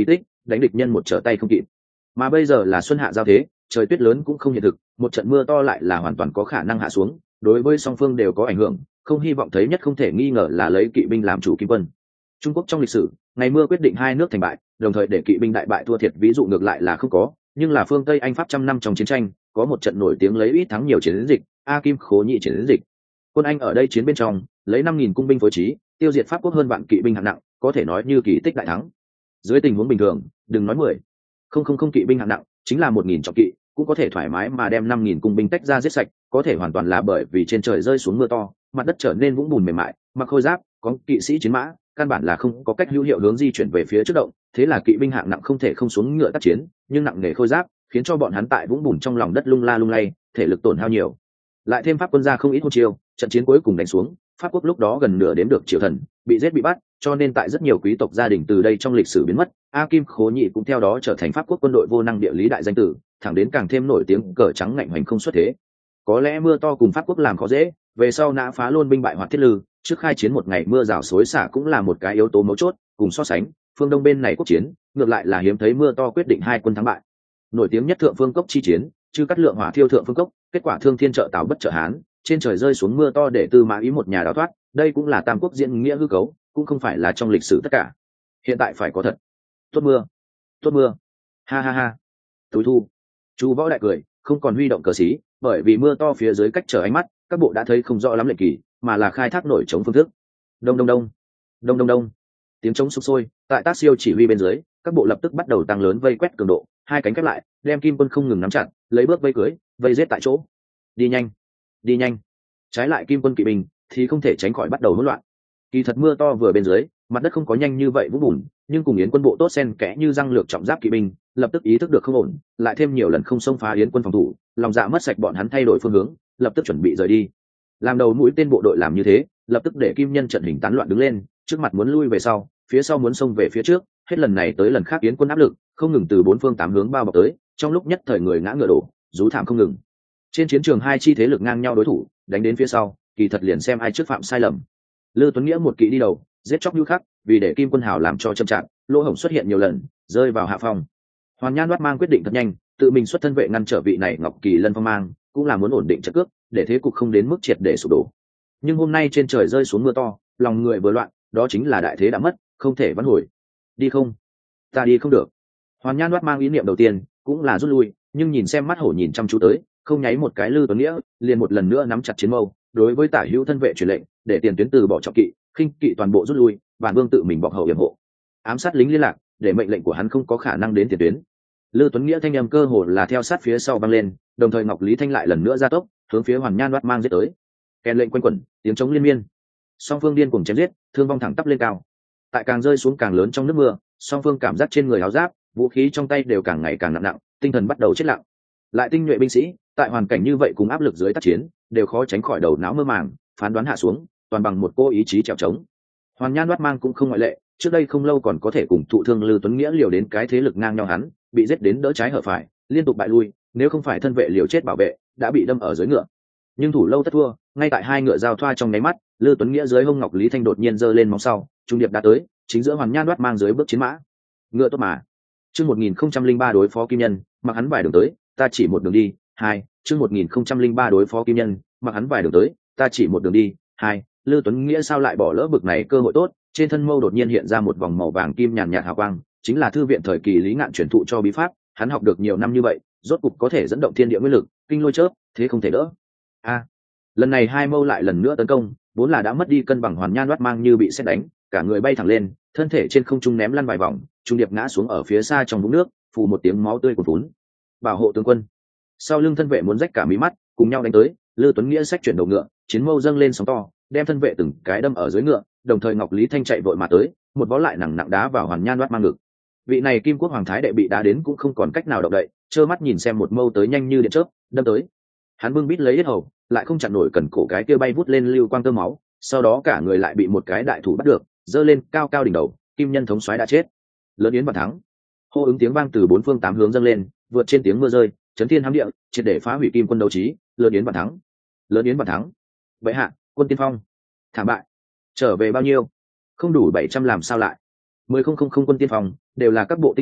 đánh địch nhân một trở tay không kịp. Mà bây giờ là xuân hạ giao thế, trời tuyết lớn cũng không hiện thực, một trận mưa to lại là hoàn toàn có khả năng hạ xuống, đối với song phương đều có ảnh hưởng, không hy vọng thấy nhất không thể nghi ngờ là lấy kỵ binh làm chủ Kim quân. Trung Quốc trong lịch sử, ngày mưa quyết định hai nước thành bại, đồng thời để kỵ binh đại bại thua thiệt ví dụ ngược lại là không có, nhưng là phương Tây Anh Pháp trăm năm trong chiến tranh, có một trận nổi tiếng lấy ít thắng nhiều chiến dịch, A Kim Khố Nhị chiến dịch. Quân Anh ở đây chiến bên trong, lấy năm nghìn cung binh phối trí, tiêu diệt Pháp quốc hơn vạn kỵ binh hạng nặng, có thể nói như kỳ tích đại thắng. Dưới tình huống bình thường, đừng nói mười, không không không kỵ binh hạng nặng, chính là một nghìn trọng kỵ, cũng có thể thoải mái mà đem năm nghìn cung binh tách ra giết sạch, có thể hoàn toàn là bởi vì trên trời rơi xuống mưa to, mặt đất trở nên vũng bùn mềm mại, mặc khôi giáp, có kỵ sĩ chiến mã, căn bản là không có cách hữu hiệu hướng di chuyển về phía trước động, thế là kỵ binh hạng nặng không thể không xuống ngựa tác chiến, nhưng nặng nề khôi giáp khiến cho bọn hắn tại vũng bùn trong lòng đất lung la lung lay, thể lực tổn hao nhiều. Lại thêm Pháp quân gia không ít hôn chiêu, trận chiến cuối cùng đánh xuống, Pháp quốc lúc đó gần nửa đếm được triều thần, bị giết bị bắt, cho nên tại rất nhiều quý tộc gia đình từ đây trong lịch sử biến mất, A Kim Khố Nhị cũng theo đó trở thành Pháp quốc quân đội vô năng địa lý đại danh tử, thẳng đến càng thêm nổi tiếng cờ trắng ngạnh hoành không xuất thế. Có lẽ mưa to cùng Pháp quốc làm khó dễ, về sau nã phá luôn binh bại hoạt thiết lư, trước khai chiến một ngày mưa rào xối xả cũng là một cái yếu tố mấu chốt, cùng so sánh, phương Đông bên này quốc chiến, ngược lại là hiếm thấy mưa to quyết định hai quân thắng bại. Nổi tiếng nhất thượng phương cốc chi chiến, chư cắt lượng hỏa thiêu thượng phương cốc, kết quả thương thiên trợ tào bất trợ hán, trên trời rơi xuống mưa to để Tư Mã Ý một nhà đào thoát, đây cũng là tam quốc diễn nghĩa hư cấu, cũng không phải là trong lịch sử tất cả. Hiện tại phải có thật. Tốt mưa, tốt mưa. Ha ha ha. Túi thu. Chu Võ đại cười, không còn huy động cờ xí, bởi vì mưa to phía dưới cách trở ánh mắt, các bộ đã thấy không rõ lắm lệnh kỳ, mà là khai thác nổi chống phương thức. Đông đông đông, đông đông đông. Tiếng trống sục sôi, tại Tác Siêu chỉ huy bên dưới, các bộ lập tức bắt đầu tăng lớn vây quét cường độ, hai cánh khép lại, đem Kim quân không ngừng nắm chặt, lấy bước vây cưới, vây giết tại chỗ. Đi nhanh, đi nhanh. Trái lại Kim quân kỵ binh thì không thể tránh khỏi bắt đầu hỗn loạn. Kỳ thật mưa to vừa bên dưới, mặt đất không có nhanh như vậy vũng bùn, nhưng cùng Yến quân bộ tốt xen kẽ như răng lược trọng giáp kỵ binh, lập tức ý thức được không ổn, lại thêm nhiều lần không xông phá Yến quân phòng thủ, lòng dạ mất sạch bọn hắn thay đổi phương hướng, lập tức chuẩn bị rời đi. Làm đầu mũi tên bộ đội làm như thế, lập tức để Kim nhân trận hình tán loạn đứng lên, trước mặt muốn lui về sau, phía sau muốn xông về phía trước, hết lần này tới lần khác Yến quân áp lực không ngừng từ bốn phương tám hướng bao bọc tới, trong lúc nhất thời người ngã ngựa đổ, rú thảm không ngừng. Trên chiến trường hai chi thế lực ngang nhau đối thủ, đánh đến phía sau, kỳ thật liền xem ai trước phạm sai lầm. Lư Tuấn Nghĩa một kỵ đi đầu, giết chóc như khắc, vì để Kim quân hào làm cho chậm chạp, lỗ hổng xuất hiện nhiều lần, rơi vào hạ phong. Hoàn Nhan Đoát Mang quyết định thật nhanh, tự mình xuất thân vệ ngăn trở vị này Ngọc Kỳ Lân phong mang, cũng là muốn ổn định trận cước, để thế cục không đến mức triệt để sụp đổ. Nhưng hôm nay trên trời rơi xuống mưa to, lòng người vừa loạn, đó chính là đại thế đã mất, không thể vãn hồi. Đi không? Ta đi không được. Hoàn Nhan Đoát Mang ý niệm đầu tiên cũng là rút lui, nhưng nhìn xem mắt hổ nhìn chăm chú tới, không nháy một cái Lư Tuấn Nghĩa, liền một lần nữa nắm chặt chiến mâu, đối với tả hữu thân vệ truyền lệnh, để tiền tuyến từ bỏ trọng kỵ, khinh kỵ toàn bộ rút lui, bản vương tự mình bọc hậu yểm hộ. Ám sát lính liên lạc, để mệnh lệnh của hắn không có khả năng đến tiền tuyến. Lư Tuấn Nghĩa thanh âm cơ hồ là theo sát phía sau vang lên, đồng thời Ngọc Lý Thanh lại lần nữa ra tốc, hướng phía Hoàn Nhan Đoát Mang giết tới. Kèn lệnh quanh quẩn, tiếng trống liên miên. Song phương điên cuồng chém giết, thương vong thẳng tắp lên cao. Tại càng rơi xuống càng lớn trong nước mưa, song phương cảm giác trên người áo giáp, vũ khí trong tay đều càng ngày càng nặng nặng, tinh thần bắt đầu chết lặng. Lại tinh nhuệ binh sĩ, tại hoàn cảnh như vậy cùng áp lực dưới tác chiến, đều khó tránh khỏi đầu não mơ màng, phán đoán hạ xuống, toàn bằng một cô ý chí trèo trống. Hoàn Nhan Đoát Mang cũng không ngoại lệ, trước đây không lâu còn có thể cùng thụ thương Lư Tuấn Nghĩa liều đến cái thế lực ngang nhau hắn, bị giết đến đỡ trái hở phải, liên tục bại lui, nếu không phải thân vệ liều chết bảo vệ, đã bị đâm ở dưới ngựa. Nhưng thủ lâu thất thua, ngay tại hai ngựa giao thoa trong nháy mắt, Lư Tuấn Nghĩa dưới hông Ngọc Lý Thanh đột nhiên giơ lên móng sau, trung điệp đã tới, chính giữa Hoàn Nhan Đoát Mang dưới bước chiến mã. Ngựa tốt mà. Chương một nghìn không trăm linh ba đối phó Kim Nhân, mặc hắn vài đường tới, ta chỉ một đường đi. Hai, chương một nghìn không trăm linh ba đối phó Kim Nhân, mặc hắn vài đường tới, ta chỉ một đường đi. Hai, Lư Tuấn Nghĩa sao lại bỏ lỡ bực này cơ hội tốt, trên thân mâu đột nhiên hiện ra một vòng màu vàng kim nhàn nhạt hào quang, chính là thư viện thời kỳ Lý Ngạn truyền thụ cho bí pháp, hắn học được nhiều năm như vậy, rốt cục có thể dẫn động thiên địa nguyên lực, kinh lôi chớp, thế không thể đỡ. A, lần này hai mâu lại lần nữa tấn công, vốn là đã mất đi cân bằng Hoàn Nhan Đoát Mang như bị sét đánh, cả người bay thẳng lên, thân thể trên không trung ném lăn vài vòng, trung điệp ngã xuống ở phía xa trong vũng nước, phù một tiếng máu tươi cuồn cuốn. Bảo hộ tướng quân. Sau lưng thân vệ muốn rách cả mí mắt, cùng nhau đánh tới, Lư Tuấn Nghĩa xách chuyển đầu ngựa, chiến mâu dâng lên sóng to, đem thân vệ từng cái đâm ở dưới ngựa, đồng thời Ngọc Lý Thanh chạy vội mà tới, một bó lại nặng nặng đá vào Hoàn Nhan Đoát Mang ngực. Vị này Kim Quốc hoàng thái đệ bị đá đến cũng không còn cách nào động đậy, trơ mắt nhìn xem một mâu tới nhanh như điện chớp, đâm tới. Hắn bưng bít lấy yết hầu, lại không chặn nổi cần cổ cái kia bay vút lên lưu quang tơ máu, sau đó cả người lại bị một cái đại thủ bắt được, giơ lên cao cao đỉnh đầu, Kim Nhân thống soái đã chết. Lớn yến bàn thắng. Hô ứng tiếng vang từ bốn phương tám hướng dâng lên, vượt trên tiếng mưa rơi, chấn thiên hám địa, triệt để phá hủy Kim quân đấu trí. Lớn yến bàn thắng. Lớn yến bàn thắng. Vậy hạ, quân tiên phong. Thảm bại. Trở về bao nhiêu? Không đủ bảy trăm làm sao lại? Mười không không không quân tiên phong, đều là các bộ tinh nhuệ,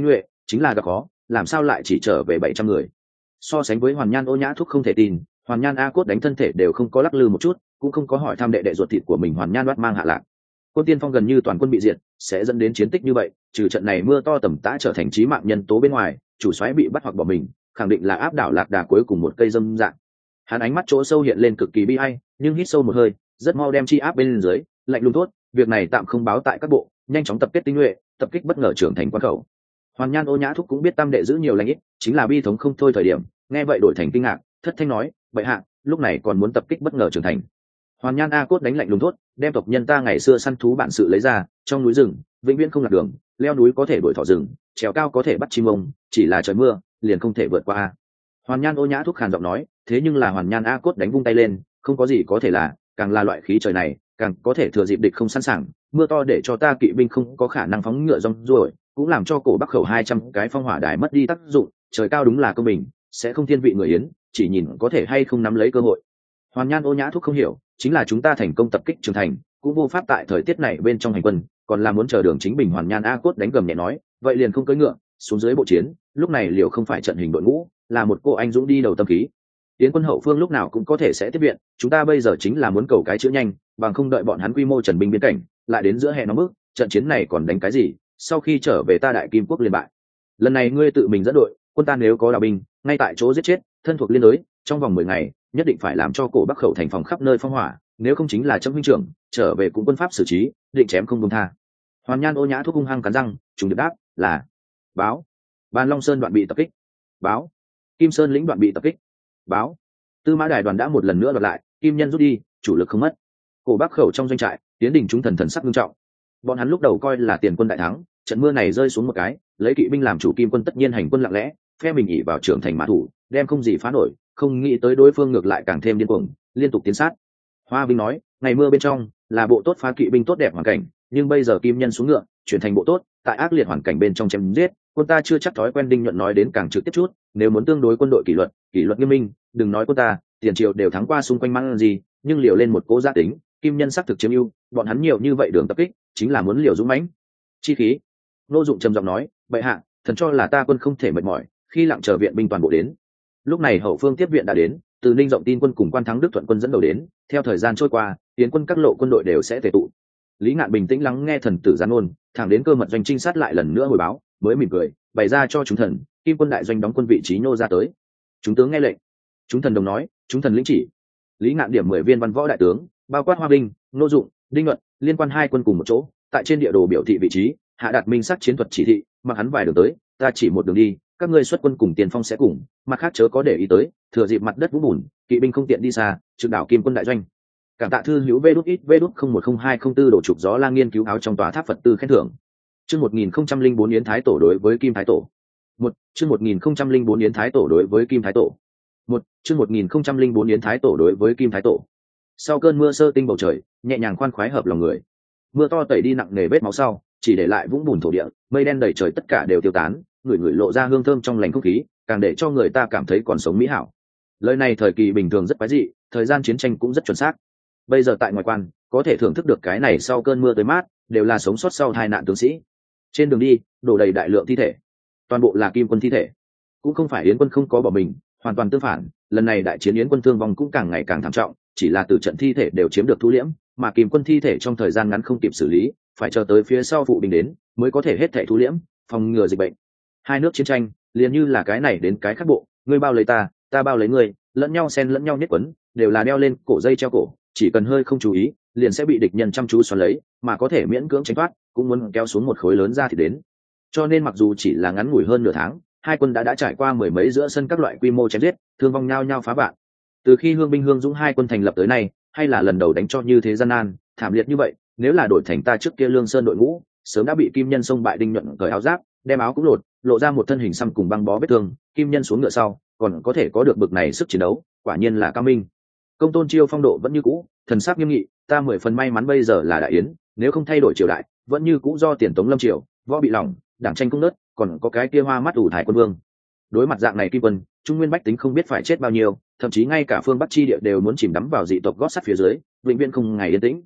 chính là gặp khó, làm sao lại chỉ trở về bảy trăm người. So sánh với Hoàn Nhan Ô Nhã Thúc không thể tin, Hoàn Nhan A Cốt đánh thân thể đều không có lắc lư một chút, cũng không có hỏi thăm đệ đệ ruột thịt của mình Hoàn Nhan Đoát Mang hạ lạc. Quân Tiên Phong gần như toàn quân bị diệt, sẽ dẫn đến chiến tích như vậy, trừ trận này mưa to tầm tã trở thành chí mạng nhân tố bên ngoài, chủ soái bị bắt hoặc bỏ mình, khẳng định là áp đảo Lạc Đà cuối cùng một cây dâm dạng. Hắn ánh mắt chỗ sâu hiện lên cực kỳ bi ai, nhưng hít sâu một hơi, rất mau đem chi áp bên dưới, lạnh lùng tốt, việc này tạm không báo tại các bộ, nhanh chóng tập kết tinh nhuệ, tập kích bất ngờ trưởng thành quan khẩu. Hoàn Nhan Ô Nhã Thúc cũng biết tam đệ giữ nhiều lãnh ít, chính là bi thống không thôi thời điểm, nghe vậy đổi thành kinh ngạc, thất thanh nói, bệ hạ, lúc này còn muốn tập kích bất ngờ trưởng thành. Hoàn Nhan A Cốt đánh lạnh lùng thốt, đem tộc nhân ta ngày xưa săn thú bản sự lấy ra, trong núi rừng, vĩnh viễn không lạc đường, leo núi có thể đuổi thỏ rừng, trèo cao có thể bắt chim ông, chỉ là trời mưa, liền không thể vượt qua. Hoàn Nhan Ô Nhã Thúc khàn giọng nói, thế nhưng là Hoàn Nhan A Cốt đánh vung tay lên, không có gì có thể là, càng là loại khí trời này, càng có thể thừa dịp địch không sẵn sàng, mưa to để cho ta kỵ binh không có khả năng phóng ngựa rong ruổi, cũng làm cho cổ Bắc khẩu hai trăm cái phong hỏa đài mất đi tác dụng, trời cao đúng là công bình, sẽ không thiên vị người yến, chỉ nhìn có thể hay không nắm lấy cơ hội. Hoàn Nhan Ô Nhã Thúc không hiểu, chính là chúng ta thành công tập kích trưởng thành, cũng vô pháp tại thời tiết này bên trong hành quân, còn là muốn chờ đường chính bình. Hoàn Nhan A Cốt đánh gầm nhẹ nói, vậy liền không cưỡi ngựa, xuống dưới bộ chiến, lúc này liều không phải trận hình đội ngũ, là một cô anh dũng đi đầu tâm khí. Tiến quân hậu phương lúc nào cũng có thể sẽ tiếp viện, chúng ta bây giờ chính là muốn cầu cái chữa nhanh, bằng không đợi bọn hắn quy mô trần binh biên cảnh, lại đến giữa hè nóng bức, trận chiến này còn đánh cái gì? Sau khi trở về ta Đại Kim quốc liên bại. Lần này ngươi tự mình dẫn đội, quân ta nếu có đào binh, ngay tại chỗ giết chết, thân thuộc liên đối, trong vòng mười ngày, nhất định phải làm cho cổ Bắc khẩu thành phòng khắp nơi phong hỏa, nếu không chính là Trẫm huynh trưởng, trở về cũng quân pháp xử trí, định chém không buông tha. Hoàn Nhan Ô Nhã Thúc hung hăng cắn răng, trùng điệp đáp, là báo. Ban Long Sơn đoạn bị tập kích, báo. Kim Sơn lĩnh đoạn bị tập kích, báo. Tư Mã Đài đoàn đã một lần nữa đoạt lại, Kim Nhân rút đi, chủ lực không mất. Cổ Bắc khẩu trong doanh trại, tiến đình chúng thần thần sắc nghiêm trọng. Bọn hắn lúc đầu coi là tiền quân đại thắng, trận mưa này rơi xuống một cái, lấy kỵ binh làm chủ Kim quân tất nhiên hành quân lặng lẽ, phe mình ỉ vào trưởng thành mã thủ, đem không gì phá nổi, không nghĩ tới đối phương ngược lại càng thêm điên cuồng, liên tục tiến sát. Hoa Vinh nói, ngày mưa bên trong là bộ tốt phá kỵ binh tốt đẹp hoàn cảnh, nhưng bây giờ Kim Nhân xuống ngựa, chuyển thành bộ tốt, tại ác liệt hoàn cảnh bên trong chém giết, quân ta chưa chắc thói quen. Đinh Nhuận nói đến càng trực tiếp chút, nếu muốn tương đối quân đội kỷ luật, kỷ luật nghiêm minh, đừng nói quân ta, tiền triều đều thắng qua xung quanh mang gì, nhưng liều lên một cố gia tính, Kim Nhân xác thực chiếm ưu, bọn hắn nhiều như vậy đường tập kích, chính là muốn liều dũng mãnh. Chi khí. Nô Dụng trầm giọng nói, bệ hạ, thần cho là ta quân không thể mệt mỏi, khi lặng chờ viện binh toàn bộ đến. Lúc này hậu phương tiếp viện đã đến, từ Ninh Rộng tin quân cùng Quan Thắng Đức Thuận quân dẫn đầu đến, theo thời gian trôi qua, tiến quân các lộ quân đội đều sẽ tề tụ. Lý Ngạn bình tĩnh lắng nghe thần tử gián ngôn, thẳng đến cơ mật doanh trinh sát lại lần nữa hồi báo, mới mỉm cười, bày ra cho chúng thần, Kim quân đại doanh đóng quân vị trí nhô ra tới. Chúng tướng nghe lệnh. Chúng thần đồng nói, chúng thần lĩnh chỉ. Lý Ngạn điểm mười viên văn võ đại tướng, bao quát Hoa Vinh, Nô Dụng, Đinh Nhuận, liên quan hai quân cùng một chỗ, tại trên địa đồ biểu thị vị trí, hạ đạt minh sắc chiến thuật chỉ thị, mặc hắn vài đường tới, ta chỉ một đường đi, các ngươi xuất quân cùng tiền phong sẽ cùng, mặt khác chớ có để ý tới, thừa dịp mặt đất vũ bùn, kỵ binh không tiện đi xa, trực đảo Kim quân đại doanh. Cảm tạ thư hữu vê đút ít vê đút không một không hai không tư đổ trục gió lang nghiên cứu áo trong tòa tháp Phật tư khen thưởng. Chương một nghìn không trăm linh bốn Yến Thái Tổ đối với Kim Thái Tổ. Một chương một nghìn không trăm linh bốn Yến Thái Tổ đối với Kim Thái Tổ. Một chương một nghìn không trăm linh bốn Yến Thái Tổ đối với Kim Thái Tổ. Sau cơn mưa sơ tinh bầu trời, nhẹ nhàng khoan khoái hợp lòng người. Mưa to tẩy đi nặng nề vết máu sau, chỉ để lại vũng bùn thổ địa, mây đen đầy trời tất cả đều tiêu tán, người người lộ ra hương thơm trong lành không khí, càng để cho người ta cảm thấy còn sống mỹ hảo. Lời này thời kỳ bình thường rất quái dị, thời gian chiến tranh cũng rất chuẩn xác. Bây giờ tại ngoài quan, có thể thưởng thức được cái này sau cơn mưa tới mát, đều là sống sót sau tai nạn tướng sĩ. Trên đường đi, đổ đầy đại lượng thi thể, toàn bộ là Kim quân thi thể. Cũng không phải Yến quân không có bỏ mình, hoàn toàn tương phản, lần này đại chiến Yến quân thương vong cũng càng ngày càng thảm trọng, chỉ là từ trận thi thể đều chiếm được thu liễm, mà Kim quân thi thể trong thời gian ngắn không kịp xử lý, phải chờ tới phía sau phụ binh đến, mới có thể hết thể thu liễm, phòng ngừa dịch bệnh. Hai nước chiến tranh, liền như là cái này đến cái khác bộ, ngươi bao lấy ta, ta bao lấy ngươi, lẫn nhau xen lẫn nhau nhất quấn, đều là đeo lên cổ dây treo cổ, chỉ cần hơi không chú ý, liền sẽ bị địch nhân chăm chú xoắn lấy, mà có thể miễn cưỡng tránh thoát, cũng muốn kéo xuống một khối lớn ra thì đến. Cho nên mặc dù chỉ là ngắn ngủi hơn nửa tháng, hai quân đã đã trải qua mười mấy giữa sân các loại quy mô chém giết, thương vong nhau nhau phá vạn. Từ khi Hương binh Hương Dũng hai quân thành lập tới nay, hay là lần đầu đánh cho như thế gian nan, thảm liệt như vậy, nếu là đổi thành ta trước kia Lương Sơn đội ngũ, sớm đã bị Kim Nhân xông bại. Đinh Nhuận cởi áo giáp, đem áo cũng lột, lộ ra một thân hình xăm cùng băng bó vết thương, Kim Nhân xuống ngựa sau, còn có thể có được bực này sức chiến đấu, quả nhiên là cao minh. Công Tôn Chiêu phong độ vẫn như cũ, thần sắc nghiêm nghị, ta mười phần may mắn bây giờ là đại yến, nếu không thay đổi triều đại, vẫn như cũ do tiền Tống Lâm triều, võ bị lỏng, đảng tranh không nớt, còn có cái kia hoa mắt ủ thái quân vương. Đối mặt dạng này Kim quân, Trung Nguyên bách tính không biết phải chết bao nhiêu, thậm chí ngay cả phương Bắc chi địa đều muốn chìm đắm vào dị tộc gót sắt phía dưới, vĩnh viễn không ngày yên tĩnh.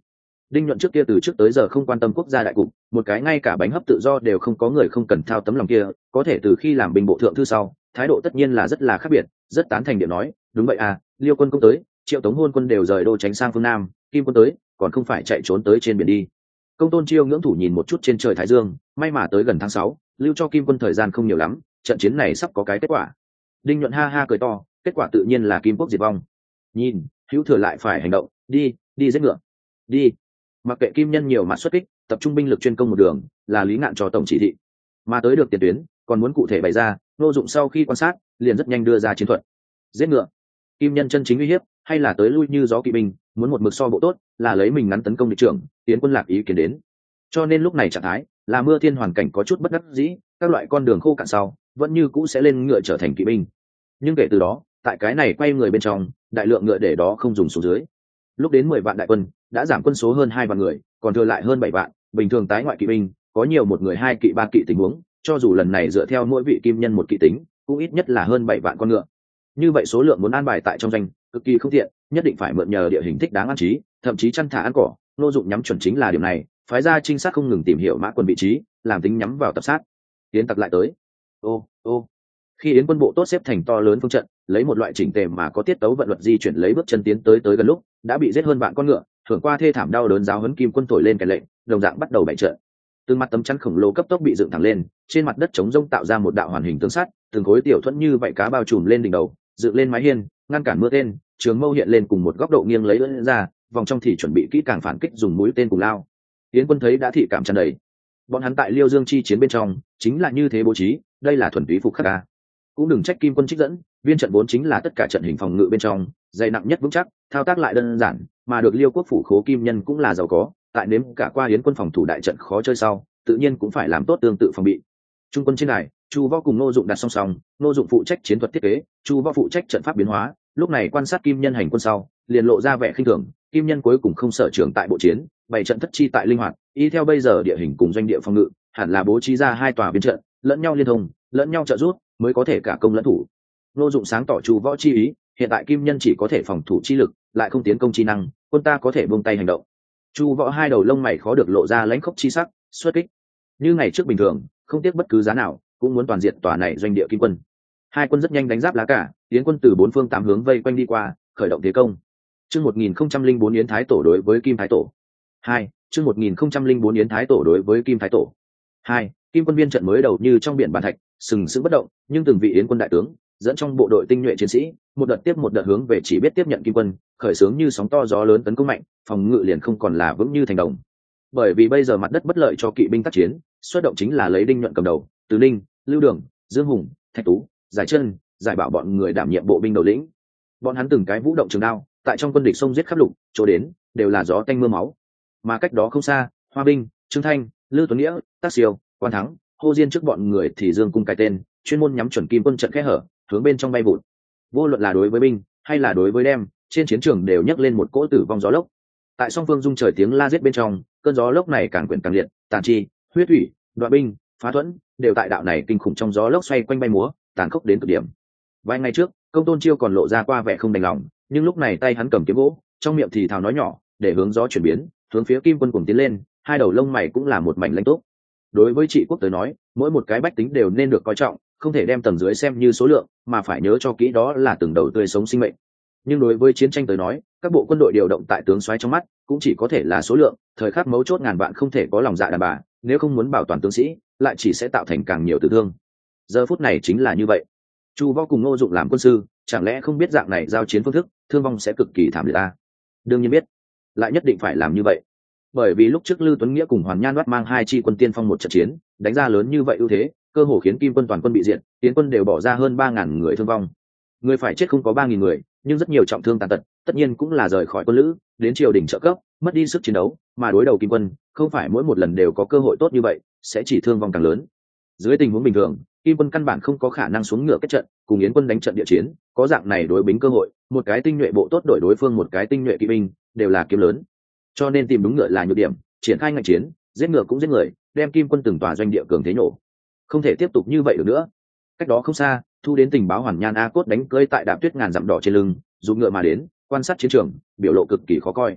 Đinh Nhuận trước kia từ trước tới giờ không quan tâm quốc gia đại cục, một cái ngay cả bánh hấp tự do đều không có người không cần thao tấm lòng kia, có thể từ khi làm binh bộ thượng thư sau, thái độ tất nhiên là rất là khác biệt, rất tán thành điểm nói, đúng vậy à, Liêu quân công tới, Triệu Tống hôn quân đều rời đô tránh sang phương Nam, Kim quân tới, còn không phải chạy trốn tới trên biển đi. Công Tôn Chiêu ngưỡng thủ nhìn một chút trên trời thái dương, may mà tới gần tháng sáu, lưu cho Kim quân thời gian không nhiều lắm, trận chiến này sắp có cái kết quả. Đinh Nhuận ha ha cười to, kết quả tự nhiên là Kim quốc diệt vong. Nhìn, hữu thừa lại phải hành động, đi, đi giết ngựa, đi. Mặc kệ Kim nhân nhiều mặt xuất kích, tập trung binh lực chuyên công một đường, là Lý Ngạn cho tổng chỉ thị. Mà tới được tiền tuyến, còn muốn cụ thể bày ra, Ngô Dụng sau khi quan sát, liền rất nhanh đưa ra chiến thuật. Giết ngựa. Kim nhân chân chính uy hiếp, hay là tới lui như gió kỵ binh, muốn một mực so bộ tốt, là lấy mình ngắn tấn công địch trưởng, tiến quân lạc ý kiến đến. Cho nên lúc này trạng thái, là mưa thiên hoàn cảnh có chút bất đắc dĩ, các loại con đường khô cạn sau, vẫn như cũ sẽ lên ngựa trở thành kỵ binh. Nhưng kể từ đó, tại cái này quay người bên trong, đại lượng ngựa để đó không dùng xuống dưới. Lúc đến mười vạn đại quân, đã giảm quân số hơn hai vạn người, còn thừa lại hơn bảy vạn, bình thường tái ngoại kỵ binh, có nhiều một người hai kỵ ba kỵ tình huống, cho dù lần này dựa theo mỗi vị kim nhân một kỵ tính, cũng ít nhất là hơn bảy vạn con ngựa. Như vậy số lượng muốn an bài tại trong doanh, cực kỳ không tiện, nhất định phải mượn nhờ địa hình thích đáng an trí, thậm chí chăn thả ăn cỏ, Ngô Dụng nhắm chuẩn chính là điểm này, phái ra trinh sát không ngừng tìm hiểu mã quân vị trí, làm tính nhắm vào tập sát. Tiến tặc lại tới. Ô, ô. Khi Yến quân bộ tốt xếp thành to lớn phương trận, lấy một loại chỉnh tề mà có tiết tấu vận luật di chuyển lấy bước chân tiến tới tới gần lúc, đã bị giết hơn vạn con ngựa, thưởng qua thê thảm đau đớn giáo huấn Kim quân thổi lên kèn lệnh, đồng dạng bắt đầu bày trận. Từng mặt tấm chắn khổng lồ cấp tốc bị dựng thẳng lên, trên mặt đất trống rông tạo ra một đạo hoàn hình tương sát, từng khối tiểu thuẫn như vậy cá bao trùm lên đỉnh đầu, dựng lên mái hiên, ngăn cản mưa tên, trường mâu hiện lên cùng một góc độ nghiêng lấy ưỡn ra, vòng trong thì chuẩn bị kỹ càng phản kích dùng mũi tên cùng lao. Yến quân thấy đã thị cảm tràn đầy. Bọn hắn tại Liêu Dương chi chiến bên trong, chính là như thế bố trí, đây là thuần túy phục khắc ca. Cũng đừng trách Kim quân trích dẫn, viên trận vốn chính là tất cả trận hình phòng ngự bên trong, dày nặng nhất vững chắc, thao tác lại đơn giản, mà được Liêu quốc phủ khố Kim nhân cũng là giàu có, tại nếm cả qua Yến quân phòng thủ đại trận khó chơi sau, tự nhiên cũng phải làm tốt tương tự phòng bị. Trung quân trên này, Chu Võ cùng Ngô Dụng đặt song song, Ngô Dụng phụ trách chiến thuật thiết kế, Chu Võ phụ trách trận pháp biến hóa, lúc này quan sát Kim nhân hành quân sau, liền lộ ra vẻ khinh thường, Kim nhân cuối cùng không sở trường tại bộ chiến, bày trận thất chi tại linh hoạt, y theo bây giờ địa hình cùng doanh địa phòng ngự, hẳn là bố trí ra hai tòa biến trận, lẫn nhau liên thông, lẫn nhau trợ giúp, mới có thể cả công lẫn thủ. Ngô Dụng sáng tỏ Chu Võ chi ý, hiện tại Kim nhân chỉ có thể phòng thủ chi lực, lại không tiến công chi năng, quân ta có thể buông tay hành động. Chu Võ hai đầu lông mày khó được lộ ra lãnh khốc chi sắc, xuất kích. Như ngày trước bình thường, không tiếc bất cứ giá nào, cũng muốn toàn diện tòa này doanh địa Kim quân. Hai quân rất nhanh đánh giáp lá cả, Yến quân từ bốn phương tám hướng vây quanh đi qua, khởi động thế công. Chương một nghìn không trăm linh bốn Yến Thái tổ đối với Kim Thái tổ. Hai, chương một nghìn không trăm linh bốn Yến Thái tổ đối với Kim Thái tổ. Hai, Kim quân viên trận mới đầu như trong biển bàn thạch, sừng sững bất động, nhưng từng vị Yến quân đại tướng dẫn trong bộ đội tinh nhuệ chiến sĩ, một đợt tiếp một đợt hướng về chỉ biết tiếp nhận Kim quân, khởi xướng như sóng to gió lớn tấn công mạnh, phòng ngự liền không còn là vững như thành đồng. Bởi vì bây giờ mặt đất bất lợi cho kỵ binh tác chiến, xuất động chính là lấy Đinh Nhuận cầm đầu, Từ Ninh, Lưu Đường, Dương Hùng, Thạch Tú, Giải Chân, Giải Bảo bọn người đảm nhiệm bộ binh đầu lĩnh. Bọn hắn từng cái vũ động trường đao, tại trong quân địch sông giết khắp lục, chỗ đến đều là gió tanh mưa máu. Mà cách đó không xa, Hoa binh, Trương Thanh, Lư Tuấn Nghĩa, Tác Siêu, Quan Thắng, Hồ Diên trước bọn người thì dương cung cài tên, chuyên môn nhắm chuẩn Kim quân trận kẽ hở, hướng bên trong bay vụt. Vô luận là đối với binh hay là đối với đem, trên chiến trường đều nhấc lên một cỗ tử vong gió lốc. Tại song phương dung trời tiếng la giết bên trong, cơn gió lốc này càng quyển càng liệt, tàn chi, huyết thủy, đoạn binh, phá thuẫn, đều tại đạo này kinh khủng trong gió lốc xoay quanh bay múa, tàn khốc đến cực điểm. Vài ngày trước, Công Tôn Chiêu còn lộ ra qua vẻ không đành lòng, nhưng lúc này tay hắn cầm kiếm gỗ, trong miệng thì thào nói nhỏ, để hướng gió chuyển biến, hướng phía Kim quân cùng tiến lên, hai đầu lông mày cũng là một mảnh lãnh tốt. Đối với trị quốc tới nói, mỗi một cái bách tính đều nên được coi trọng, không thể đem tầng dưới xem như số lượng, mà phải nhớ cho kỹ đó là từng đầu tươi sống sinh mệnh. Nhưng đối với chiến tranh tới nói, các bộ quân đội điều động tại tướng soái trong mắt cũng chỉ có thể là số lượng, thời khắc mấu chốt ngàn vạn không thể có lòng dạ đàn bà, nếu không muốn bảo toàn tướng sĩ, lại chỉ sẽ tạo thành càng nhiều tử thương. Giờ phút này chính là như vậy. Chu Võ cùng Ngô Dụng làm quân sư, chẳng lẽ không biết dạng này giao chiến phương thức, thương vong sẽ cực kỳ thảm liệt à? Đương nhiên biết, lại nhất định phải làm như vậy. Bởi vì lúc trước Lư Tuấn Nghĩa cùng Hoàn Nhan Đoát mang hai chi quân tiên phong một trận chiến, đánh ra lớn như vậy ưu thế, cơ hồ khiến Kim quân toàn quân bị diệt, Tiến quân đều bỏ ra hơn ba ngàn người thương vong. Người phải chết không có ba nghìn người, nhưng rất nhiều trọng thương tàn tật, tất nhiên cũng là rời khỏi quân lữ, đến triều đình trợ cấp, mất đi sức chiến đấu, mà đối đầu Kim quân, không phải mỗi một lần đều có cơ hội tốt như vậy, sẽ chỉ thương vong càng lớn. Dưới tình huống bình thường, Kim quân căn bản không có khả năng xuống ngựa kết trận, cùng Yến quân đánh trận địa chiến, có dạng này đối bính cơ hội, một cái tinh nhuệ bộ tốt đổi đối phương một cái tinh nhuệ kỵ binh, đều là kiếm lớn. Cho nên tìm đúng ngựa là nhược điểm, triển khai ngành chiến, giết ngựa cũng giết người, đem Kim quân từng tòa doanh địa cường thế nổ. Không thể tiếp tục như vậy được nữa. Cách đó không xa, thu đến tình báo Hoàn Nhan A Cốt đánh cơi tại đạp tuyết ngàn dặm đỏ trên lưng, dùng ngựa mà đến, quan sát chiến trường, biểu lộ cực kỳ khó coi.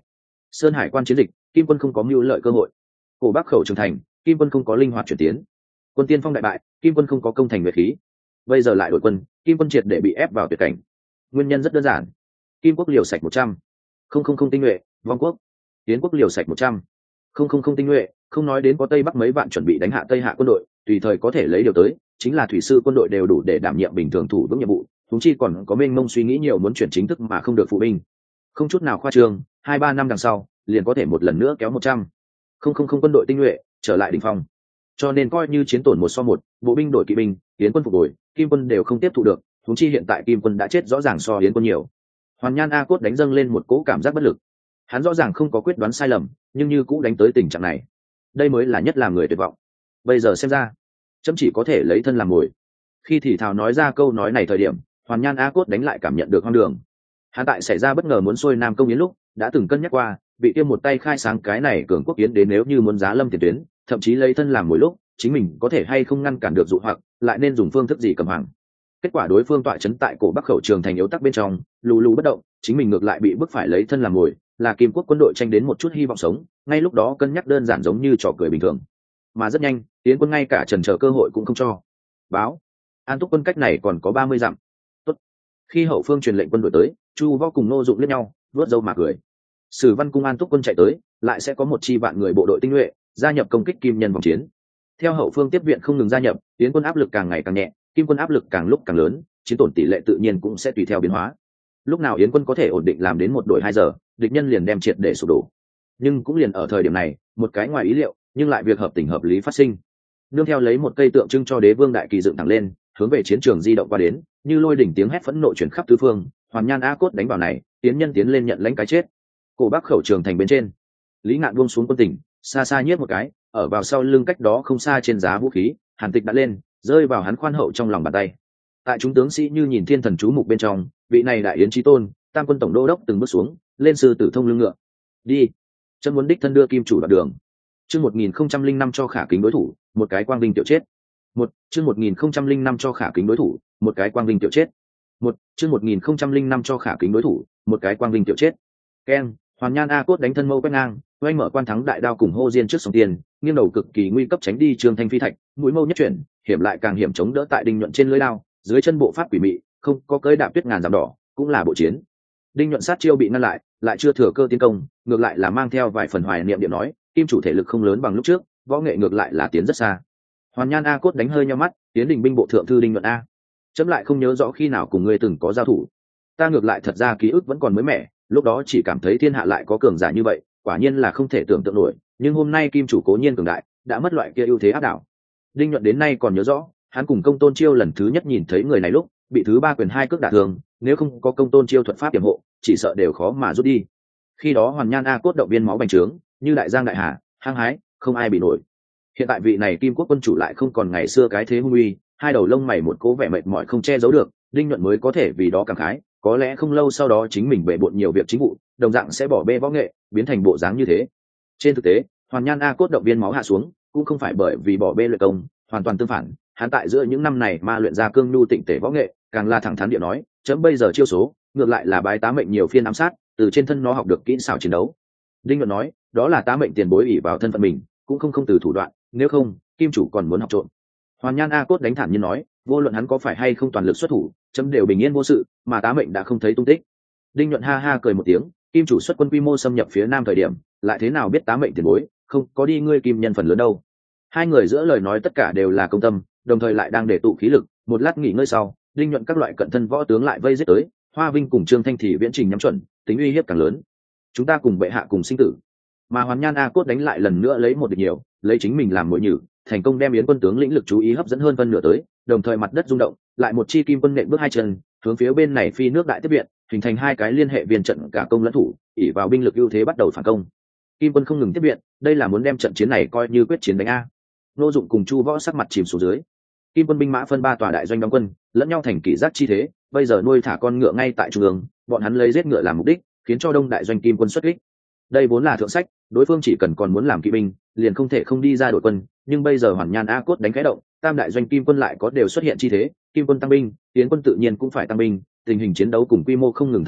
Sơn Hải quan chiến dịch, Kim quân không có mưu lợi cơ hội. Cổ Bắc khẩu trường thành, Kim quân không có linh hoạt chuyển tiến. Quân Tiên Phong đại bại, Kim quân không có công thành nguyệt khí. Bây giờ lại đổi quân, Kim quân triệt để bị ép vào tuyệt cảnh. Nguyên nhân rất đơn giản. Kim quốc liều sạch một trăm, không không không tinh nhuệ, vong quốc. Tiến quốc liều sạch một trăm, không không không tinh nhuệ, không nói đến có Tây Bắc mấy vạn chuẩn bị đánh hạ Tây Hạ quân đội, tùy thời có thể lấy điều tới, chính là thủy sư quân đội đều đủ để đảm nhiệm bình thường thủ vững nhiệm vụ, chúng chi còn có mênh mông suy nghĩ nhiều muốn chuyển chính thức mà không được phụ binh. Không chút nào khoa trương, hai ba năm đằng sau, liền có thể một lần nữa kéo một trăm, không không không quân đội tinh nhuệ trở lại đỉnh phong. Cho nên coi như chiến tổn một so một, bộ binh đổi kỵ binh, Yến quân phục hồi, Kim quân đều không tiếp thụ được, chúng chi hiện tại Kim quân đã chết rõ ràng so Yến quân nhiều. Hoàn Nhan A Cốt đánh dâng lên một cỗ cảm giác bất lực. Hắn rõ ràng không có quyết đoán sai lầm, nhưng như cũ đánh tới tình trạng này. Đây mới là nhất làm người tuyệt vọng. Bây giờ xem ra, chấm chỉ có thể lấy thân làm mồi. Khi thì thào nói ra câu nói này thời điểm, Hoàn Nhan A Cốt đánh lại cảm nhận được hoang đường. Hắn tại xảy ra bất ngờ muốn xuôi Nam công Yến lúc, đã từng cân nhắc qua, bị tiêm một tay khai sáng cái này cường quốc Yến đến nếu như muốn giá lâm tiền tuyến, thậm chí lấy thân làm mồi lúc, chính mình có thể hay không ngăn cản được dụ hoặc, lại nên dùng phương thức gì cầm hàng. Kết quả đối phương tọa chấn tại cổ Bắc khẩu trường thành yếu tắc bên trong, lù lù bất động, chính mình ngược lại bị bức phải lấy thân làm mồi, là Kim quốc quân đội tranh đến một chút hy vọng sống, ngay lúc đó cân nhắc đơn giản giống như trò cười bình thường. Mà rất nhanh, Yến quân ngay cả chần chờ cơ hội cũng không cho. Báo, An Túc quân cách này còn có ba mươi dặm. Tốt. Khi hậu phương truyền lệnh quân đội tới, Chu Võ cùng Nô Dụng liếc nhau, vớt râu mà cười. Sử Văn cung An Túc quân chạy tới, lại sẽ có một chi vạn người bộ đội tinh nhuệ gia nhập công kích Kim nhân vòng chiến. Theo hậu phương tiếp viện không ngừng gia nhập, Yến quân áp lực càng ngày càng nhẹ, Kim quân áp lực càng lúc càng lớn, chiến tổn tỷ lệ tự nhiên cũng sẽ tùy theo biến hóa. Lúc nào Yến quân có thể ổn định làm đến một đội hai giờ, địch nhân liền đem triệt để sụp đổ. Nhưng cũng liền ở thời điểm này, một cái ngoài ý liệu, nhưng lại việc hợp tình hợp lý phát sinh. Nương theo lấy một cây tượng trưng cho đế vương đại kỳ dựng thẳng lên, hướng về chiến trường di động qua đến, như lôi đỉnh tiếng hét phẫn nộ truyền khắp tứ phương, Hoàn Nhan A Cốt đánh vào này, tiến nhân tiến lên nhận lãnh cái chết. Cổ Bắc khẩu trường thành bên trên, Lý Ngạn buông xuống quân tỉnh, xa xa nhiếp một cái, ở vào sau lưng cách đó không xa trên giá vũ khí, Hàn Tịch đã lên, rơi vào hắn khoan hậu trong lòng bàn tay. Tại chúng tướng sĩ như nhìn thiên thần chú mục bên trong, vị này đại yến chí tôn, tam quân tổng đô đốc từng bước xuống, lên sư tử thông lưng ngựa. Đi, chân muốn đích thân đưa kim chủ đoạn đường. Chương một nghìn không trăm linh năm cho khả kính đối thủ, một cái quang vinh tiểu chết. Một, chương một nghìn không trăm linh năm cho khả kính đối thủ, một cái quang vinh tiểu chết. Một, chương một nghìn không trăm linh năm cho khả kính đối thủ, một cái quang vinh tiểu chết. Keng, Hoàn Nhan A Cốt đánh thân mâu quét ngang, oanh mở quan thắng đại đao cùng hô diên trước sông tiền, nghiêng đầu cực kỳ nguy cấp tránh đi Trương Thanh phi thạch, mũi mâu nhất chuyển, hiểm lại càng hiểm chống đỡ tại đinh nhuận trên lưỡi đao, dưới chân bộ pháp quỷ mị, không có cơi đạp tuyết ngàn dặm đỏ, cũng là bộ chiến. Đinh nhuận sát chiêu bị ngăn lại, lại chưa thừa cơ tiến công, ngược lại là mang theo vài phần hoài niệm điểm nói, kim chủ thể lực không lớn bằng lúc trước, võ nghệ ngược lại là tiến rất xa. Hoàn Nhan A Cốt đánh hơi nhau mắt, tiến đình binh bộ thượng thư Đinh nhuận a, chấm lại không nhớ rõ khi nào cùng ngươi từng có giao thủ. Ta ngược lại thật ra ký ức vẫn còn mới mẻ, lúc đó chỉ cảm thấy thiên hạ lại có cường giả như vậy, quả nhiên là không thể tưởng tượng nổi, nhưng hôm nay kim chủ cố nhiên cường đại, đã mất loại kia ưu thế áp đảo. Đinh nhuận đến nay còn nhớ rõ, hắn cùng Công Tôn Chiêu lần thứ nhất nhìn thấy người này lúc, bị thứ ba quyền hai cước đả thương, nếu không có Công Tôn Chiêu thuật pháp yểm hộ, chỉ sợ đều khó mà rút đi. Khi đó Hoàn Nhan A Cốt động viên máu bành trướng, như đại giang đại hà, hăng hái, không ai bị nổi. Hiện tại vị này kim quốc quân chủ lại không còn ngày xưa cái thế hung uy, hai đầu lông mày một cố vẻ mệt mỏi không che giấu được, Đinh nhuận mới có thể vì đó cảm khái, có lẽ không lâu sau đó chính mình bể bộn nhiều việc chính vụ, đồng dạng sẽ bỏ bê võ nghệ, biến thành bộ dáng như thế. Trên thực tế, Hoàn Nhan A Cốt động viên máu hạ xuống, cũng không phải bởi vì bỏ bê luyện công, hoàn toàn tương phản, hắn tại giữa những năm này ma luyện ra cương nhu tịnh tể võ nghệ, càng là thẳng thắn địa nói, chấm bây giờ chiêu số, ngược lại là bái tá mệnh nhiều phiên ám sát, từ trên thân nó học được kỹ xảo chiến đấu. Đinh nhuận nói, đó là tá mệnh tiền bối ỷ vào thân phận mình, cũng không không từ thủ đoạn, nếu không, kim chủ còn muốn học trộm. Hoàn Nhan A Cốt đánh thẳng như nói, vô luận hắn có phải hay không toàn lực xuất thủ, chấm đều bình yên vô sự, mà tá mệnh đã không thấy tung tích. Đinh nhuận ha ha cười một tiếng, kim chủ xuất quân quy mô xâm nhập phía nam thời điểm, lại thế nào biết tá mệnh tiền bối, không có đi ngươi kim nhân phần lớn đâu. Hai người giữa lời nói tất cả đều là công tâm, đồng thời lại đang để tụ khí lực. Một lát nghỉ ngơi sau, Đinh nhuận các loại cận thân võ tướng lại vây giết tới, Hoa Vinh cùng Trương Thanh thì viễn trình nhắm chuẩn, tính uy hiếp càng lớn. Chúng ta cùng bệ hạ cùng sinh tử. Mà Hoàn Nhan A Cốt đánh lại lần nữa lấy một địch nhiều, lấy chính mình làm mồi nhử, thành công đem yến quân tướng lĩnh lực chú ý hấp dẫn hơn phân nửa tới, đồng thời mặt đất rung động, lại một chi kim quân nện bước hai chân, hướng phía bên này phi nước đại tiếp viện, hình thành hai cái liên hệ viên trận cả công lẫn thủ, ỷ vào binh lực ưu thế bắt đầu phản công. Kim quân không ngừng tiếp viện, đây là muốn đem trận chiến này coi như quyết chiến đánh a. Nô Dụng cùng Chu Võ sắc mặt chìm xuống dưới. Kim quân binh mã phân ba tòa đại doanh đóng quân, lẫn nhau thành kỷ giác chi thế, bây giờ nuôi thả con ngựa ngay tại trung ương, bọn hắn lấy giết ngựa làm mục đích, khiến cho đông đại doanh kim quân xuất kích. Đây vốn là thượng sách, đối phương chỉ cần còn muốn làm kỵ binh, liền không thể không đi ra đội quân, nhưng bây giờ Hoàn Nhan A Cốt đánh cái động, tam đại doanh kim quân lại có đều xuất hiện chi thế, kim quân tăng binh, tiến quân tự nhiên cũng phải tăng binh, tình hình chiến đấu cùng quy mô không ngừng thăng cấp,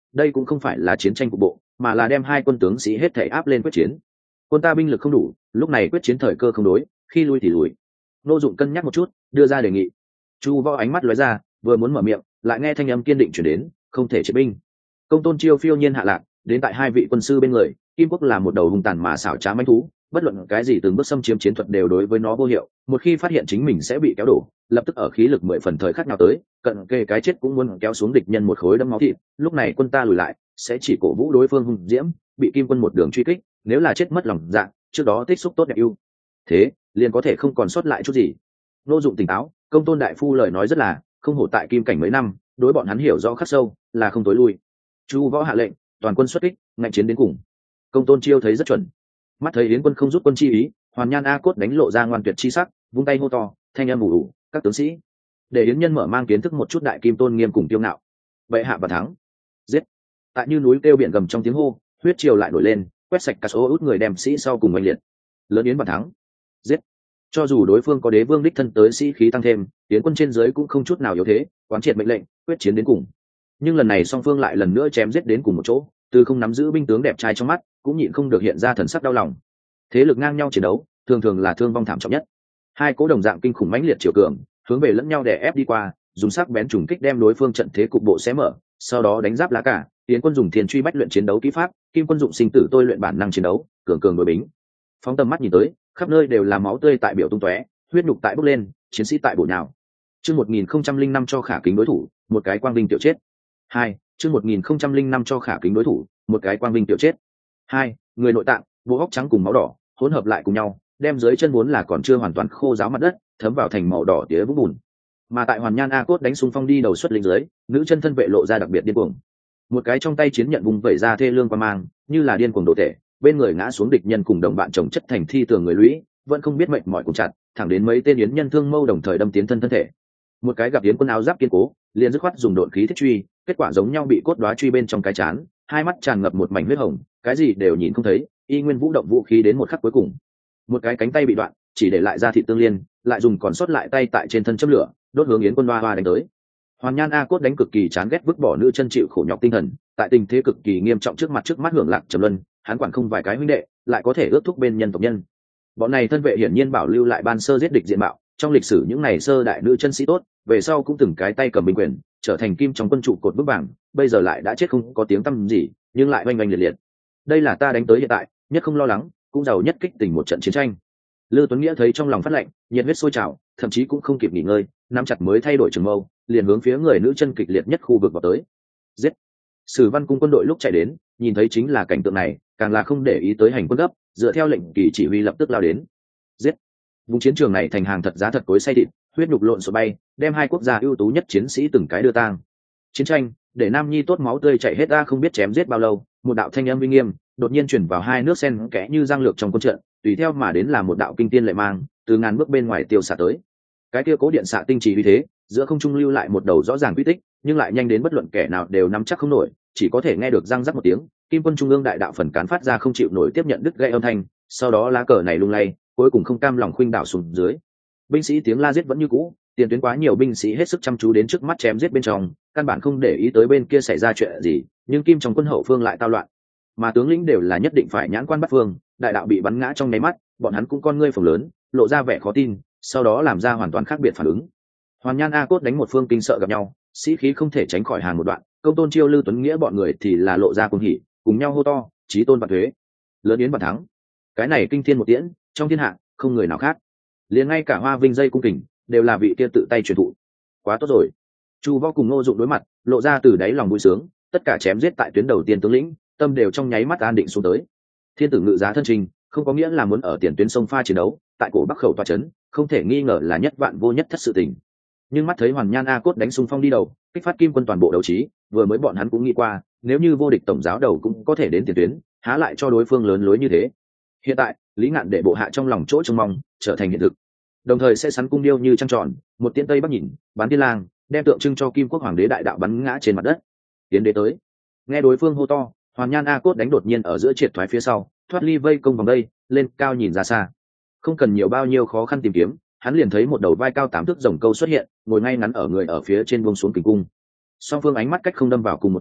đây cũng không phải là chiến tranh cục bộ, mà là đem hai quân tướng sĩ hết thể áp lên quyết chiến. Quân ta binh lực không đủ, lúc này quyết chiến thời cơ không đối, khi lui thì lùi. Ngô Dụng cân nhắc một chút, đưa ra đề nghị. Chu Võ ánh mắt lóe ra, vừa muốn mở miệng, lại nghe thanh âm kiên định truyền đến, không thể triệt binh. Công Tôn Chiêu phiêu nhiên hạ lạc, đến tại hai vị quân sư bên người, Kim Quốc là một đầu hung tàn mà xảo trá manh thú, bất luận cái gì từng bước xâm chiếm chiến thuật đều đối với nó vô hiệu, một khi phát hiện chính mình sẽ bị kéo đổ, lập tức ở khí lực mười phần thời khắc nào tới, cận kề cái chết cũng muốn kéo xuống địch nhân một khối đẫm máu thịt, lúc này quân ta lùi lại, sẽ chỉ cổ vũ đối phương hung diễm, bị Kim quân một đường truy kích, nếu là chết mất lòng dạ, trước đó tích xúc tốt đẹp ưu thế, liền có thể không còn sót lại chút gì. Ngô Dụng tỉnh táo, Công Tôn đại phu lời nói rất là, không hổ tại Kim cảnh mấy năm, đối bọn hắn hiểu rõ khắc sâu, là không tối lui. Chu Võ hạ lệnh, toàn quân xuất kích, ngạnh chiến đến cùng. Công Tôn Chiêu thấy rất chuẩn, mắt thấy Yến quân không rút quân chi ý, Hoàn Nhan A Cốt đánh lộ ra ngoan tuyệt chi sắc, vung tay hô to, thanh âm ủ ủ, các tướng sĩ, để Yến nhân mở mang kiến thức một chút đại kim tôn nghiêm cùng kiêu ngạo. Bệ hạ và thắng, giết. Tại như núi kêu biển gầm trong tiếng hô, huyết triều lại nổi lên, quét sạch cả số út người đem sĩ sau cùng oanh liệt. Lớn Yến và thắng, giết. Cho dù đối phương có đế vương đích thân tới sĩ khí tăng thêm, Yến quân trên dưới cũng không chút nào yếu thế, quán triệt mệnh lệnh, quyết chiến đến cùng. Nhưng lần này song phương lại lần nữa chém giết đến cùng một chỗ, từ không nắm giữ binh tướng đẹp trai trong mắt, cũng nhịn không được hiện ra thần sắc đau lòng. Thế lực ngang nhau chiến đấu, thường thường là thương vong thảm trọng nhất. Hai cố đồng dạng kinh khủng mãnh liệt triều cường, hướng về lẫn nhau đè ép đi qua, dùng sắc bén trùng kích đem đối phương trận thế cục bộ xé mở, sau đó đánh giáp lá cả. Yến quân dùng thiên truy bách luyện chiến đấu kỹ pháp, Kim quân dụng sinh tử tôi luyện bản năng chiến đấu, cường cường đối bính. Phóng tầm mắt nhìn tới, khắp nơi đều là máu tươi tại biểu tung tóe, huyết nhục tại bốc lên, chiến sĩ tại bổ nhào. Chương một nghìn không trăm linh năm cho khả kính đối thủ, một cái quang vinh tiểu chết. Hai, chương một nghìn không trăm linh năm cho khả kính đối thủ, một cái quang vinh tiểu chết. Hai, người nội tạng, bộ óc trắng cùng máu đỏ hỗn hợp lại cùng nhau, đem dưới chân vốn là còn chưa hoàn toàn khô ráo mặt đất thấm vào thành màu đỏ tía vũng bùn. Mà tại Hoàn Nhan A Cốt đánh xung phong đi đầu xuất lính dưới, nữ chân thân vệ lộ ra đặc biệt điên cuồng. Một cái trong tay chiến nhận vùng vẩy ra thê lương qua mang, như là điên cuồng đổ tể, bên người ngã xuống địch nhân cùng đồng bạn chồng chất thành thi tường người lũy, vẫn không biết mệnh mỏi cùng chặt, thẳng đến mấy tên yến nhân thương mâu đồng thời đâm tiến thân thân thể. Một cái gặp yến quân áo giáp kiên cố, liền dứt khoát dùng độn khí thiết truy, kết quả giống nhau bị cốt đóa truy bên trong cái chán, hai mắt tràn ngập một mảnh huyết hồng, cái gì đều nhìn không thấy, y nguyên vũ động vũ khí đến một khắc cuối cùng. Một cái cánh tay bị đoạn, chỉ để lại da thịt tương liên, lại dùng còn sót lại tay tại trên thân châm lửa, đốt hướng yến quân hoa hoa đánh tới. Hoàn Nhan A Cốt đánh cực kỳ chán ghét vứt bỏ nữ chân chịu khổ nhọc tinh thần, tại tình thế cực kỳ nghiêm trọng trước mặt trước mắt hưởng lạc trầm luân, hắn quản không vài cái huynh đệ, lại có thể ước thúc bên nhân tộc nhân. Bọn này thân vệ hiển nhiên bảo lưu lại ban sơ giết địch diện mạo, trong lịch sử những này sơ đại nữ chân sĩ tốt, về sau cũng từng cái tay cầm binh quyền, trở thành kim trong quân trụ cột vững vàng, bây giờ lại đã chết không có tiếng tăm gì, nhưng lại oanh oanh liệt liệt. Đây là ta đánh tới hiện tại, nhất không lo lắng, cũng giàu nhất kích tình một trận chiến tranh. Lư Tuấn Nghĩa thấy trong lòng phát lạnh, nhiệt huyết sôi trào, thậm chí cũng không kịp nghỉ ngơi, nắm chặt mới thay đổi trường mâu, liền hướng phía người nữ chân kịch liệt nhất khu vực vào tới. Giết! Sử Văn cung quân đội lúc chạy đến, nhìn thấy chính là cảnh tượng này, càng là không để ý tới hành quân gấp, dựa theo lệnh kỳ chỉ huy lập tức lao đến. Giết! Vùng chiến trường này thành hàng thật giá thật cối xay thịt, huyết nhục lộn xộn bay, đem hai quốc gia ưu tú nhất chiến sĩ từng cái đưa tang. Chiến tranh, để nam nhi tốt máu tươi chảy hết ra không biết chém giết bao lâu, một đạo thanh âm uy nghiêm đột nhiên chuyển vào hai nước sen kẽ như giang lược trong quân trận, tùy theo mà đến là một đạo kinh tiên lệ mang, từ ngàn bước bên ngoài tiêu xạ tới. Cái kia cố điện xạ tinh chỉ uy thế, giữa không trung lưu lại một đầu rõ ràng quy tích, nhưng lại nhanh đến bất luận kẻ nào đều nắm chắc không nổi, chỉ có thể nghe được răng rắc một tiếng, kim quân trung ương đại đạo phần cán phát ra không chịu nổi tiếp nhận đứt gãy âm thanh, sau đó lá cờ này lung lay, cuối cùng không cam lòng khuynh đảo xuống dưới. Binh sĩ tiếng la giết vẫn như cũ, tiền tuyến quá nhiều binh sĩ hết sức chăm chú đến trước mắt chém giết bên trong, căn bản không để ý tới bên kia xảy ra chuyện gì, nhưng kim trong quân hậu phương lại tao loạn, mà tướng lĩnh đều là nhất định phải nhãn quan bắt phương, đại đạo bị bắn ngã trong nháy mắt, bọn hắn cũng con ngươi phồng lớn, lộ ra vẻ khó tin, sau đó làm ra hoàn toàn khác biệt phản ứng. Hoàn Nhan A Cốt đánh một phương kinh sợ gặp nhau, sĩ khí không thể tránh khỏi hàng một đoạn, Công Tôn Chiêu Lư Tuấn Nghĩa bọn người thì là lộ ra cuồng hỉ, cùng nhau hô to, chí tôn vạn thuế, lớn yến vạn thắng. Cái này kinh thiên một tiễn, trong thiên hạ không người nào khác, liền ngay cả Hoa Vinh dây cung kình đều là vị kia tự tay truyền thụ. Quá tốt rồi. Chu Võ cùng Ngô Dụng đối mặt, lộ ra từ đáy lòng vui sướng, tất cả chém giết tại tuyến đầu tiên tướng lĩnh, tâm đều trong nháy mắt an định xuống tới. Thiên tử ngự giá thân trình, không có nghĩa là muốn ở tiền tuyến sông pha chiến đấu, tại cổ Bắc khẩu tọa trấn, không thể nghi ngờ là nhất vạn vô nhất thất sự tình. Nhưng mắt thấy Hoàn Nhan A Cốt đánh xung phong đi đầu, kích phát kim quân toàn bộ đấu trí, vừa mới bọn hắn cũng nghĩ qua, nếu như vô địch tổng giáo đầu cũng có thể đến tiền tuyến, há lại cho đối phương lớn lối như thế. Hiện tại, Lý Ngạn để bộ hạ trong lòng chỗ trông mong, trở thành hiện thực. Đồng thời sẽ sắn cung điêu như trăng tròn, một tiễn tây bắc nhìn, bắn tiên lang, đem tượng trưng cho kim quốc hoàng đế đại đạo bắn ngã trên mặt đất. Tiến đế tới. Nghe đối phương hô to, Hoàn Nhan A Cốt đánh đột nhiên ở giữa triệt thoái phía sau, thoát ly vây công vòng đây, lên cao nhìn ra xa. Không cần nhiều bao nhiêu khó khăn tìm kiếm, hắn liền thấy một đầu vai cao tám thước rồng câu xuất hiện, ngồi ngay ngắn ở người ở phía trên buông xuống kình cung. Song phương ánh mắt cách không đâm vào cùng một chỗ,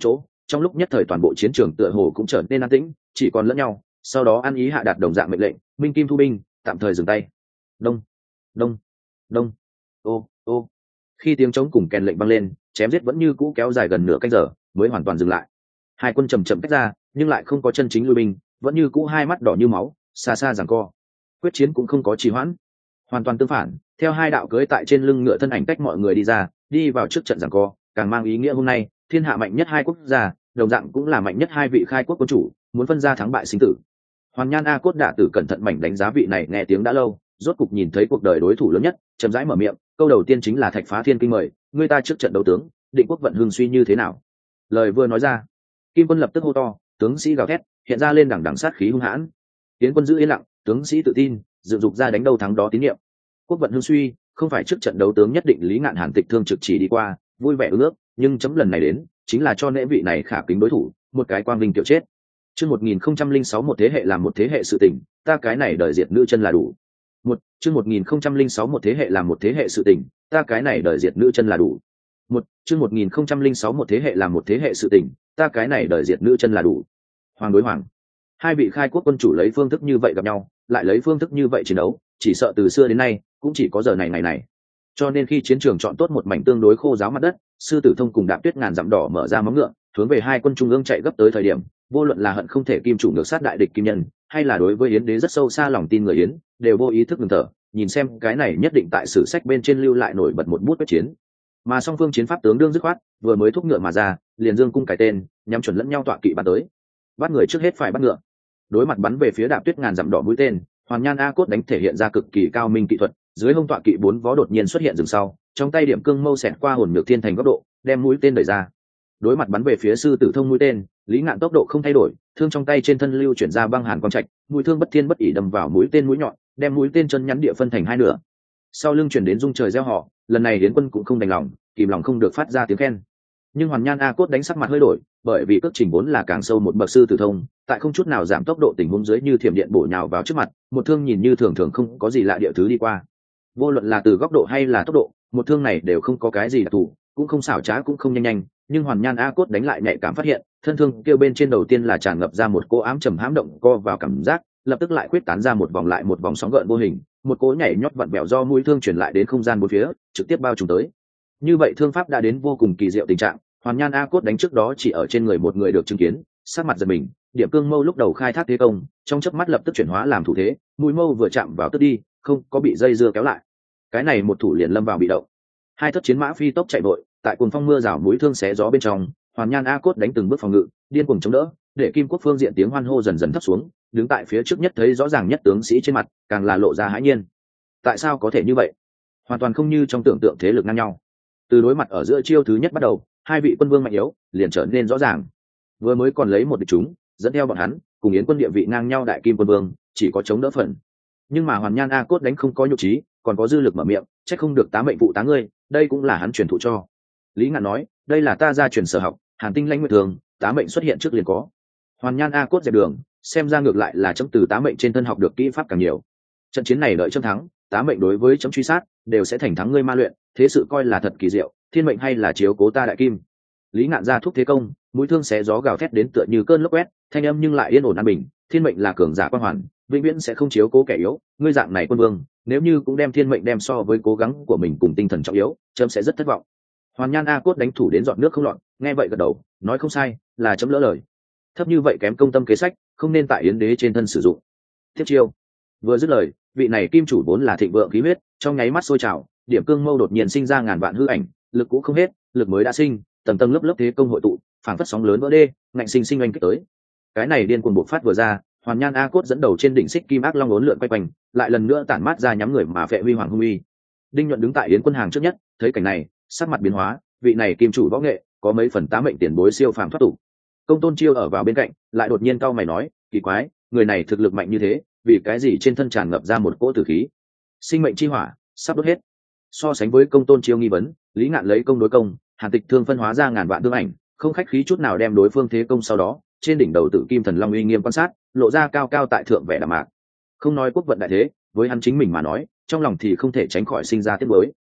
trong lúc nhất thời toàn bộ chiến trường tựa hồ cũng trở nên an tĩnh, chỉ còn lẫn nhau. Sau đó ăn ý hạ đạt đồng dạng mệnh lệnh, minh kim thu binh, tạm thời dừng tay. Đông, đông, đông. Ô, ô. Khi tiếng trống cùng kèn lệnh vang lên, chém giết vẫn như cũ kéo dài gần nửa canh giờ mới hoàn toàn dừng lại. Hai quân chầm chậm cách ra, nhưng lại không có chân chính lui binh, vẫn như cũ hai mắt đỏ như máu, xa xa giằng co. Quyết chiến cũng không có trì hoãn, hoàn toàn tương phản. Theo hai đạo cưỡi tại trên lưng ngựa thân ảnh cách mọi người đi ra, đi vào trước trận giằng co, càng mang ý nghĩa hôm nay thiên hạ mạnh nhất hai quốc gia, đồng dạng cũng là mạnh nhất hai vị khai quốc quân chủ, muốn phân ra thắng bại sinh tử. Hoàn Nhan A Cốt Đả Tử cẩn thận mảnh đánh giá vị này nghe tiếng đã lâu, rốt cục nhìn thấy cuộc đời đối thủ lớn nhất, chậm rãi mở miệng, câu đầu tiên chính là Thạch Phá Thiên Kinh mời, người ta trước trận đấu tướng, định quốc vận hưng suy như thế nào? Lời vừa nói ra, Kim Quân lập tức hô to, tướng sĩ gào thét, hiện ra lên đằng đằng sát khí hung hãn. Tiến Quân giữ yên lặng, tướng sĩ tự tin, dựng dục ra đánh đâu thắng đó tín nhiệm. Quốc vận hưng suy, không phải trước trận đấu tướng nhất định Lý Ngạn Hàn Tịch Thương trực chỉ đi qua, vui vẻ ước, nhưng chấm lần này đến, chính là cho nễ vị này khả kính đối thủ, một cái quang vinh tiểu chết. Chương một nghìn không trăm linh sáu một thế hệ làm một thế hệ sự tình, ta cái này đời diệt nữ chân là đủ. Một, chương một nghìn không trăm linh sáu một thế hệ làm một thế hệ sự tình, ta cái này đời diệt nữ chân là đủ. Một, chương một nghìn không trăm linh sáu một thế hệ làm một thế hệ sự tình, ta cái này đời diệt nữ chân là đủ. Hoàng đối hoàng. Hai vị khai quốc quân chủ lấy phương thức như vậy gặp nhau, lại lấy phương thức như vậy chiến đấu, chỉ sợ từ xưa đến nay, cũng chỉ có giờ này ngày này. Cho nên khi chiến trường chọn tốt một mảnh tương đối khô ráo mặt đất, Sư Tử Thông cùng Đạp Tuyết ngàn dặm đỏ mở ra móng ngựa, hướng về hai quân trung ương chạy gấp tới thời điểm, vô luận là hận không thể kim chủ ngược sát đại địch kim nhân, hay là đối với Yến Đế rất sâu xa lòng tin người Yến, đều vô ý thức ngừng thở, nhìn xem cái này nhất định tại sử sách bên trên lưu lại nổi bật một bút quyết chiến. Mà song phương chiến pháp tướng đương dứt khoát, vừa mới thúc ngựa mà ra, liền dương cung cái tên, nhắm chuẩn lẫn nhau tọa kỵ bắn tới. Bắt người trước hết phải bắt ngựa. Đối mặt bắn về phía Đạp Tuyết ngàn dặm đỏ mũi tên, Hoàn Nhan A Cốt đánh thể hiện ra cực kỳ cao minh kỹ thuật, dưới hông tọa kỵ bốn vó đột nhiên xuất hiện dừng sau, trong tay điểm cương mâu xẹt qua hồn nhược thiên thành góc độ, đem mũi tên đẩy ra. Đối mặt bắn về phía Sư Tử Thông mũi tên, Lý Ngạn tốc độ không thay đổi, thương trong tay trên thân lưu chuyển ra băng hàn quang trạch, mũi thương bất thiên bất ỷ đâm vào mũi tên mũi nhọn, đem mũi tên chân nhắn địa phân thành hai nửa. Sau lưng chuyển đến rung trời reo hò, lần này Yến Quân cũng không đành lòng, kìm lòng không được phát ra tiếng khen. Nhưng Hoàn Nhan A Cốt đánh sắc mặt hơi đổi, bởi vì cước trình vốn là càng sâu một bậc Sư Tử Thông, tại không chút nào giảm tốc độ tình huống dưới như thiểm điện bổ nhào vào trước mặt, một thương nhìn như thường thường không có gì lạ địa thứ đi qua. Vô luận là từ góc độ hay là tốc độ, một thương này đều không có cái gì đặc thù, cũng không xảo trá cũng không nhanh nhanh, nhưng Hoàn Nhan A Cốt đánh lại nhạy cảm phát hiện, thân thương kêu bên trên đầu tiên là tràn ngập ra một cỗ ám trầm hãm động co vào cảm giác, lập tức lại khuyết tán ra một vòng lại một vòng sóng gợn vô hình, một cỗ nhảy nhót vặn vẹo do mũi thương truyền lại đến không gian bốn phía, trực tiếp bao trùm tới. Như vậy thương pháp đã đến vô cùng kỳ diệu tình trạng, Hoàn Nhan A Cốt đánh trước đó chỉ ở trên người một người được chứng kiến, sắc mặt giật mình, điểm cương mâu lúc đầu khai thác thế công, trong chớp mắt lập tức chuyển hóa làm thủ thế, mũi mâu vừa chạm vào tức đi, không có bị dây dưa kéo lại. Cái này một thủ liền lâm vào bị động. Hai thất chiến mã phi tốc chạy vội, tại cuồng phong mưa rào mũi thương xé gió bên trong, Hoàn Nhan A Cốt đánh từng bước phòng ngự, điên cuồng chống đỡ, để Kim Quốc phương diện tiếng hoan hô dần dần thấp xuống, đứng tại phía trước nhất thấy rõ ràng nhất tướng sĩ trên mặt, càng là lộ ra hãi nhiên. Tại sao có thể như vậy? Hoàn toàn không như trong tưởng tượng thế lực ngang nhau. Từ đối mặt ở giữa chiêu thứ nhất bắt đầu, hai vị quân vương mạnh yếu liền trở nên rõ ràng. Vừa mới còn lấy một địch chúng, dẫn theo bọn hắn, cùng Yến Quân địa vị ngang nhau đại kim quân vương, chỉ có chống đỡ phần. Nhưng mà Hoàn Nhan A Cốt đánh không có nhục trí, còn có dư lực mở miệng, chắc không được tá mệnh phụ tá ngươi, đây cũng là hắn truyền thụ cho. Lý Ngạn nói, đây là ta gia truyền sở học, Hàn Tinh Lãnh Nguyệt Thường, tá mệnh xuất hiện trước liền có. Hoàn Nhan A Cốt dẹp đường, xem ra ngược lại là chấm từ tá mệnh trên thân học được kỹ pháp càng nhiều. Trận chiến này đợi chấm thắng, tá mệnh đối với chấm truy sát đều sẽ thành thắng ngươi ma luyện, thế sự coi là thật kỳ diệu, thiên mệnh hay là chiếu cố ta đại kim. Lý Ngạn ra thúc thế công, mũi thương xé gió gào thét đến tựa như cơn lốc quét, thanh âm nhưng lại yên ổn an bình, thiên mệnh là cường giả quan hoàn, vĩnh viễn sẽ không chiếu cố kẻ yếu, ngươi dạng này quân vương, nếu như cũng đem thiên mệnh đem so với cố gắng của mình cùng tinh thần trọng yếu, chấm sẽ rất thất vọng. Hoàn Nhan A Cốt đánh thủ đến giọt nước không lọt, nghe vậy gật đầu, nói không sai, là chấm lỡ lời. Thấp như vậy kém công tâm kế sách, không nên tại Yến Đế trên thân sử dụng. Tiếp chiêu. Vừa dứt lời, vị này kim chủ vốn là thịnh vượng khí huyết, trong nháy mắt sôi trào, điểm cương mâu đột nhiên sinh ra ngàn vạn hư ảnh, lực cũ không hết, lực mới đã sinh, tầng tầng lớp lớp thế công hội tụ, phảng phất sóng lớn vỡ đê, ngạnh sinh sinh anh kích tới. Cái này điên cuồng bộc phát vừa ra, Hoàn Nhan A Cốt dẫn đầu trên đỉnh xích kim ác long uốn lượn quay quanh, lại lần nữa tản mát ra nhắm người mà phệ huy hoàng hung uy. Đinh Nhuận đứng tại Yến Quân hàng trước nhất, thấy cảnh này, sắc mặt biến hóa, vị này kim chủ võ nghệ, có mấy phần tá mệnh tiền bối siêu phàm thoát tục. Công Tôn Chiêu ở vào bên cạnh, lại đột nhiên cau mày nói, kỳ quái, người này thực lực mạnh như thế, vì cái gì trên thân tràn ngập ra một cỗ tử khí? Sinh mệnh chi hỏa sắp đốt hết. So sánh với Công Tôn Chiêu nghi vấn, Lý Ngạn lấy công đối công, Hàn Tịch Thương phân hóa ra ngàn vạn thương ảnh, không khách khí chút nào đem đối phương thế công, sau đó trên đỉnh đầu Tử Kim Thần Long uy nghiêm quan sát, lộ ra cao cao tại thượng vẻ đạm mạc. Không nói quốc vận đại thế, với hắn chính mình mà nói, trong lòng thì không thể tránh khỏi sinh ra tiếc nuối.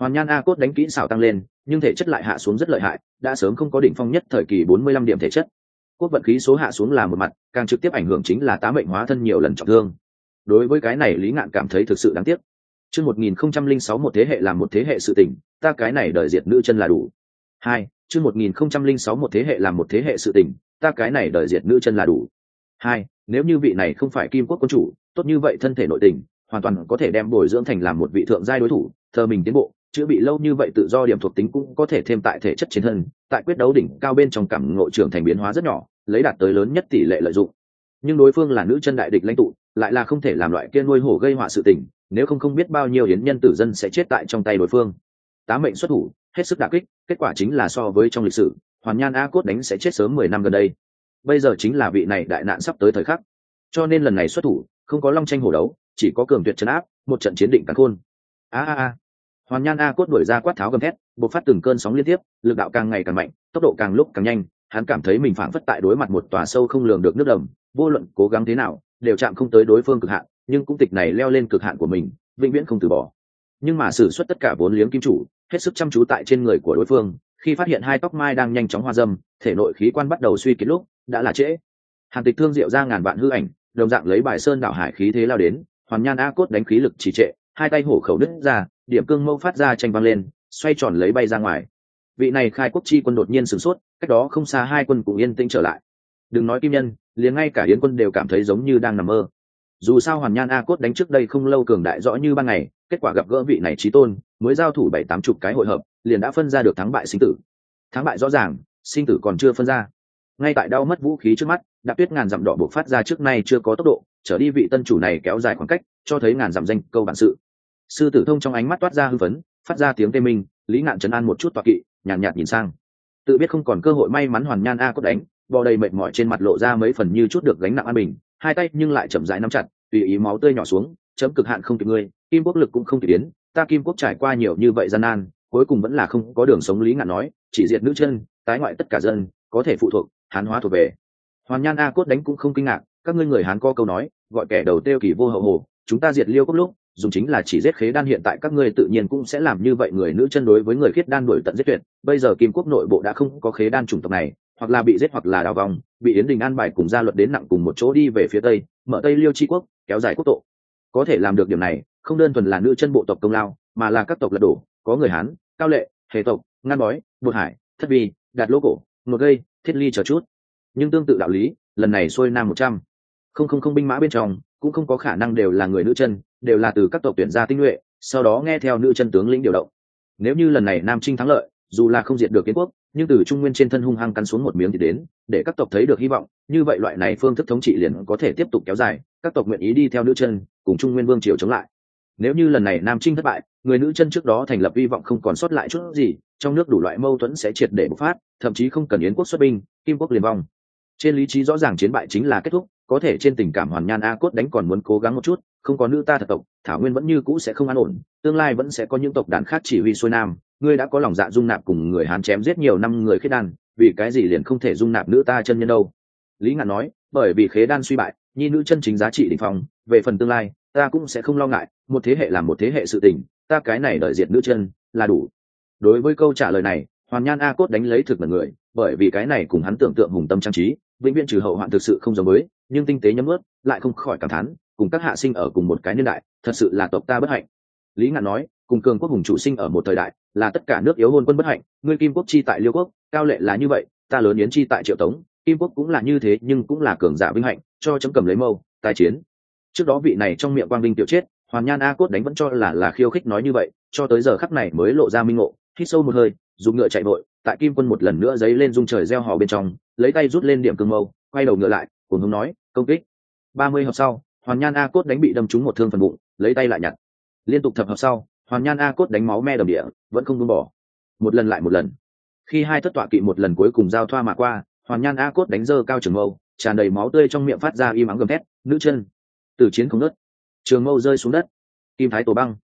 Hoàn Nhan A Cốt đánh kỹ xảo tăng lên, nhưng thể chất lại hạ xuống rất lợi hại, đã sớm không có đỉnh phong nhất thời kỳ bốn mươi lăm điểm thể chất. Quốc vận khí số hạ xuống là một mặt, càng trực tiếp ảnh hưởng chính là tá mệnh hóa thân nhiều lần trọng thương. Đối với cái này Lý Ngạn cảm thấy thực sự đáng tiếc. Chương một nghìn không trăm linh sáu một thế hệ làm một thế hệ sự tình, ta cái này đời diệt nữ chân là đủ. Hai, chương một nghìn không trăm linh sáu một thế hệ làm một thế hệ sự tình, ta cái này đời diệt nữ chân là đủ. Hai, nếu như vị này không phải Kim Quốc quân chủ, tốt như vậy thân thể nội tình, hoàn toàn có thể đem bồi dưỡng thành làm một vị thượng giai đối thủ, thờ mình tiến bộ, chữa bị lâu như vậy tự do điểm thuộc tính cũng có thể thêm tại thể chất chiến thân, tại quyết đấu đỉnh cao bên trong cảm ngộ trưởng thành biến hóa rất nhỏ, lấy đạt tới lớn nhất tỷ lệ lợi dụng. Nhưng đối phương là nữ chân đại địch lãnh tụ, lại là không thể làm loại kia nuôi hổ gây họa sự tình, nếu không không biết bao nhiêu hiến nhân tử dân sẽ chết tại trong tay đối phương. Tá mệnh xuất thủ, hết sức đả kích, kết quả chính là so với trong lịch sử, Hoàn Nhan A Cốt đánh sẽ chết sớm mười năm gần đây. Bây giờ chính là vị này đại nạn sắp tới thời khắc. Cho nên lần này xuất thủ, không có long tranh hổ đấu, chỉ có cường tuyệt trấn áp, một trận chiến định càn khôn. A a a. Hoàn Nhan A Cốt đuổi ra quát tháo gầm thét, bộc phát từng cơn sóng liên tiếp, lực đạo càng ngày càng mạnh, tốc độ càng lúc càng nhanh, hắn cảm thấy mình phảng phất tại đối mặt một tòa sâu không lường được nước đầm, vô luận cố gắng thế nào, đều chạm không tới đối phương cực hạn, nhưng cũng tịch này leo lên cực hạn của mình, vĩnh viễn không từ bỏ. Nhưng mà sử xuất tất cả vốn liếng kim chủ, hết sức chăm chú tại trên người của đối phương, khi phát hiện hai tóc mai đang nhanh chóng hoa dâm, thể nội khí quan bắt đầu suy kiệt lúc, đã là trễ. Hàn Tịch thương diệu ra ngàn vạn hư ảnh, đồng dạng lấy bài sơn đảo hải khí thế lao đến, Hoàn Nhan A Cốt đánh khí lực trì trệ, hai tay hổ khẩu đứt ra, điểm cương mâu phát ra tranh vang lên, xoay tròn lấy bay ra ngoài. Vị này khai quốc chi quân đột nhiên sửng sốt, cách đó không xa hai quân cũng yên tĩnh trở lại. Đừng nói kim nhân, liền ngay cả yến quân đều cảm thấy giống như đang nằm mơ. Dù sao Hoàn Nhan A Cốt đánh trước đây không lâu cường đại rõ như ban ngày, kết quả gặp gỡ vị này chí tôn, mới giao thủ bảy tám chục cái hội hợp, liền đã phân ra được thắng bại sinh tử. Thắng bại rõ ràng, sinh tử còn chưa phân ra. Ngay tại đau mất vũ khí trước mắt, Đạp Tuyết ngàn dặm đỏ bộc phát ra trước nay chưa có tốc độ, trở đi vị tân chủ này kéo dài khoảng cách, cho thấy ngàn dặm danh câu bản sự. Sư Tử Thông trong ánh mắt toát ra hưng phấn, phát ra tiếng tê minh, Lý Ngạn trấn an một chút tọa kỵ, nhàn nhạt, nhạt nhìn sang. Tự biết không còn cơ hội may mắn Hoàn Nhan A Cốt đánh, bò đầy mệt mỏi trên mặt lộ ra mấy phần như chút được gánh nặng an bình, hai tay nhưng lại chậm rãi nắm chặt, tùy ý máu tươi nhỏ xuống, chấm cực hạn không kịp ngươi, Kim Quốc lực cũng không kịp tiến, ta Kim Quốc trải qua nhiều như vậy gian nan, cuối cùng vẫn là không có đường sống. Lý Ngạn nói, chỉ diệt nữ chân, tái ngoại tất cả dân, có thể phụ thuộc, Hán hóa thuộc về. Hoàn Nhan A Cốt đánh cũng không kinh ngạc, các ngươi người Hán có câu nói, gọi kẻ đầu tiêu kỳ vô hậu hồ, chúng ta diệt Liêu Quốc lúc, dùng chính là chỉ giết khế đan, hiện tại các ngươi tự nhiên cũng sẽ làm như vậy. Người nữ chân đối với người khiết đan đuổi tận giết tuyệt, bây giờ Kim Quốc nội bộ đã không có khế đan chủng tộc này, hoặc là bị giết hoặc là đào vòng, bị Yến Đình an bài cùng gia luật đến nặng cùng một chỗ đi về phía tây, mở Tây Liêu chi quốc, kéo dài quốc tộ. Có thể làm được điểm này, không đơn thuần là nữ chân bộ tộc công lao, mà là các tộc lật đổ, có người Hán, Cao Lệ, Hề tộc, Ngăn Bói, Bột Hải, Thất Vi, Đạt Lỗ Cổ, Một Gây, Thiết Ly chờ chút. Nhưng tương tự đạo lý, lần này xuôi nam một trăm không không không binh mã bên trong cũng không có khả năng đều là người nữ chân, đều là từ các tộc tuyển ra tinh nhuệ, sau đó nghe theo nữ chân tướng lĩnh điều động. Nếu như lần này Nam Trinh thắng lợi, dù là không diệt được Kiến Quốc, nhưng từ Trung Nguyên trên thân hung hăng cắn xuống một miếng thì đến, để các tộc thấy được hy vọng, như vậy loại này phương thức thống trị liền có thể tiếp tục kéo dài, các tộc nguyện ý đi theo nữ chân, cùng Trung Nguyên vương triều chống lại. Nếu như lần này Nam Trinh thất bại, người nữ chân trước đó thành lập hy vọng không còn sót lại chút gì, trong nước đủ loại mâu thuẫn sẽ triệt để bộc phát, thậm chí không cần Yến Quốc xuất binh, Kim Quốc liền vong. Trên lý trí rõ ràng chiến bại chính là kết thúc, có thể trên tình cảm Hoàn Nhan A Cốt đánh còn muốn cố gắng một chút, không có nữ ta thật tộc, Thảo Nguyên vẫn như cũ sẽ không an ổn, tương lai vẫn sẽ có những tộc đàn khác chỉ huy xuôi nam, ngươi đã có lòng dạ dung nạp cùng người Hán chém giết nhiều năm người khiết đan, vì cái gì liền không thể dung nạp nữ ta chân nhân đâu? Lý Ngạn nói, bởi vì khế đan suy bại, nhi nữ chân chính giá trị đỉnh phong, về phần tương lai, ta cũng sẽ không lo ngại, một thế hệ làm một thế hệ sự tình, ta cái này đợi diệt nữ chân là đủ. Đối với câu trả lời này, Hoàn Nhan A Cốt đánh lấy thực là người, bởi vì cái này cùng hắn tưởng tượng hùng tâm trang trí, vĩnh viễn trừ hậu hoạn thực sự không giống với, nhưng tinh tế nhấm ướt, lại không khỏi cảm thán, cùng các hạ sinh ở cùng một cái niên đại, thật sự là tộc ta bất hạnh. Lý Ngạn nói, cùng cường quốc hùng chủ sinh ở một thời đại, là tất cả nước yếu hôn quân bất hạnh, ngươi Kim Quốc chi tại Liêu Quốc, Cao Lệ là như vậy, ta lớn Yến chi tại Triệu Tống, Kim Quốc cũng là như thế, nhưng cũng là cường giả vinh hạnh, cho chấm cầm lấy mâu, tài chiến. Trước đó vị này trong miệng quang vinh tiểu chết, Hoàn Nhan A Cốt đánh vẫn cho là là khiêu khích nói như vậy, cho tới giờ khắc này mới lộ ra minh ngộ, hít sâu một hơi, dùng ngựa chạy vội, tại Kim quân một lần nữa giấy lên dung trời gieo hò bên trong, lấy tay rút lên điểm cương mâu, quay đầu ngựa lại, cùng hướng nói, công kích. ba mươi hợp sau, Hoàn Nhan A Cốt đánh bị đâm trúng một thương phần bụng, lấy tay lại nhặt. Liên tục thập hợp sau, Hoàn Nhan A Cốt đánh máu me đầm địa, vẫn không buông bỏ. Một lần lại một lần. Khi hai thất tọa kỵ một lần cuối cùng giao thoa mà qua, Hoàn Nhan A Cốt đánh giơ cao trường mâu, tràn đầy máu tươi trong miệng phát ra im ắng gầm thét, nữ chân. Từ chiến không nứt. Trường mâu rơi xuống đất. Kim Thái Tổ Băng.